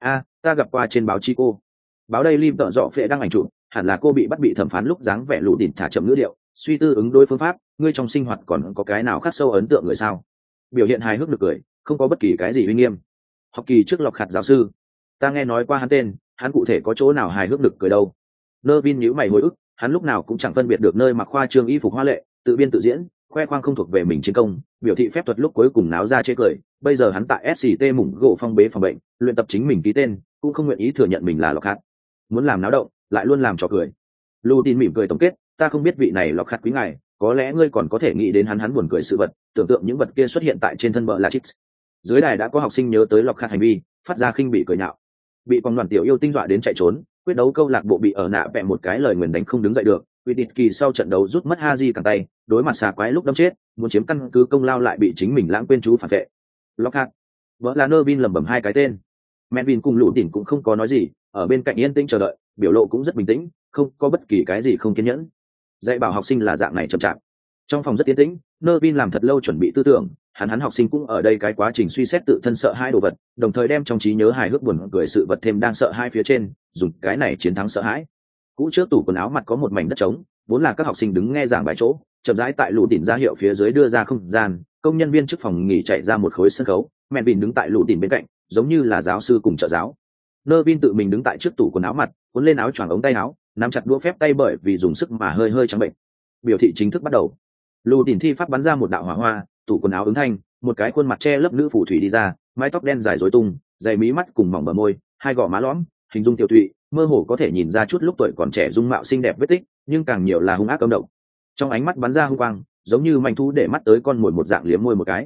Ta gặp qua trên báo chí cô. Báo đây lim tợ dọ phệ đăng ảnh chụp, hẳn là cô bị bắt bị thẩm phán lúc dáng vẻ lù đỉnh thả chậm ngữ điệu, suy tư ứng đối phương pháp, ngươi trong sinh hoạt còn có cái nào khắc sâu ấn tượng người sao? Biểu hiện hài hước được cười, không có bất kỳ cái gì uy nghiêm. Học kỳ trước lọc khạt giáo sư, ta nghe nói qua hắn tên, hắn cụ thể có chỗ nào hài hước được cười đâu? Nervin nhíu mày hồi ức, hắn lúc nào cũng chẳng phân biệt được nơi mặc khoa trương y phục hoa lệ, tự biên tự diễn, khoe khoang không thuộc về mình chiến công, biểu thị phép thuật lúc cuối cùng náo ra chê cười. Bây giờ hắn tại SCT mủng gỗ phong bế phòng bệnh, luyện tập chính mình ký tên, cũng không nguyện ý thừa nhận mình là lọc khạt. Muốn làm náo động, lại luôn làm trò cười. Lu tin mỉm cười tổng kết, ta không biết vị này lọc khạt quý ngài, có lẽ ngươi còn có thể nghĩ đến hắn buồn cười sự vật, tưởng tượng những vật kia xuất hiện tại trên thân vợ là Chips. Dưới đài đã có học sinh nhớ tới lọc khạt hành vi, phát ra khinh bị cười nhạo. Bị con đoàn tiểu yêu tinh dọa đến chạy trốn, quyết đấu câu lạc bộ bị ở nạ vẽ một cái lời nguyền đánh không đứng dậy được, vì địt kỳ sau trận đấu rút mất Haji cẳng tay, đối mặt xà quái lúc đâm chết, muốn chiếm căn cứ công lao lại bị chính mình lãng quên chú phản vệ. Lockhart, vợ là Nervin lẩm bẩm hai cái tên. Melvin cùng Lũ Tỉn cũng không có nói gì, ở bên cạnh yên tĩnh chờ đợi, biểu lộ cũng rất bình tĩnh, không có bất kỳ cái gì không kiên nhẫn. Dạy bảo học sinh là dạng này chậm chạp. Trong phòng rất yên tĩnh, Nervin làm thật lâu chuẩn bị tư tưởng, hắn học sinh cũng ở đây cái quá trình suy xét tự thân sợ hai đồ vật, đồng thời đem trong trí nhớ hài hước buồn cười sự vật thêm đang sợ hai phía trên, dùng cái này chiến thắng sợ hãi. Cũ trước tủ quần áo mặt có một mảnh đất trống, vốn là các học sinh đứng nghe giảng bài chỗ, chậm rãi tại Lũ Tỉn ra hiệu phía dưới đưa ra không gian, công nhân viên trước phòng nghỉ chạy ra một khối sân khấu, Melvin đứng tại Lũ Tỉn bên cạnh, giống như là giáo sư cùng trợ giáo. Nervin tự mình đứng tại trước tủ quần áo mặt, cuốn lên áo choàng ống tay áo, nắm chặt đũa phép tay bởi vì dùng sức mà hơi hơi trắng bệnh. Biểu thị chính thức bắt đầu. Lũ Tỉn thi pháp bắn ra một đạo hỏa hoa, tủ quần áo ứng thanh, một cái khuôn mặt che lấp nữ phù thủy đi ra, mái tóc đen dài rối tung, dày mí mắt cùng mỏng bờ môi, hai gò má lõm, hình dung tiểu thụy, mơ hồ có thể nhìn ra chút lúc tuổi còn trẻ dung mạo xinh đẹp vết tích, nhưng càng nhiều là hung ác âm độc. Trong ánh mắt bắn ra hung quang, giống như manh thú để mắt tới con mồi một dạng liếm môi một cái.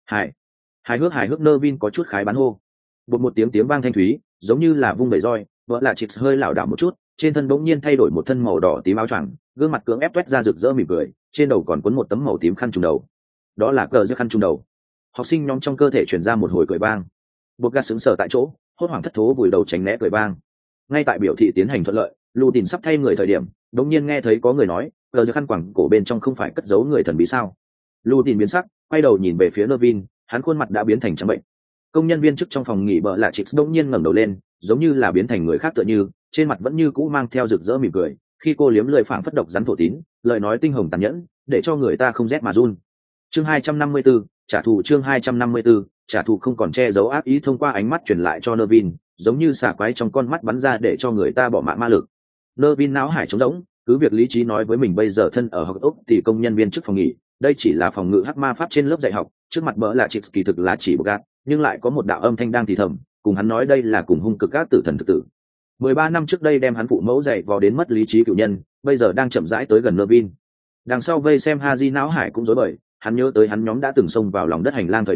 Hài hước Nervin có chút khái bán hô. Bột một tiếng vang thanh thúy, giống như là vung bầy roi, vợ là Chips hơi lảo đảo một chút, trên thân bỗng nhiên thay đổi một thân màu đỏ tím áo choàng, gương mặt cưỡng ép toét ra rực rỡ mỉm cười, trên đầu còn quấn một tấm màu tím khăn trùm đầu. Đó là cờ khăn trùm đầu. Học sinh nhóm trong cơ thể truyền ra một hồi cười vang. Bột gạt sững sờ tại chỗ, hốt hoảng thất thố vùi đầu tránh né cười vang. Ngay tại biểu thị tiến hành thuận lợi, Lũ Tỉn sắp thay người thời điểm, đống nhiên nghe thấy có người nói, cờ khăn quàng cổ bên trong không phải cất giấu người thần bí sao? Lũ Tỉn biến sắc, quay đầu nhìn về phía Nervin, hắn khuôn mặt đã biến thành trắng bệnh. Công nhân viên chức trong phòng nghỉ bợ lạ Chips đống nhiên ngẩng đầu lên, giống như là biến thành người khác tựa như, trên mặt vẫn như cũ mang theo rực rỡ mỉm cười. Khi cô liếm lưỡi phảng phất độc rắn thổ tín, lời nói tinh hồng tàn nhẫn, để cho người ta không rét mà run. Chương 254, trả thù chương 254, trả thù không còn che giấu ác ý thông qua ánh mắt truyền lại cho Nervin, giống như xà quái trong con mắt bắn ra để cho người ta bỏ mạng ma lực. Nervin não hải trống rỗng, cứ việc lý trí nói với mình bây giờ thân ở học ốc thì công nhân viên chức phòng nghỉ, đây chỉ là phòng ngự hắc ma pháp trên lớp dạy học, trước mặt bỡ là Chips kỳ thực là chỉ gạt, nhưng lại có một đạo âm thanh đang thì thầm, cùng hắn nói đây là cùng hung cực các tử thần thực tử. 13 năm trước đây đem hắn phụ mẫu dạy vò đến mất lý trí cựu nhân, bây giờ đang chậm rãi tới gần Nervin. Đằng sau vây xem Haji não hải cũng rối bời, hắn nhớ tới hắn nhóm đã từng xông vào lòng đất hành lang thời điểm,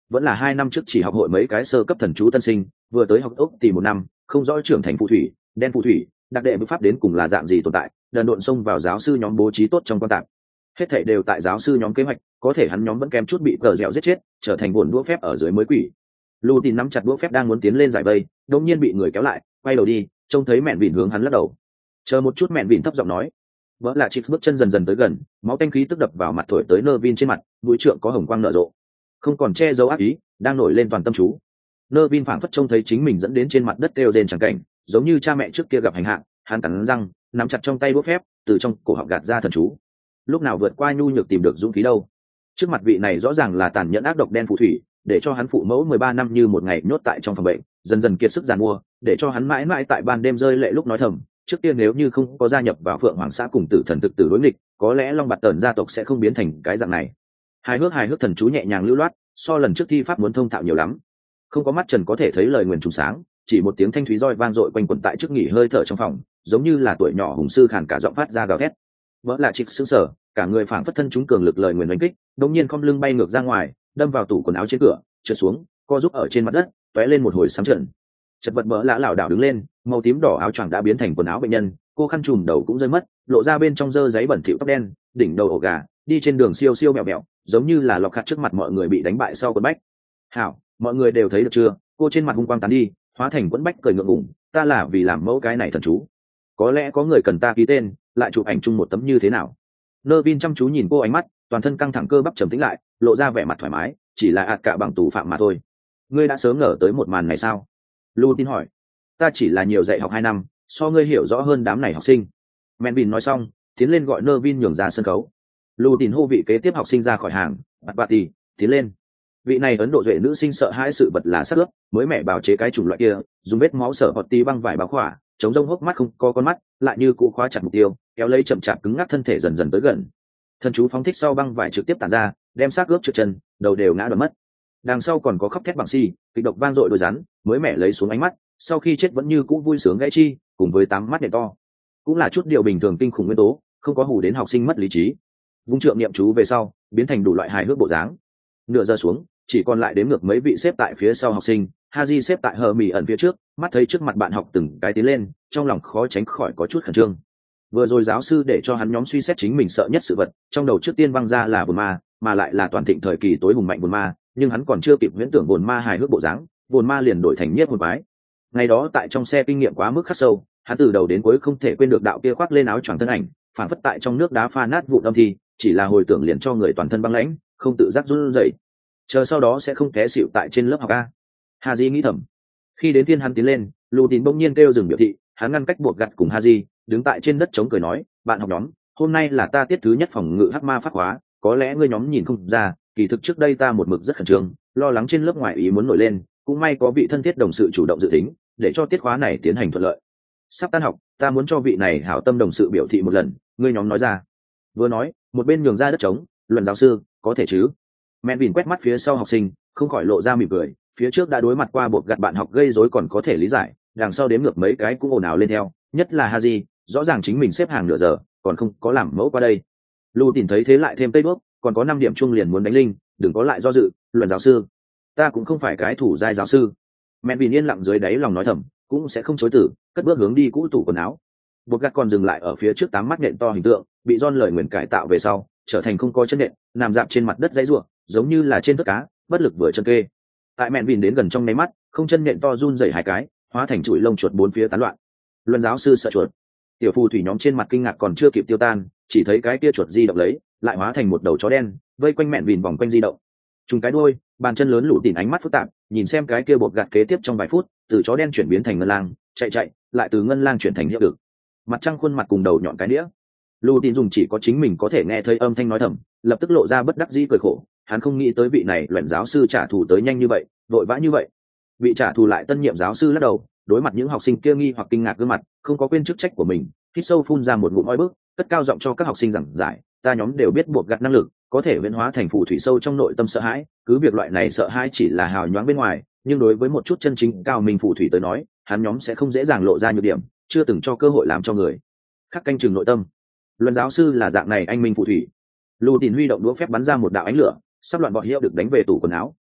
vẫn là 2 năm trước chỉ học hội mấy cái sơ cấp thần chú tân sinh, vừa tới học ốc tìm 1 năm, không rõ trưởng thành phù thủy, đen phù thủy, đặc đệ bức pháp đến cùng là dạng gì tồn tại, đần độn xông vào giáo sư nhóm bố trí tốt trong quan tạp. Hết thảy đều tại giáo sư nhóm kế hoạch, có thể hắn nhóm vẫn kém chút bị cờ dẻo giết chết, trở thành buồn đũa phép ở dưới mới quỷ. Lù Tín nắm chặt đũa phép đang muốn tiến lên giải vây, đột nhiên bị người kéo lại, quay đầu đi, trông thấy Mẹn Vịn hướng hắn lắc đầu. Chờ một chút, Mẹn Vịn thấp giọng nói. Vỡ là Chip bước chân dần dần tới gần, máu tanh khí tức đập vào mặt thổi tới Nơ Vin trên mặt, mũi trượng có hồng quang nở rộ, không còn che giấu ác ý, đang nổi lên toàn tâm chú. Nơ Vin phảng phất trông thấy chính mình dẫn đến trên mặt đất kêu rên chẳng cảnh, giống như cha mẹ trước kia gặp hành hạ, hắn cắn răng, nắm chặt trong tay đũa phép, từ trong cổ họng gạt ra thần chú. Lúc nào vượt qua nhu nhược tìm được dũng khí đâu? Trước mặt vị này rõ ràng là tàn nhẫn ác độc đen phù thủy, để cho hắn phụ mẫu 13 năm như một ngày nhốt tại trong phòng bệnh, dần dần kiệt sức giàn mua, để cho hắn mãi mãi tại ban đêm rơi lệ lúc nói thầm, trước kia nếu như không có gia nhập vào Phượng Hoàng xã cùng Tử Thần thực tử đối nghịch, có lẽ Long Bạt Tần gia tộc sẽ không biến thành cái dạng này. Hài hước thần chú nhẹ nhàng lưu loát, so lần trước thi pháp muốn thông thạo nhiều lắm. Không có mắt trần có thể thấy lời nguyền trùng sáng, chỉ một tiếng thanh thúy roi vang dội quanh quẩn tại trước nghỉ hơi thở trong phòng, giống như là tuổi nhỏ hùng sư khàn cả giọng phát ra gào thét. Vỡ là Chip sững sờ, cả người phảng phất thân chúng cường lực lời nguyền đánh kích, đột nhiên khom lưng bay ngược ra ngoài, đâm vào tủ quần áo trên cửa, trượt xuống, co giúp ở trên mặt đất, tóe lên một hồi sấm trận. Chật vật Vỡ lạ lảo đảo đứng lên, màu tím đỏ áo choàng đã biến thành quần áo bệnh nhân, cô khăn trùm đầu cũng rơi mất, lộ ra bên trong dơ giấy bẩn thỉu tóc đen, đỉnh đầu ổ gà, đi trên đường siêu siêu mẹo mẹo, giống như là lọc khát trước mặt mọi người bị đánh bại sau quần bách. Hảo, mọi người đều thấy được chưa? Cô trên mặt hung quang tán đi, hóa thành quẫn bách cười ngượng ngùng, ta là vì làm mẫu cái này thần chú. Có lẽ có người cần ta ký tên, lại chụp ảnh chung một tấm như thế nào? Nơ Vin chăm chú nhìn cô, ánh mắt toàn thân căng thẳng, cơ bắp trầm tĩnh lại, lộ ra vẻ mặt thoải mái, chỉ là ạt cả bằng tù phạm mà thôi. Ngươi đã sớm ngờ tới một màn này sao? Lu tin hỏi. Ta chỉ là nhiều dạy học 2 năm, so ngươi hiểu rõ hơn đám này học sinh. Mẹn Vin nói xong, tiến lên gọi Nơ Vin nhường ra sân khấu. Lu tin hô vị kế tiếp học sinh ra khỏi hàng, bà tì, tiến lên. Vị này Ấn Độ duệ nữ sinh sợ hãi sự vật là sắc ướp, mới mẹ bào chế cái chủng loại kia, dùng vết máu sở hoặc tí băng vải báo khỏa, chống rông hốc mắt không có con mắt, lại như cụ khóa chặt mục tiêu, kéo lấy chậm chạp cứng ngắc thân thể dần dần tới gần. Thần chú phóng thích sau băng vải trực tiếp tản ra, đem xác ướp trượt chân, đầu đều ngã đổ mất. Đằng sau còn có khóc thét bằng xi, kịch độc vang dội đôi rắn, mới mẹ lấy xuống ánh mắt, sau khi chết vẫn như cũ vui sướng gãy chi, cùng với 8 mắt đèn to, cũng là chút điều bình thường kinh khủng nguyên tố, không có hù đến học sinh mất lý trí. Vung trượng niệm chú về sau, biến thành đủ loại hài hước bộ dáng. Nửa giờ xuống, chỉ còn lại đếm ngược mấy vị xếp tại phía sau học sinh, Haji xếp tại hờ mì ẩn phía trước, mắt thấy trước mặt bạn học từng cái tiến lên, trong lòng khó tránh khỏi có chút khẩn trương. Vừa rồi giáo sư để cho hắn nhóm suy xét chính mình sợ nhất sự vật, trong đầu trước tiên văng ra là bồn ma, mà lại là toàn thịnh thời kỳ tối hùng mạnh bồn ma, nhưng hắn còn chưa kịp huyễn tưởng bồn ma hài hước bộ dáng, bồn ma liền đổi thành nhiếp hồn quái. Ngày đó tại trong xe kinh nghiệm quá mức khắc sâu, hắn từ đầu đến cuối không thể quên được đạo kia khoác lên áo choàng thân ảnh, phản phất tại trong nước đá pha nát vụn âm thi, chỉ là hồi tưởng liền cho người toàn thân băng lãnh, không tự giác run rẩy. Chờ sau đó sẽ không té xỉu tại trên lớp học a. Haji nghĩ thầm. Khi đến phiên hắn tiến lên, Lù Tín bỗng nhiên kêu dừng biểu thị, hắn ngăn cách buộc gặt cùng Haji, đứng tại trên đất chống cười nói, bạn học nhóm, hôm nay là ta tiết thứ nhất phòng ngự hắc ma pháp hóa, có lẽ ngươi nhóm nhìn không ra, kỳ thực trước đây ta một mực rất khẩn trương, lo lắng trên lớp ngoài ý muốn nổi lên, cũng may có vị thân thiết đồng sự chủ động dự tính, để cho tiết khóa này tiến hành thuận lợi. Sắp tan học, ta muốn cho vị này hảo tâm đồng sự biểu thị một lần, ngươi nhóm nói ra. Vừa nói, một bên nhường ra đất trống, luận giáo sư, có thể chứ? Mẹn Vin quét mắt phía sau học sinh, không khỏi lộ ra mỉm cười, phía trước đã đối mặt qua buộc gặt bạn học gây rối còn có thể lý giải, đằng sau đếm ngược mấy cái cũng ồn ào lên theo, nhất là Haji, rõ ràng chính mình xếp hàng nửa giờ, còn không có làm mẫu qua đây. Lu tìm thấy thế lại thêm tây bước, còn có 5 điểm chung liền muốn đánh linh, đừng có lại do dự, luận giáo sư, ta cũng không phải cái thủ giai giáo sư. Mẹn Vin yên lặng dưới đáy lòng nói thầm, cũng sẽ không chối từ, cất bước hướng đi cũ tủ quần áo. Buộc gặt còn dừng lại ở phía trước 8 mắt nện to hình tượng, bị John lời nguyền cải tạo về sau, trở thành không có chân nện, nằm dạp trên mặt đất dãy rủa, giống như là trên thớt cá, bất lực vừa chân kê. Tại Mẹn Vin đến gần trong nháy mắt, không chân nện to run rẩy 2 cái, hóa thành chuỗi lông chuột bốn phía tán loạn. Luân giáo sư sợ chuột. Tiểu phù thủy nhóm trên mặt kinh ngạc còn chưa kịp tiêu tan, chỉ thấy cái kia chuột di động lấy, lại hóa thành một đầu chó đen, vây quanh Mẹn Vin vòng quanh di động. Trùng cái đuôi, bàn chân lớn Lũ Tỉn ánh mắt phức tạp, nhìn xem cái kia bột gạt kế tiếp trong vài phút, từ chó đen chuyển biến thành ngân lang, chạy, lại từ ngân lang chuyển thành hiệu được. Mặt trăng khuôn mặt cùng đầu nhọn cái đĩa. Lũ Tỉn dùng chỉ có chính mình có thể nghe thấy âm thanh nói thầm, lập tức lộ ra bất đắc dĩ cười khổ, hắn không nghĩ tới vị này luận giáo sư trả thù tới nhanh như vậy, vội vã như vậy. Vị trả thù lại tân nhiệm giáo sư lắc đầu, đối mặt những học sinh kia nghi hoặc kinh ngạc gương mặt, không có quên chức trách của mình, hít sâu phun ra một ngụm oi bức, cất cao giọng cho các học sinh giảng giải, ta nhóm đều biết buộc gặt năng lực có thể biến hóa thành phù thủy sâu trong nội tâm sợ hãi, cứ việc loại này sợ hãi chỉ là hào nhoáng bên ngoài, nhưng đối với một chút chân chính cao minh phù thủy tới nói, hắn nhóm sẽ không dễ dàng lộ ra nhược điểm, chưa từng cho cơ hội làm cho người khác canh chừng nội tâm. Luận giáo sư là dạng này anh minh phù thủy. Lù Tín huy động đũa phép bắn ra một đạo ánh lửa, sắp loạn bọn hiệu được đánh về tủ quần áo,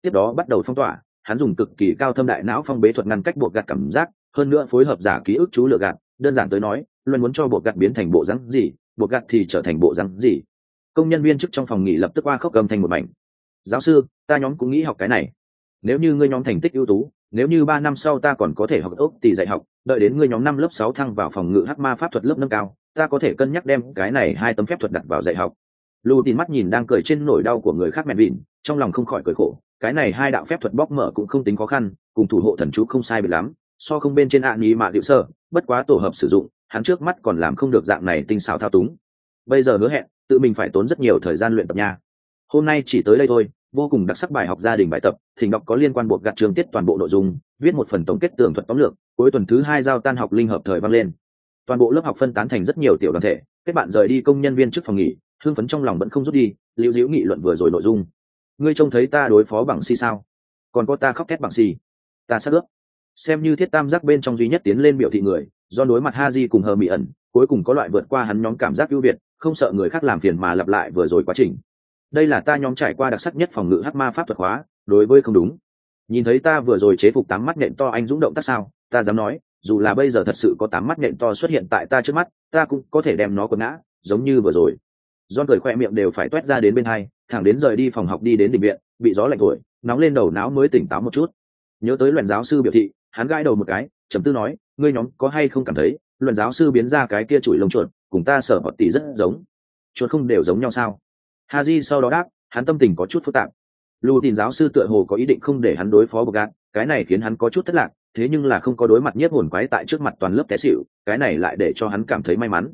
tiếp đó bắt đầu phong tỏa. Hắn dùng cực kỳ cao thâm đại não phong bế thuật ngăn cách buộc gạt cảm giác, hơn nữa phối hợp giả ký ức chú lừa gạt. Đơn giản tới nói, luôn muốn cho buộc gạt biến thành bộ rắn gì, buộc gạt thì trở thành bộ rắn gì. Công nhân viên chức trong phòng nghỉ lập tức qua khóc gầm thành một mảnh. Giáo sư, ta nhóm cũng nghĩ học cái này. Nếu như ngươi nhóm thành tích ưu tú, nếu như 3 năm sau ta còn có thể học ốc thì dạy học, đợi đến ngươi nhóm năm lớp 6 thăng vào phòng ngự hắc ma pháp thuật lớp nâng cao, ta có thể cân nhắc đem cái này 2 tấm phép thuật đặt vào dạy học. Lù Tín mắt nhìn đang cười trên nỗi đau của người khác mẹ vịn, trong lòng không khỏi cười khổ. Cái này 2 đạo phép thuật bóc mở cũng không tính khó khăn, cùng thủ hộ thần chú không sai biệt lắm, so không bên trên ạ nhí mà liệu sơ, bất quá tổ hợp sử dụng, hắn trước mắt còn làm không được dạng này tinh xảo thao túng. Bây giờ hứa hẹn, tự mình phải tốn rất nhiều thời gian luyện tập nha. Hôm nay chỉ tới đây thôi, vô cùng đặc sắc bài học gia đình bài tập, thỉnh đọc có liên quan buộc gạt trường tiết toàn bộ nội dung, viết một phần tổng kết tường thuật tóm lược, cuối tuần thứ 2 giao tan học linh hợp thời vang lên. Toàn bộ lớp học phân tán thành rất nhiều tiểu đoàn thể, các bạn rời đi công nhân viên trước phòng nghỉ, hưng phấn trong lòng vẫn không rút đi, liễu diễu nghị luận vừa rồi nội dung. Ngươi trông thấy ta đối phó bằng si sao? Còn có ta khóc thét bằng si, ta sát ướp. Xem như thiết tam giác bên trong duy nhất tiến lên biểu thị người, do đối mặt Haji cùng hờ mị ẩn, cuối cùng có loại vượt qua hắn nhóm cảm giác ưu việt, không sợ người khác làm phiền mà lặp lại vừa rồi quá trình. Đây là ta nhóm trải qua đặc sắc nhất phòng ngự hắc ma pháp thuật hóa, đối với không đúng. Nhìn thấy ta vừa rồi chế phục 8 mắt nhện to anh dũng động tác sao? Ta dám nói, dù là bây giờ thật sự có 8 mắt nhện to xuất hiện tại ta trước mắt, ta cũng có thể đem nó quật ngã, giống như vừa rồi. John cười khoe miệng đều phải toét ra đến bên hai, thẳng đến rời đi phòng học đi đến đình viện, bị gió lạnh thổi, nóng lên đầu não mới tỉnh táo một chút. Nhớ tới luận giáo sư biểu thị, hắn gãi đầu một cái, trầm tư nói, ngươi nhóm có hay không cảm thấy, luận giáo sư biến ra cái kia chùi lông chuột, cùng ta sở hoạt tỷ rất giống. Chuột không đều giống nhau sao? Haji sau đó đáp, hắn tâm tình có chút phức tạp. Lù Tín giáo sư tựa hồ có ý định không để hắn đối phó Bogart, cái này khiến hắn có chút thất lạc, thế nhưng là không có đối mặt nhiếp hồn quái tại trước mặt toàn lớp té xỉu, cái này lại để cho hắn cảm thấy may mắn.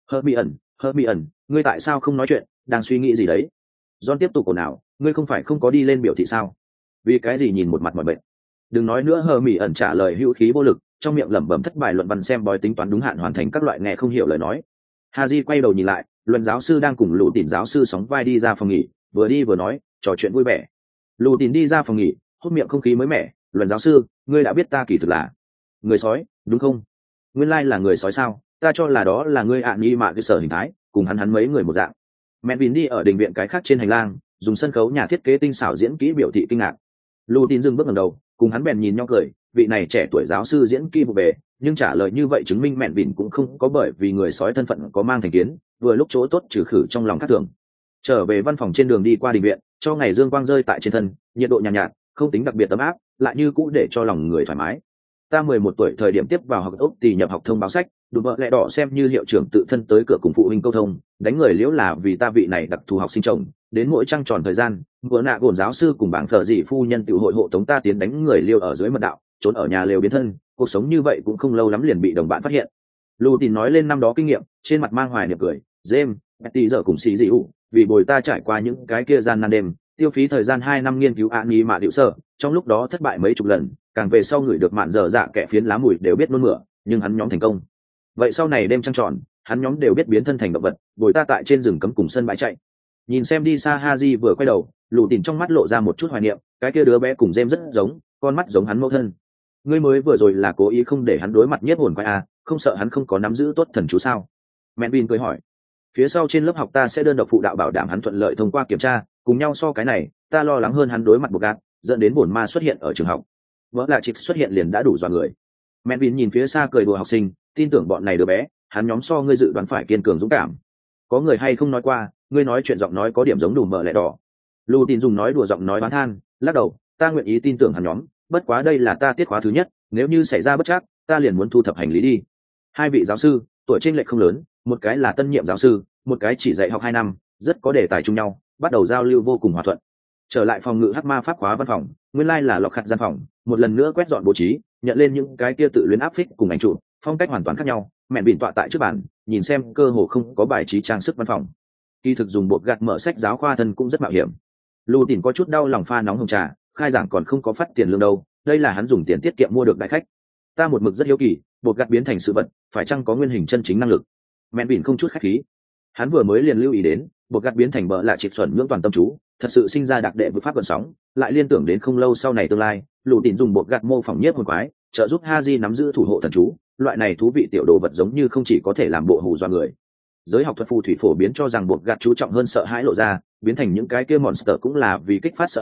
Hermione, ngươi tại sao không nói chuyện, đang suy nghĩ gì đấy? John tiếp tục ồn ào, ngươi không phải không có đi lên biểu thị sao? Vì cái gì nhìn một mặt mỏi mệt? Đừng nói nữa, Hermione trả lời hữu khí vô lực, trong miệng lẩm bẩm thất bài luận văn xem bói tính toán đúng hạn hoàn thành các loại nghe không hiểu lời nói. Haji quay đầu nhìn lại, luận giáo sư đang cùng Lù Tín giáo sư sóng vai đi ra phòng nghỉ, vừa đi vừa nói, trò chuyện vui vẻ. Lù Tín đi ra phòng nghỉ, hút miệng không khí mới mẻ, luận giáo sư, ngươi đã biết ta kỳ thực là người sói, đúng không? Nguyên lai là người sói sao? Ta cho là đó là ngươi ạ nghi mạ cái sở hình thái, cùng hắn mấy người một dạng. Mẹ Vin đi ở đình viện cái khác trên hành lang, dùng sân khấu nhà thiết kế tinh xảo diễn kỹ biểu thị kinh ngạc. Lù Tín dừng bước ngẩng đầu, cùng hắn bèn nhìn nhau cười, vị này trẻ tuổi giáo sư diễn kỹ vụ bề, nhưng trả lời như vậy chứng minh Mẹ Vin cũng không có bởi vì người sói thân phận có mang thành kiến, vừa lúc chỗ tốt trừ khử trong lòng khác thường. Trở về văn phòng trên đường đi qua đình viện, cho ngày dương quang rơi tại trên thân, nhiệt độ nhàn nhạt, không tính đặc biệt ấm áp, lại như cũ để cho lòng người thoải mái. Ta 11 tuổi thời điểm tiếp vào học ốc thì nhập học thông báo sách, đùm bợ lẹ đỏ xem như hiệu trưởng tự thân tới cửa cùng phụ huynh câu thông, đánh người liễu là vì ta vị này đặc thù học sinh chồng, đến mỗi trăng tròn thời gian, vừa nạ gồn giáo sư cùng bảng thờ dị phu nhân tiểu hội hộ tống ta tiến đánh người liêu ở dưới mật đạo, trốn ở nhà lều biến thân, cuộc sống như vậy cũng không lâu lắm liền bị đồng bạn phát hiện. Lù Tín nói lên năm đó kinh nghiệm, trên mặt mang hoài niệm cười, James, Betty giờ cùng xì dị ủ, vì bồi ta trải qua những cái kia gian nan đêm, tiêu phí thời gian 2 năm nghiên cứu ạ nghi mạ điệu sở, trong lúc đó thất bại mấy chục lần, càng về sau người được mạn dở dạ kẻ phiến lá mùi đều biết nôn mửa, nhưng hắn nhóm thành công. Vậy sau này đêm trăng tròn, hắn nhóm đều biết biến thân thành động vật, bồi ta tại trên rừng cấm cùng sân bãi chạy. Nhìn xem đi xa Haji vừa quay đầu, Lù Tín trong mắt lộ ra một chút hoài niệm, cái kia đứa bé cùng James rất giống, con mắt giống hắn mẫu thân. Ngươi mới vừa rồi là cố ý không để hắn đối mặt nhiếp hồn quái à, không sợ hắn không có nắm giữ tốt thần chú sao? Mẹ Vin cười hỏi. Phía sau trên lớp học ta sẽ đơn độc phụ đạo bảo đảm hắn thuận lợi thông qua kiểm tra, cùng nhau so cái này, ta lo lắng hơn hắn đối mặt Bogart, dẫn đến bổn ma xuất hiện ở trường học. Vỡ là chịp xuất hiện liền đã đủ dọa người. Mẹ Vin nhìn phía xa cười đùa học sinh, tin tưởng bọn này đứa bé, hắn nhóm so ngươi dự đoán phải kiên cường dũng cảm. Có người hay không nói qua, ngươi nói chuyện giọng nói có điểm giống đùm mờ lẹ đỏ. Lù Tín dùng nói đùa giọng nói bán than, lắc đầu, ta nguyện ý tin tưởng hắn nhóm, bất quá đây là ta tiết khóa thứ nhất, nếu như xảy ra bất trắc, ta liền muốn thu thập hành lý đi. 2 vị giáo sư, tuổi chênh lệch không lớn, một cái là tân nhiệm giáo sư, một cái chỉ dạy học 2 năm, rất có đề tài chung nhau, bắt đầu giao lưu vô cùng hòa thuận. Trở lại phòng ngự hắc ma pháp khóa văn phòng, nguyên lai là lọc khặt gian phòng, một lần nữa quét dọn bố trí, nhận lên những cái kia tự luyến áp phích cùng ảnh chụp, phong cách hoàn toàn khác nhau. Mẹ Vin tọa tại trước bàn, nhìn xem cơ hồ không có bài trí trang sức văn phòng. Kỳ thực dùng bột gạt mở sách giáo khoa thân cũng rất mạo hiểm. Lù Tín có chút đau lòng pha nóng hồng trà, khai giảng còn không có phát tiền lương đâu, đây là hắn dùng tiền tiết kiệm mua được đại khách. Ta một mực rất hiếu kỳ, bột gạt biến thành sự vật, phải chăng có nguyên hình chân chính năng lực? Mẹ Vin không chút khách khí. Hắn vừa mới liền lưu ý đến, bột gạt biến thành bợ lạ trịch xuẩn nhưỡng toàn tâm chú, thật sự sinh ra đặc đệ với pháp gần sóng, lại liên tưởng đến không lâu sau này tương lai, Lù Tín dùng bột gạt mô phỏng nhiếp hồn quái, trợ giúp Haji nắm giữ thủ hộ thần chú, loại này thú vị tiểu đồ vật giống như không chỉ có thể làm bộ hù dọa người. Giới học thuật phù thủy phổ biến cho rằng bột gạt chú trọng hơn sợ hãi lộ ra, biến thành những cái kia monster cũng là vì kích phát sợ hãi,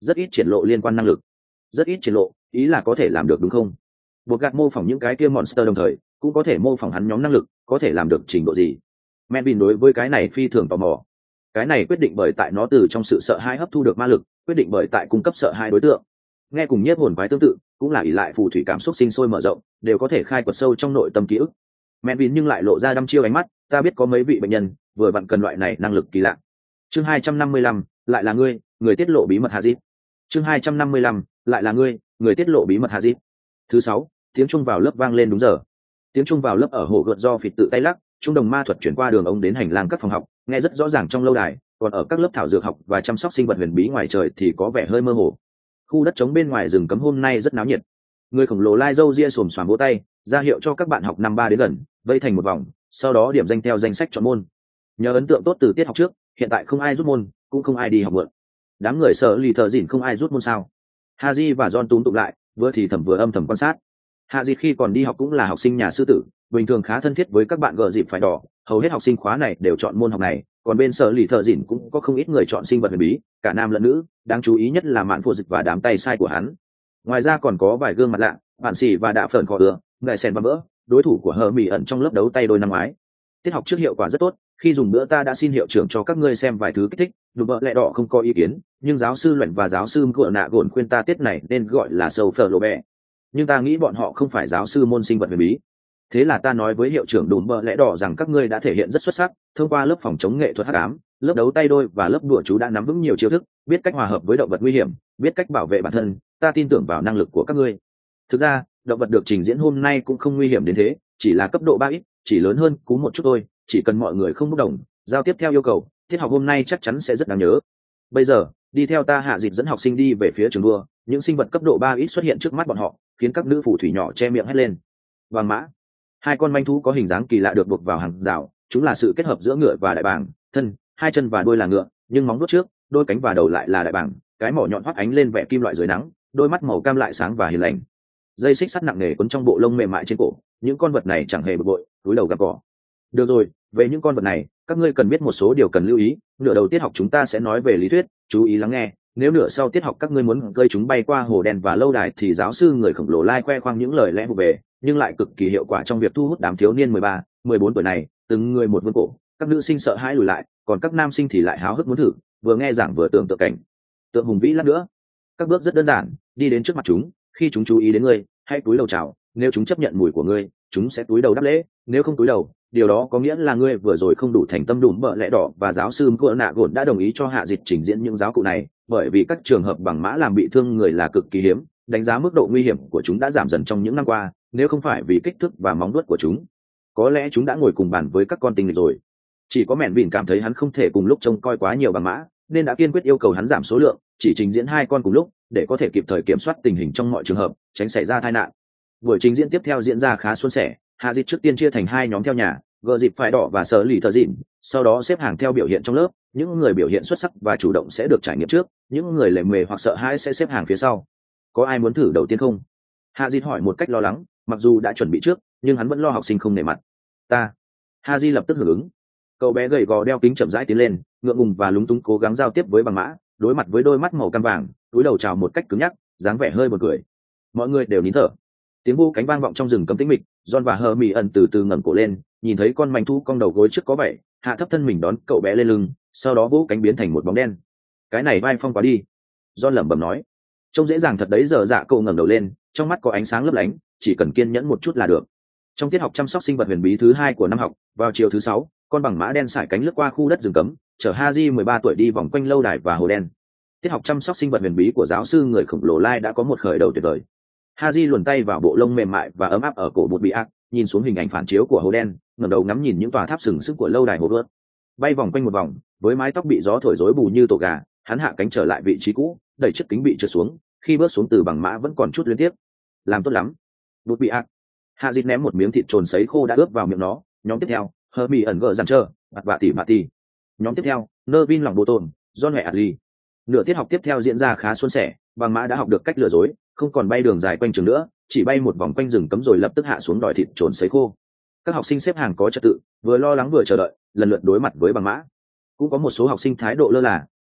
rất ít triển lộ liên quan năng lực. Rất ít triển lộ ý là có thể làm được đúng không? Buộc gạt mô phỏng những cái kia monster đồng thời cũng có thể mô phỏng hắn nhóm năng lực, có thể làm được trình độ gì? Melvin đối với cái này phi thường tò mò. Cái này quyết định bởi tại nó từ trong sự sợ hãi hấp thu được ma lực, quyết định bởi tại cung cấp sợ hãi đối tượng. Nghe cùng nhiếp hồn quái tương tự, cũng là ỷ lại phù thủy cảm xúc sinh sôi mở rộng, đều có thể khai quật sâu trong nội tâm ký ức. Melvin nhưng lại lộ ra đăm chiêu ánh mắt, ta biết có mấy vị bệnh nhân vừa vặn cần loại này năng lực kỳ lạ. Chương 255, lại là ngươi, người tiết lộ bí mật Hazit. Chương 255, lại là ngươi, người tiết lộ bí mật Hazit. Thứ 6, tiếng chuông vào lớp vang lên đúng giờ. Tiếng chuông vào lớp ở hồ gợt do phịt tự tay lắc, trung đồng ma thuật chuyển qua đường ống đến hành lang các phòng học, nghe rất rõ ràng trong lâu đài, còn ở các lớp thảo dược học và chăm sóc sinh vật huyền bí ngoài trời thì có vẻ hơi mơ hồ. Khu đất trống bên ngoài rừng cấm hôm nay rất náo nhiệt. Người khổng lồ lai râu ria xồm xoàm vỗ tay, ra hiệu cho các bạn học năm ba đến gần, vây thành một vòng, sau đó điểm danh theo danh sách chọn môn. Nhờ ấn tượng tốt từ tiết học trước, hiện tại không ai rút môn, cũng không ai đi học mượn. Đám người sợ lì thợ dỉn không ai rút môn sao? Haji và John túm tụng lại, vừa thì thầm vừa âm thầm quan sát. Haji khi còn đi học cũng là học sinh nhà sư tử, bình thường khá thân thiết với các bạn gờ dịp phải đỏ, hầu hết học sinh khóa này đều chọn môn học này, còn bên sở lì thợ dỉn cũng có không ít người chọn sinh vật huyền bí, cả nam lẫn nữ, đáng chú ý nhất là mạn phụ dịch và đám tay sai của hắn. Ngoài ra còn có vài gương mặt lạ, bạn xì và đạ phởn khó ưa, ngại sen và vỡ, đối thủ của hờ mỉ ẩn trong lớp đấu tay đôi năm ngoái. Tiết học trước hiệu quả rất tốt, khi dùng bữa ta đã xin hiệu trưởng cho các ngươi xem vài thứ kích thích, dù vợ lẽ đỏ không có ý kiến, nhưng giáo sư luận và giáo sư của nạ gồn khuyên ta tiết này nên gọi là sâu phở lộ bẹ. Nhưng ta nghĩ bọn họ không phải giáo sư môn sinh vật huyền bí. Thế là ta nói với hiệu trưởng đùm bợ lẽ đỏ rằng các ngươi đã thể hiện rất xuất sắc, thông qua lớp phòng chống nghệ thuật hắc ám, lớp đấu tay đôi và lớp đùa chú đã nắm vững nhiều chiêu thức, biết cách hòa hợp với động vật nguy hiểm, biết cách bảo vệ bản thân, ta tin tưởng vào năng lực của các ngươi. Thực ra, động vật được trình diễn hôm nay cũng không nguy hiểm đến thế, chỉ là cấp độ 3 ít, chỉ lớn hơn cú một chút thôi, chỉ cần mọi người không bốc đồng, giao tiếp theo yêu cầu, tiết học hôm nay chắc chắn sẽ rất đáng nhớ. Bây giờ, đi theo ta hạ dịch dẫn học sinh đi về phía trường đua, những sinh vật cấp độ 3 ít xuất hiện trước mắt bọn họ, khiến các nữ phù thủy nhỏ che miệng hét lên. Vàng mã. Hai con manh thú có hình dáng kỳ lạ được buộc vào hàng rào, chúng là sự kết hợp giữa ngựa và đại bàng, thân, hai chân và đuôi là ngựa, nhưng móng vuốt trước, đôi cánh và đầu lại là đại bàng, cái mỏ nhọn hoắt ánh lên vẻ kim loại dưới nắng, đôi mắt màu cam lại sáng và hiền lành. Dây xích sắt nặng nề quấn trong bộ lông mềm mại trên cổ, những con vật này chẳng hề bực bội, cúi đầu gặp cỏ. Được rồi, về những con vật này, các ngươi cần biết một số điều cần lưu ý. Nửa đầu tiết học chúng ta sẽ nói về lý thuyết, chú ý lắng nghe. Nếu nửa sau tiết học các ngươi muốn gây chúng bay qua hồ đen và lâu đài thì giáo sư người khổng lồ lai khoe khoang những lời lẽ vụ về, nhưng lại cực kỳ hiệu quả trong việc thu hút đám thiếu niên 13, 14 tuổi này, từng người một vươn cổ. Các nữ sinh sợ hãi lùi lại, còn các nam sinh thì lại háo hức muốn thử, vừa nghe giảng vừa tưởng tượng cảnh tượng hùng vĩ lắm nữa. Các bước rất đơn giản, đi đến trước mặt chúng, khi chúng chú ý đến ngươi, hãy cúi đầu chào, nếu chúng chấp nhận mùi của ngươi, chúng sẽ cúi đầu đáp lễ, nếu không cúi đầu, điều đó có nghĩa là ngươi vừa rồi không đủ thành tâm đùm bợ lẽ đỏ và giáo sư của nạ gồn đã đồng ý cho hạ dịch trình diễn những giáo cụ này, bởi vì các trường hợp bằng mã làm bị thương người là cực kỳ hiếm, đánh giá mức độ nguy hiểm của chúng đã giảm dần trong những năm qua, nếu không phải vì kích thước và móng vuốt của chúng, có lẽ chúng đã ngồi cùng bàn với các con tinh nghịch rồi. Chỉ có mẹn vỉn cảm thấy hắn không thể cùng lúc trông coi quá nhiều bằng mã, nên đã kiên quyết yêu cầu hắn giảm số lượng, chỉ trình diễn 2 con cùng lúc, để có thể kịp thời kiểm soát tình hình trong mọi trường hợp, tránh xảy ra tai nạn. Buổi trình diễn tiếp theo diễn ra khá suôn sẻ, hạ dịch trước tiên chia thành 2 nhóm theo nhà, gờ dịp phải đỏ và sở lì thợ dịn, sau đó xếp hàng theo biểu hiện trong lớp, những người biểu hiện xuất sắc và chủ động sẽ được trải nghiệm trước, những người lề mề hoặc sợ hãi sẽ xếp hàng phía sau. Có ai muốn thử đầu tiên không? Hạ dịch hỏi một cách lo lắng, mặc dù đã chuẩn bị trước, nhưng hắn vẫn lo học sinh không nể mặt. Ta. Hạ dịch lập tức hưởng ứng. Cậu bé gầy gò đeo kính chậm rãi tiến lên, ngượng ngùng và lúng túng cố gắng giao tiếp với bằng mã, đối mặt với đôi mắt màu cam vàng, cúi đầu chào một cách cứng nhắc, dáng vẻ hơi buồn cười. Mọi người đều nín thở. Tiếng vu cánh vang vọng trong rừng cấm tĩnh mịch. John và Hermione từ từ ngẩng cổ lên, nhìn thấy con manh thú cong đầu gối trước có vẻ, hạ thấp thân mình đón cậu bé lên lưng, sau đó vỗ cánh biến thành một bóng đen. Cái này vai phong quá đi. John lẩm bẩm nói. Trông dễ dàng thật đấy. Giờ dạ cậu ngẩng đầu lên, trong mắt có ánh sáng lấp lánh, chỉ cần kiên nhẫn một chút là được. Trong tiết học chăm sóc sinh vật huyền bí thứ 2 của năm học, vào chiều thứ 6, con bằng mã đen sải cánh lướt qua khu đất rừng cấm, chở Haji 13 tuổi đi vòng quanh lâu đài và hồ đen. Tiết học chăm sóc sinh vật huyền bí của giáo sư người khổng lồ Lai đã có một khởi đầu tuyệt vời. Haji luồn tay vào bộ lông mềm mại và ấm áp ở cổ bụt bị ác, nhìn xuống hình ảnh phản chiếu của hồ đen, ngẩng đầu ngắm nhìn những tòa tháp sừng sững của lâu đài hồ gợt. Bay vòng quanh một vòng, với mái tóc bị gió thổi rối bù như tổ gà, hắn hạ cánh trở lại vị trí cũ, đẩy chiếc kính bị trượt xuống, khi bước xuống từ bằng mã vẫn còn chút liên tiếp. Làm tốt lắm. Bụt bị ác. Haji ném một miếng thịt trồn sấy khô đã ướp vào miệng nó. Nhóm tiếp theo, Hermione gờ dằn trơ, mặt bạ tỉ. Nhóm tiếp theo, Nervin lòng bồ tồn, John hẹ Adli. Nửa tiết học tiếp theo diễn ra khá suôn sẻ, bằng mã đã học được cách lừa dối, không còn bay đường dài quanh trường nữa, chỉ bay một vòng quanh rừng cấm rồi lập tức hạ xuống đòi thịt trồn sấy khô. Các học sinh xếp hàng có trật tự, vừa lo lắng vừa chờ đợi, lần lượt đối mặt với bằng mã. Cũng có một số học sinh thái độ lơ là,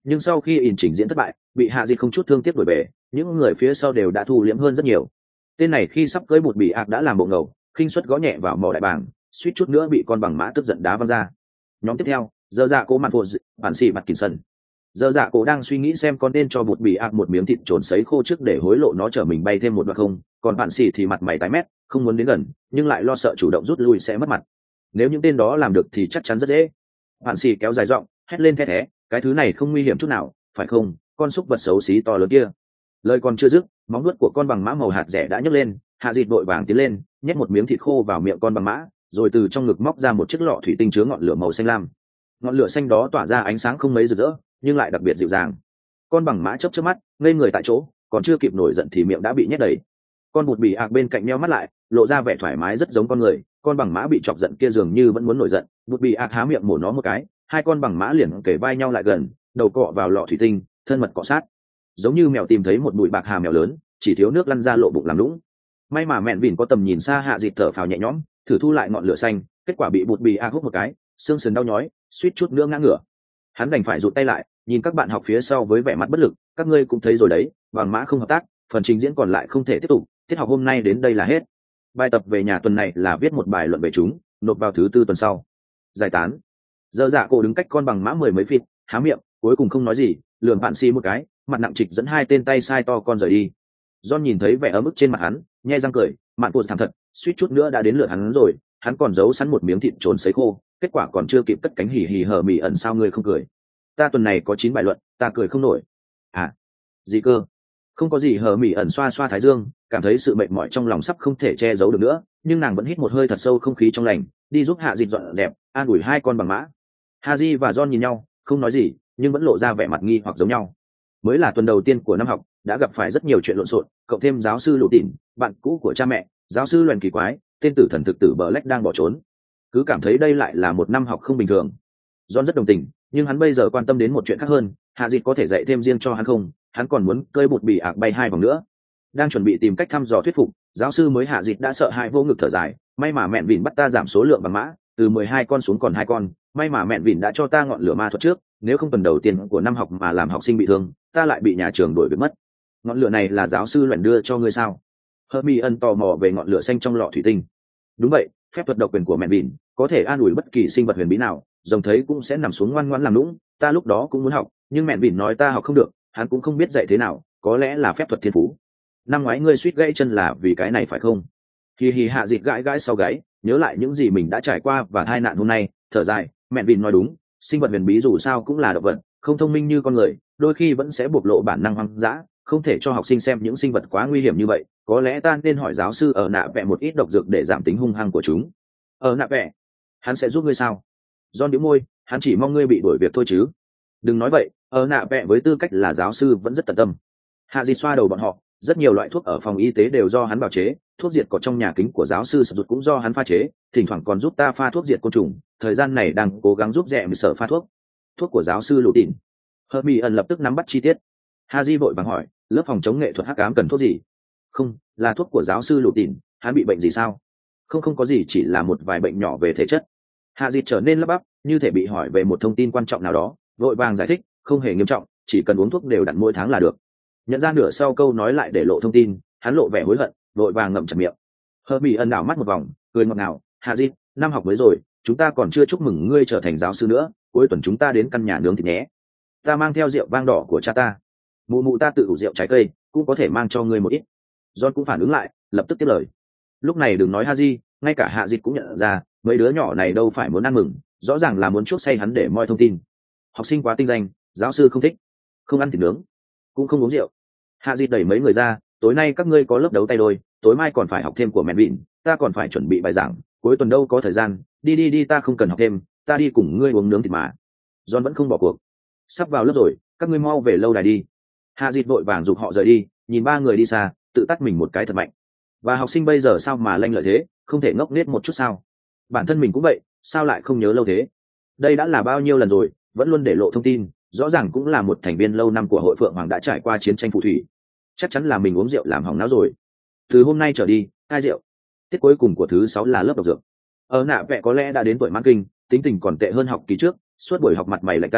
nhưng sau khi in trình diễn thất bại, bị hạ dịch không chút thương tiếc đuổi về, những người phía sau đều đã thu liễm hơn rất nhiều. Tên này khi sắp cưới bụt bị ạc đã làm bộ ngầu, khinh suất gõ nhẹ vào mỏ đại bảng, suýt chút nữa bị con bằng mã tức giận đá văng ra. Nhóm tiếp theo, giờ dạ cố mặt phụ bản xì mặt kìm sân. Giờ dạ cố đang suy nghĩ xem con nên cho bụt bị ạc một miếng thịt trồn sấy khô trước để hối lộ nó chở mình bay thêm một đoạn không, còn bạn xì thì mặt mày tái mét, không muốn đến gần, nhưng lại lo sợ chủ động rút lui sẽ mất mặt. Nếu những tên đó làm được thì chắc chắn rất dễ. Bạn xì kéo dài giọng, hét lên the thé, cái thứ này không nguy hiểm chút nào, phải không, con súc vật xấu xí to lớn kia. Lời còn chưa dứt, móng nuốt của con bằng mã màu hạt rẻ đã nhấc lên, hạ dịt vội vàng tiến lên, nhét một miếng thịt khô vào miệng con bằng mã, rồi từ trong ngực móc ra một chiếc lọ thủy tinh chứa ngọn lửa màu xanh lam. Ngọn lửa xanh đó tỏa ra ánh sáng không mấy rực rỡ, nhưng lại đặc biệt dịu dàng. Con bằng mã chớp mắt, ngây người tại chỗ, còn chưa kịp nổi giận thì miệng đã bị nhét đầy. Con bụt bỉ ạc bên cạnh nheo mắt lại, lộ ra vẻ thoải mái rất giống con người. Con bằng mã bị chọc giận kia dường như vẫn muốn nổi giận, bụt bỉ ạc há miệng mổ nó một cái, hai con bằng mã liền kề vai nhau lại gần, đầu cọ vào lọ thủy tinh, thân mật cọ sát, giống như mèo tìm thấy một bụi bạc hà mèo lớn, chỉ thiếu nước lăn ra lộ bụng làm lũng. May mà mẹn vỉn có tầm nhìn xa, hạ dịt thở phào nhẹ nhõm, thử thu lại ngọn lửa xanh, kết quả bị bụt bỉ ạc hút một cái, xương sườn đau nhói, suýt chút nữa ngã ngửa. Hắn đành phải rụt tay lại, nhìn các bạn học phía sau với vẻ mặt bất lực. Các ngươi cũng thấy rồi đấy, bằng mã không hợp tác, phần trình diễn còn lại không thể tiếp tục, tiết học hôm nay đến đây là hết. Bài tập về nhà tuần này là viết một bài luận về chúng, nộp vào thứ tư tuần sau. Giải tán. Giờ dạ cổ đứng cách con bằng mã 10 mấy feet, há miệng, cuối cùng không nói gì, lườm bạn xì một cái, mặt nặng trịch dẫn hai tên tay sai to con rời đi. John nhìn thấy vẻ ấm ức trên mặt hắn, nhe răng cười, mạn cụt thảm thật, suýt chút nữa đã đến lượt hắn rồi. Hắn còn giấu sẵn một miếng thịt trốn sấy khô, kết quả còn chưa kịp cất cánh hì hì hờ mỉ ẩn, sao ngươi không cười? Ta tuần này có 9 bài luận, ta cười không nổi. À, gì cơ? Không có gì, hờ mỉ ẩn xoa xoa thái dương, cảm thấy sự mệt mỏi trong lòng sắp không thể che giấu được nữa, nhưng nàng vẫn hít một hơi thật sâu không khí trong lành, đi giúp hạ dịch dọn đẹp, an ủi hai con bằng mã. Haji và John nhìn nhau, không nói gì, nhưng vẫn lộ ra vẻ mặt nghi hoặc giống nhau. Mới là tuần đầu tiên của năm học, đã gặp phải rất nhiều chuyện lộn xộn, cộng thêm giáo sư lụ tỉn, bạn cũ của cha mẹ, giáo sư loèn kỳ quái, tên tử thần thực tử Black đang bỏ trốn, cứ cảm thấy đây lại là một năm học không bình thường. John rất đồng tình, nhưng hắn bây giờ quan tâm đến một chuyện khác hơn. Hạ Dịch có thể dạy thêm riêng cho hắn không? Hắn còn muốn cơi bụt bỉ ạc bay 2 vòng nữa. Đang chuẩn bị tìm cách thăm dò thuyết phục, giáo sư mới Hạ Dịch đã sợ hãi vô ngực thở dài. May mà mẹn vỉn bắt ta giảm số lượng bằng mã, từ 12 con xuống còn 2 con. May mà mẹn vỉn đã cho ta ngọn lửa ma thuật trước, nếu không tuần đầu tiên của năm học mà làm học sinh bị thương, ta lại bị nhà trường đuổi việc mất. Ngọn lửa này là giáo sư loèn đưa cho ngươi sao? Hermione tò mò về ngọn lửa xanh trong lọ thủy tinh. Đúng vậy, phép thuật độc quyền của mẹn vỉn có thể an ủi bất kỳ sinh vật huyền bí nào, rồng thấy cũng sẽ nằm xuống ngoan ngoãn làm lũng. Ta lúc đó cũng muốn học, nhưng mẹn vỉn nói ta học không được, hắn cũng không biết dạy thế nào, có lẽ là phép thuật thiên phú. Năm ngoái ngươi suýt gãy chân là vì cái này phải không? Hì hì, Hạ Dịch gãi gãi sau gáy, nhớ lại những gì mình đã trải qua và tai nạn hôm nay, thở dài. Mẹn vỉn nói đúng, sinh vật huyền bí dù sao cũng là động vật, không thông minh như con người, đôi khi vẫn sẽ bộc lộ bản năng hoang dã, không thể cho học sinh xem những sinh vật quá nguy hiểm như vậy. Có lẽ ta nên hỏi giáo sư ở nạ vẽ một ít độc dược để giảm tính hung hăng của chúng. Ở nạ vẽ, hắn sẽ giúp ngươi sao? John nhíu môi, hắn chỉ mong ngươi bị đuổi việc thôi chứ. Đừng nói vậy, ở nạ vẽ với tư cách là giáo sư vẫn rất tận tâm. Hạ Dịch xoa đầu bọn họ, rất nhiều loại thuốc ở phòng y tế đều do hắn bào chế, thuốc diệt cỏ trong nhà kính của giáo sư Sụt cũng do hắn pha chế, thỉnh thoảng còn giúp ta pha thuốc diệt côn trùng, thời gian này đang cố gắng giúp rẻ sở pha thuốc. Thuốc của giáo sư Lũ Tịn. Hermione lập tức nắm bắt chi tiết. Haji vội vàng hỏi, lớp phòng chống nghệ thuật hắc ám cần thuốc gì? Không, là thuốc của giáo sư Lũ Tịn, hắn bị bệnh gì sao? Không có gì, chỉ là một vài bệnh nhỏ về thể chất. Hạ Dịch trở nên lắp bắp, như thể bị hỏi về một thông tin quan trọng nào đó, vội vàng giải thích, không hề nghiêm trọng, chỉ cần uống thuốc đều đặn mỗi tháng là được. Nhận ra nửa sau câu nói lại để lộ thông tin, hắn lộ vẻ hối hận, vội vàng ngậm chặt miệng. Hermione đảo mắt một vòng, cười ngọt ngào, Hạ Dịch, năm học mới rồi, chúng ta còn chưa chúc mừng ngươi trở thành giáo sư nữa, cuối tuần chúng ta đến căn nhà nướng thịt nhé. Ta mang theo rượu vang đỏ của cha ta, mụ mụ ta tự ủ rượu trái cây, cũng có thể mang cho ngươi một ít. John cũng phản ứng lại, lập tức tiếp lời. Lúc này đừng nói Haji, ngay cả Hạ Dịch cũng nhận ra, mấy đứa nhỏ này đâu phải muốn ăn mừng, rõ ràng là muốn chuốc say hắn để moi thông tin. Học sinh quá tinh danh, giáo sư không thích, không ăn thịt nướng, cũng không uống rượu. Hạ Dịch đẩy mấy người ra, tối nay các ngươi có lớp đấu tay đôi, tối mai còn phải học thêm của mẹ vịn, ta còn phải chuẩn bị bài giảng, cuối tuần đâu có thời gian, đi, ta không cần học thêm, ta đi cùng ngươi uống nướng thịt mà. John vẫn không bỏ cuộc. Sắp vào lớp rồi, các ngươi mau về lâu đài đi. Hạ Dịch vội vàng giục họ rời đi, nhìn ba người đi xa, tự tắt mình một cái thật mạnh. Và học sinh bây giờ sao mà lanh lợi thế, không thể ngốc nghếch một chút sao? Bản thân mình cũng vậy, sao lại không nhớ lâu thế? Đây đã là bao nhiêu lần rồi, vẫn luôn để lộ thông tin, rõ ràng cũng là một thành viên lâu năm của hội Phượng Hoàng đã trải qua chiến tranh phù thủy. Chắc chắn là mình uống rượu làm hỏng não rồi. Từ hôm nay trở đi, cai rượu. Tiết cuối cùng của thứ 6 là lớp độc dược. Ở nạ vẽ có lẽ đã đến tuổi mãn kinh, tính tình còn tệ hơn học kỳ trước, suốt buổi học mặt mày lạnh tanh,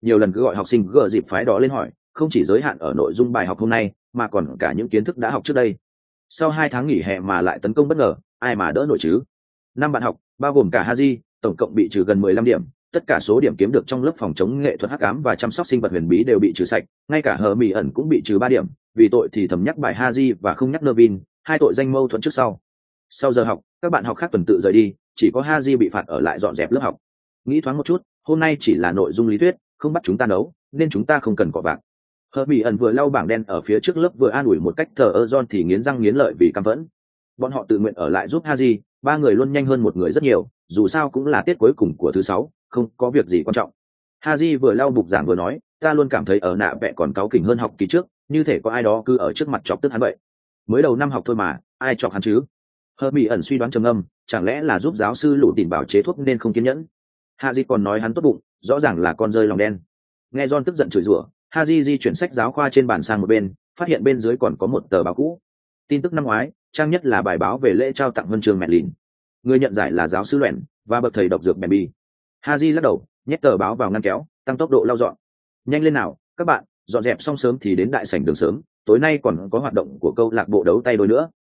nhiều lần cứ gọi học sinh gỡ dịp phái đó lên hỏi, không chỉ giới hạn ở nội dung bài học hôm nay mà còn cả những kiến thức đã học trước đây. Sau 2 tháng nghỉ hè mà lại tấn công bất ngờ, ai mà đỡ nổi chứ. 5 bạn học bao gồm cả Haji tổng cộng bị trừ gần 15 điểm, tất cả số điểm kiếm được trong lớp phòng chống nghệ thuật hắc ám và chăm sóc sinh vật huyền bí đều bị trừ sạch, ngay cả hờ mỹ ẩn cũng bị trừ 3 điểm vì tội thì thầm nhắc bài Haji và không nhắc Nervin, hai tội danh mâu thuẫn trước sau. Sau giờ học các bạn học khác tuần tự rời đi, chỉ có Haji bị phạt ở lại dọn dẹp lớp học. Nghĩ thoáng một chút, hôm nay chỉ là nội dung lý thuyết, không bắt chúng ta nấu nên chúng ta không cần cọ vạc. Hờ mỹ ẩn vừa lau bảng đen ở phía trước lớp vừa an ủi một cách thờ ơ John thì nghiến răng nghiến lợi vì căm phẫn. Bọn họ tự nguyện ở lại giúp Haji, 3 người luôn nhanh hơn một người rất nhiều, dù sao cũng là tiết cuối cùng của thứ 6, không có việc gì quan trọng. Haji vừa lau bục giảng vừa nói, ta luôn cảm thấy ở nạ vẽ còn cáu kỉnh hơn học kỳ trước, như thể có ai đó cứ ở trước mặt chọc tức hắn vậy. Mới đầu năm học thôi mà, ai chọc hắn chứ? Hờ mỹ ẩn suy đoán trầm ngâm, chẳng lẽ là giúp giáo sư lũ tìm bảo chế thuốc nên không kiên nhẫn. Haji còn nói hắn tốt bụng, rõ ràng là con rơi lòng đen. Nghe John tức giận chửi rủa, Haji di chuyển sách giáo khoa trên bàn sang một bên, phát hiện bên dưới còn có một tờ báo cũ. Tin tức năm ngoái, trang nhất là bài báo về lễ trao tặng huân chương Merlin. Người nhận giải là giáo sư Luyện và bậc thầy độc dược Benby. Haji lắc đầu, nhét tờ báo vào ngăn kéo, tăng tốc độ lau dọn. Nhanh lên nào, các bạn, dọn dẹp xong sớm thì đến đại sảnh đường sớm, tối nay còn có hoạt động của câu lạc bộ đấu tay đôi nữa,